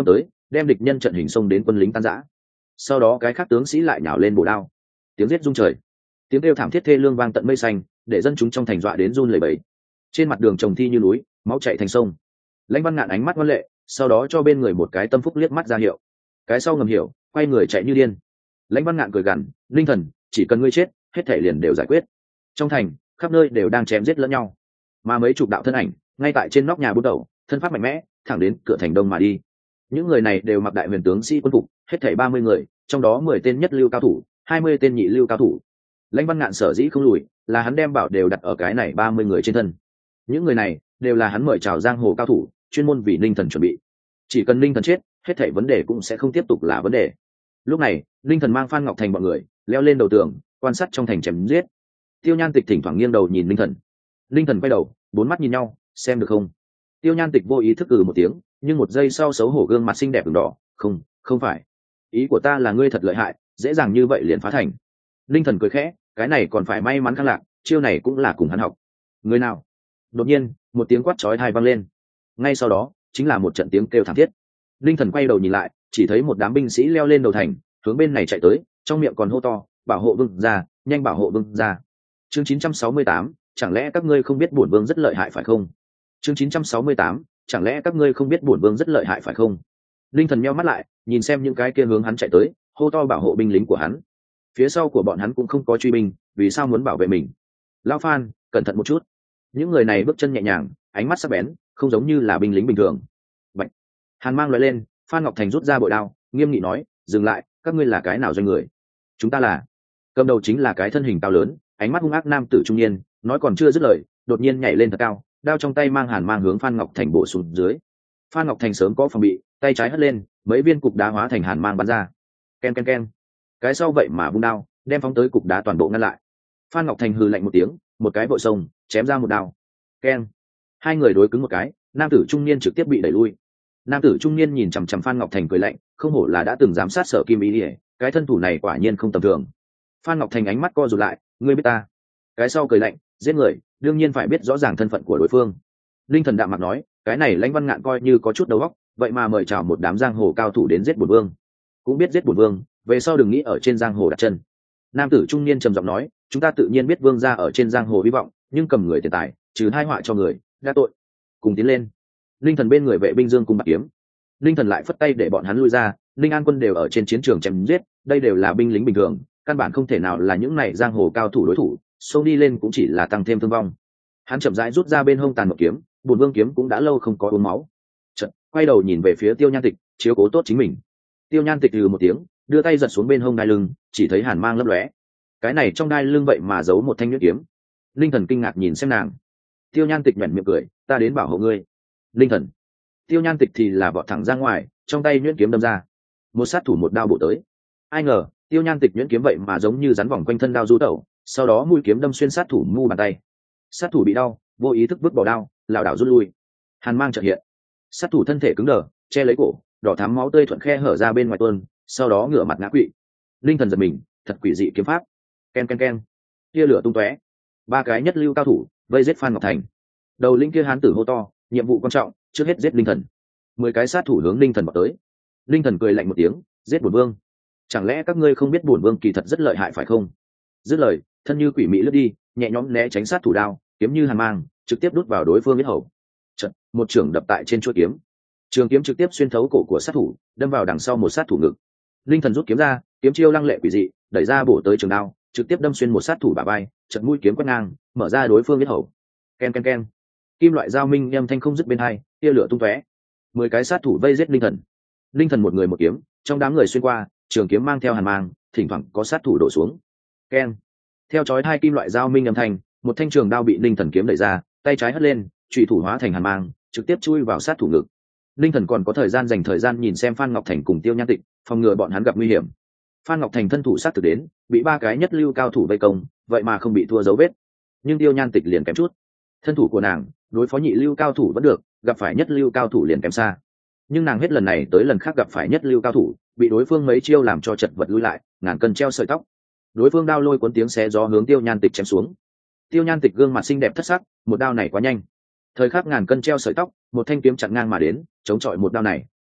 đem địch nhân trận hình xông đến quân lính tan rã. Sau đó cái khác tướng sĩ lại nhào lên bổ đao, tiếng giết rung trời, tiếng kêu thảm thiết thê lương vang tận mây xanh, để dân chúng trong thành dọa đến run lẩy bẩy. Trên mặt đường trồng thi như núi, máu chảy thành sông. Lãnh Văn Ngạn ánh mắt ngoan lệ, sau đó cho bên người một cái tâm phúc liếc mắt ra hiệu. Cái sau ngầm hiểu, quay người chạy như điên. Lãnh Văn Ngạn cười gằn, linh thần, chỉ cần ngươi chết, hết thảy liền đều giải quyết. Trong thành, khắp nơi đều đang chém giết lẫn nhau, mà mấy chục đạo thân ảnh ngay tại trên nóc nhà bút đầu, thân pháp mạnh mẽ, thẳng đến cửa thành đông mà đi. Những người này đều mặc đại huyền tướng sĩ quân phục, hết thảy ba mươi người, trong đó mười tên nhất lưu cao thủ, hai mươi tên nhị lưu cao thủ. Lãnh Văn Ngạn sở dĩ không lùi, là hắn đem bảo đều đặt ở cái này ba mươi người trên thân. Những người này đều là hắn mời chào giang hồ cao thủ, chuyên môn vì Ninh Thần chuẩn bị. Chỉ cần Ninh Thần chết, hết thảy vấn đề cũng sẽ không tiếp tục là vấn đề. Lúc này, Ninh Thần mang Phan Ngọc Thành bọn người leo lên đầu tường, quan sát trong thành chém giết. Tiêu Nhan Tịch thỉnh thoảng nghiêng đầu nhìn Ninh Thần. Ninh Thần quay đầu, bốn mắt nhìn nhau, xem được không? Tiêu Nhan Tịch vô ý thức ừ một tiếng, nhưng một giây sau xấu hổ gương mặt xinh đẹp ửng đỏ, không, không phải. Ý của ta là ngươi thật lợi hại, dễ dàng như vậy liền phá thành. Ninh Thần cười khẽ, cái này còn phải may mắn khang lạc, chiêu này cũng là cùng hắn học. Người nào? Đột nhiên, một tiếng quát chói tai vang lên. Ngay sau đó, chính là một trận tiếng kêu thảm thiết. Ninh Thần quay đầu nhìn lại, chỉ thấy một đám binh sĩ leo lên đầu thành, hướng bên này chạy tới, trong miệng còn hô to, bảo hộ vương gia, nhanh bảo hộ vương gia. Chương chín trăm sáu mươi tám, chẳng lẽ các ngươi không biết bổn vương rất lợi hại phải không? Chương chín trăm sáu mươi tám, chẳng lẽ các ngươi không biết bổn vương rất lợi hại phải không? Ninh Thần nheo mắt lại, nhìn xem những cái kia hướng hắn chạy tới, hô to bảo hộ binh lính của hắn. Phía sau của bọn hắn cũng không có truy binh, vì sao muốn bảo vệ mình? Lão Phan, cẩn thận một chút. Những người này bước chân nhẹ nhàng, ánh mắt sắc bén, không giống như là binh lính bình thường. Bạch. Hàn mang lóe lên, Phan Ngọc Thành rút ra bội đao, nghiêm nghị nói, dừng lại, các ngươi là cái nào doanh người? Chúng ta là. Cầm đầu chính là cái thân hình cao lớn, ánh mắt hung ác nam tử trung niên, nói còn chưa dứt lời, đột nhiên nhảy lên thật cao, đao trong tay mang hàn mang hướng Phan Ngọc Thành bổ xuống dưới. Phan Ngọc Thành sớm có phòng bị, tay trái hất lên, mấy viên cục đá hóa thành hàn mang bắn ra. Ken ken ken. Cái sau vậy mà vung đao, đem phóng tới cục đá toàn bộ ngăn lại. Phan Ngọc Thành hừ lạnh một tiếng, một cái vội sông, chém ra một đao. Ken. Hai người đối cứng một cái, nam tử trung niên trực tiếp bị đẩy lui. Nam tử trung niên nhìn chằm chằm Phan Ngọc Thành cười lạnh, không hổ là đã từng giám sát Sở Kim Ý Điệp, cái thân thủ này quả nhiên không tầm thường. Phan Ngọc Thành ánh mắt co rụt lại, ngươi biết ta? Cái sau cười lạnh, giết người, đương nhiên phải biết rõ ràng thân phận của đối phương. Linh Thần đạm mặt nói, cái này Lãnh Văn Ngạn coi như có chút đầu óc, vậy mà mời chào một đám giang hồ cao thủ đến giết bổn vương. Cũng biết giết bổn vương, về sau đừng nghĩ ở trên giang hồ đặt chân. Nam tử trung niên trầm giọng nói, chúng ta tự nhiên biết vương gia ở trên giang hồ hy vọng, nhưng cầm người tiền tài, trừ hai họa cho người, đã tội. Cùng tiến lên. Linh Thần bên người vệ binh dương cung bạc kiếm. Linh Thần lại phất tay để bọn hắn lui ra, Linh An quân đều ở trên chiến trường chém giết, đây đều là binh lính bình thường, căn bản không thể nào là những này giang hồ cao thủ đối thủ, xông đi lên cũng chỉ là tăng thêm thương vong. Hắn chậm rãi rút ra bên hông tàn một kiếm, bổn vương kiếm cũng đã lâu không có uống máu. Chợt quay đầu nhìn về phía Tiêu Nhan Tịch, chiếu cố tốt chính mình. Tiêu Nhan Tịch hừ một tiếng, đưa tay giật xuống bên hông đai lưng, chỉ thấy hàn mang lấp lóe. Cái này trong đai lưng vậy mà giấu một thanh nhuyễn kiếm. Linh Thần kinh ngạc nhìn xem nàng. Tiêu Nhan Tịch nhếch miệng cười, ta đến bảo hộ ngươi. Linh Thần. Tiêu Nhan Tịch thì là vọt thẳng ra ngoài, trong tay nhuyễn kiếm đâm ra. Một sát thủ một đao bổ tới. Ai ngờ, Tiêu Nhan Tịch nhuyễn kiếm vậy mà giống như rắn vòng quanh thân đao du tẩu, sau đó mũi kiếm đâm xuyên sát thủ mu bàn tay. Sát thủ bị đau, vô ý thức vứt bỏ đao, lảo đảo rút lui. Hàn mang chợt hiện. Sát thủ thân thể cứng đờ, che lấy cổ, đỏ thắm máu tươi thuận khe hở ra bên ngoài tuôn, sau đó ngửa mặt ngã quỵ. Linh Thần giật mình, thật quỷ dị kiếm pháp. Ken ken ken. Tia lửa tung tóe. Ba cái nhất lưu cao thủ vây giết Phan Ngọc Thành. Đầu linh kia hán tử hô to, nhiệm vụ quan trọng, trước hết giết Linh Thần. Mười cái sát thủ hướng Linh Thần vào tới. Linh Thần cười lạnh một tiếng, giết bổn vương. Chẳng lẽ các ngươi không biết bổn vương kỳ thật rất lợi hại phải không? Dứt lời, thân như quỷ mị lướt đi, nhẹ nhõm né tránh sát thủ đao, kiếm như hàn mang, trực tiếp đút vào đối phương yết hầu. Chợt, một trường đập tại trên chuôi kiếm. Trường kiếm trực tiếp xuyên thấu cổ của sát thủ, đâm vào đằng sau một sát thủ ngực. Linh Thần rút kiếm ra, kiếm chiêu lăng lệ quỷ dị, đẩy ra bổ tới trường đao, trực tiếp đâm xuyên một sát thủ bả vai, chợt mũi kiếm quét ngang, mở ra đối phương yết hầu. Ken ken ken. Kim loại dao minh âm thanh không dứt bên hai, tia lửa tung tóe. Mười cái sát thủ vây giết Linh Thần. Linh Thần một người một kiếm, trong đám người xuyên qua, trường kiếm mang theo hàn mang, thỉnh thoảng có sát thủ đổ xuống. Ken. Theo chói hai kim loại dao minh âm thanh, một thanh trường đao bị Linh Thần kiếm đẩy ra, tay trái hất lên, chủy thủ hóa thành hàn mang, trực tiếp chui vào sát thủ ngực. Linh Thần còn có thời gian dành thời gian nhìn xem Phan Ngọc Thành cùng Tiêu Nhan Tịch, phòng ngừa bọn hắn gặp nguy hiểm. Phan Ngọc Thành thân thủ sát thực đến, bị ba cái nhất lưu cao thủ vây công, vậy mà không bị thua dấu vết. Nhưng Tiêu Nhan Tịch liền kém chút. Thân thủ của nàng, đối phó nhị lưu cao thủ vẫn được, gặp phải nhất lưu cao thủ liền kém xa. Nhưng nàng hết lần này tới lần khác gặp phải nhất lưu cao thủ, bị đối phương mấy chiêu làm cho chật vật lui lại, ngàn cân treo sợi tóc. Đối phương đao lôi cuốn tiếng xé gió hướng Tiêu Nhan Tịch chém xuống. Tiêu Nhan Tịch gương mặt xinh đẹp thất sắc, một đao này quá nhanh. Thời khắc ngàn cân treo sợi tóc, một thanh kiếm chặn ngang mà đến, chống chọi một đao này. Chật,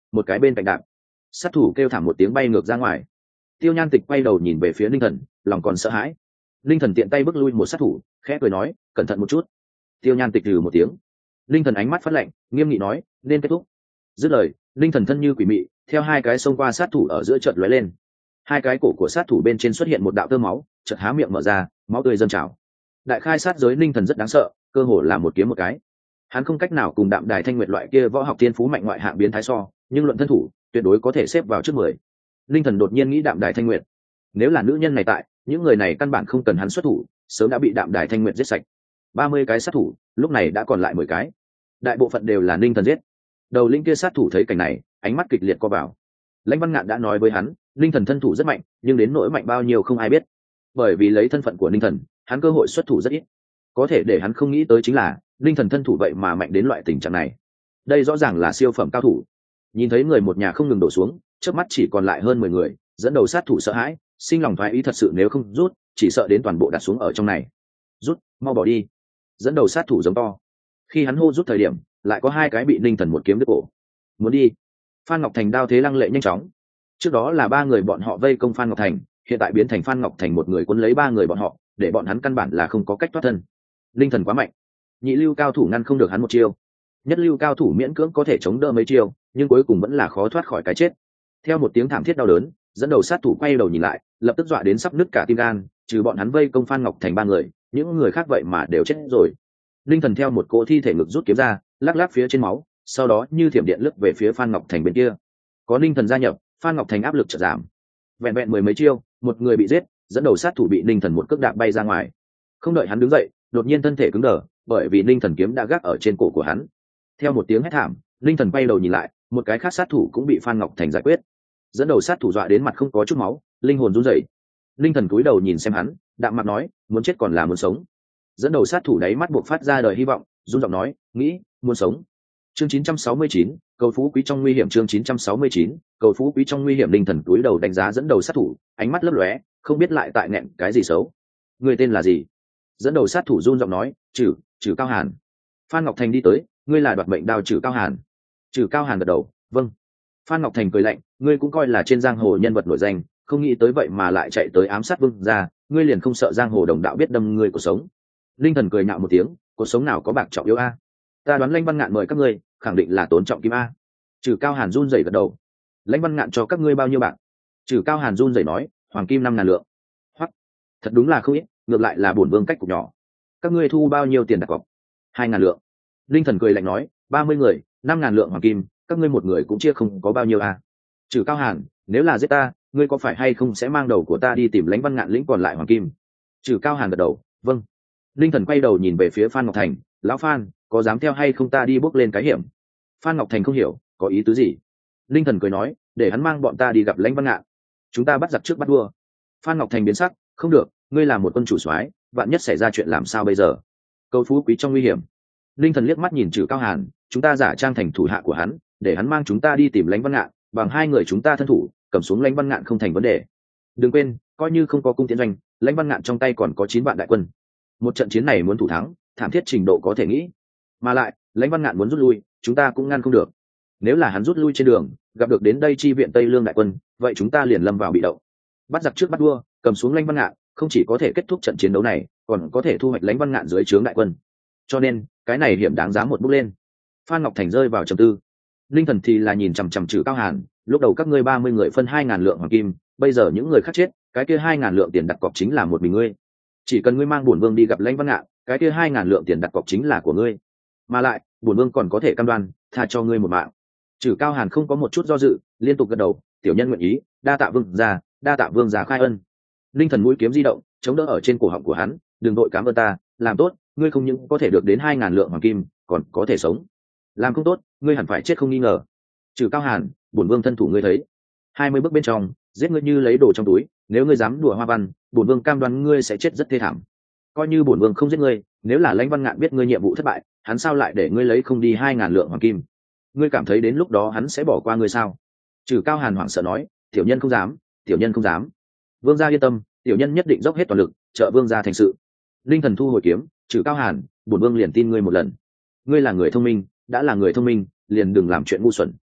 một cái bên cạnh đạp. Sát thủ kêu thảm một tiếng bay ngược ra ngoài. Tiêu Nhan Tịch quay đầu nhìn về phía Linh Thần, lòng còn sợ hãi. Linh Thần tiện tay bước lui một sát thủ, khẽ cười nói, cẩn thận một chút. Tiêu Nhan Tịch hừ một tiếng. Linh Thần ánh mắt phát lạnh, nghiêm nghị nói, nên kết thúc. Dứt lời, Linh Thần thân như quỷ mị, theo hai cái xông qua sát thủ ở giữa chợt lóe lên. Hai cái cổ của sát thủ bên trên xuất hiện một đạo tơ máu, chợt há miệng mở ra, máu tươi dâng trào. Đại khai sát giới Linh Thần rất đáng sợ, cơ hồ là một kiếm một cái. Hắn không cách nào cùng Đạm Đài Thanh Nguyệt loại kia võ học tiên phú mạnh ngoại hạng biến thái so, nhưng luận thân thủ, tuyệt đối có thể xếp vào trước mười. Linh Thần đột nhiên nghĩ Đạm Đài Thanh Nguyệt, nếu là nữ nhân này tại, những người này căn bản không cần hắn xuất thủ, sớm đã bị Đạm Đài Thanh Nguyệt giết sạch. Ba mươi cái sát thủ, lúc này đã còn lại mười cái. Đại bộ phận đều là Linh Thần giết. Đầu linh kia sát thủ thấy cảnh này, ánh mắt kịch liệt co vào. Lãnh Văn Ngạn đã nói với hắn, Linh Thần thân thủ rất mạnh, nhưng đến nỗi mạnh bao nhiêu không ai biết. Bởi vì lấy thân phận của Linh Thần, hắn cơ hội xuất thủ rất ít. Có thể để hắn không nghĩ tới chính là, Linh Thần thân thủ vậy mà mạnh đến loại tình trạng này. Đây rõ ràng là siêu phẩm cao thủ. Nhìn thấy người một nhà không ngừng đổ xuống, trước mắt chỉ còn lại hơn mười người, dẫn đầu sát thủ sợ hãi, sinh lòng thoái ý thật sự nếu không rút, chỉ sợ đến toàn bộ đặt xuống ở trong này. Rút, mau bỏ đi. Dẫn đầu sát thủ giống to. Khi hắn hô rút thời điểm, lại có hai cái bị Linh Thần một kiếm đứt cổ. Muốn đi. Phan Ngọc Thành đao thế lăng lệ nhanh chóng. Trước đó là ba người bọn họ vây công Phan Ngọc Thành, hiện tại biến thành Phan Ngọc Thành một người cuốn lấy ba người bọn họ, để bọn hắn căn bản là không có cách thoát thân. Linh Thần quá mạnh, nhị lưu cao thủ ngăn không được hắn một chiêu, nhất lưu cao thủ miễn cưỡng có thể chống đỡ mấy chiêu, nhưng cuối cùng vẫn là khó thoát khỏi cái chết. Theo một tiếng thảm thiết đau đớn, dẫn đầu sát thủ quay đầu nhìn lại, lập tức dọa đến sắp nứt cả tim gan, trừ bọn hắn vây công Phan Ngọc Thành ba người, những người khác vậy mà đều chết rồi. Linh Thần theo một cỗ thi thể ngực rút kiếm ra, lắc lắc phía trên máu, sau đó như thiểm điện lướt về phía Phan Ngọc Thành bên kia. Có Linh Thần gia nhập, Phan Ngọc Thành áp lực chợt giảm. Vẹn vẹn mười mấy chiêu, một người bị giết, dẫn đầu sát thủ bị Linh Thần một cước đạp bay ra ngoài. Không đợi hắn đứng dậy, đột nhiên thân thể cứng đờ, bởi vì Linh Thần kiếm đã gác ở trên cổ của hắn. Theo một tiếng hét thảm, Linh Thần bay đầu nhìn lại, một cái khác sát thủ cũng bị Phan Ngọc Thành giải quyết. Dẫn đầu sát thủ dọa đến mặt không có chút máu, linh hồn run rẩy. Linh Thần cúi đầu nhìn xem hắn, đạm mặt nói, muốn chết còn là muốn sống. Dẫn đầu sát thủ đáy mắt buộc phát ra đời hy vọng, run giọng nói, nghĩ, muốn sống. Chương chín trăm sáu mươi chín, cầu phú quý trong nguy hiểm. Chương chín trăm sáu mươi chín, cầu phú quý trong nguy hiểm. Linh Thần cúi đầu đánh giá dẫn đầu sát thủ, ánh mắt lấp lóe, không biết lại tại nghẹn cái gì xấu. Người tên là gì? Dẫn đầu sát thủ run giọng nói, Trử, Trử Cao Hàn. Phan Ngọc Thành đi tới, ngươi là đoạt mệnh đao Trử Cao Hàn. Trử Cao Hàn gật đầu, vâng. Phan Ngọc Thành cười lạnh, ngươi cũng coi là trên giang hồ nhân vật nổi danh, không nghĩ tới vậy mà lại chạy tới ám sát Vương gia, ngươi liền không sợ giang hồ đồng đạo biết đâm ngươi cuộc sống. Linh Thần cười nhạo một tiếng, cuộc sống nào có bạc trọng yếu a? Ta đoán Lãnh Văn Ngạn mời các ngươi, khẳng định là tốn trọng kim a. Trử Cao Hàn run rẩy gật đầu. Lãnh Văn Ngạn cho các ngươi bao nhiêu bạc? Trử Cao Hàn run rẩy nói, hoàng kim năm ngàn lượng. Hoắc, thật đúng là không ít, ngược lại là bổn vương cách cục nhỏ. Các ngươi thu bao nhiêu tiền đặt cọc? Hai ngàn lượng. Linh Thần cười lạnh nói, ba mươi người, năm ngàn lượng hoàng kim, các ngươi một người cũng chia không có bao nhiêu a. Trử Cao Hàn, nếu là giết ta, ngươi có phải hay không sẽ mang đầu của ta đi tìm Lãnh Văn Ngạn lĩnh còn lại hoàng kim? Trử Cao Hàn gật đầu, vâng. Linh Thần quay đầu nhìn về phía Phan Ngọc Thành, lão Phan, có dám theo hay không ta đi bước lên cái hiểm? Phan Ngọc Thành không hiểu, có ý tứ gì? Linh Thần cười nói, để hắn mang bọn ta đi gặp Lãnh Văn Ngạn, chúng ta bắt giặc trước bắt vua. Phan Ngọc Thành biến sắc, không được, ngươi là một quân chủ soái, vạn nhất xảy ra chuyện làm sao bây giờ? Cầu phú quý trong nguy hiểm. Linh Thần liếc mắt nhìn Trử Cao Hàn, chúng ta giả trang thành thủ hạ của hắn, để hắn mang chúng ta đi tìm Lãnh Văn Ngạn, bằng hai người chúng ta thân thủ, cầm xuống Lãnh Văn Ngạn không thành vấn đề. Đừng quên, coi như không có cung tiến doanh, Lãnh Văn Ngạn trong tay còn có chín vạn đại quân. Một trận chiến này muốn thủ thắng, thảm thiết trình độ có thể nghĩ. Mà lại, Lãnh Văn Ngạn muốn rút lui, chúng ta cũng ngăn không được. Nếu là hắn rút lui trên đường, gặp được đến đây chi viện Tây Lương đại quân, vậy chúng ta liền lâm vào bị động. Bắt giặc trước bắt vua, cầm xuống Lãnh Văn Ngạn, không chỉ có thể kết thúc trận chiến đấu này, còn có thể thu hoạch Lãnh Văn Ngạn dưới trướng đại quân. Cho nên, cái này hiểm đáng giá một bước lên. Phan Ngọc Thành rơi vào trầm tư. Linh Thần thì là nhìn chằm chằm Trử Cao Hàn, lúc đầu các ngươi ba mươi người phân hai ngàn lượng hoàng kim, bây giờ những người khác chết, cái kia hai ngàn lượng tiền đặt cọc chính là một mình ngươi. Chỉ cần ngươi mang bổn vương đi gặp Lãnh Văn Ngạn, cái kia hai ngàn lượng tiền đặt cọc chính là của ngươi. Mà lại, bổn vương còn có thể cam đoan, tha cho ngươi một mạng. Trử Cao Hàn không có một chút do dự, liên tục gật đầu, tiểu nhân nguyện ý, đa tạ vương gia, đa tạ vương gia khai ân. Linh Thần mũi kiếm di động, chống đỡ ở trên cổ họng của hắn, đừng đội cảm ơn ta, làm tốt, ngươi không những có thể được đến hai ngàn lượng hoàng kim, còn có thể sống. Làm không tốt, ngươi hẳn phải chết không nghi ngờ. Trử Cao Hàn, bổn vương thân thủ ngươi thấy. Hai mươi bước bên trong, giết ngươi như lấy đồ trong túi, nếu ngươi dám đùa Hoa Văn, bổn vương cam đoan ngươi sẽ chết rất thê thảm. Coi như bổn vương không giết ngươi, nếu là Lãnh Văn Ngạn biết ngươi nhiệm vụ thất bại, hắn sao lại để ngươi lấy không đi hai ngàn lượng hoàng kim? Ngươi cảm thấy đến lúc đó hắn sẽ bỏ qua ngươi sao? Trử Cao Hàn hoảng sợ nói, tiểu nhân không dám, tiểu nhân không dám. Vương gia yên tâm, tiểu nhân nhất định dốc hết toàn lực, trợ vương gia thành sự. Linh Thần thu hồi kiếm, Trử Cao Hàn, bổn vương liền tin ngươi một lần. Ngươi là người thông minh, đã là người thông minh, liền đừng làm chuyện ngu xuẩn.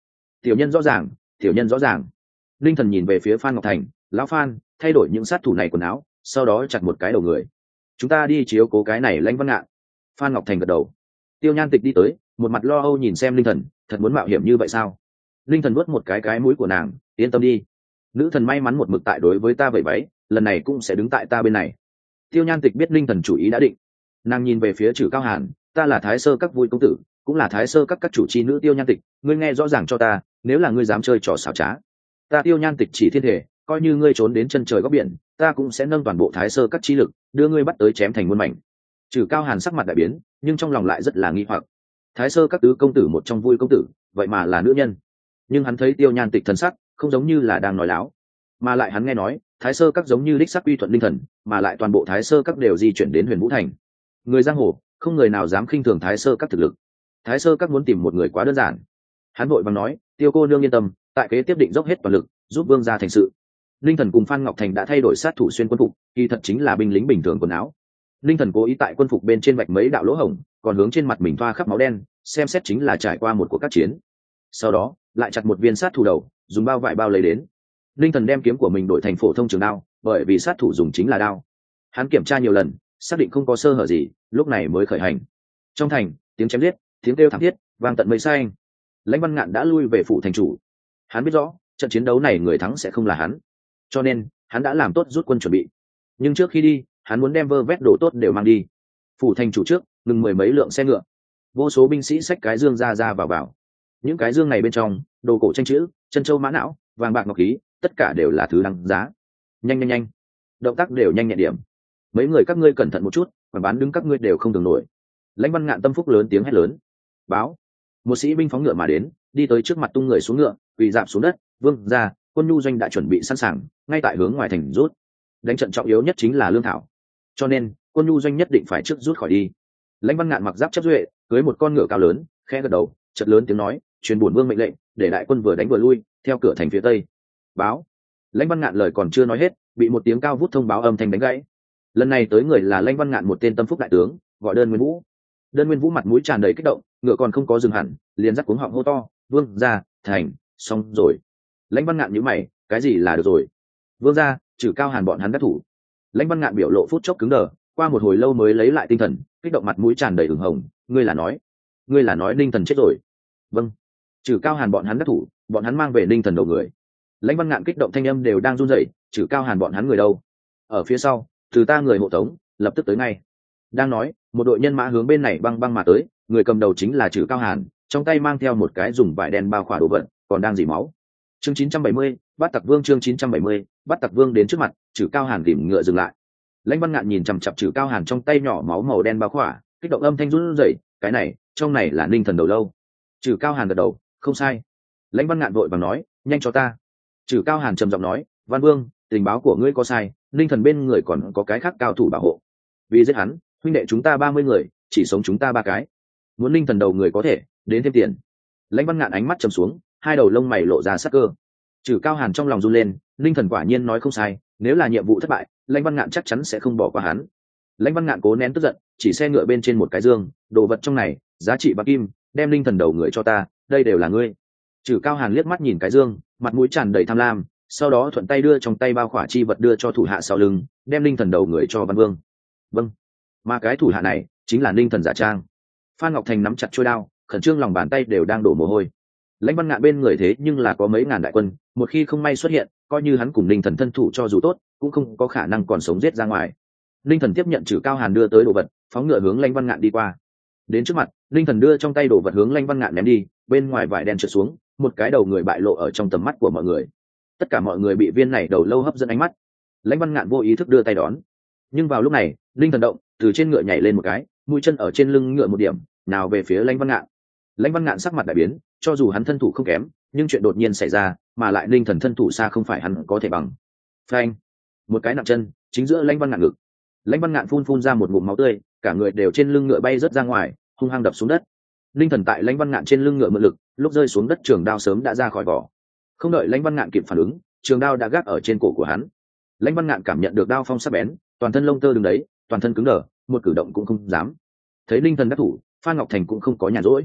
tiểu nhân rõ ràng, tiểu nhân rõ ràng. Linh thần nhìn về phía Phan Ngọc Thành, lão Phan, thay đổi những sát thủ này quần áo, sau đó chặt một cái đầu người. Chúng ta đi chiếu cố cái này Lãnh Văn Ngạn. Phan Ngọc Thành gật đầu. Tiêu Nhan Tịch đi tới, một mặt lo âu nhìn xem Linh thần, thật muốn mạo hiểm như vậy sao? Linh thần vuốt một cái cái mũi của nàng, yên tâm đi. Nữ thần may mắn một mực tại đối với ta vậy váy, lần này cũng sẽ đứng tại ta bên này. Tiêu Nhan Tịch biết Linh thần chủ ý đã định, nàng nhìn về phía Trử Cao Hàn, ta là Thái Sơ các vui công tử, cũng là Thái Sơ các các chủ chi nữ Tiêu Nhan Tịch, ngươi nghe rõ ràng cho ta, nếu là ngươi dám chơi trò xảo trá, ta Tiêu Nhan Tịch chỉ thiên thể, coi như ngươi trốn đến chân trời góc biển, ta cũng sẽ nâng toàn bộ Thái Sơ các chi lực, đưa ngươi bắt tới chém thành muôn mảnh. Trử Cao Hàn sắc mặt đại biến, nhưng trong lòng lại rất là nghi hoặc. Thái Sơ các tứ công tử một trong vui công tử, vậy mà là nữ nhân. Nhưng hắn thấy Tiêu Nhan Tịch thần sắc, không giống như là đang nói láo, mà lại hắn nghe nói, Thái Sơ các giống như đích sắc uy thuận linh thần, mà lại toàn bộ Thái Sơ các đều di chuyển đến Huyền Vũ thành. Người giang hồ, không người nào dám khinh thường Thái Sơ các thực lực. Thái Sơ các muốn tìm một người quá đơn giản. Hắn vội vàng nói, Tiêu cô nương yên tâm, tại kế tiếp định dốc hết toàn lực, giúp vương gia thành sự. Linh thần cùng Phan Ngọc Thành đã thay đổi sát thủ xuyên quân phục, kỳ thật chính là binh lính bình thường quần áo. Linh thần cố ý tại quân phục bên trên vạch mấy đạo lỗ hổng, còn hướng trên mặt mình thoa khắp máu đen, xem xét chính là trải qua một cuộc các chiến. Sau đó, lại chặt một viên sát thủ đầu, dùng bao vải bao lấy đến. Linh thần đem kiếm của mình đổi thành phổ thông trường đao, bởi vì sát thủ dùng chính là đao. Hắn kiểm tra nhiều lần, xác định không có sơ hở gì, lúc này mới khởi hành. Trong thành, tiếng chém giết, tiếng kêu thảm thiết, vang tận mây xanh. Lãnh Văn Ngạn đã lui về phủ thành chủ. Hắn biết rõ, trận chiến đấu này người thắng sẽ không là hắn, cho nên hắn đã làm tốt rút quân chuẩn bị. Nhưng trước khi đi, hắn muốn đem vơ vét đồ tốt đều mang đi. Phủ thành chủ trước, ngừng mười mấy lượng xe ngựa, vô số binh sĩ xách cái dương ra ra vào vào. Những cái dương này bên trong, đồ cổ tranh chữ, chân châu mã não, vàng bạc ngọc khí, tất cả đều là thứ đăng giá. Nhanh nhanh nhanh, động tác đều nhanh nhẹn điểm. Mấy người các ngươi cẩn thận một chút, mà bán đứng các ngươi đều không đường nổi. Lãnh Văn Ngạn tâm phúc lớn tiếng hét lớn. Báo. Một sĩ binh phóng ngựa mà đến, đi tới trước mặt tung người xuống ngựa, quỳ dạp xuống đất. Vương gia, quân nhu doanh đã chuẩn bị sẵn sàng, ngay tại hướng ngoài thành rút. Đánh trận trọng yếu nhất chính là lương thảo, cho nên quân nhu doanh nhất định phải trước rút khỏi đi. Lãnh Văn Ngạn mặc giáp chấp duệ, cưới một con ngựa cao lớn, khẽ gật đầu, chợt lớn tiếng nói, truyền bổn vương mệnh lệnh, để đại quân vừa đánh vừa lui, theo cửa thành phía tây. Báo. Lãnh Văn Ngạn lời còn chưa nói hết, bị một tiếng cao vút thông báo âm thanh đánh gãy. Lần này tới người là Lãnh Văn Ngạn một tên tâm phúc đại tướng, gọi Đơn Nguyên Vũ. Đơn Nguyên Vũ mặt mũi tràn đầy kích động, ngựa còn không có dừng hẳn, liền dắt cuống họng hô to, vương gia, thành, xong rồi. Lãnh Văn Ngạn nhíu mày, cái gì là được rồi? Vương gia, Trử Cao Hàn bọn hắn đắc thủ. Lãnh Văn Ngạn biểu lộ phút chốc cứng đờ, qua một hồi lâu mới lấy lại tinh thần, kích động mặt mũi tràn đầy ửng hồng, ngươi là nói, ngươi là nói Ninh Thần chết rồi? Vâng. Trử Cao Hàn bọn hắn đắc thủ, bọn hắn mang về Ninh Thần đầu người. Lãnh Văn Ngạn kích động thanh âm đều đang run rẩy, Trử Cao Hàn bọn hắn người đâu? Ở phía sau, từ ta người hộ tống, lập tức tới ngay. Đang nói, một đội nhân mã hướng bên này băng băng mà tới, người cầm đầu chính là Trử Cao Hàn, trong tay mang theo một cái dùng vải đen bao khỏa đồ vật, còn đang rỉ máu. Chương chín trăm bảy mươi, Bát Tặc Vương chương chín trăm bảy mươi, Bát Tặc Vương đến trước mặt, Trử Cao Hàn tìm ngựa dừng lại. Lãnh Văn Ngạn nhìn chằm chằm Trử Cao Hàn trong tay nhỏ máu màu đen bao khỏa, kích động âm thanh run rẩy, cái này, trong này là Ninh Thần đầu lâu. Trử Cao Hàn gật đầu, không sai. Lãnh Văn Ngạn vội vàng nói, nhanh cho ta. Trử Cao Hàn trầm giọng nói, Văn Vương, tình báo của ngươi có sai, Ninh Thần bên người còn có cái khác cao thủ bảo hộ. Vì giết hắn, huynh đệ chúng ta ba mươi người, chỉ sống chúng ta ba cái. Muốn Ninh Thần đầu người có thể, đến thêm tiền. Lãnh Văn Ngạn ánh mắt trầm xuống, hai đầu lông mày lộ ra sắc cơ. Trử Cao Hàn trong lòng run lên, Ninh Thần quả nhiên nói không sai, nếu là nhiệm vụ thất bại, Lãnh Văn Ngạn chắc chắn sẽ không bỏ qua hắn. Lãnh Văn Ngạn cố nén tức giận, chỉ xe ngựa bên trên một cái dương, đồ vật trong này, giá trị bạc kim, đem Ninh Thần đầu người cho ta, đây đều là ngươi. Trử Cao Hàn liếc mắt nhìn cái dương, mặt mũi tràn đầy tham lam, sau đó thuận tay đưa trong tay bao khỏa chi vật đưa cho thủ hạ sau lưng, đem Ninh Thần đầu người cho Văn Vương. Vâng. Mà cái thủ hạ này chính là Ninh Thần giả trang. Phan Ngọc Thành nắm chặt chuôi đao, khẩn trương lòng bàn tay đều đang đổ mồ hôi. Lãnh Văn Ngạn bên người thế nhưng là có mấy ngàn đại quân, một khi không may xuất hiện, coi như hắn cùng Ninh Thần thân thủ cho dù tốt, cũng không có khả năng còn sống giết ra ngoài. Ninh Thần tiếp nhận Trử Cao Hàn đưa tới đồ vật, phóng ngựa hướng Lãnh Văn Ngạn đi qua. Đến trước mặt, Ninh Thần đưa trong tay đồ vật hướng Lãnh Văn Ngạn ném đi, bên ngoài vải đen trượt xuống, một cái đầu người bại lộ ở trong tầm mắt của mọi người. Tất cả mọi người bị viên này đầu lâu hấp dẫn ánh mắt. Lãnh Văn Ngạn vô ý thức đưa tay đón, nhưng vào lúc này, Ninh Thần động, từ trên ngựa nhảy lên một cái, mũi chân ở trên lưng ngựa một điểm, nào về phía Lãnh Văn Ngạn. Lãnh Văn Ngạn sắc mặt đại biến, cho dù hắn thân thủ không kém, nhưng chuyện đột nhiên xảy ra, mà lại Ninh Thần thân thủ xa không phải hắn có thể bằng. Phanh! Một cái nặng chân, chính giữa Lãnh Văn Ngạn ngực. Lãnh Văn Ngạn phun phun ra một ngụm máu tươi, cả người đều trên lưng ngựa bay rớt ra ngoài, hung hăng đập xuống đất. Ninh Thần tại Lãnh Văn Ngạn trên lưng ngựa mượn lực, lúc rơi xuống đất trường đao sớm đã ra khỏi vỏ. Không đợi Lãnh Văn Ngạn kịp phản ứng, trường đao đã gác ở trên cổ của hắn. Lãnh Văn Ngạn cảm nhận được đao phong sắc bén, toàn thân lông tơ đứng đấy, toàn thân cứng đờ, một cử động cũng không dám. Thấy Ninh Thần đắc thủ, Phan Ngọc Thành cũng không có nhàn rỗi.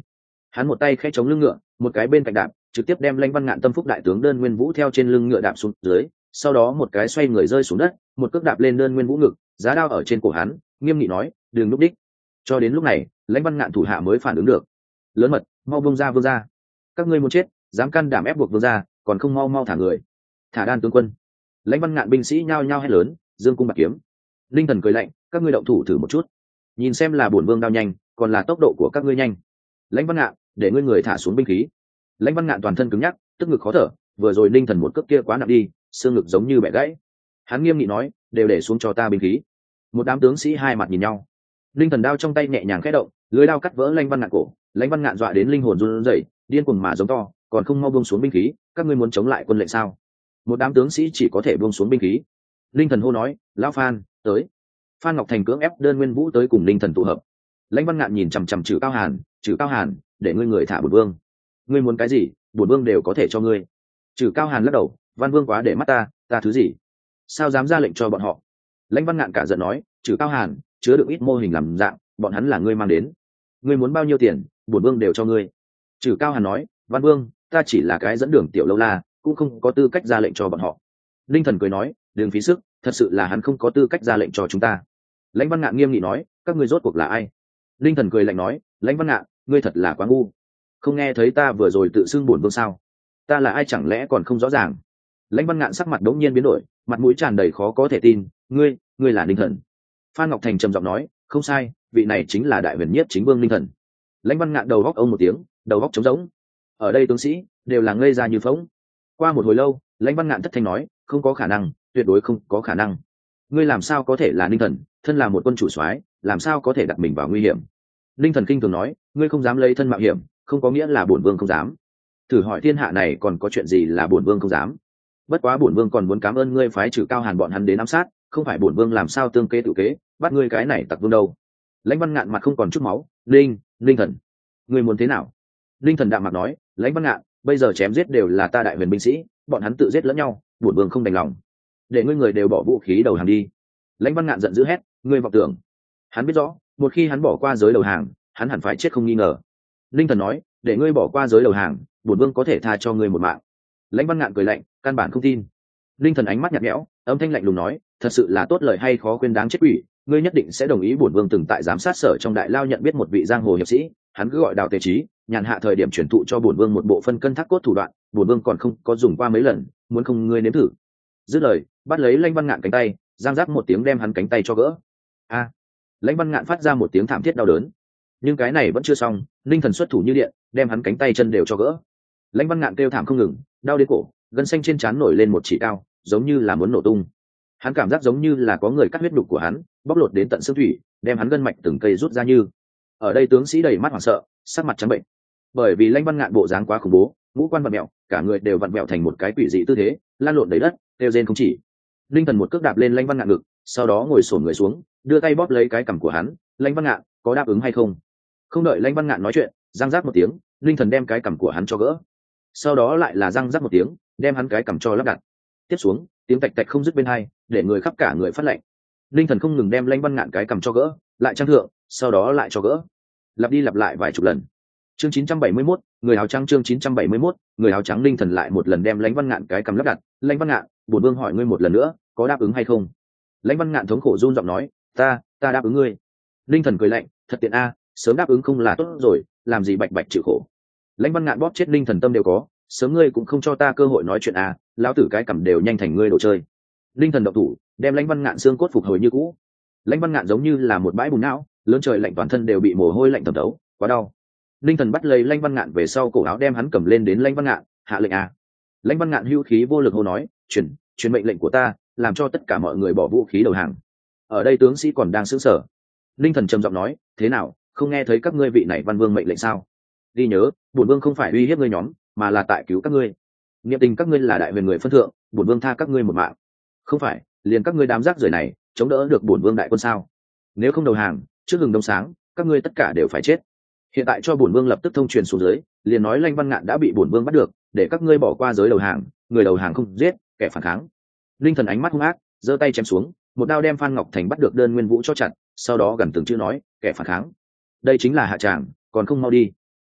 Hắn một tay khẽ chống lưng ngựa, một cái bên cạnh đạp, trực tiếp đem Lãnh Văn Ngạn tâm phúc đại tướng Đơn Nguyên Vũ theo trên lưng ngựa đạp xuống dưới, sau đó một cái xoay người rơi xuống đất, một cước đạp lên Đơn Nguyên Vũ ngực, giá đao ở trên cổ hắn, nghiêm nghị nói, "Đừng lúc đích." Cho đến lúc này, Lãnh Văn Ngạn thủ hạ mới phản ứng được. "Lớn mật, mau buông ra vương gia. Các ngươi muốn chết, dám can đảm ép buộc vương gia, còn không mau mau thả người." "Thả Đan tướng quân." Lãnh Văn Ngạn binh sĩ nhao nhao hét lớn, dương cung bạc kiếm. Linh Thần cười lạnh, "Các ngươi động thủ thử một chút, nhìn xem là bổn vương đao nhanh, còn là tốc độ của các ngươi nhanh." Lãnh Văn Ngạn, để ngươi người thả xuống binh khí. Lãnh Văn Ngạn toàn thân cứng nhắc, tức ngực khó thở, vừa rồi Linh Thần một cước kia quá nặng đi, xương ngực giống như bẻ gãy. Hắn nghiêm nghị nói, "Đều để xuống cho ta binh khí." Một đám tướng sĩ hai mặt nhìn nhau. Linh Thần đao trong tay nhẹ nhàng khẽ động, lưỡi đao cắt vỡ Lãnh Văn Ngạn cổ. Lãnh Văn Ngạn dọa đến linh hồn run rẩy, điên cuồng mà giống to, "Còn không mau buông xuống binh khí, các ngươi muốn chống lại quân lệnh sao?" Một đám tướng sĩ chỉ có thể buông xuống binh khí. Linh Thần hô nói, "Lão Phan, tới." Phan Ngọc Thành cưỡng ép Đơn Nguyên Vũ tới cùng Linh Thần tụ hợp. Lãnh Văn Ngạn nhìn chằm chằm Trử Cao Hàn, "Trử Cao Hàn, để ngươi người thả bổn vương. Ngươi muốn cái gì, bổn vương đều có thể cho ngươi." Trử Cao Hàn lắc đầu, "Văn Vương quá để mắt ta, ta thứ gì? Sao dám ra lệnh cho bọn họ?" Lãnh Văn Ngạn cả giận nói, "Trử Cao Hàn, chứa đựng ít mô hình làm dạng, bọn hắn là ngươi mang đến. Ngươi muốn bao nhiêu tiền, bổn vương đều cho ngươi." Trử Cao Hàn nói, "Văn Vương, ta chỉ là cái dẫn đường tiểu lâu la, cũng không có tư cách ra lệnh cho bọn họ." Linh Thần cười nói, "Đừng phí sức, thật sự là hắn không có tư cách ra lệnh cho chúng ta." Lãnh Văn Ngạn nghiêm nghị nói, "Các ngươi rốt cuộc là ai?" Linh Thần cười lạnh nói, "Lãnh Văn Ngạn, ngươi thật là quá ngu, không nghe thấy ta vừa rồi tự xưng bổn vương sao? Ta là ai chẳng lẽ còn không rõ ràng?" Lãnh Văn Ngạn sắc mặt đống nhiên biến đổi, mặt mũi tràn đầy khó có thể tin, "Ngươi, ngươi là Linh Thần?" Phan Ngọc Thành trầm giọng nói, "Không sai, vị này chính là đại huyền nhất chính vương Linh Thần." Lãnh Văn Ngạn đầu góc ông một tiếng, đầu góc trống rỗng. Ở đây tướng sĩ đều là ngây ra như phỗng. Qua một hồi lâu, Lãnh Văn Ngạn thất thanh nói, "Không có khả năng, tuyệt đối không có khả năng. Ngươi làm sao có thể là Linh Thần, thân là một quân chủ soái, làm sao có thể đặt mình vào nguy hiểm?" Linh Thần kinh thường nói, "Ngươi không dám lấy thân mạo hiểm, không có nghĩa là bổn vương không dám. Thử hỏi thiên hạ này còn có chuyện gì là bổn vương không dám? Bất quá bổn vương còn muốn cảm ơn ngươi phái Trử Cao Hàn bọn hắn đến ám sát, không phải bổn vương làm sao tương kế tự kế, bắt ngươi cái này tặc vương đâu." Lãnh Văn Ngạn mặt không còn chút máu, "Linh, Linh Thần, ngươi muốn thế nào?" Linh Thần đạm mặt nói, "Lãnh Văn Ngạn, bây giờ chém giết đều là ta đại huyền binh sĩ, bọn hắn tự giết lẫn nhau, bổn vương không đành lòng. Để ngươi người đều bỏ vũ khí đầu hàng đi." Lãnh Văn Ngạn giận dữ hét, "Ngươi vọng tưởng." Hắn biết rõ, một khi hắn bỏ qua giới đầu hàng, hắn hẳn phải chết không nghi ngờ. Linh Thần nói, "Để ngươi bỏ qua giới đầu hàng, bổn vương có thể tha cho ngươi một mạng." Lãnh Văn Ngạn cười lạnh, căn bản không tin. Linh Thần ánh mắt nhạt nhẽo, âm thanh lạnh lùng nói, "Thật sự là tốt lời hay khó quên đáng chết quỷ, ngươi nhất định sẽ đồng ý bổn vương từng tại giám sát sở trong đại lao nhận biết một vị giang hồ hiệp sĩ, hắn cứ gọi Đào Tề Chí, nhàn hạ thời điểm truyền thụ cho bổn vương một bộ phân cân thác cốt thủ đoạn, bổn vương còn không có dùng qua mấy lần, muốn không ngươi nếm thử." Dứt lời, bắt lấy Lãnh Văn Ngạn cánh tay, giang giác một tiếng đem hắn cánh tay cho gỡ. A! Lãnh Văn Ngạn phát ra một tiếng thảm thiết đau đớn. Nhưng cái này vẫn chưa xong, Linh Thần xuất thủ như điện, đem hắn cánh tay chân đều cho gỡ. Lãnh Văn Ngạn kêu thảm không ngừng, đau đến cổ, gân xanh trên trán nổi lên một chỉ cao, giống như là muốn nổ tung. Hắn cảm giác giống như là có người cắt huyết đục của hắn, bóc lột đến tận xương thủy, đem hắn gân mạch từng cây rút ra như. Ở đây tướng sĩ đầy mắt hoảng sợ, sắc mặt trắng bệnh. Bởi vì Lãnh Văn Ngạn bộ dáng quá khủng bố, ngũ quan vặn mèo, cả người đều vặn mèo thành một cái quỷ dị tư thế, lan lộn đầy đất, kêu rên không chỉ. Linh Thần một cước đạp lên Lãnh Văn Ngạn ngực, sau đó ngồi xổm người xuống, đưa tay bóp lấy cái cằm của hắn, "Lãnh Văn Ngạn, có đáp ứng hay không?" Không đợi Lãnh Văn Ngạn nói chuyện, răng rác một tiếng, Linh Thần đem cái cằm của hắn cho gỡ. Sau đó lại là răng rác một tiếng, đem hắn cái cằm cho lắp đặt. Tiếp xuống, tiếng tạch tạch không dứt bên hai, để người khắp cả người phát lạnh. Linh Thần không ngừng đem Lãnh Văn Ngạn cái cằm cho gỡ, lại trang thượng, sau đó lại cho gỡ. Lặp đi lặp lại vài chục lần. Chương chín trăm bảy mươi mốt, người áo trắng chương chín trăm bảy mươi mốt, người áo trắng Linh Thần lại một lần đem Lãnh Văn Ngạn cái cằm lắp đặt, "Lãnh Văn Ngạn, bổn vương hỏi ngươi một lần nữa, có đáp ứng hay không?" Lãnh Văn Ngạn thống khổ run giọng nói, "Ta, ta đáp ứng ngươi." Linh Thần cười lạnh, "Thật tiện a, sớm đáp ứng không là tốt rồi, làm gì bạch bạch chịu khổ." Lãnh Văn Ngạn bóp chết Linh Thần tâm đều có, "Sớm ngươi cũng không cho ta cơ hội nói chuyện a, lão tử cái cằm đều nhanh thành ngươi đồ chơi." Linh Thần động thủ, đem Lãnh Văn Ngạn xương cốt phục hồi như cũ. Lãnh Văn Ngạn giống như là một bãi bùn não, lớn trời lạnh toàn thân đều bị mồ hôi lạnh thấm thấu, quá đau. Linh Thần bắt lấy Lãnh Văn Ngạn về sau cổ áo đem hắn cầm lên đến Lãnh Văn Ngạn, "Hạ lệnh a." Lãnh Văn Ngạn hữu khí vô lực hô nói, "Truyền, truyền mệnh lệnh của ta, làm cho tất cả mọi người bỏ vũ khí đầu hàng." Ở đây tướng sĩ còn đang sững sờ. Linh Thần trầm giọng nói, "Thế nào, không nghe thấy các ngươi vị này văn vương mệnh lệnh sao? Ghi nhớ, bổn vương không phải uy hiếp ngươi nhóm, mà là tại cứu các ngươi. Niệm tình các ngươi là đại huyền người phân thượng, bổn vương tha các ngươi một mạng. Không phải, liền các ngươi đám rác rưởi này, chống đỡ được bổn vương đại quân sao? Nếu không đầu hàng, trước hừng đông sáng, các ngươi tất cả đều phải chết. Hiện tại cho bổn vương lập tức thông truyền xuống dưới, liền nói Lãnh Văn Ngạn đã bị bổn vương bắt được, để các ngươi bỏ qua giới đầu hàng, người đầu hàng không giết, kẻ phản kháng." Linh Thần ánh mắt hung ác, giơ tay chém xuống, một đao đem Phan Ngọc Thành bắt được Đơn Nguyên Vũ cho chặt, sau đó gần từng chữ nói, "Kẻ phản kháng, đây chính là hạ tràng, còn không mau đi."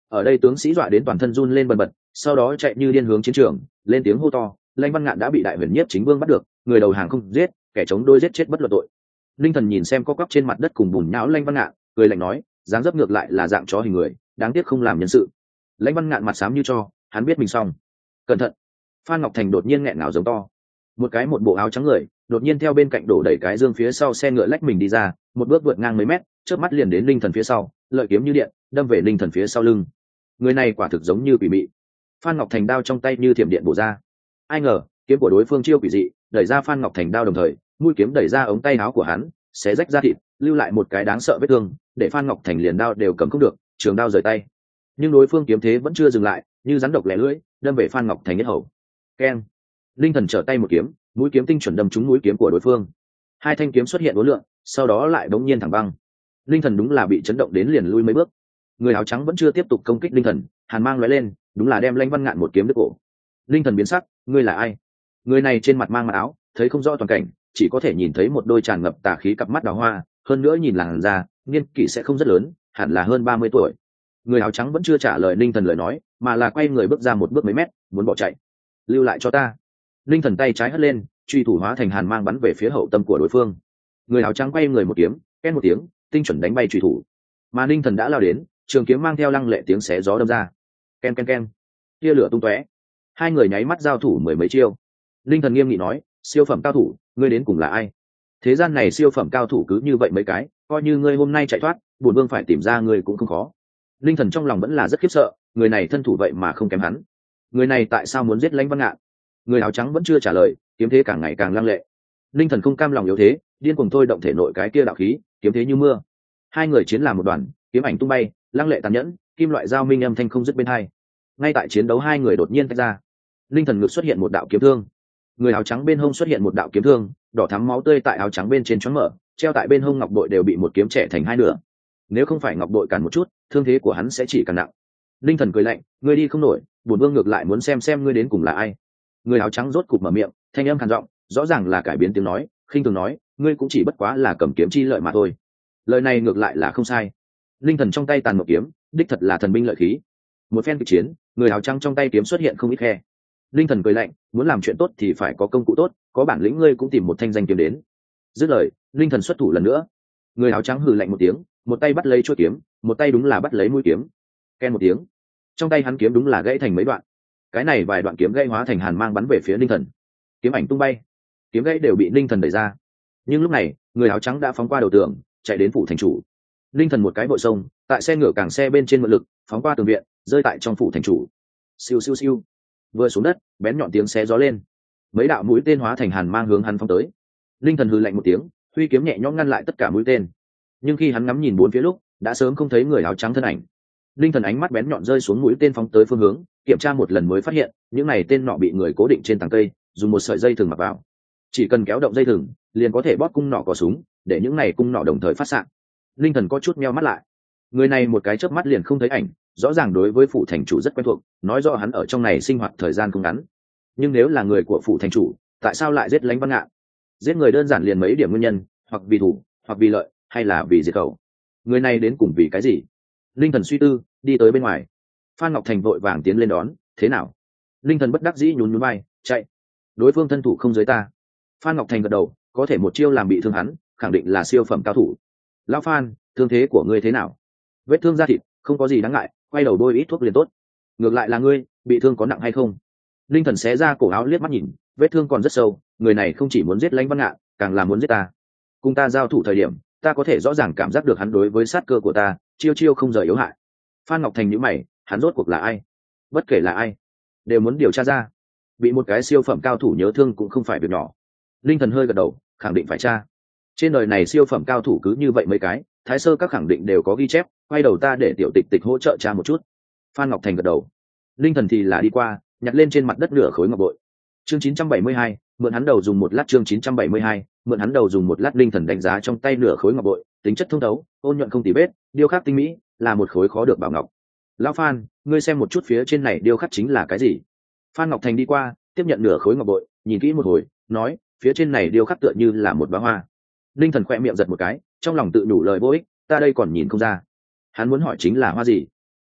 Ở đây tướng sĩ dọa đến toàn thân run lên bần bật, sau đó chạy như điên hướng chiến trường, lên tiếng hô to. Lãnh Văn Ngạn đã bị đại huyền nhiếp chính vương bắt được, người đầu hàng không giết, kẻ chống đối giết chết bất luận tội. Linh Thần nhìn xem co quắp trên mặt đất cùng bùn nhão Lãnh Văn Ngạn, cười lạnh nói, dáng dấp ngược lại là dạng chó hình người, đáng tiếc không làm nhân sự. Lãnh Văn Ngạn mặt xám như cho, hắn biết mình xong. Cẩn thận! Phan Ngọc Thành đột nhiên nghẹn ngào giống to. Một cái một bộ áo trắng người, đột nhiên theo bên cạnh đổ đẩy cái dương phía sau xe ngựa lách mình đi ra, một bước vượt ngang mấy mét, chớp mắt liền đến Linh Thần phía sau, lợi kiếm như điện, đâm về Linh Thần phía sau lưng. Người này quả thực giống như quỷ mị. Phan Ngọc Thành đao trong tay như thiểm điện bổ ra. Ai ngờ, kiếm của đối phương chiêu quỷ dị, đẩy ra Phan Ngọc Thành đao đồng thời, mũi kiếm đẩy ra ống tay áo của hắn, xé rách da thịt, lưu lại một cái đáng sợ vết thương, để Phan Ngọc Thành liền đao đều cầm không được, trường đao rời tay. Nhưng đối phương kiếm thế vẫn chưa dừng lại, như rắn độc lẻ lưỡi, đâm về Phan Ngọc Thành nhất hầu. Keng! Linh Thần trở tay một kiếm, mũi kiếm tinh chuẩn đâm trúng mũi kiếm của đối phương. Hai thanh kiếm xuất hiện uốn lượn, sau đó lại bỗng nhiên thẳng băng. Linh Thần đúng là bị chấn động đến liền lui mấy bước. Người áo trắng vẫn chưa tiếp tục công kích Linh Thần, hàn mang lóe lên, đúng là đem Lãnh Văn Ngạn một kiếm đứt cổ. Linh Thần biến sắc, ngươi là ai? Người này trên mặt mang mặt áo, thấy không rõ toàn cảnh, chỉ có thể nhìn thấy một đôi tràn ngập tà khí cặp mắt đào hoa, hơn nữa nhìn làn da, niên kỷ sẽ không rất lớn, hẳn là hơn ba mươi tuổi. Người áo trắng vẫn chưa trả lời Linh Thần lời nói, mà là quay người bước ra một bước mấy mét, muốn bỏ chạy. Lưu lại cho ta! Linh Thần tay trái hất lên, truy thủ hóa thành hàn mang bắn về phía hậu tâm của đối phương. Người áo trắng quay người một kiếm, két một tiếng, tinh chuẩn đánh bay truy thủ. Mà Linh Thần đã lao đến, trường kiếm mang theo lăng lệ tiếng xé gió đâm ra. Ken ken ken, tia lửa tung tóe. Hai người nháy mắt giao thủ mười mấy chiêu. Linh Thần nghiêm nghị nói, siêu phẩm cao thủ, ngươi đến cùng là ai? Thế gian này siêu phẩm cao thủ cứ như vậy mấy cái, coi như ngươi hôm nay chạy thoát, bổn vương phải tìm ra ngươi cũng không khó. Linh Thần trong lòng vẫn là rất khiếp sợ, người này thân thủ vậy mà không kém hắn. Người này tại sao muốn giết Lãnh Văn Ngạn? Người áo trắng vẫn chưa trả lời, kiếm thế càng ngày càng lăng lệ. Linh Thần không cam lòng yếu thế, điên cuồng thôi động thể nội cái kia đạo khí, kiếm thế như mưa. Hai người chiến làm một đoàn, kiếm ảnh tung bay, lăng lệ tàn nhẫn, kim loại dao minh âm thanh không dứt bên hai. Ngay tại chiến đấu hai người đột nhiên tách ra. Linh Thần ngực xuất hiện một đạo kiếm thương. Người áo trắng bên hông xuất hiện một đạo kiếm thương, đỏ thắm máu tươi tại áo trắng bên trên choáng mở, treo tại bên hông ngọc bội đều bị một kiếm chẻ thành hai nửa. Nếu không phải ngọc bội cản một chút, thương thế của hắn sẽ chỉ càng nặng. Linh Thần cười lạnh, ngươi đi không nổi, bổn vương ngược lại muốn xem xem ngươi đến cùng là ai. Người áo trắng rốt cục mở miệng, thanh âm khàn giọng, rõ ràng là cải biến tiếng nói, khinh thường nói, ngươi cũng chỉ bất quá là cầm kiếm chi lợi mà thôi. Lời này ngược lại là không sai. Linh Thần trong tay tàn một kiếm, đích thật là thần binh lợi khí. Một phen kịch chiến, người áo trắng trong tay kiếm xuất hiện không ít khe. Linh Thần cười lạnh, muốn làm chuyện tốt thì phải có công cụ tốt, có bản lĩnh ngươi cũng tìm một thanh danh kiếm đến. Dứt lời, Linh Thần xuất thủ lần nữa. Người áo trắng hừ lạnh một tiếng, một tay bắt lấy chuôi kiếm, một tay đúng là bắt lấy mũi kiếm. Ken một tiếng, trong tay hắn kiếm đúng là gãy thành mấy đoạn. Cái này vài đoạn kiếm gãy hóa thành hàn mang bắn về phía Linh Thần. Kiếm ảnh tung bay, kiếm gãy đều bị Linh Thần đẩy ra. Nhưng lúc này, người áo trắng đã phóng qua đầu tường, chạy đến phủ thành chủ. Linh Thần một cái vội sông, tại xe ngựa càng xe bên trên mượn lực, phóng qua tường viện, rơi tại trong phủ thành chủ. Siêu siêu siêu. Vừa xuống đất, bén nhọn tiếng xé gió lên. Mấy đạo mũi tên hóa thành hàn mang hướng hắn phóng tới. Linh Thần hừ lạnh một tiếng, huy kiếm nhẹ nhõm ngăn lại tất cả mũi tên. Nhưng khi hắn ngắm nhìn bốn phía lúc, đã sớm không thấy người áo trắng thân ảnh. Linh Thần ánh mắt bén nhọn rơi xuống mũi tên phóng tới phương hướng, kiểm tra một lần mới phát hiện, những này tên nọ bị người cố định trên tàng cây, dùng một sợi dây thừng mặc vào. Chỉ cần kéo động dây thừng, liền có thể bóp cung nỏ cò súng, để những này cung nỏ đồng thời phát xạ. Linh Thần có chút meo mắt lại. Người này một cái chớp mắt liền không thấy ảnh, rõ ràng đối với phủ thành chủ rất quen thuộc, nói rõ hắn ở trong này sinh hoạt thời gian không ngắn. Nhưng nếu là người của phủ thành chủ, tại sao lại giết Lãnh Văn Ngạn? Giết người đơn giản liền mấy điểm nguyên nhân, hoặc vì thủ, hoặc vì lợi, hay là vì diệt khẩu. Người này đến cùng vì cái gì? Linh Thần suy tư, đi tới bên ngoài. Phan Ngọc Thành vội vàng tiến lên đón, thế nào? Linh Thần bất đắc dĩ nhún nhún vai, chạy. Đối phương thân thủ không dưới ta. Phan Ngọc Thành gật đầu, có thể một chiêu làm bị thương hắn, khẳng định là siêu phẩm cao thủ. Lão Phan, thương thế của ngươi thế nào? Vết thương da thịt, không có gì đáng ngại, quay đầu bôi ít thuốc liền tốt. Ngược lại là ngươi, bị thương có nặng hay không? Linh Thần xé ra cổ áo liếc mắt nhìn, vết thương còn rất sâu, người này không chỉ muốn giết Lãnh Văn Ngạn, càng là muốn giết ta. Cùng ta giao thủ thời điểm, ta có thể rõ ràng cảm giác được hắn đối với sát cơ của ta, chiêu chiêu không rời yếu hại. Phan Ngọc Thành nhíu mày, hắn rốt cuộc là ai? Bất kể là ai, đều muốn điều tra ra. Bị một cái siêu phẩm cao thủ nhớ thương cũng không phải việc nhỏ. Linh Thần hơi gật đầu, khẳng định phải tra. Trên đời này siêu phẩm cao thủ cứ như vậy mấy cái, thái sơ các khẳng định đều có ghi chép, quay đầu ta để tiểu tịch tịch hỗ trợ tra một chút. Phan Ngọc Thành gật đầu. Linh Thần thì là đi qua, nhặt lên trên mặt đất nửa khối ngọc bội. Chương chín trăm bảy mươi hai, mượn hắn đầu dùng một lát. Chương chín trăm bảy mươi hai, mượn hắn đầu dùng một lát. Linh Thần đánh giá trong tay nửa khối ngọc bội, tính chất thông thấu, ôn nhuận không tì vết, điêu khắc tinh mỹ, là một khối khó được bảo ngọc. Lão Phan, ngươi xem một chút phía trên này điêu khắc chính là cái gì? Phan Ngọc Thành đi qua, tiếp nhận nửa khối ngọc bội, nhìn kỹ một hồi, nói, phía trên này điêu khắc tựa như là một bá hoa. Linh Thần khẽ miệng giật một cái, trong lòng tự nhủ lời vô ích, ta đây còn nhìn không ra. Hắn muốn hỏi chính là hoa gì?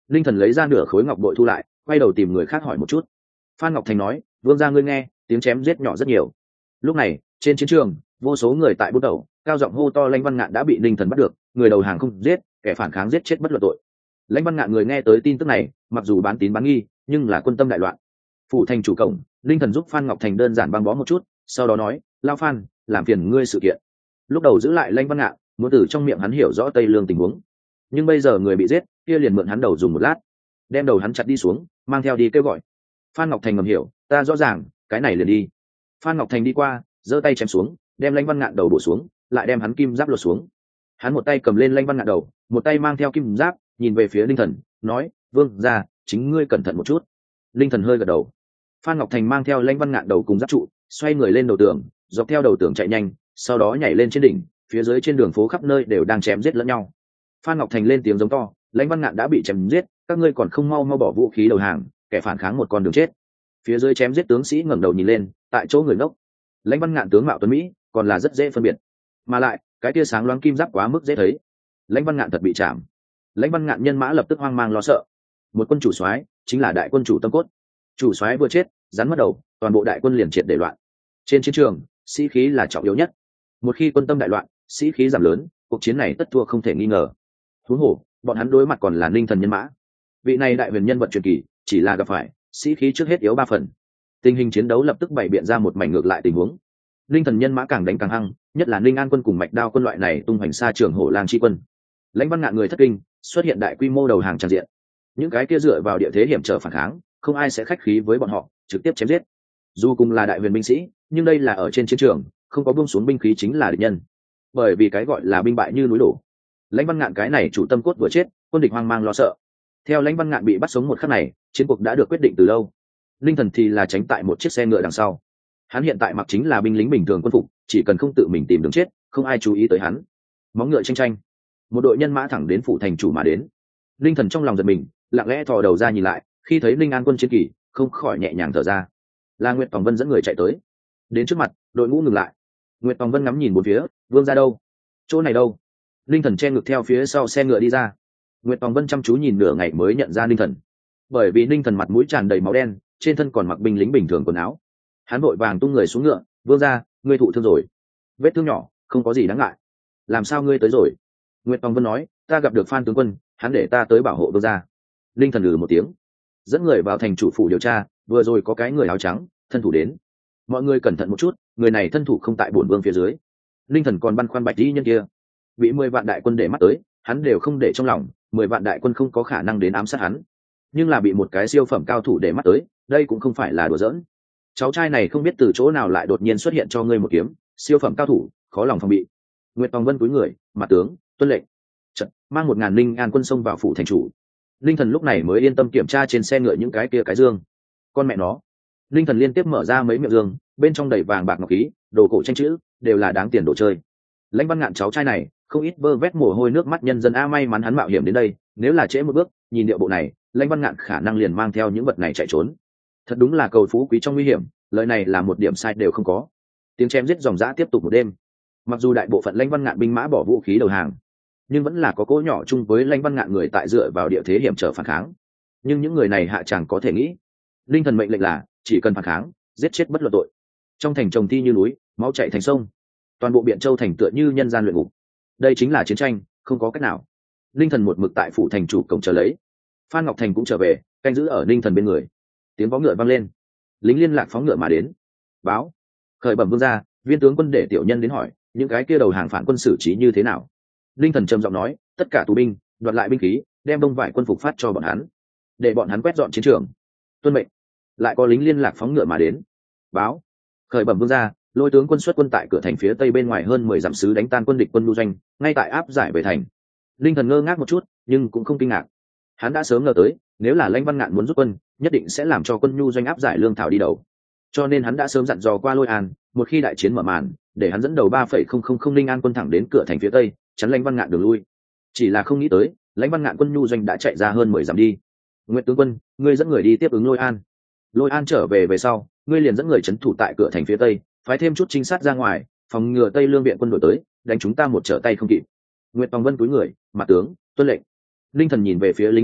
Linh thần lấy ra nửa khối ngọc bội thu lại, quay đầu tìm người khác hỏi một chút. Phan Ngọc Thành nói, vương gia ngươi nghe, tiếng chém giết nhỏ rất nhiều. Lúc này trên chiến trường, vô số người tại bút đầu cao giọng hô to Lãnh Văn Ngạn đã bị Linh thần bắt được, người đầu hàng không giết, kẻ phản kháng giết chết bất luận tội. Lãnh Văn Ngạn người nghe tới tin tức này, mặc dù bán tín bán nghi, nhưng là quân tâm đại loạn. Phủ thành chủ cổng, Linh thần giúp Phan Ngọc Thành đơn giản băng bó một chút, sau đó nói, lao Phan, làm phiền ngươi sự kiện. Lúc đầu giữ lại Lãnh Văn Ngạn, muốn từ trong miệng hắn hiểu rõ Tây Lương tình huống, nhưng bây giờ người bị giết, kia liền mượn hắn đầu dùng một lát, đem đầu hắn chặt đi xuống, mang theo đi kêu gọi. Phan Ngọc Thành ngầm hiểu, ta rõ ràng, cái này liền đi. Phan Ngọc Thành đi qua, giơ tay chém xuống, đem Lãnh Văn Ngạn đầu bổ xuống, lại đem hắn kim giáp lột xuống. Hắn một tay cầm lên Lãnh Văn Ngạn đầu, một tay mang theo kim giáp, nhìn về phía Linh thần, nói, vương gia, chính ngươi cẩn thận một chút. Linh thần hơi gật đầu. Phan Ngọc Thành mang theo Lãnh Văn Ngạn đầu cùng giáp trụ, xoay người lên đầu tường, dọc theo đầu tường chạy nhanh, sau đó nhảy lên trên đỉnh, phía dưới trên đường phố khắp nơi đều đang chém giết lẫn nhau. Phan Ngọc Thành lên tiếng giống to, Lãnh Văn Ngạn đã bị chém giết, các ngươi còn không mau mau bỏ vũ khí đầu hàng, kẻ phản kháng một con đường chết. Phía dưới chém giết tướng sĩ ngẩng đầu nhìn lên, tại chỗ người ngốc. Lãnh Văn Ngạn tướng mạo tuấn mỹ, còn là rất dễ phân biệt, mà lại cái tia sáng loáng kim giáp quá mức dễ thấy. Lãnh Văn Ngạn thật bị chạm. Lãnh Văn Ngạn nhân mã lập tức hoang mang lo sợ. Một quân chủ soái chính là đại quân chủ tâm cốt, chủ soái vừa chết, rắn mất đầu, toàn bộ đại quân liền triệt để loạn. Trên chiến trường, sĩ khí là trọng yếu nhất. Một khi quân tâm đại loạn, sĩ khí giảm lớn, cuộc chiến này tất thua không thể nghi ngờ. Huống hồ, bọn hắn đối mặt còn là Ninh thần nhân mã. Vị này đại huyền nhân vật truyền kỳ, chỉ là gặp phải, sĩ khí trước hết yếu ba phần. Tình hình chiến đấu lập tức bày biện ra một mảnh ngược lại tình huống. Ninh thần nhân mã càng đánh càng hăng, nhất là Ninh An quân cùng Mạch Đao quân loại này tung hoành xa trường hổ lang chi quân. Lãnh Văn Ngạn người thất kinh, xuất hiện đại quy mô đầu hàng tràn diện. Những cái kia dựa vào địa thế hiểm trở phản kháng, không ai sẽ khách khí với bọn họ, trực tiếp chém giết. Dù cùng là đại huyền binh sĩ, nhưng đây là ở trên chiến trường, không có buông xuống binh khí chính là địch nhân. Bởi vì cái gọi là binh bại như núi đổ. Lãnh Văn Ngạn cái này chủ tâm cốt vừa chết, quân địch hoang mang lo sợ. Theo Lãnh Văn Ngạn bị bắt sống một khắc này, chiến cuộc đã được quyết định từ lâu. Linh thần thì là tránh tại một chiếc xe ngựa đằng sau. Hắn hiện tại mặc chính là binh lính bình thường quân phục, chỉ cần không tự mình tìm đường chết, không ai chú ý tới hắn. Móng ngựa tranh tranh, một đội nhân mã thẳng đến phủ thành chủ mà đến. Linh thần trong lòng giật mình, lặng lẽ thò đầu ra nhìn lại, khi thấy Linh An quân chiến kỳ, không khỏi nhẹ nhàng thở ra. Là Nguyệt Tòng Vân dẫn người chạy tới. Đến trước mặt, đội ngũ ngừng lại. Nguyệt Tòng Vân ngắm nhìn bốn phía, vương ra đâu? Chỗ này đâu? Linh thần che ngực theo phía sau xe ngựa đi ra. Nguyệt Tòng Vân chăm chú nhìn nửa ngày mới nhận ra Linh thần, bởi vì Linh thần mặt mũi tràn đầy máu đen, trên thân còn mặc binh lính bình thường quần áo. Hắn vội vàng tung người xuống ngựa, vương ra, ngươi thụ thương rồi. Vết thương nhỏ, không có gì đáng ngại. Làm sao ngươi tới rồi? Nguyệt Tòng Vân nói, ta gặp được Phan tướng quân, hắn để ta tới bảo hộ vương ra. Linh thần lừ một tiếng, dẫn người vào thành chủ phủ điều tra, vừa rồi có cái người áo trắng thân thủ đến. Mọi người cẩn thận một chút, người này thân thủ không tại bổn vương phía dưới. Linh thần còn băn khoăn bạch y nhân kia, bị mười vạn đại quân để mắt tới, hắn đều không để trong lòng, mười vạn đại quân không có khả năng đến ám sát hắn, nhưng là bị một cái siêu phẩm cao thủ để mắt tới, đây cũng không phải là đùa giỡn. Cháu trai này không biết từ chỗ nào lại đột nhiên xuất hiện cho ngươi một kiếm, siêu phẩm cao thủ, khó lòng phòng bị. Nguyệt Tòng Vân cúi người, mặt tướng tuân lệnh. Chật, mang một ngàn Linh An quân xông vào phủ thành chủ. Linh thần lúc này mới yên tâm kiểm tra trên xe ngựa những cái kia cái dương. Con mẹ nó! Linh thần liên tiếp mở ra mấy miệng dương, bên trong đầy vàng bạc ngọc khí, đồ cổ tranh chữ, đều là đáng tiền đồ chơi. Lãnh Văn Ngạn cháu trai này, không ít bơ vét mồ hôi nước mắt nhân dân a, may mắn hắn mạo hiểm đến đây, nếu là trễ một bước, nhìn điệu bộ này, Lãnh Văn Ngạn khả năng liền mang theo những vật này chạy trốn. Thật đúng là cầu phú quý trong nguy hiểm, lời này là một điểm sai đều không có. Tiếng chém giết ròng rã tiếp tục một đêm. Mặc dù đại bộ phận Lãnh Văn Ngạn binh mã bỏ vũ khí đầu hàng, nhưng vẫn là có cỗ nhỏ chung với Lãnh Văn Ngạn người tại dựa vào địa thế hiểm trở phản kháng. Nhưng những người này hạ chẳng có thể nghĩ, linh thần mệnh lệnh là chỉ cần phản kháng, giết chết bất luận tội. Trong thành trồng thi như núi, máu chảy thành sông, toàn bộ Biện Châu thành tựa như nhân gian luyện ngục. Đây chính là chiến tranh, không có cách nào. Linh thần một mực tại phủ thành chủ cổng chờ lấy. Phan Ngọc Thành cũng trở về, canh giữ ở linh thần bên người. Tiếng vó ngựa vang lên, lính liên lạc phóng ngựa mà đến. Báo, khởi bẩm vương gia, viên tướng quân để tiểu nhân đến hỏi những cái kia đầu hàng phản quân xử trí như thế nào. Linh thần trầm giọng nói, tất cả tù binh đoạt lại binh khí, đem bông vải quân phục phát cho bọn hắn, để bọn hắn quét dọn chiến trường. Tuân mệnh. Lại có lính liên lạc phóng ngựa mà đến. Báo, khởi bẩm vương gia, lôi tướng quân xuất quân tại cửa thành phía tây bên ngoài hơn mười dặm sứ đánh tan quân địch quân lưu doanh, ngay tại áp giải về thành. Linh thần ngơ ngác một chút, nhưng cũng không kinh ngạc. Hắn đã sớm ngờ tới, nếu là Lãnh Văn Ngạn muốn rút quân, nhất định sẽ làm cho quân nhu doanh áp giải lương thảo đi đầu. Cho nên hắn đã sớm dặn dò qua Lôi An, một khi đại chiến mở màn, để hắn dẫn đầu ba phẩy không không không Linh An quân thẳng đến cửa thành phía tây, chắn Lãnh Văn Ngạn đường lui. Chỉ là không nghĩ tới, Lãnh Văn Ngạn quân nhu doanh đã chạy ra hơn mười dặm đi. Nguyệt tướng quân, ngươi dẫn người đi tiếp ứng Lôi An. Lôi An trở về về sau, ngươi liền dẫn người trấn thủ tại cửa thành phía tây, phái thêm chút trinh sát ra ngoài, phòng ngừa Tây Lương viện quân đuổi tới, đánh chúng ta một trở tay không kịp. Nguyệt Tòng Vân cúi người, mặt tướng tuân lệnh. Linh thần nhìn về phía lính liên lạc,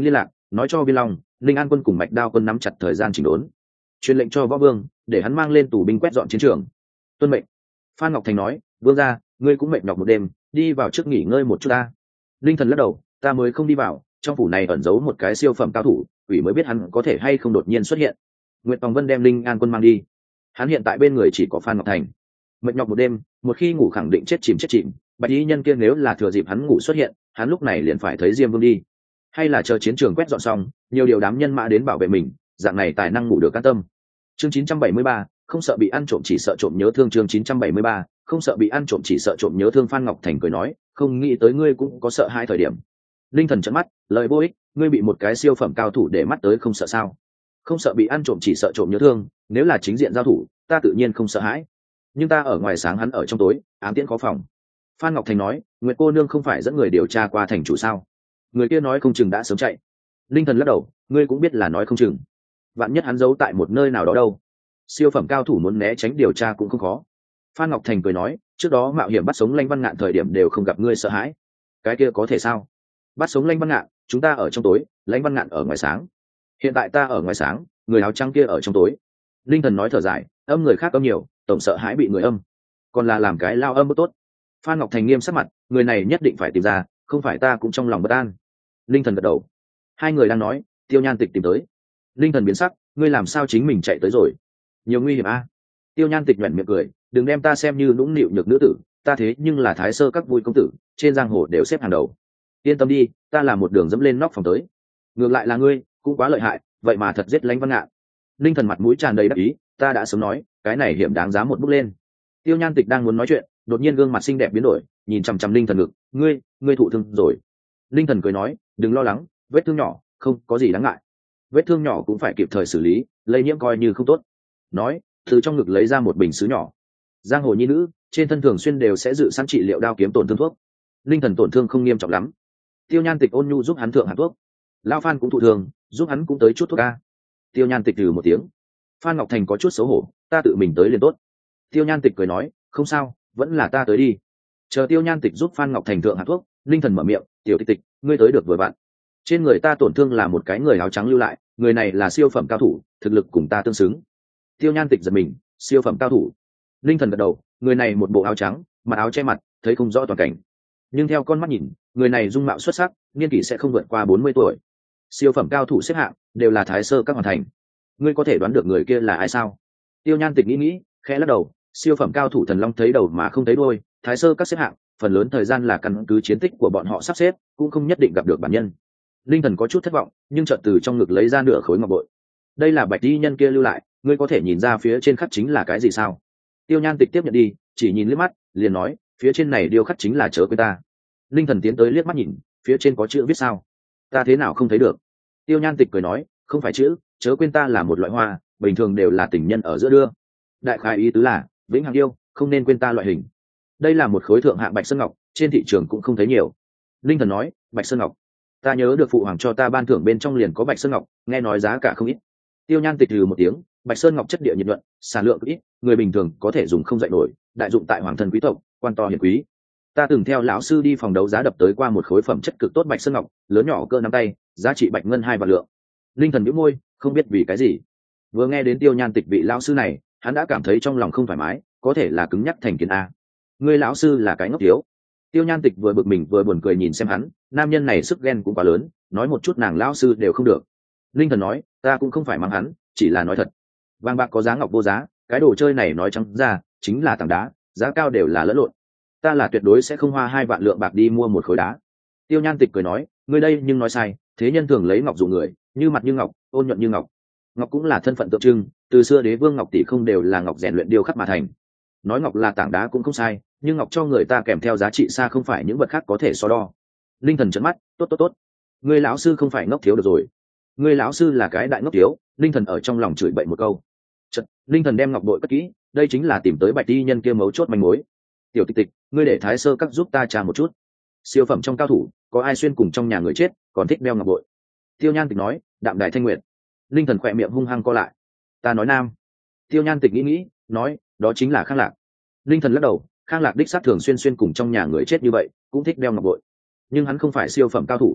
nói cho viên long, linh an quân cùng mạch đao quân nắm chặt thời gian chỉnh đốn, truyền lệnh cho võ vương để hắn mang lên tù binh quét dọn chiến trường. Tuân mệnh. Phan Ngọc Thành nói, vương gia, ngươi cũng mệt nhọc một đêm, đi vào trước nghỉ ngơi một chút ta. Linh Thần lắc đầu, ta mới không đi vào, trong phủ này ẩn giấu một cái siêu phẩm cao thủ, quỷ mới biết hắn có thể hay không đột nhiên xuất hiện. Nguyệt Tòng Vân đem Linh An quân mang đi, hắn hiện tại bên người chỉ có Phan Ngọc Thành. Mệt nhọc một đêm, một khi ngủ khẳng định chết chìm chết chìm, bạch y nhân kia nếu là thừa dịp hắn ngủ xuất hiện, hắn lúc này liền phải thấy Diêm Vương đi, hay là chờ chiến trường quét dọn xong, nhiều điều đám nhân mã đến bảo vệ mình, dạng này tài năng ngủ được an tâm. Chương chín trăm bảy mươi ba, không sợ bị ăn trộm chỉ sợ trộm nhớ thương. Chương chín trăm bảy mươi ba, không sợ bị ăn trộm chỉ sợ trộm nhớ thương. Phan Ngọc Thành cười nói, không nghĩ tới ngươi cũng có sợ hai thời điểm. Linh Thần trợn mắt, lời vô ích, ngươi bị một cái siêu phẩm cao thủ để mắt tới không sợ sao? Không sợ bị ăn trộm chỉ sợ trộm nhớ thương, nếu là chính diện giao thủ, ta tự nhiên không sợ hãi. Nhưng ta ở ngoài sáng, hắn ở trong tối, ám tiễn khó phòng. Phan Ngọc Thành nói, Nguyệt cô nương không phải dẫn người điều tra qua thành chủ sao? Người kia nói không chừng đã sớm chạy. Linh Thần lắc đầu, ngươi cũng biết là nói không chừng, vạn nhất hắn giấu tại một nơi nào đó đâu. Siêu phẩm cao thủ muốn né tránh điều tra cũng không khó. Phan Ngọc Thành cười nói, trước đó mạo hiểm bắt sống Lãnh Văn Ngạn thời điểm đều không gặp ngươi sợ hãi, cái kia có thể sao? Bắt sống Lãnh Văn Ngạn, chúng ta ở trong tối, Lãnh Văn Ngạn ở ngoài sáng. Hiện tại ta ở ngoài sáng, người áo trắng kia ở trong tối. Linh Thần nói thở dài, âm người khác âm nhiều, tổng sợ hãi bị người âm, còn là làm cái lao âm bất tốt. Phan Ngọc Thành nghiêm sắc mặt, người này nhất định phải tìm ra, không phải ta cũng trong lòng bất an. Linh Thần gật đầu. Hai người đang nói, Tiêu Nhan Tịch tìm tới. Linh Thần biến sắc, ngươi làm sao chính mình chạy tới rồi? Nhiều nguy hiểm a. À? Tiêu Nhan Tịch nhoẻn miệng cười, đừng đem ta xem như nũng nịu nhược nữ tử, ta thế nhưng là Thái Sơ các vui công tử, trên giang hồ đều xếp hàng đầu. Yên tâm đi, ta là một đường dẫm lên nóc phòng tới. Ngược lại là ngươi, cũng quá lợi hại, vậy mà thật giết Lãnh Văn Ngạn. Linh Thần mặt mũi tràn đầy đắc ý, ta đã sớm nói, cái này hiểm đáng giá một bước lên. Tiêu Nhan Tịch đang muốn nói chuyện, đột nhiên gương mặt xinh đẹp biến đổi, nhìn chằm chằm Linh Thần ngực, ngươi, ngươi thụ thương rồi. Linh Thần cười nói, đừng lo lắng, vết thương nhỏ, không có gì đáng ngại. Vết thương nhỏ cũng phải kịp thời xử lý, lây nhiễm coi như không tốt. Nói, từ trong ngực lấy ra một bình sứ nhỏ. Giang hồ nhi nữ, trên thân thường xuyên đều sẽ dự sẵn trị liệu đao kiếm tổn thương thuốc. Linh Thần tổn thương không nghiêm trọng lắm. Tiêu Nhan Tịch ôn nhu giúp hắn thượng hạt thuốc. Lão Phan cũng thụ thương, giúp hắn cũng tới chút thuốc a. Tiêu Nhan Tịch trừ một tiếng. Phan Ngọc Thành có chút xấu hổ, ta tự mình tới liền tốt. Tiêu Nhan Tịch cười nói, không sao, vẫn là ta tới đi. Chờ Tiêu Nhan Tịch giúp Phan Ngọc Thành thượng hạt thuốc, Linh Thần mở miệng, tiểu Tịch Tịch, ngươi tới được vừa vặn. Trên người ta tổn thương là một cái người áo trắng lưu lại, người này là siêu phẩm cao thủ, thực lực cùng ta tương xứng. Tiêu Nhan Tịch giật mình, siêu phẩm cao thủ. Linh Thần gật đầu, người này một bộ áo trắng, mặc áo che mặt, thấy không rõ toàn cảnh, nhưng theo con mắt nhìn, người này dung mạo xuất sắc, niên kỷ sẽ không vượt qua bốn mươi tuổi. Siêu phẩm cao thủ xếp hạng đều là Thái Sơ các hoàn thành. Ngươi có thể đoán được người kia là ai sao? Tiêu Nhan Tịch nghĩ nghĩ, khẽ lắc đầu, siêu phẩm cao thủ thần long thấy đầu mà không thấy đuôi, Thái Sơ các xếp hạng, phần lớn thời gian là căn cứ chiến tích của bọn họ sắp xếp, cũng không nhất định gặp được bản nhân. Linh Thần có chút thất vọng, nhưng chợt từ trong ngực lấy ra nửa khối ngọc bội. Đây là bạch y nhân kia lưu lại, ngươi có thể nhìn ra phía trên khắc chính là cái gì sao? Tiêu Nhan Tịch tiếp nhận đi, chỉ nhìn liếc mắt, liền nói, phía trên này điêu khắc chính là chớ quên ta. Linh Thần tiến tới liếc mắt nhìn, phía trên có chữ viết sao? Ta thế nào không thấy được? Tiêu Nhan Tịch cười nói, không phải chữ, chớ quên ta là một loại hoa, bình thường đều là tình nhân ở giữa đưa. Đại khái ý tứ là, vĩnh hằng yêu, không nên quên ta loại hình. Đây là một khối thượng hạng bạch sơn ngọc, trên thị trường cũng không thấy nhiều. Linh Thần nói, bạch sơn ngọc, ta nhớ được phụ hoàng cho ta ban thưởng bên trong liền có bạch sơn ngọc, nghe nói giá cả không ít. Tiêu Nhan Tịch trừ một tiếng, bạch sơn ngọc chất địa nhiệt luận, sản lượng ít, người bình thường có thể dùng không dạy nổi, đại dụng tại hoàng thân quý tộc, quan to hiển quý. Ta từng theo lão sư đi phòng đấu giá đập tới qua một khối phẩm chất cực tốt bạch sơn ngọc, lớn nhỏ cỡ nắm tay, giá trị bạch ngân hai vạn lượng. Linh Thần nhíu môi, không biết vì cái gì, vừa nghe đến Tiêu Nhan Tịch vị lão sư này, hắn đã cảm thấy trong lòng không thoải mái, có thể là cứng nhắc thành kiến a. Ngươi lão sư là cái ngốc thiếu. Tiêu Nhan Tịch vừa bực mình vừa buồn cười nhìn xem hắn, nam nhân này sức ghen cũng quá lớn, nói một chút nàng lão sư đều không được. Linh Thần nói, ta cũng không phải mắng hắn, chỉ là nói thật. Vàng bạc có giá ngọc vô giá, cái đồ chơi này nói trắng ra chính là tảng đá, giá cao đều là lẫn lộn. Ta là tuyệt đối sẽ không hoa hai vạn lượng bạc đi mua một khối đá. Tiêu Nhan Tịch cười nói, ngươi đây nhưng nói sai, thế nhân thường lấy ngọc dụ người, như mặt như ngọc, ôn nhuận như ngọc. Ngọc cũng là thân phận tượng trưng, từ xưa đế vương ngọc tỷ không đều là ngọc rèn luyện điêu khắc mà thành. Nói ngọc là tảng đá cũng không sai, nhưng ngọc cho người ta kèm theo giá trị xa không phải những vật khác có thể so đo. Linh Thần trợn mắt, tốt tốt tốt, ngươi lão sư không phải ngốc thiếu được rồi, ngươi lão sư là cái đại ngốc thiếu. Linh Thần ở trong lòng chửi bậy một câu. Chật, Linh Thần đem ngọc bội cất kỹ, đây chính là tìm tới bạch y nhân kia mấu chốt manh mối. Tiểu Tịch Tịch, ngươi để Thái Sơ các giúp ta tra một chút, siêu phẩm trong cao thủ có ai xuyên cùng trong nhà người chết còn thích đeo ngọc bội? Tiêu Nhan Tịch nói, Đạm Đài Thanh Nguyệt. Linh Thần khỏe miệng hung hăng co lại, ta nói nam. Tiêu Nhan Tịch nghĩ nghĩ, nói, đó chính là Khang Lạc. Linh Thần lắc đầu, Khang Lạc đích xác thường xuyên xuyên cùng trong nhà người chết như vậy, cũng thích đeo ngọc bội, nhưng hắn không phải siêu phẩm cao thủ.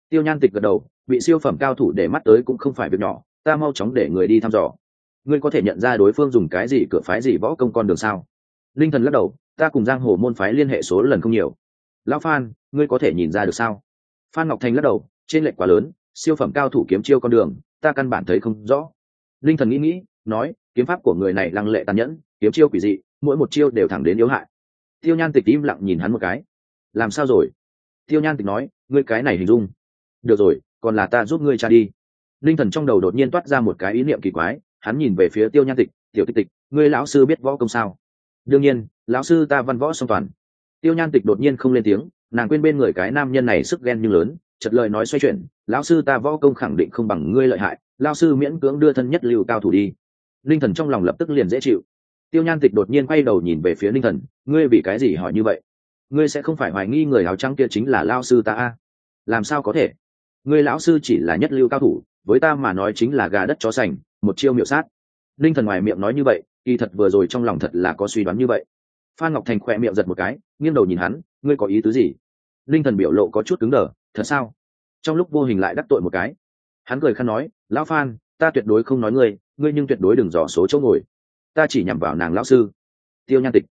Tiêu Nhan Tịch gật đầu, bị siêu phẩm cao thủ để mắt tới cũng không phải việc nhỏ, ta mau chóng để người đi thăm dò. Ngươi có thể nhận ra đối phương dùng cái gì cửa phái gì võ công con đường sao? Linh Thần lắc đầu, ta cùng giang hồ môn phái liên hệ số lần không nhiều. Lão Phan, ngươi có thể nhìn ra được sao? Phan Ngọc Thành lắc đầu, trên lệch quá lớn, siêu phẩm cao thủ kiếm chiêu con đường, ta căn bản thấy không rõ. Linh Thần nghĩ nghĩ, nói, kiếm pháp của người này lăng lệ tàn nhẫn, kiếm chiêu quỷ dị, mỗi một chiêu đều thẳng đến yếu hại. Tiêu Nhan Tịch im lặng nhìn hắn một cái. Làm sao rồi? Tiêu Nhan Tịch nói, ngươi cái này hình dung. Được rồi, còn là ta giúp ngươi tra đi. Linh Thần trong đầu đột nhiên toát ra một cái ý niệm kỳ quái, hắn nhìn về phía Tiêu Nhan Tịch, tiểu Tịch Tịch, ngươi lão sư biết võ công sao? Đương nhiên, lão sư ta văn võ song toàn. Tiêu Nhan Tịch đột nhiên không lên tiếng, nàng quên bên người cái nam nhân này sức ghen nhưng lớn, chợt lời nói xoay chuyển, lão sư ta võ công khẳng định không bằng ngươi lợi hại, lão sư miễn cưỡng đưa thân nhất lưu cao thủ đi. Linh Thần trong lòng lập tức liền dễ chịu. Tiêu Nhan Tịch đột nhiên quay đầu nhìn về phía Linh Thần, ngươi vì cái gì hỏi như vậy? Ngươi sẽ không phải hoài nghi người áo trắng kia chính là lão sư ta à? Làm sao có thể? Ngươi lão sư chỉ là nhất lưu cao thủ, với ta mà nói chính là gà đất chó sành, một chiêu miểu sát. Linh Thần ngoài miệng nói như vậy, kỳ thật vừa rồi trong lòng thật là có suy đoán như vậy. Phan Ngọc Thành khỏe miệng giật một cái, nghiêng đầu nhìn hắn, ngươi có ý tứ gì? Linh Thần biểu lộ có chút cứng đờ, thật sao? Trong lúc vô hình lại đắc tội một cái. Hắn cười khăn nói, lão Phan, ta tuyệt đối không nói ngươi, ngươi nhưng tuyệt đối đừng dò số chỗ ngồi. Ta chỉ nhằm vào nàng lão sư. Tiêu Nhan Tịch.